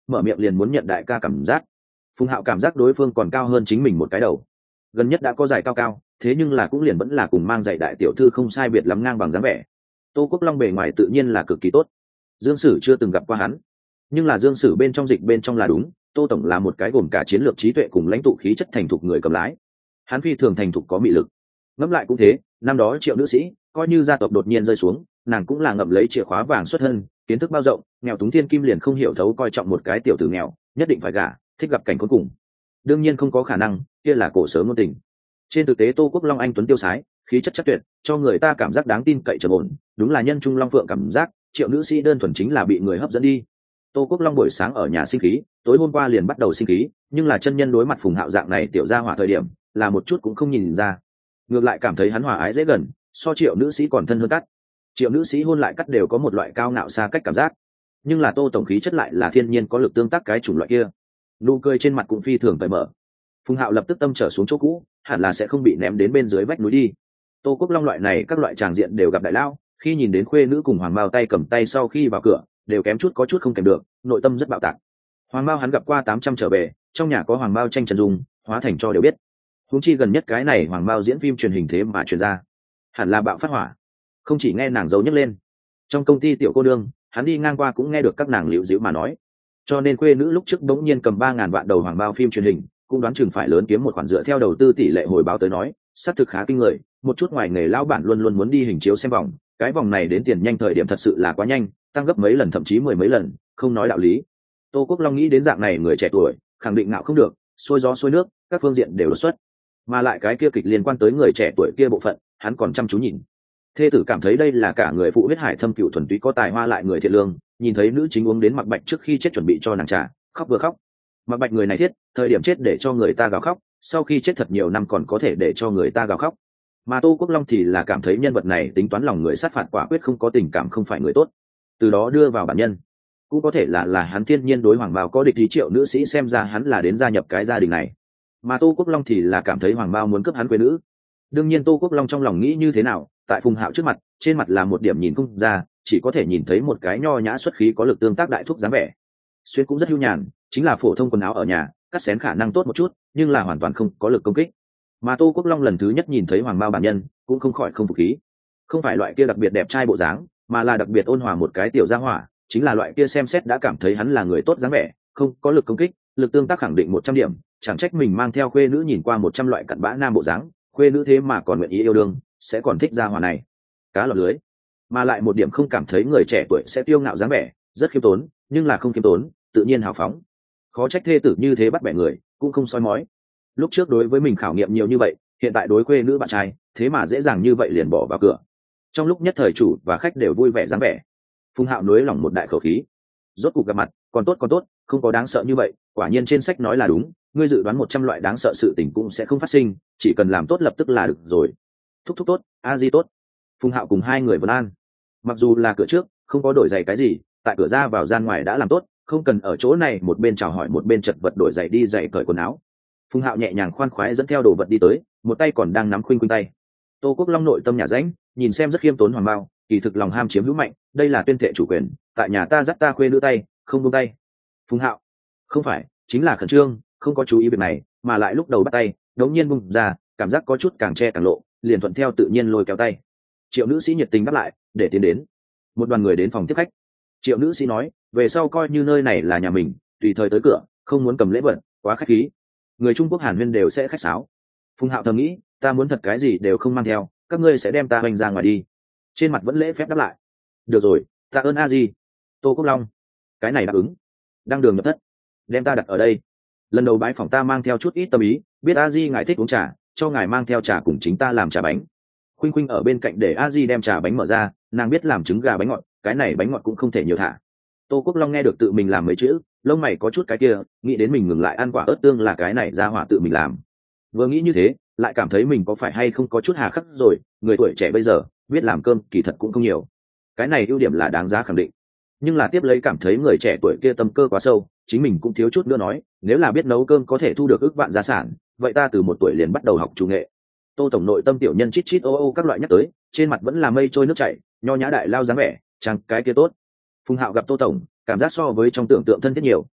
mở miệng liền muốn nhận đại ca cảm giác. Phùng Hạo cảm giác đối phương còn cao hơn chính mình một cái đầu, gần nhất đã có dài cao cao, thế nhưng là cũng liền vẫn là cùng mang giày đại tiểu thư không sai biệt lắm ngang bằng dáng vẻ. Tô Quốc Long bề ngoài tự nhiên là cực kỳ tốt, Dương Sử chưa từng gặp qua hắn, nhưng là Dương Sử bên trong dịch bên trong là đúng, Tô tổng là một cái gồm cả chiến lược trí tuệ cùng lãnh tụ khí chất thành thục người cầm lái. Hắn phi thường thành thục có mị lực. Ngẫm lại cũng thế, năm đó Triệu nữ sĩ, coi như gia tộc đột nhiên rơi xuống, nàng cũng là ngậm lấy chìa khóa vàng xuất thân, kiến thức bao rộng, nghèo túng thiên kim liền không hiểu thấu coi trọng một cái tiểu tử nghèo, nhất định phải gả, thích gặp cảnh cuối cùng. Đương nhiên không có khả năng, kia là cổ sớm ngôn tình. Trên thực tế Tô Quốc Long anh tuấn tiêu sái, khí chất chắc tuyệt, cho người ta cảm giác đáng tin cậy trầm ổn, đúng là nhân trung long phượng cảm giác. Triệu nữ sĩ đơn thuần chính là bị người hấp dẫn đi. Tô Quốc Long buổi sáng ở nhà sinh khí, tối hôm qua liền bắt đầu sinh khí, nhưng là chân nhân đối mặt Phùng Hạo dạng này tiểu gia hỏa thời điểm, là một chút cũng không nhìn ra, ngược lại cảm thấy hắn hòa ái dễ gần, so Triệu nữ sĩ còn thân hơn cắt. Triệu nữ sĩ hôn lại cắt đều có một loại cao ngạo xa cách cảm giác, nhưng là Tô tổng khí chất lại là thiên nhiên có lực tương tác cái chủng loại kia. Nụ cười trên mặt cũng phi thường cởi mở. Phùng Hạo lập tức tâm trở xuống chỗ cũ, hẳn là sẽ không bị ném đến bên dưới vách núi đi. Tô Quốc Long loại này các loại tràng diện đều gặp đại lao, khi nhìn đến khuê nữ cùng Hoàng Mao tay cầm tay sau khi vào cửa, đều kém chút có chút không kèm được, nội tâm rất bạo tạc. Hoàng Mao hắn gặp qua 800 trở về, trong nhà có Hoàng Mao tranh Trần Dung, hóa thành cho đều biết. Huống chi gần nhất cái này Hoàng Mao diễn phim truyền hình thế mà truyền ra, hẳn là bạo phát hỏa. Không chỉ nghe nàng giấu nhấc lên, trong công ty tiểu cô nương, hắn đi ngang qua cũng nghe được các nàng liễu díu mà nói. Cho nên khuê nữ lúc trước đống nhiên cầm 3000 vạn đầu Hoàng Mao phim truyền hình, cũng đoán chừng phải lớn kiếm một khoản dựa theo đầu tư tỷ lệ hồi báo tới nói, xác thực khá kinh người. Một chút ngoài nghề lão bản luôn luôn muốn đi hình chiếu xem vòng, cái vòng này đến tiền nhanh thời điểm thật sự là quá nhanh, tăng gấp mấy lần thậm chí 10 mấy lần, không nói đạo lý. Tô Quốc Long nghĩ đến dạng này người trẻ tuổi, khẳng định ngạo không được, xuôi gió xuôi nước, các phương diện đều đột xuất, mà lại cái kia kịch liên quan tới người trẻ tuổi kia bộ phận, hắn còn chăm chú nhìn. Thê tử cảm thấy đây là cả người phụ huyết hải thâm cửu thuần túy có tài hoa lại người thiện lương, nhìn thấy nữ chính uống đến Mặc Bạch trước khi chết chuẩn bị cho nàng trà, khóc vừa khóc. Mặc Bạch người này thiết, thời điểm chết để cho người ta gào khóc, sau khi chết thật nhiều năm còn có thể để cho người ta gào khóc. Mà Tô Quốc Long thì là cảm thấy nhân vật này tính toán lòng người sát phạt quả quyết không có tình cảm không phải người tốt, từ đó đưa vào bản nhân. Cũng có thể là hắn thiên nhiên đối Hoàng Mao có địch ý, Triệu nữ sĩ xem ra hắn là đến gia nhập cái gia đình này, mà Tô Quốc Long thì là cảm thấy Hoàng Mao muốn cướp hắn quê nữ. Đương nhiên Tô Quốc Long trong lòng nghĩ như thế nào, tại Phùng Hạo trước mặt, trên mặt là một điểm nhìn không ra, chỉ có thể nhìn thấy một cái nho nhã xuất khí có lực tương tác đại thúc dáng vẻ. Xuyên cũng rất hưu nhàn, chính là phổ thông quần áo ở nhà, cắt xén khả năng tốt một chút, nhưng là hoàn toàn không có lực công kích. Mà Tô Quốc Long lần thứ nhất nhìn thấy Hoàng Mao bản nhân, cũng không khỏi không phục khí. Không phải loại kia đặc biệt đẹp trai bộ dáng, mà là đặc biệt ôn hòa một cái tiểu gia hỏa, chính là loại kia xem xét đã cảm thấy hắn là người tốt dáng vẻ, không có lực công kích, lực tương tác khẳng định 100 điểm, chẳng trách mình mang theo khuê nữ nhìn qua 100 loại cặn bã nam bộ dáng, khuê nữ thế mà còn nguyện ý yêu đương, sẽ còn thích gia hỏa này. Cá lọt lưới. Mà lại một điểm không cảm thấy người trẻ tuổi sẽ tiêu ngạo dáng vẻ, rất khiêm tốn, nhưng là không khiêm tốn, tự nhiên hào phóng. Khó trách thê tử như thế bắt bẻ người, cũng không soi mói. Lúc trước đối với mình khảo nghiệm nhiều như vậy, hiện tại đối khuê nữ bạn trai, thế mà dễ dàng như vậy liền bỏ vào cửa. Trong lúc nhất thời chủ và khách đều vui vẻ dáng vẻ. Phùng Hạo nuối lòng một đại khẩu khí. Rốt cuộc gặp mặt, còn tốt, không có đáng sợ như vậy, quả nhiên trên sách nói là đúng, ngươi dự đoán 100 loại đáng sợ sự tình cũng sẽ không phát sinh, chỉ cần làm tốt lập tức là được rồi. Thúc tốt, a di tốt. Phùng Hạo cùng hai người vân an. Mặc dù là cửa trước, không có đổi giày cái gì, tại cửa ra vào gian ngoài đã làm tốt, không cần ở chỗ này một bên chào hỏi một bên chật vật đổi giày đi giày cởi quần áo. Phùng Hạo nhẹ nhàng khoan khoái dẫn theo đồ vật đi tới, một tay còn đang nắm khuynh tay. Tô Quốc Long nội tâm nhà rãnh, nhìn xem rất khiêm tốn Hoàng Mao, kỳ thực lòng ham chiếm hữu mạnh, đây là tuyên thệ chủ quyền, tại nhà ta dắt ta khuê nữ tay, không buông tay. Phùng Hạo, không phải, chính là khẩn trương, không có chú ý việc này, mà lại lúc đầu bắt tay, đống nhiên bung ra, cảm giác có chút càng che càng lộ, liền thuận theo tự nhiên lôi kéo tay. Triệu nữ sĩ nhiệt tình đáp lại, để tiến đến. Một đoàn người đến phòng tiếp khách. Triệu nữ sĩ nói, về sau coi như nơi này là nhà mình, tùy thời tới cửa, không muốn cầm lễ vật, quá khách khí. Người Trung Quốc Hàn Huyên đều sẽ khách sáo. Phùng Hạo thầm nghĩ, ta muốn thật cái gì đều không mang theo, các ngươi sẽ đem ta hoành ra ngoài đi. Trên mặt vẫn lễ phép đáp lại. Được rồi, tạ ơn a di. Tô Quốc Long, cái này đáp ứng. Đăng đường nhập thất, đem ta đặt ở đây. Lần đầu bái phỏng ta mang theo chút ít tâm ý, biết a di ngài thích uống trà, cho ngài mang theo trà cùng chính ta làm trà bánh. Khuynh Khuynh ở bên cạnh để a di đem trà bánh mở ra, nàng biết làm trứng gà bánh ngọt, cái này bánh ngọt cũng không thể nhiều thả. Tô Quốc Long nghe được tự mình làm mấy chữ, lông mày có chút cái kia, nghĩ đến mình ngừng lại ăn quả ớt tương là cái này ra hỏa tự mình làm. Vừa nghĩ như thế, lại cảm thấy mình có phải hay không có chút hà khắc rồi, người tuổi trẻ bây giờ biết làm cơm kỳ thật cũng không nhiều, cái này ưu điểm là đáng giá khẳng định. Nhưng là tiếp lấy cảm thấy người trẻ tuổi kia tâm cơ quá sâu, chính mình cũng thiếu chút nữa nói, nếu là biết nấu cơm có thể thu được ức vạn gia sản, vậy ta từ 1 tuổi liền bắt đầu học chủ nghệ. Tô tổng nội tâm tiểu nhân chít chít ô ô các loại nhắc tới, trên mặt vẫn là mây trôi nước chảy, nho nhã đại lao dáng vẻ, chẳng cái kia tốt. Phùng Hạo gặp Tô tổng, cảm giác so với trong tưởng tượng thân thiết nhiều,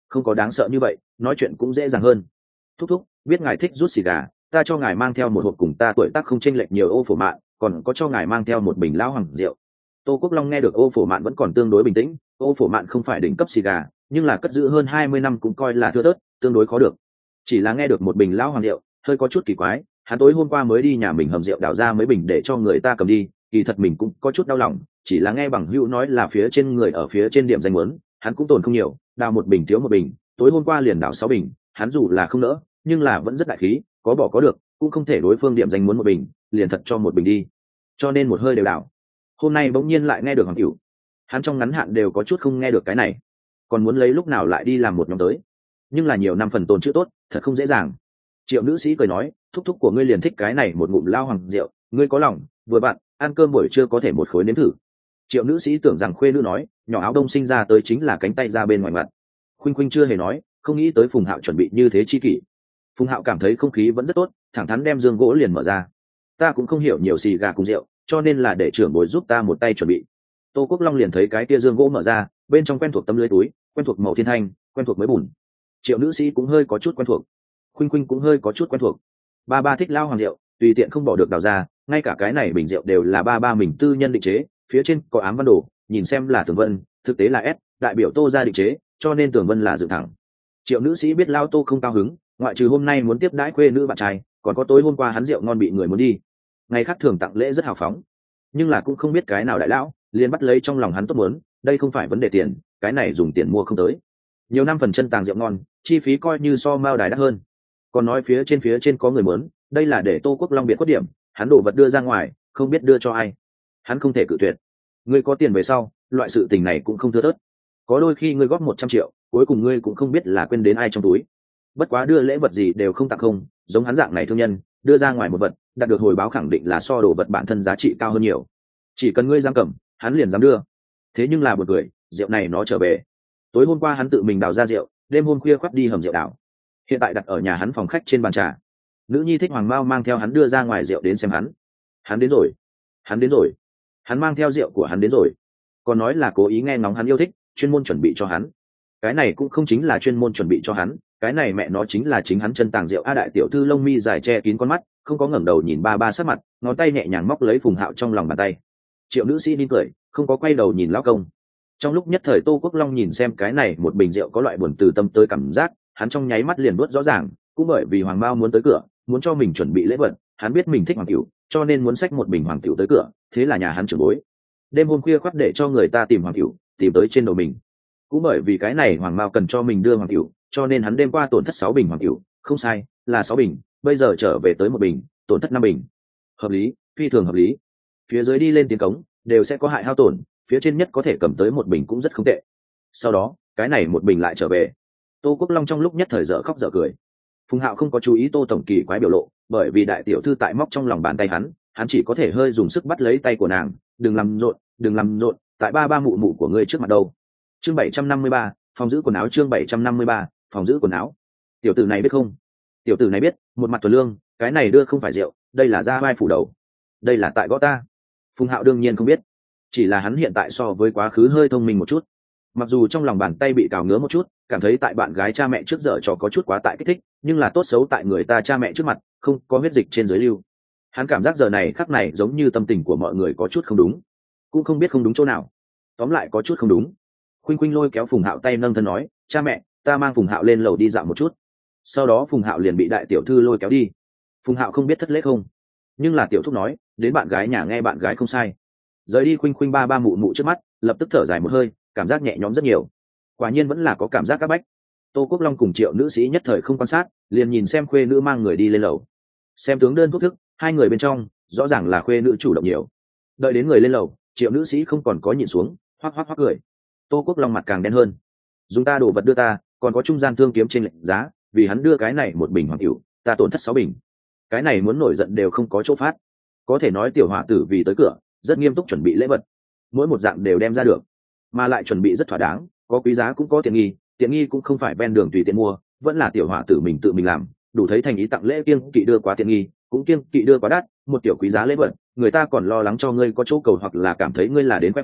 không có đáng sợ như vậy, nói chuyện cũng dễ dàng hơn. Thúc thúc, biết ngài thích rút xì gà, ta cho ngài mang theo một hộp cùng ta tuổi tác không chênh lệch nhiều ô phổ mạn, còn có cho ngài mang theo một bình lão hoàng rượu. Tô Quốc Long nghe được ô phổ mạn vẫn còn tương đối bình tĩnh, ô phổ mạn không phải đỉnh cấp xì gà, nhưng là cất giữ hơn 20 năm cũng coi là thưa thớt, tương đối khó được. Chỉ là nghe được một bình lão hoàng rượu, hơi có chút kỳ quái, hắn tối hôm qua mới đi nhà mình hầm rượu đào ra mấy bình để cho người ta cầm đi, kỳ thật mình cũng có chút đau lòng, chỉ là nghe bằng hữu nói là phía trên người ở phía trên điểm danh muốn, hắn cũng tồn không nhiều, đào một bình thiếu một bình, tối hôm qua liền đào 6 bình, hắn dù là không nỡ, nhưng là vẫn rất đại khí, có bỏ có được, cũng không thể đối phương điểm danh muốn một bình, liền thật cho một bình đi. Cho nên một hơi đều đào. Hôm nay bỗng nhiên lại nghe được hoàng cửu, hắn trong ngắn hạn đều có chút không nghe được cái này, còn muốn lấy lúc nào lại đi làm một nhóm tới, nhưng là nhiều năm phần tồn chữ tốt, thật không dễ dàng. Triệu nữ sĩ cười nói, thúc thúc của ngươi liền thích cái này một ngụm lao hoàng rượu, ngươi có lòng, vừa bạn, ăn cơm buổi trưa có thể một khối nếm thử. Triệu nữ sĩ tưởng rằng khuê nữ nói, nhỏ áo đông sinh ra tới chính là cánh tay ra bên ngoài mặt. Khuynh Khuynh chưa hề nói, không nghĩ tới Phùng Hạo chuẩn bị như thế chi kỷ. Phùng Hạo cảm thấy không khí vẫn rất tốt, thẳng thắn đem dương gỗ liền mở ra. Ta cũng không hiểu nhiều xì gà cùng rượu, cho nên là để trưởng bối giúp ta một tay chuẩn bị. Tô Quốc Long liền thấy cái kia dương gỗ mở ra, bên trong quen thuộc tấm lưới túi, quen thuộc màu thiên thanh, quen thuộc mới bùn. Triệu nữ sĩ cũng hơi có chút quen thuộc, Khuynh Khuynh cũng hơi có chút quen thuộc. Ba ba thích lao hoàng rượu, tùy tiện không bỏ được đào ra, ngay cả cái này bình rượu đều là ba ba mình tư nhân định chế, phía trên có ám văn đồ, nhìn xem là tường vân, thực tế là S, đại biểu Tô gia định chế, cho nên tường vân là dựng thẳng. Triệu nữ sĩ biết lao Tô không cao hứng, ngoại trừ hôm nay muốn tiếp đãi khuê nữ bạn trai, còn có tối hôm qua hắn rượu ngon bị người muốn đi, ngày khác thường tặng lễ rất hào phóng, nhưng là cũng không biết cái nào đại lão liền bắt lấy trong lòng hắn tốt muốn, đây không phải vấn đề tiền, cái này dùng tiền mua không tới. Nhiều năm phần chân tàng rượu ngon, chi phí coi như so mao đài đắt hơn, còn nói phía trên có người muốn, đây là để Tô Quốc Long biệt khuất điểm, hắn đổ vật đưa ra ngoài, không biết đưa cho ai, hắn không thể cự tuyệt. Ngươi có tiền về sau, loại sự tình này cũng không thưa thớt, có đôi khi ngươi góp 100 triệu, cuối cùng ngươi cũng không biết là quên đến ai trong túi. Bất quá đưa lễ vật gì đều không tặng không, giống hắn dạng này thương nhân, đưa ra ngoài một vật, đạt được hồi báo khẳng định là so đồ vật bản thân giá trị cao hơn nhiều. Chỉ cần ngươi dám cầm, hắn liền dám đưa. Thế nhưng là một người, rượu này nó trở về. Tối hôm qua hắn tự mình đào ra rượu, đêm hôm khuya khoắt đi hầm rượu đào. Hiện tại đặt ở nhà hắn phòng khách trên bàn trà. Nữ nhi thích Hoàng Mao mang theo hắn đưa ra ngoài rượu đến xem hắn. Hắn đến rồi, hắn đến rồi, hắn mang theo rượu của hắn đến rồi. Còn nói là cố ý nghe ngóng hắn yêu thích, chuyên môn chuẩn bị cho hắn. Cái này cũng không chính là chuyên môn chuẩn bị cho hắn, cái này mẹ nó chính là chính hắn chân tàng rượu. A đại tiểu thư lông mi dài che kín con mắt, không có ngẩng đầu nhìn ba ba sát mặt, ngón tay nhẹ nhàng móc lấy Phùng Hạo trong lòng bàn tay. Triệu nữ sĩ đi cười, không có quay đầu nhìn lão công. Trong lúc nhất thời Tô Quốc Long nhìn xem cái này một bình rượu có loại buồn từ tâm tới cảm giác, hắn trong nháy mắt liền đuốt rõ ràng, cũng bởi vì Hoàng Mao muốn tới cửa, muốn cho mình chuẩn bị lễ vật, hắn biết mình thích hoàng tiểu, cho nên muốn xách một bình hoàng tiểu tới cửa, thế là nhà hắn trưởng bối. Đêm hôm khuya khoắt để cho người ta tìm hoàng tiểu, tìm tới trên đầu mình. Cũng bởi vì cái này Hoàng Mao cần cho mình đưa hoàng tiểu, cho nên hắn đêm qua tổn thất 6 bình hoàng tiểu, không sai, là 6 bình, bây giờ trở về tới một bình, tổn thất 5 bình. Hợp lý, phi thường hợp lý. Phía dưới đi lên tiến cống, đều sẽ có hại hao tổn, phía trên nhất có thể cầm tới một bình cũng rất không tệ. Sau đó, cái này một bình lại trở về. Tô Quốc Long trong lúc nhất thời dở khóc dở cười. Phùng Hạo không có chú ý Tô tổng kỳ quái biểu lộ, bởi vì đại tiểu thư tại móc trong lòng bàn tay hắn chỉ có thể hơi dùng sức bắt lấy tay của nàng, đừng làm rộn, tại ba ba mụ mụ của ngươi trước mặt đâu. Chương 753, phòng giữ quần áo. Chương 753, phòng giữ quần áo. Tiểu tử này biết không? Tiểu tử này biết, một mặt thuần lương, cái này đưa không phải rượu, đây là da vai phủ đầu, đây là tại gõ ta. Phùng Hạo đương nhiên không biết, chỉ là hắn hiện tại so với quá khứ hơi thông minh một chút. Mặc dù trong lòng bàn tay bị cào ngứa một chút, cảm thấy tại bạn gái cha mẹ trước giờ trò có chút quá tại kích thích, nhưng là tốt xấu tại người ta cha mẹ trước mặt, không có huyết dịch trên dưới lưu. Hắn cảm giác giờ này khắc này giống như tâm tình của mọi người có chút không đúng, cũng không biết không đúng chỗ nào, tóm lại có chút không đúng. Khuynh Khuynh lôi kéo Phùng Hạo tay nâng thân nói, cha mẹ, ta mang Phùng Hạo lên lầu đi dạo một chút. Sau đó Phùng Hạo liền bị đại tiểu thư lôi kéo đi. Phùng Hạo không biết thất lễ không, nhưng là tiểu thúc nói, đến bạn gái nhà nghe bạn gái không sai. Rời đi Khuynh Khuynh ba ba mụ mụ trước mắt, lập tức thở dài một hơi, cảm giác nhẹ nhõm rất nhiều. Quả nhiên vẫn là có cảm giác áp bách. Tô Quốc Long cùng Triệu nữ sĩ nhất thời không quan sát, liền nhìn xem khuê nữ mang người đi lên lầu. Xem tướng đơn thuốc thức, hai người bên trong rõ ràng là khuê nữ chủ động nhiều. Đợi đến người lên lầu, Triệu nữ sĩ không còn có nhìn xuống, hoắc hoắc hoắc cười. Tô Quốc Long mặt càng đen hơn. Dùng ta đồ vật đưa ta, còn có trung gian thương kiếm trên lệnh giá, vì hắn đưa cái này một bình hoàng cửu, ta tổn thất 6 bình. Cái này muốn nổi giận đều không có chỗ phát. Có thể nói tiểu hỏa tử vì tới cửa, rất nghiêm túc chuẩn bị lễ vật, mỗi một dạng đều đem ra được, mà lại chuẩn bị rất thỏa đáng, có quý giá cũng có tiện nghi cũng không phải ven đường tùy tiện mua, vẫn là tiểu hỏa tử mình tự mình làm, đủ thấy thành ý tặng lễ kiêng kỵ đưa quá tiện nghi, cũng kiêng kỵ đưa quá đắt, một tiểu quý giá lễ vật, người ta còn lo lắng cho ngươi có chỗ cầu hoặc là cảm thấy ngươi là đến khoe khoang,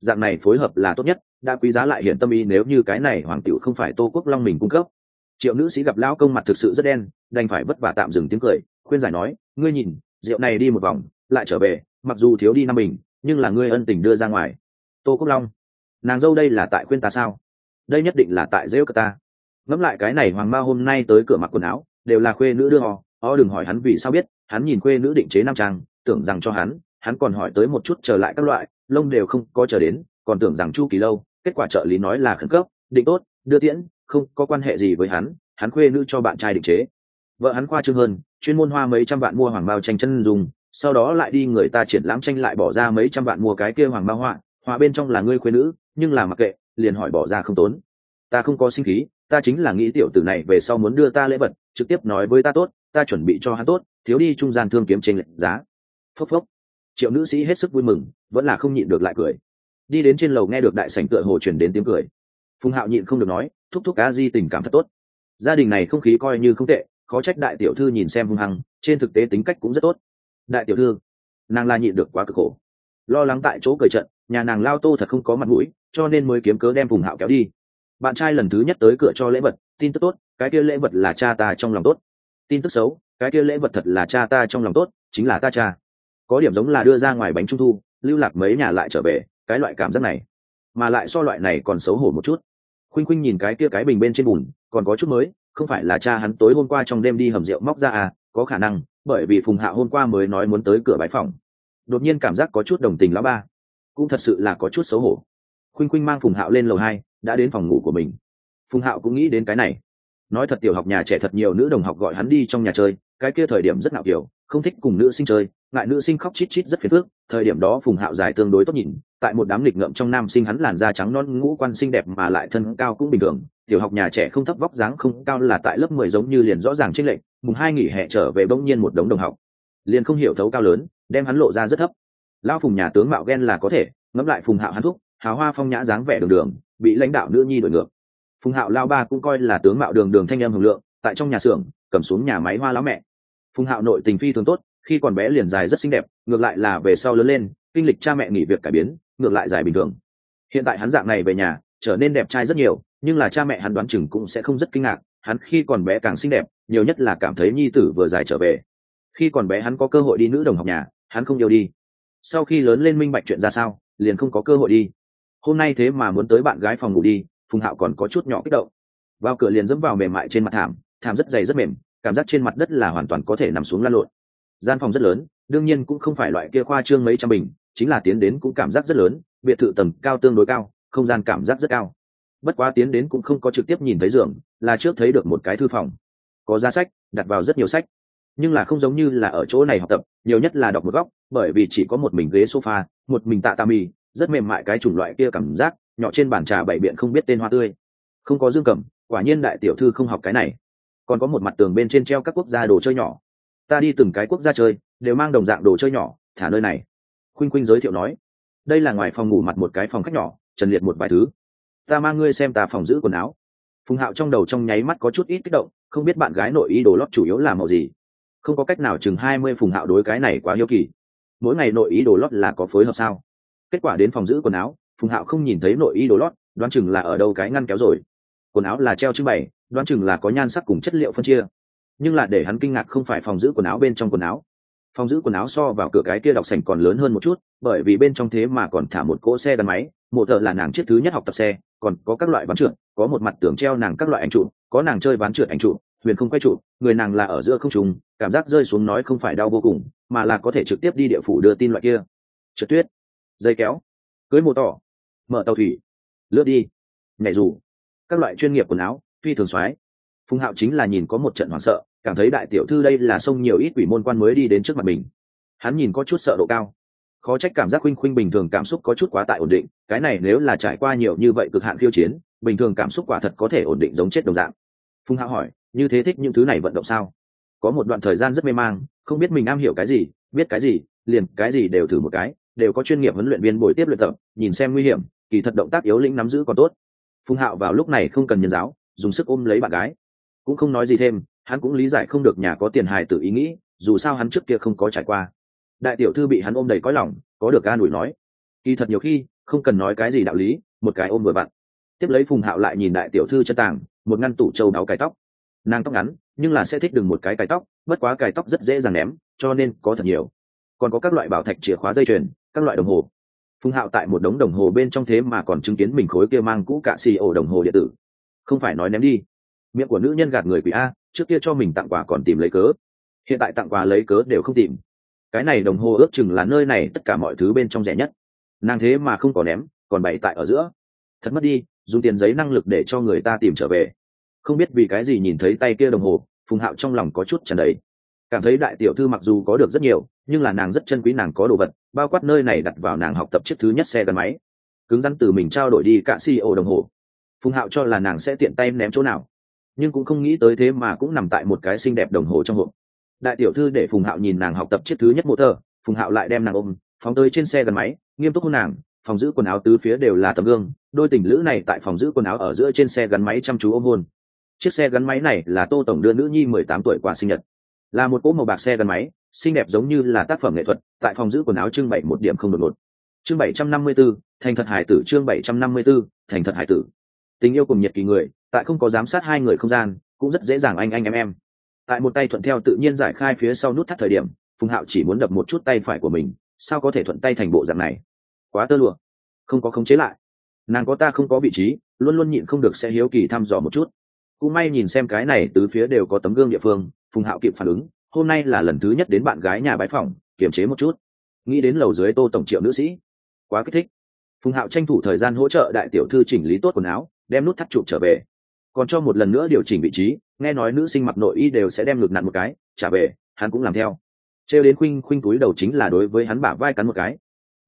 dạng này phối hợp là tốt nhất, đã quý giá lại hiện tâm ý. Nếu như cái này hoàng tiểu không phải Tô Quốc Long mình cung cấp. Triệu nữ sĩ gặp lão công mặt thực sự rất đen, đành phải vất vả tạm dừng tiếng cười, khuyên giải nói, ngươi nhìn, rượu này đi một vòng lại trở về, mặc dù thiếu đi 5 bình, nhưng là ngươi ân tình đưa ra ngoài. Tô Quốc Long, nàng dâu đây là tại khuyên ta sao? Đây nhất định là tại rêu cơ ta. Ngẫm lại cái này hoàng mao hôm nay tới cửa mặc quần áo đều là khuê nữ đưa đừng hỏi hắn vì sao biết, hắn nhìn khuê nữ định chế nam trang, tưởng rằng cho hắn còn hỏi tới một chút trở lại các loại, lông đều không có chờ đến, còn tưởng rằng chu kỳ lâu, kết quả trợ lý nói là khẩn cấp, định tốt, đưa tiễn, không có quan hệ gì với hắn khuê nữ cho bạn trai định chế. Vợ hắn khoa trương hơn, chuyên môn hoa mấy trăm vạn mua hoàng mao tranh chân dùng, sau đó lại đi người ta triển lãm tranh lại bỏ ra mấy trăm vạn mua cái kia hoàng mao họa bên trong là ngươi khuê nữ, nhưng là mặc kệ, liền hỏi bỏ ra không tốn. Ta không có sinh khí, ta chính là nghĩ tiểu tử này về sau muốn đưa ta lễ vật, trực tiếp nói với ta tốt, ta chuẩn bị cho hắn tốt, thiếu đi trung gian thương kiếm trên lệnh giá. Phốc phốc. Triệu nữ sĩ hết sức vui mừng, vẫn là không nhịn được lại cười. Đi đến trên lầu nghe được đại sảnh tựa hồ truyền đến tiếng cười. Phùng Hạo nhịn không được nói, thúc thúc a di tình cảm thật tốt. Gia đình này không khí coi như không tệ, khó trách đại tiểu thư nhìn xem hung hăng, trên thực tế tính cách cũng rất tốt. Đại tiểu thư, nàng là nhịn được quá cực khổ, lo lắng tại chỗ cười trận, nhà nàng Lao Tô thật không có mặt mũi, cho nên mới kiếm cớ đem Phùng Hạo kéo đi. Bạn trai lần thứ nhất tới cửa cho lễ vật, tin tức tốt, cái kia lễ vật là cha ta trong lòng tốt. Tin tức xấu, cái kia lễ vật thật là cha ta trong lòng tốt, chính là ta cha. Có điểm giống là đưa ra ngoài bánh trung thu, lưu lạc mấy nhà lại trở về, cái loại cảm giác này, mà lại so loại này còn xấu hổ một chút. Khuynh Khuynh nhìn cái kia cái bình bên trên bùn, còn có chút mới, không phải là cha hắn tối hôm qua trong đêm đi hầm rượu móc ra à? Có khả năng, bởi vì Phùng Hạo hôm qua mới nói muốn tới cửa bái phòng. Đột nhiên cảm giác có chút đồng tình lão ba, cũng thật sự là có chút xấu hổ. Khuynh Khuynh mang Phùng Hạo lên lầu 2, đã đến phòng ngủ của mình. Phùng Hạo cũng nghĩ đến cái này, nói thật tiểu học nhà trẻ thật nhiều nữ đồng học gọi hắn đi trong nhà chơi, cái kia thời điểm rất ngạo kiểu, không thích cùng nữ sinh chơi, ngại nữ sinh khóc chít chít rất phiền phức. Thời điểm đó Phùng Hạo dài tương đối tốt nhìn, tại một đám nghịch ngợm trong nam sinh hắn làn da trắng non ngũ quan xinh đẹp mà lại thân cao cũng bình thường. Tiểu học nhà trẻ không thấp vóc dáng không cao là tại lớp 10 giống như liền rõ ràng chênh lệch. Mùng 2 nghỉ hè trở về bỗng nhiên một đống đồng học, liền không hiểu thấu cao lớn, đem hắn lộ ra rất thấp. Lão Phùng nhà tướng mạo ghen là có thể, ngẫm lại Phùng Hạo hắn thúc, hào hoa phong nhã dáng vẻ đường đường, bị lãnh đạo nữ nhi đổi ngược. Phùng Hạo lao ba cũng coi là tướng mạo đường đường thanh em hùng lượng, tại trong nhà xưởng cầm xuống nhà máy hoa lão mẹ. Phùng Hạo nội tình phi thường tốt, khi còn bé liền dài rất xinh đẹp, ngược lại là về sau lớn lên, kinh lịch cha mẹ nghỉ việc cải biến, ngược lại dài bình thường. Hiện tại hắn dạng này về nhà, trở nên đẹp trai rất nhiều, nhưng là cha mẹ hắn đoán chừng cũng sẽ không rất kinh ngạc, hắn khi còn bé càng xinh đẹp, nhiều nhất là cảm thấy nhi tử vừa dài trở về. Khi còn bé hắn có cơ hội đi nữ đồng học nhà, hắn không yêu đi. Sau khi lớn lên minh bạch chuyện ra sao, liền không có cơ hội đi. Hôm nay thế mà muốn tới bạn gái phòng ngủ đi, Phùng Hạo còn có chút nhỏ kích động. Vào cửa liền dẫm vào mềm mại trên mặt thảm, thảm rất dày rất mềm, cảm giác trên mặt đất là hoàn toàn có thể nằm xuống lăn lộn. Gian phòng rất lớn, đương nhiên cũng không phải loại kia khoa trương mấy trăm bình, chính là tiến đến cũng cảm giác rất lớn, biệt thự tầng cao tương đối cao, không gian cảm giác rất cao. Bất quá tiến đến cũng không có trực tiếp nhìn thấy giường, là trước thấy được một cái thư phòng, có giá sách, đặt vào rất nhiều sách, nhưng là không giống như là ở chỗ này học tập, nhiều nhất là đọc một góc, bởi vì chỉ có một mình ghế sofa, một mình tạ mì, rất mềm mại cái chủng loại kia cảm giác, nhỏ trên bàn trà bảy biện không biết tên hoa tươi, không có dương cầm, quả nhiên đại tiểu thư không học cái này. Còn có một mặt tường bên trên treo các quốc gia đồ chơi nhỏ, ta đi từng cái quốc gia chơi đều mang đồng dạng đồ chơi nhỏ thả nơi này. Khuynh Khuynh giới thiệu nói, đây là ngoài phòng ngủ mặt một cái phòng khách nhỏ, trần liệt một vài thứ, ta mang ngươi xem ta phòng giữ quần áo. Phùng Hạo trong đầu trong nháy mắt có chút ít kích động, không biết bạn gái nội ý đồ lót chủ yếu là màu gì, không có cách nào chừng 20. Phùng Hạo đối cái này quá hiếu kỳ, mỗi ngày nội ý đồ lót là có phối hợp sao? Kết quả đến phòng giữ quần áo, Phùng Hạo không nhìn thấy nội ý đồ lót, đoán chừng là ở đâu cái ngăn kéo rồi. Quần áo là treo trưng bày, đoán chừng là có nhan sắc cùng chất liệu phân chia. Nhưng là để hắn kinh ngạc không phải phòng giữ quần áo bên trong quần áo. Phòng giữ quần áo so vào cửa cái kia đọc sảnh còn lớn hơn một chút, bởi vì bên trong thế mà còn thả một cỗ xe gắn máy, mộ thợ là nàng chiếc thứ nhất học tập xe, còn có các loại ván trượt, có một mặt tường treo nàng các loại ảnh trụ, có nàng chơi ván trượt ảnh trụ, huyền không quay trụ, người nàng là ở giữa không trung, cảm giác rơi xuống nói không phải đau vô cùng, mà là có thể trực tiếp đi địa phủ đưa tin loại kia. Trượt tuyết, dây kéo, cưới mô tỏ, mở tàu thủy, lướt đi, nhảy dù, các loại chuyên nghiệp quần áo, phi thường xoái. Phùng Hạo chính là nhìn có một trận hoảng sợ, cảm thấy đại tiểu thư đây là xông nhiều ít quỷ môn quan mới đi đến trước mặt mình. Hắn nhìn có chút sợ độ cao, khó trách cảm giác Khuynh Khuynh bình thường cảm xúc có chút quá tại ổn định, cái này nếu là trải qua nhiều như vậy cực hạn khiêu chiến, bình thường cảm xúc quả thật có thể ổn định giống chết đồng dạng. Phùng Hạo hỏi, như thế thích những thứ này vận động sao? Có một đoạn thời gian rất mê mang, không biết mình am hiểu cái gì, biết cái gì, liền cái gì đều thử một cái, đều có chuyên nghiệp huấn luyện viên bồi tiếp luyện tập, nhìn xem nguy hiểm, kỳ thật động tác yếu lĩnh nắm giữ còn tốt. Phùng Hạo vào lúc này không cần nhân giáo, dùng sức ôm lấy bạn gái, cũng không nói gì thêm, hắn cũng lý giải không được nhà có tiền hài tử ý nghĩ, dù sao hắn trước kia không có trải qua. Đại tiểu thư bị hắn ôm đầy cõi lòng, có được an ủi nói, kỳ thật nhiều khi không cần nói cái gì đạo lý, một cái ôm vừa vặn. Tiếp lấy Phùng Hạo lại nhìn đại tiểu thư chân tàng, một ngăn tủ châu đáo cài tóc. Nàng tóc ngắn nhưng là sẽ thích đừng một cái cài tóc, bất quá cài tóc rất dễ dàng ném, cho nên có thật nhiều. Còn có các loại bảo thạch, chìa khóa, dây chuyền, các loại đồng hồ. Phùng Hạo tại một đống đồng hồ bên trong thế mà còn chứng kiến mình khối kia mang cũ cạ xì ổ đồng hồ điện tử. Không phải nói ném đi, miệng của nữ nhân gạt người quỷ a, trước kia cho mình tặng quà còn tìm lấy cớ, hiện tại tặng quà lấy cớ đều không tìm. Cái này đồng hồ ước chừng là nơi này tất cả mọi thứ bên trong rẻ nhất, nàng thế mà không có ném, còn bày tại ở giữa. Thật mất đi, dùng tiền giấy năng lực để cho người ta tìm trở về. Không biết vì cái gì nhìn thấy tay kia đồng hồ, Phùng Hạo trong lòng có chút tràn đầy, cảm thấy đại tiểu thư mặc dù có được rất nhiều, nhưng là nàng rất trân quý nàng có đồ vật, bao quát nơi này đặt vào nàng học tập chiếc thứ nhất xe gắn máy, cứng rắn từ mình trao đổi đi cả CEO đồng hồ. Phùng Hạo cho là nàng sẽ tiện tay ném chỗ nào, nhưng cũng không nghĩ tới thế mà cũng nằm tại một cái xinh đẹp đồng hồ trong hộp. Đại tiểu thư để Phùng Hạo nhìn nàng học tập chiếc thứ nhất motor, Phùng Hạo lại đem nàng ôm phóng tới trên xe gắn máy, nghiêm túc hôn nàng. Phòng giữ quần áo tứ phía đều là tấm gương, đôi tình lữ này tại phòng giữ quần áo ở giữa trên xe gắn máy chăm chú ôm hôn. Chiếc xe gắn máy này là Tô tổng đưa nữ nhi 18 tuổi qua sinh nhật, là một cỗ màu bạc xe gắn máy, xinh đẹp giống như là tác phẩm nghệ thuật, tại phòng giữ quần áo trưng bày một điểm không đột ngột. Chương 754, thành thật hải tử. Chương 754, thành thật hải tử. Tình yêu cùng nhiệt kỳ người, tại không có giám sát hai người không gian, cũng rất dễ dàng anh em. Tại một tay thuận theo tự nhiên giải khai phía sau nút thắt thời điểm, Phùng Hạo chỉ muốn đập một chút tay phải của mình, sao có thể thuận tay thành bộ dạng này? Quá tơ lụa, không có khống chế lại. Nàng có ta không có vị trí, luôn luôn nhịn không được sẽ hiếu kỳ thăm dò một chút. Cũng may nhìn xem cái này tứ phía đều có tấm gương địa phương, Phùng Hạo kịp phản ứng, hôm nay là lần thứ nhất đến bạn gái nhà bái phỏng, kiềm chế một chút. Nghĩ đến lầu dưới Tô tổng Triệu nữ sĩ, quá kích thích. Phùng Hạo tranh thủ thời gian hỗ trợ đại tiểu thư chỉnh lý tốt quần áo, đem nút thắt chụp trở về, còn cho một lần nữa điều chỉnh vị trí. Nghe nói nữ sinh mặc nội y đều sẽ đem ngực nặn một cái trả về, hắn cũng làm theo. Trêu đến khuynh khuynh túi đầu chính là đối với hắn bả vai cắn một cái.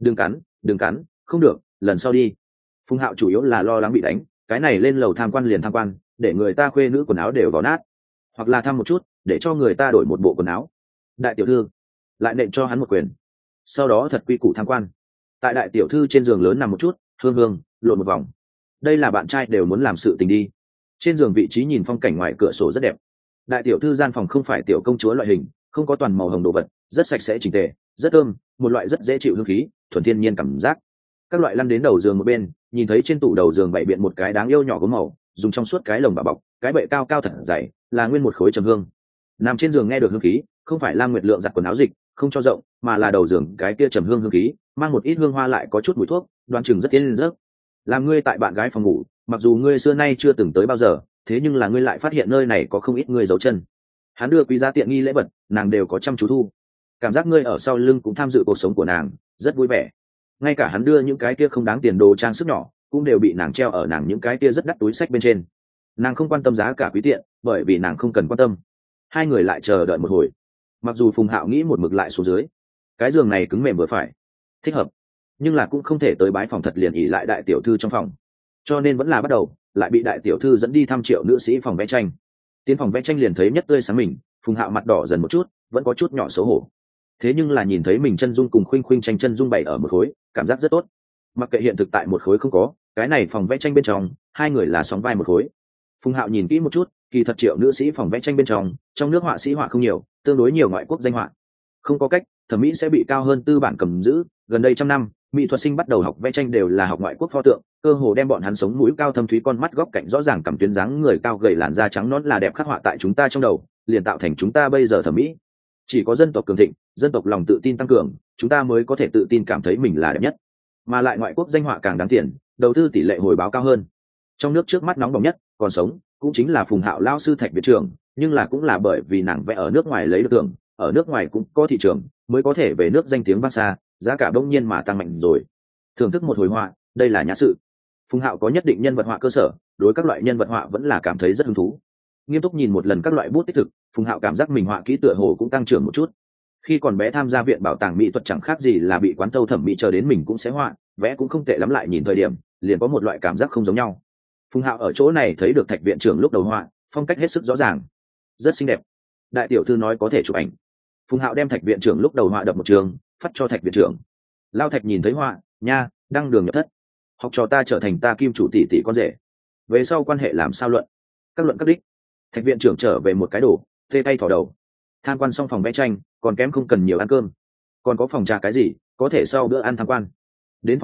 Đừng cắn, không được, lần sau đi. Phùng Hạo chủ yếu là lo lắng bị đánh, cái này lên lầu tham quan liền tham quan, để người ta khuê nữ quần áo đều vào nát, hoặc là thăm một chút để cho người ta đổi một bộ quần áo. Đại tiểu thư lại nện cho hắn một quyền, sau đó thật quy củ tham quan. Tại đại tiểu thư trên giường lớn nằm một chút, hương lộn một vòng. Đây là bạn trai đều muốn làm sự tình đi. Trên giường vị trí nhìn phong cảnh ngoài cửa sổ rất đẹp. Đại tiểu thư gian phòng không phải tiểu công chúa loại hình, không có toàn màu hồng đồ vật, rất sạch sẽ chỉnh tề, rất thơm, một loại rất dễ chịu hương khí, thuần thiên nhiên cảm giác. Các loại lăn đến đầu giường một bên, nhìn thấy trên tủ đầu giường bày biện một cái đáng yêu nhỏ gốm màu, dùng trong suốt cái lồng bà bọc, cái bệ cao cao thật dày, là nguyên một khối trầm hương. Nằm trên giường nghe được hương khí, không phải Lam Nguyệt Lượng giặt quần áo dịch, không cho rộng, mà là đầu giường cái kia trầm hương khí, mang một ít hương hoa lại có chút mùi thuốc, đoán chừng rất tiến lên giấc. Làm ngươi tại bạn gái phòng ngủ, mặc dù ngươi xưa nay chưa từng tới bao giờ, thế nhưng là ngươi lại phát hiện nơi này có không ít người giấu chân. Hắn đưa quý giá tiện nghi lễ vật, nàng đều có chăm chú thu. Cảm giác ngươi ở sau lưng cũng tham dự cuộc sống của nàng, rất vui vẻ. Ngay cả hắn đưa những cái kia không đáng tiền đồ trang sức nhỏ, cũng đều bị nàng treo ở nàng những cái kia rất đắt túi xách bên trên. Nàng không quan tâm giá cả quý tiện, bởi vì nàng không cần quan tâm. Hai người lại chờ đợi một hồi. Mặc dù Phùng Hạo nghĩ một mực lại xuống dưới, cái giường này cứng mềm vừa phải, thích hợp, nhưng là cũng không thể tới bái phòng thật liền ỉ lại đại tiểu thư trong phòng, cho nên vẫn là bắt đầu lại bị đại tiểu thư dẫn đi thăm Triệu nữ sĩ phòng vẽ tranh. Tiến phòng vẽ tranh liền thấy nhất tươi sáng mình, Phùng Hạo mặt đỏ dần một chút, vẫn có chút nhỏ xấu hổ. Thế nhưng là nhìn thấy mình chân dung cùng khuynh tranh chân dung bày ở một khối, cảm giác rất tốt. Mặc kệ hiện thực tại một khối không có, cái này phòng vẽ tranh bên trong, hai người là sóng vai một khối. Phùng Hạo nhìn kỹ một chút, kỳ thật Triệu nữ sĩ phòng vẽ tranh bên trong nước họa sĩ họa không nhiều, tương đối nhiều ngoại quốc danh họa. Không có cách, thẩm mỹ sẽ bị cao hơn tư bản cầm giữ, gần đây 100 năm, mỹ thuật sinh bắt đầu học vẽ tranh đều là học ngoại quốc pho tượng, cơ hồ đem bọn hắn sống mũi cao thâm thúy, con mắt góc cạnh rõ ràng, cằm tuyến dáng người cao gầy, làn da trắng nõn là đẹp khắc họa tại chúng ta trong đầu, liền tạo thành chúng ta bây giờ thẩm mỹ. Chỉ có dân tộc cường thịnh, dân tộc lòng tự tin tăng cường, chúng ta mới có thể tự tin cảm thấy mình là đẹp nhất. Mà lại ngoại quốc danh họa càng đáng tiền, đầu tư tỷ lệ hồi báo cao hơn. Trong nước trước mắt nóng bỏng nhất còn sống cũng chính là Phùng Hạo lao sư Thạch Viện Trưởng, nhưng là cũng là bởi vì nàng vẽ ở nước ngoài lấy được thưởng, ở nước ngoài cũng có thị trường, mới có thể về nước danh tiếng vang xa, giá cả bỗng nhiên mà tăng mạnh rồi. Thưởng thức một hồi họa, đây là nhã sự. Phùng Hạo có nhất định nhân vật họa cơ sở, đối các loại nhân vật họa vẫn là cảm thấy rất hứng thú. Nghiêm túc nhìn một lần các loại bút tích thực, Phùng Hạo cảm giác mình họa kỹ tựa hồ cũng tăng trưởng một chút. Khi còn bé tham gia viện bảo tàng mỹ thuật chẳng khác gì là bị quán tâu thẩm mỹ chờ đến mình cũng sẽ họa, vẽ cũng không tệ lắm, lại nhìn thời điểm, liền có một loại cảm giác không giống nhau. Phùng Hạo ở chỗ này thấy được Thạch Viện Trưởng lúc đầu họa, phong cách hết sức rõ ràng, rất xinh đẹp. Đại tiểu thư nói có thể chụp ảnh. Phùng Hạo đem Thạch Viện Trưởng lúc đầu họa đập một trường, phát cho Thạch Viện Trưởng. Lao Thạch nhìn thấy họa, nha, đăng đường nhập thất. Học trò ta trở thành ta kim chủ tỷ tỷ con rể. Về sau quan hệ làm sao luận? Các luận các đích. Thạch Viện Trưởng trở về một cái đồ, tê tay thỏ đầu. Tham quan xong phòng vẽ tranh, còn kém không cần nhiều ăn cơm. Còn có phòng trà cái gì, có thể sau bữa ăn tham quan. Đến phòng ăn,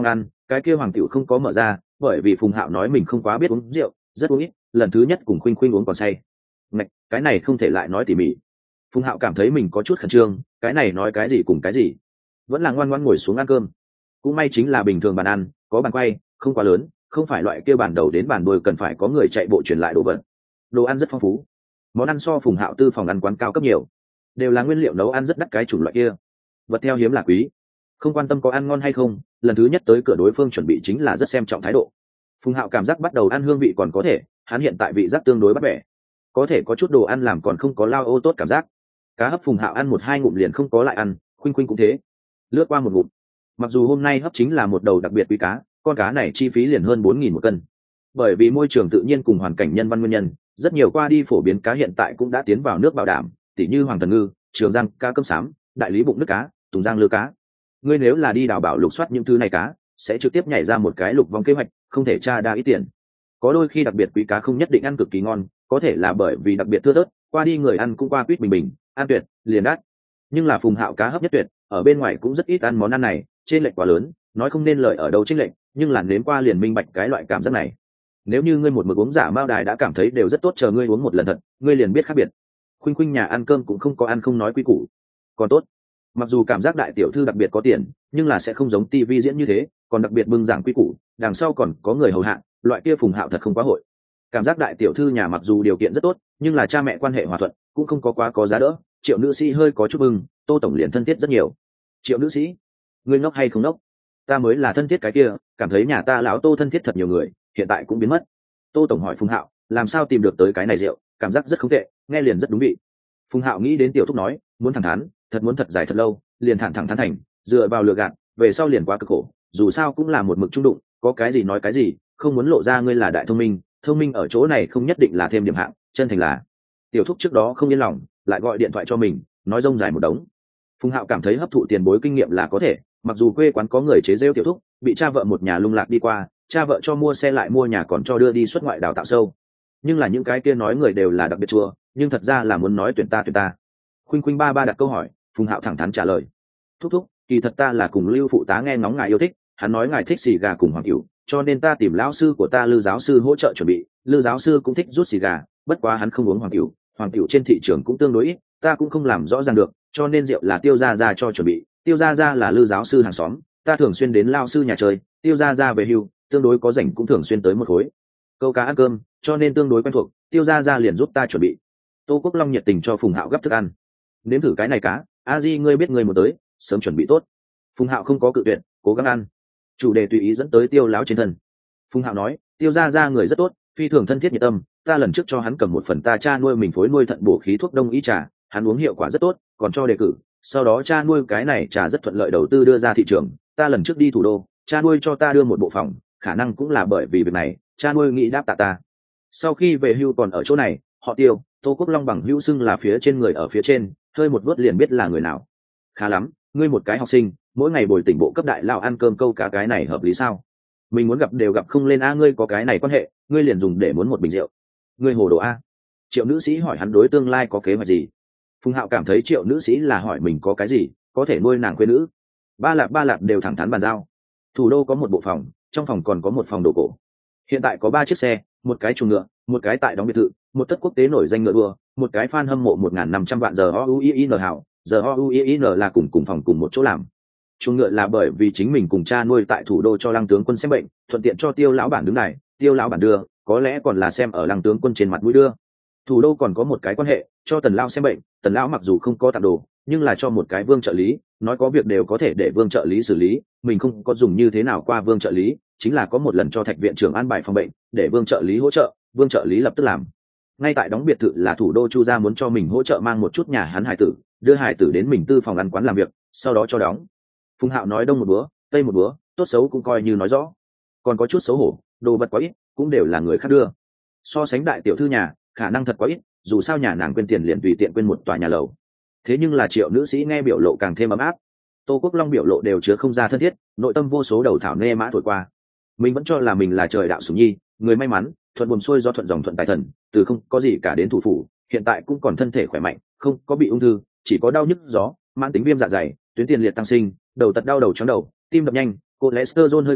cái kia hoàng tiểu không có mở ra, bởi vì Phùng Hạo nói mình không quá biết uống rượu, rất uống ít, lần thứ nhất cùng Khuynh Khuynh uống còn say. Ngạch, cái này không thể lại nói tỉ mỉ. Phùng Hạo cảm thấy mình có chút khẩn trương, cái này nói cái gì cùng cái gì, vẫn là ngoan ngoãn ngồi xuống ăn cơm. Cũng may chính là bình thường bàn ăn, có bàn quay, không quá lớn, không phải loại kia bàn đầu đến bàn đuôi cần phải có người chạy bộ truyền lại đồ vật. Đồ ăn rất phong phú, món ăn so Phùng Hạo tư phòng ăn quán cao cấp nhiều, đều là nguyên liệu nấu ăn rất đắt cái chủng loại kia, vật theo hiếm là quý, không quan tâm có ăn ngon hay không, lần thứ nhất tới cửa đối phương chuẩn bị chính là rất xem trọng thái độ. Phùng Hạo cảm giác bắt đầu ăn hương vị còn có thể, hắn hiện tại vị giác tương đối bắt bẻ, có thể có chút đồ ăn làm còn không có lao ô tốt cảm giác. Cá hấp Phùng Hạo ăn một hai ngụm liền không có lại ăn, Khuynh Khuynh cũng thế, lướt qua một ngụm. Mặc dù hôm nay hấp chính là một đầu đặc biệt quý cá, con cá này chi phí liền hơn 4.000 một cân. Bởi vì môi trường tự nhiên cùng hoàn cảnh nhân văn nguyên nhân, rất nhiều qua đi phổ biến cá hiện tại cũng đã tiến vào nước bảo đảm, tỉ như hoàng thần ngư, trường giang cá cơm xám, đại lý bụng nước cá, tùng giang lưới cá. Ngươi nếu là đi đào bảo lục soát những thứ này cá, sẽ trực tiếp nhảy ra một cái lục vong kế hoạch, không thể tra đa ít tiền. Có đôi khi đặc biệt quý cá không nhất định ăn cực kỳ ngon, có thể là bởi vì đặc biệt thưa thớt, qua đi người ăn cũng qua quýt bình bình, ăn tuyệt, liền đắt. Nhưng là Phùng Hạo cá hấp nhất tuyệt, ở bên ngoài cũng rất ít ăn món ăn này, trên lệch quá lớn, nói không nên lời ở đâu trên lệch, nhưng là nếm qua liền minh bạch cái loại cảm giác này. Nếu như ngươi một mực uống giả mao đài đã cảm thấy đều rất tốt, chờ ngươi uống một lần thật, ngươi liền biết khác biệt. Khuynh Khuynh nhà ăn cơm cũng không có ăn không nói quy củ, còn tốt. Mặc dù cảm giác đại tiểu thư đặc biệt có tiền, nhưng là sẽ không giống tivi diễn như thế, còn đặc biệt bưng giảng quy củ, đằng sau còn có người hầu hạ, loại kia Phùng Hạo thật không quá hội. Cảm giác đại tiểu thư nhà mặc dù điều kiện rất tốt, nhưng là cha mẹ quan hệ hòa thuận, cũng không có quá có giá đỡ. Triệu nữ sĩ hơi có chút bưng, Tô tổng liền thân thiết rất nhiều. Triệu nữ sĩ, ngươi ngốc hay không ngốc? Ta mới là thân thiết cái kia, cảm thấy nhà ta lão Tô thân thiết thật nhiều người, hiện tại cũng biến mất. Tô tổng hỏi Phùng Hạo, làm sao tìm được tới cái này rượu, cảm giác rất không tệ, nghe liền rất đúng vị. Phùng Hạo nghĩ đến tiểu thúc nói, muốn thẳng thắn, thật muốn thật dài thật lâu, liền thẳng thắn thành, dựa vào lừa gạt, về sau liền quá cực khổ, dù sao cũng là một mực trung đụng, có cái gì nói cái gì, không muốn lộ ra ngươi là đại thông minh ở chỗ này không nhất định là thêm điểm hạng, chân thành là. Tiểu thúc trước đó không yên lòng, lại gọi điện thoại cho mình, nói rông dài một đống. Phùng Hạo cảm thấy hấp thụ tiền bối kinh nghiệm là có thể, mặc dù quê quán có người chế giễu tiểu thúc, bị cha vợ một nhà lung lạc đi qua, cha vợ cho mua xe lại mua nhà còn cho đưa đi xuất ngoại đào tạo sâu, nhưng là những cái kia nói người đều là đặc biệt chua, nhưng thật ra là muốn nói tuyển ta. Khuynh Khuynh ba đặt câu hỏi, Phùng Hạo thẳng thắn trả lời, thúc thúc, kỳ thật ta là cùng Lưu phụ tá nghe ngóng ngài yêu thích, hắn nói ngài thích xì gà cùng hoàng cửu, cho nên ta tìm lão sư của ta Lư giáo sư hỗ trợ chuẩn bị. Lư giáo sư cũng thích rút xì gà, bất quá hắn không uống hoàng cửu trên thị trường cũng tương đối ít, ta cũng không làm rõ ràng được, cho nên rượu là Tiêu gia gia cho chuẩn bị. Tiêu gia gia là Lư giáo sư hàng xóm, ta thường xuyên đến lao sư nhà chơi, Tiêu gia gia về hưu, tương đối có rảnh cũng thường xuyên tới một khối câu cá ăn cơm, cho nên tương đối quen thuộc. Tiêu gia gia liền giúp ta chuẩn bị. Tô Quốc Long nhiệt tình cho Phùng Hạo gấp thức ăn, nếm thử cái này cá, a di ngươi biết người một tới, sớm chuẩn bị tốt. Phùng Hạo không có cự tuyệt, cố gắng ăn. Chủ đề tùy ý dẫn tới Tiêu lão trên thân. Phùng Hạo nói, Tiêu gia gia người rất tốt, phi thường thân thiết nhiệt tâm, ta lần trước cho hắn cầm một phần ta cha nuôi mình phối nuôi thận bổ khí thuốc đông y trà, hắn uống hiệu quả rất tốt, còn cho đề cử. Sau đó cha nuôi cái này trà rất thuận lợi đầu tư đưa ra thị trường, ta lần trước đi thủ đô, cha nuôi cho ta đưa một bộ phòng, khả năng cũng là bởi vì việc này, cha nuôi nghĩ đáp tạ ta. Sau khi về hưu còn ở chỗ này, họ Tiêu, Tô Quốc Long bằng hữu xưng là phía trên người ở phía trên, hơi một vớt liền biết là người nào. Khá lắm, ngươi một cái học sinh, mỗi ngày bồi tỉnh bộ cấp đại lao ăn cơm câu cá, cái này hợp lý sao? Mình muốn gặp đều gặp không lên a, ngươi có cái này quan hệ, ngươi liền dùng để muốn một bình rượu. Ngươi hồ đồ a. Triệu nữ sĩ hỏi hắn đối tương lai có kế hoạch gì. Phùng Hạo cảm thấy Triệu nữ sĩ là hỏi mình có cái gì có thể nuôi nàng quê nữ. Ba lạp đều thẳng thắn bàn giao. Thủ đô có một bộ phòng, trong phòng còn có một phòng đồ cổ. Hiện tại có 3 chiếc xe, một cái chuồng ngựa, một cái tại đóng biệt thự, một tất quốc tế nổi danh ngựa đua, một cái fan hâm mộ 1.500 vạn giờ OUIN hảo, giờ OUIN là cùng phòng cùng một chỗ làm. Chuồng ngựa là bởi vì chính mình cùng cha nuôi tại thủ đô cho Lăng tướng quân xem bệnh, thuận tiện cho Tiêu lão bản đứng này, Tiêu lão bản đưa, có lẽ còn là xem ở Lăng tướng quân trên mặt mũi đưa. Thủ đô còn có một cái quan hệ, cho Tần lão xem bệnh, Tần lão mặc dù không có tặng đồ, nhưng là cho một cái vương trợ lý, nói có việc đều có thể để vương trợ lý xử lý, mình không có dùng như thế nào qua vương trợ lý, chính là có một lần cho Thạch viện trưởng an bài phòng bệnh, để vương trợ lý hỗ trợ, vương trợ lý lập tức làm. Ngay tại đóng biệt thự là thủ đô Chu gia muốn cho mình hỗ trợ mang một chút nhà hắn hải tử, đưa hải tử đến mình tư phòng ăn quán làm việc, sau đó cho đóng. Phùng Hạo nói đông một bữa, tây một bữa, tốt xấu cũng coi như nói rõ. Còn có chút xấu hổ, đồ vật quá ít, cũng đều là người khác đưa. So sánh đại tiểu thư nhà, khả năng thật quá ít, dù sao nhà nàng quên tiền liền tùy tiện quên một tòa nhà lầu. Thế nhưng là Triệu nữ sĩ nghe biểu lộ càng thêm ấm áp. Tô Quốc Long biểu lộ đều chứa không ra thân thiết, nội tâm vô số đầu thảo nê mã thổi qua. Mình vẫn cho là mình là trời đạo sủng nhi, người may mắn, thuận buồm xuôi do thuận dòng thuận tài thần, từ không có gì cả đến thủ phủ, hiện tại cũng còn thân thể khỏe mạnh, không có bị ung thư, chỉ có đau nhức gió, mãn tính viêm dạ dày, tuyến tiền liệt tăng sinh, đầu tật đau đầu chóng đầu, tim đập nhanh, cholesterol hơi cao,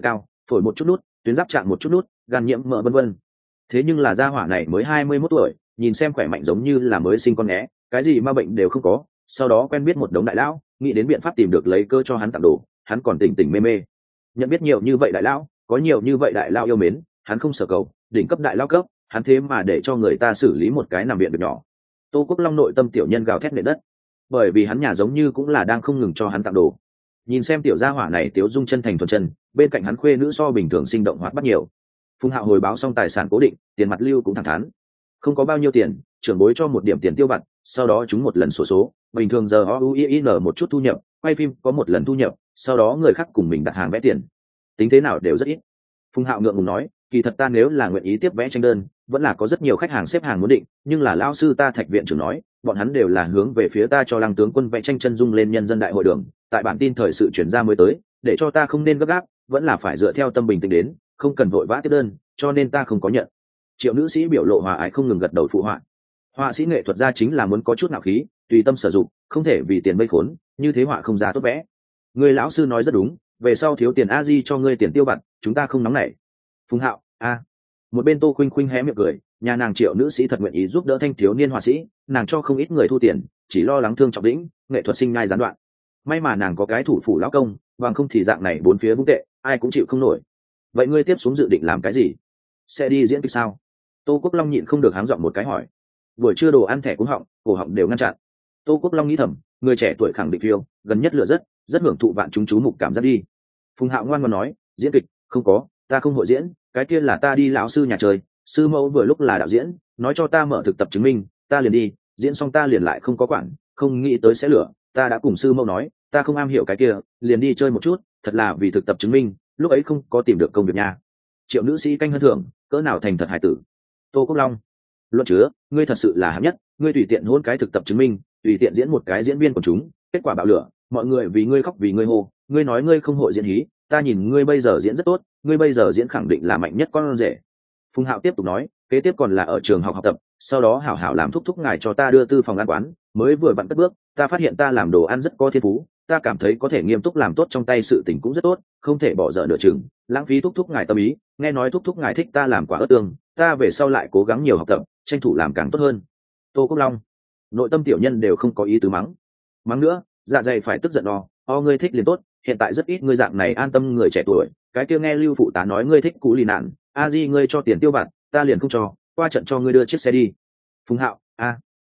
phổi một chút nút, tuyến giáp trạng một chút nút, gan nhiễm mỡ vân vân. Thế nhưng là gia hỏa này mới 21 tuổi, nhìn xem khỏe mạnh giống như là mới sinh con né, cái gì mà bệnh đều không có. Sau đó quen biết một đống đại lão, nghĩ đến biện pháp tìm được lấy cơ cho hắn tặng đồ, hắn còn tỉnh tỉnh mê mê. Nhận biết nhiều như vậy đại lão, có nhiều như vậy đại lão yêu mến, hắn không sở cầu, đỉnh cấp đại lão cấp, hắn thế mà để cho người ta xử lý một cái nằm viện việc nhỏ. Tô Quốc Long nội tâm tiểu nhân gào thét nện đất, bởi vì hắn nhà giống như cũng là đang không ngừng cho hắn tặng đồ. Nhìn xem tiểu gia hỏa này tiếu dung chân thành thuần chân, bên cạnh hắn khuê nữ so bình thường sinh động hoạt bắt nhiều. Phùng Hạo hồi báo xong tài sản cố định, tiền mặt lưu cũng thẳng thắn, không có bao nhiêu tiền, trưởng bối cho một điểm tiền tiêu vặt, sau đó chúng một lần sổ số, bình thường giờ OUIN một chút thu nhập, quay phim có một lần thu nhập, sau đó người khác cùng mình đặt hàng vẽ tiền, tính thế nào đều rất ít. Phùng Hạo ngượng ngùng nói, kỳ thật ta nếu là nguyện ý tiếp vẽ tranh đơn, vẫn là có rất nhiều khách hàng xếp hàng muốn định, nhưng là lão sư ta Thạch viện trưởng nói, bọn hắn đều là hướng về phía ta cho Lăng tướng quân vẽ tranh chân dung lên nhân dân đại hội đường, tại bản tin thời sự chuyển ra mới tới, để cho ta không nên gấp gáp, vẫn là phải dựa theo tâm bình tĩnh đến, không cần vội vã tiếp đơn, cho nên ta không có nhận. Triệu nữ sĩ biểu lộ hòa ái không ngừng gật đầu phụ họa. Họa sĩ nghệ thuật gia chính là muốn có chút nạo khí, tùy tâm sử dụng, không thể vì tiền vây khốn, như thế họa không ra tốt vẽ. Người lão sư nói rất đúng, về sau thiếu tiền a di cho ngươi tiền tiêu vặt, chúng ta không nóng nảy. Phùng Hạo, một bên Tô Khuynh Khuynh hé miệng cười, nhà nàng Triệu nữ sĩ thật nguyện ý giúp đỡ thanh thiếu niên họa sĩ, nàng cho không ít người thu tiền, chỉ lo lắng thương trọng lĩnh, nghệ thuật sinh nhai gián đoạn. May mà nàng có cái thủ phủ lão công, bằng không thì dạng này bốn phía vũng tệ, ai cũng chịu không nổi. Vậy ngươi tiếp xuống dự định làm cái gì? Sẽ đi diễn kịch sao? Tô Quốc Long nhịn không được háng giọng một cái hỏi. Buổi trưa đồ ăn thẻ cuống họng, cổ họng đều ngăn chặn. Tô Quốc Long nghĩ thầm, người trẻ tuổi khẳng định phiêu, gần nhất lựa rất hưởng thụ vạn chúng chú mục cảm giác đi. Phùng Hạo ngoan ngoãn nói, diễn kịch, không có, ta không hội diễn, cái kia là ta đi lão sư nhà chơi, sư mẫu vừa lúc là đạo diễn, nói cho ta mở thực tập chứng minh, ta liền đi, diễn xong ta liền lại không có quản, không nghĩ tới sẽ lửa, ta đã cùng sư mẫu nói, ta không am hiểu cái kia, liền đi chơi một chút, thật là vì thực tập chứng minh, lúc ấy không có tìm được công việc nha. Triệu nữ sĩ canh hơn thường, cỡ nào thành thật hải tử. Tô Quốc Long, luận chứa, ngươi thật sự là hạng nhất, ngươi tùy tiện hôn cái thực tập chứng minh, tùy tiện diễn một cái diễn viên của chúng, kết quả bạo lửa, mọi người vì ngươi khóc vì ngươi hô, ngươi nói ngươi không hội diễn hí, ta nhìn ngươi bây giờ diễn rất tốt, ngươi bây giờ diễn khẳng định là mạnh nhất con rể. Phùng Hạo tiếp tục nói, kế tiếp còn là ở trường học học tập, sau đó hảo hảo làm thúc ngài cho ta đưa tư phòng ăn quán, mới vừa vặn cất bước, ta phát hiện ta làm đồ ăn rất có thiên phú, ta cảm thấy có thể nghiêm túc làm tốt trong tay sự tình cũng rất tốt, không thể bỏ dở nửa chừng, lãng phí thúc ngài tâm ý, nghe nói thúc ngài thích ta làm quả ớt tương, ta về sau lại cố gắng nhiều học tập, tranh thủ làm càng tốt hơn. Tô Quốc Long, nội tâm tiểu nhân đều không có ý tứ mắng nữa, dạ dày phải tức giận ngươi thích liền tốt, hiện tại rất ít ngươi dạng này an tâm người trẻ tuổi, cái kia nghe Lưu phụ tá nói ngươi thích cú lì nạn, a di ngươi cho tiền tiêu vặt, ta liền không cho, qua trận cho ngươi đưa chiếc xe đi. Phùng Hạo,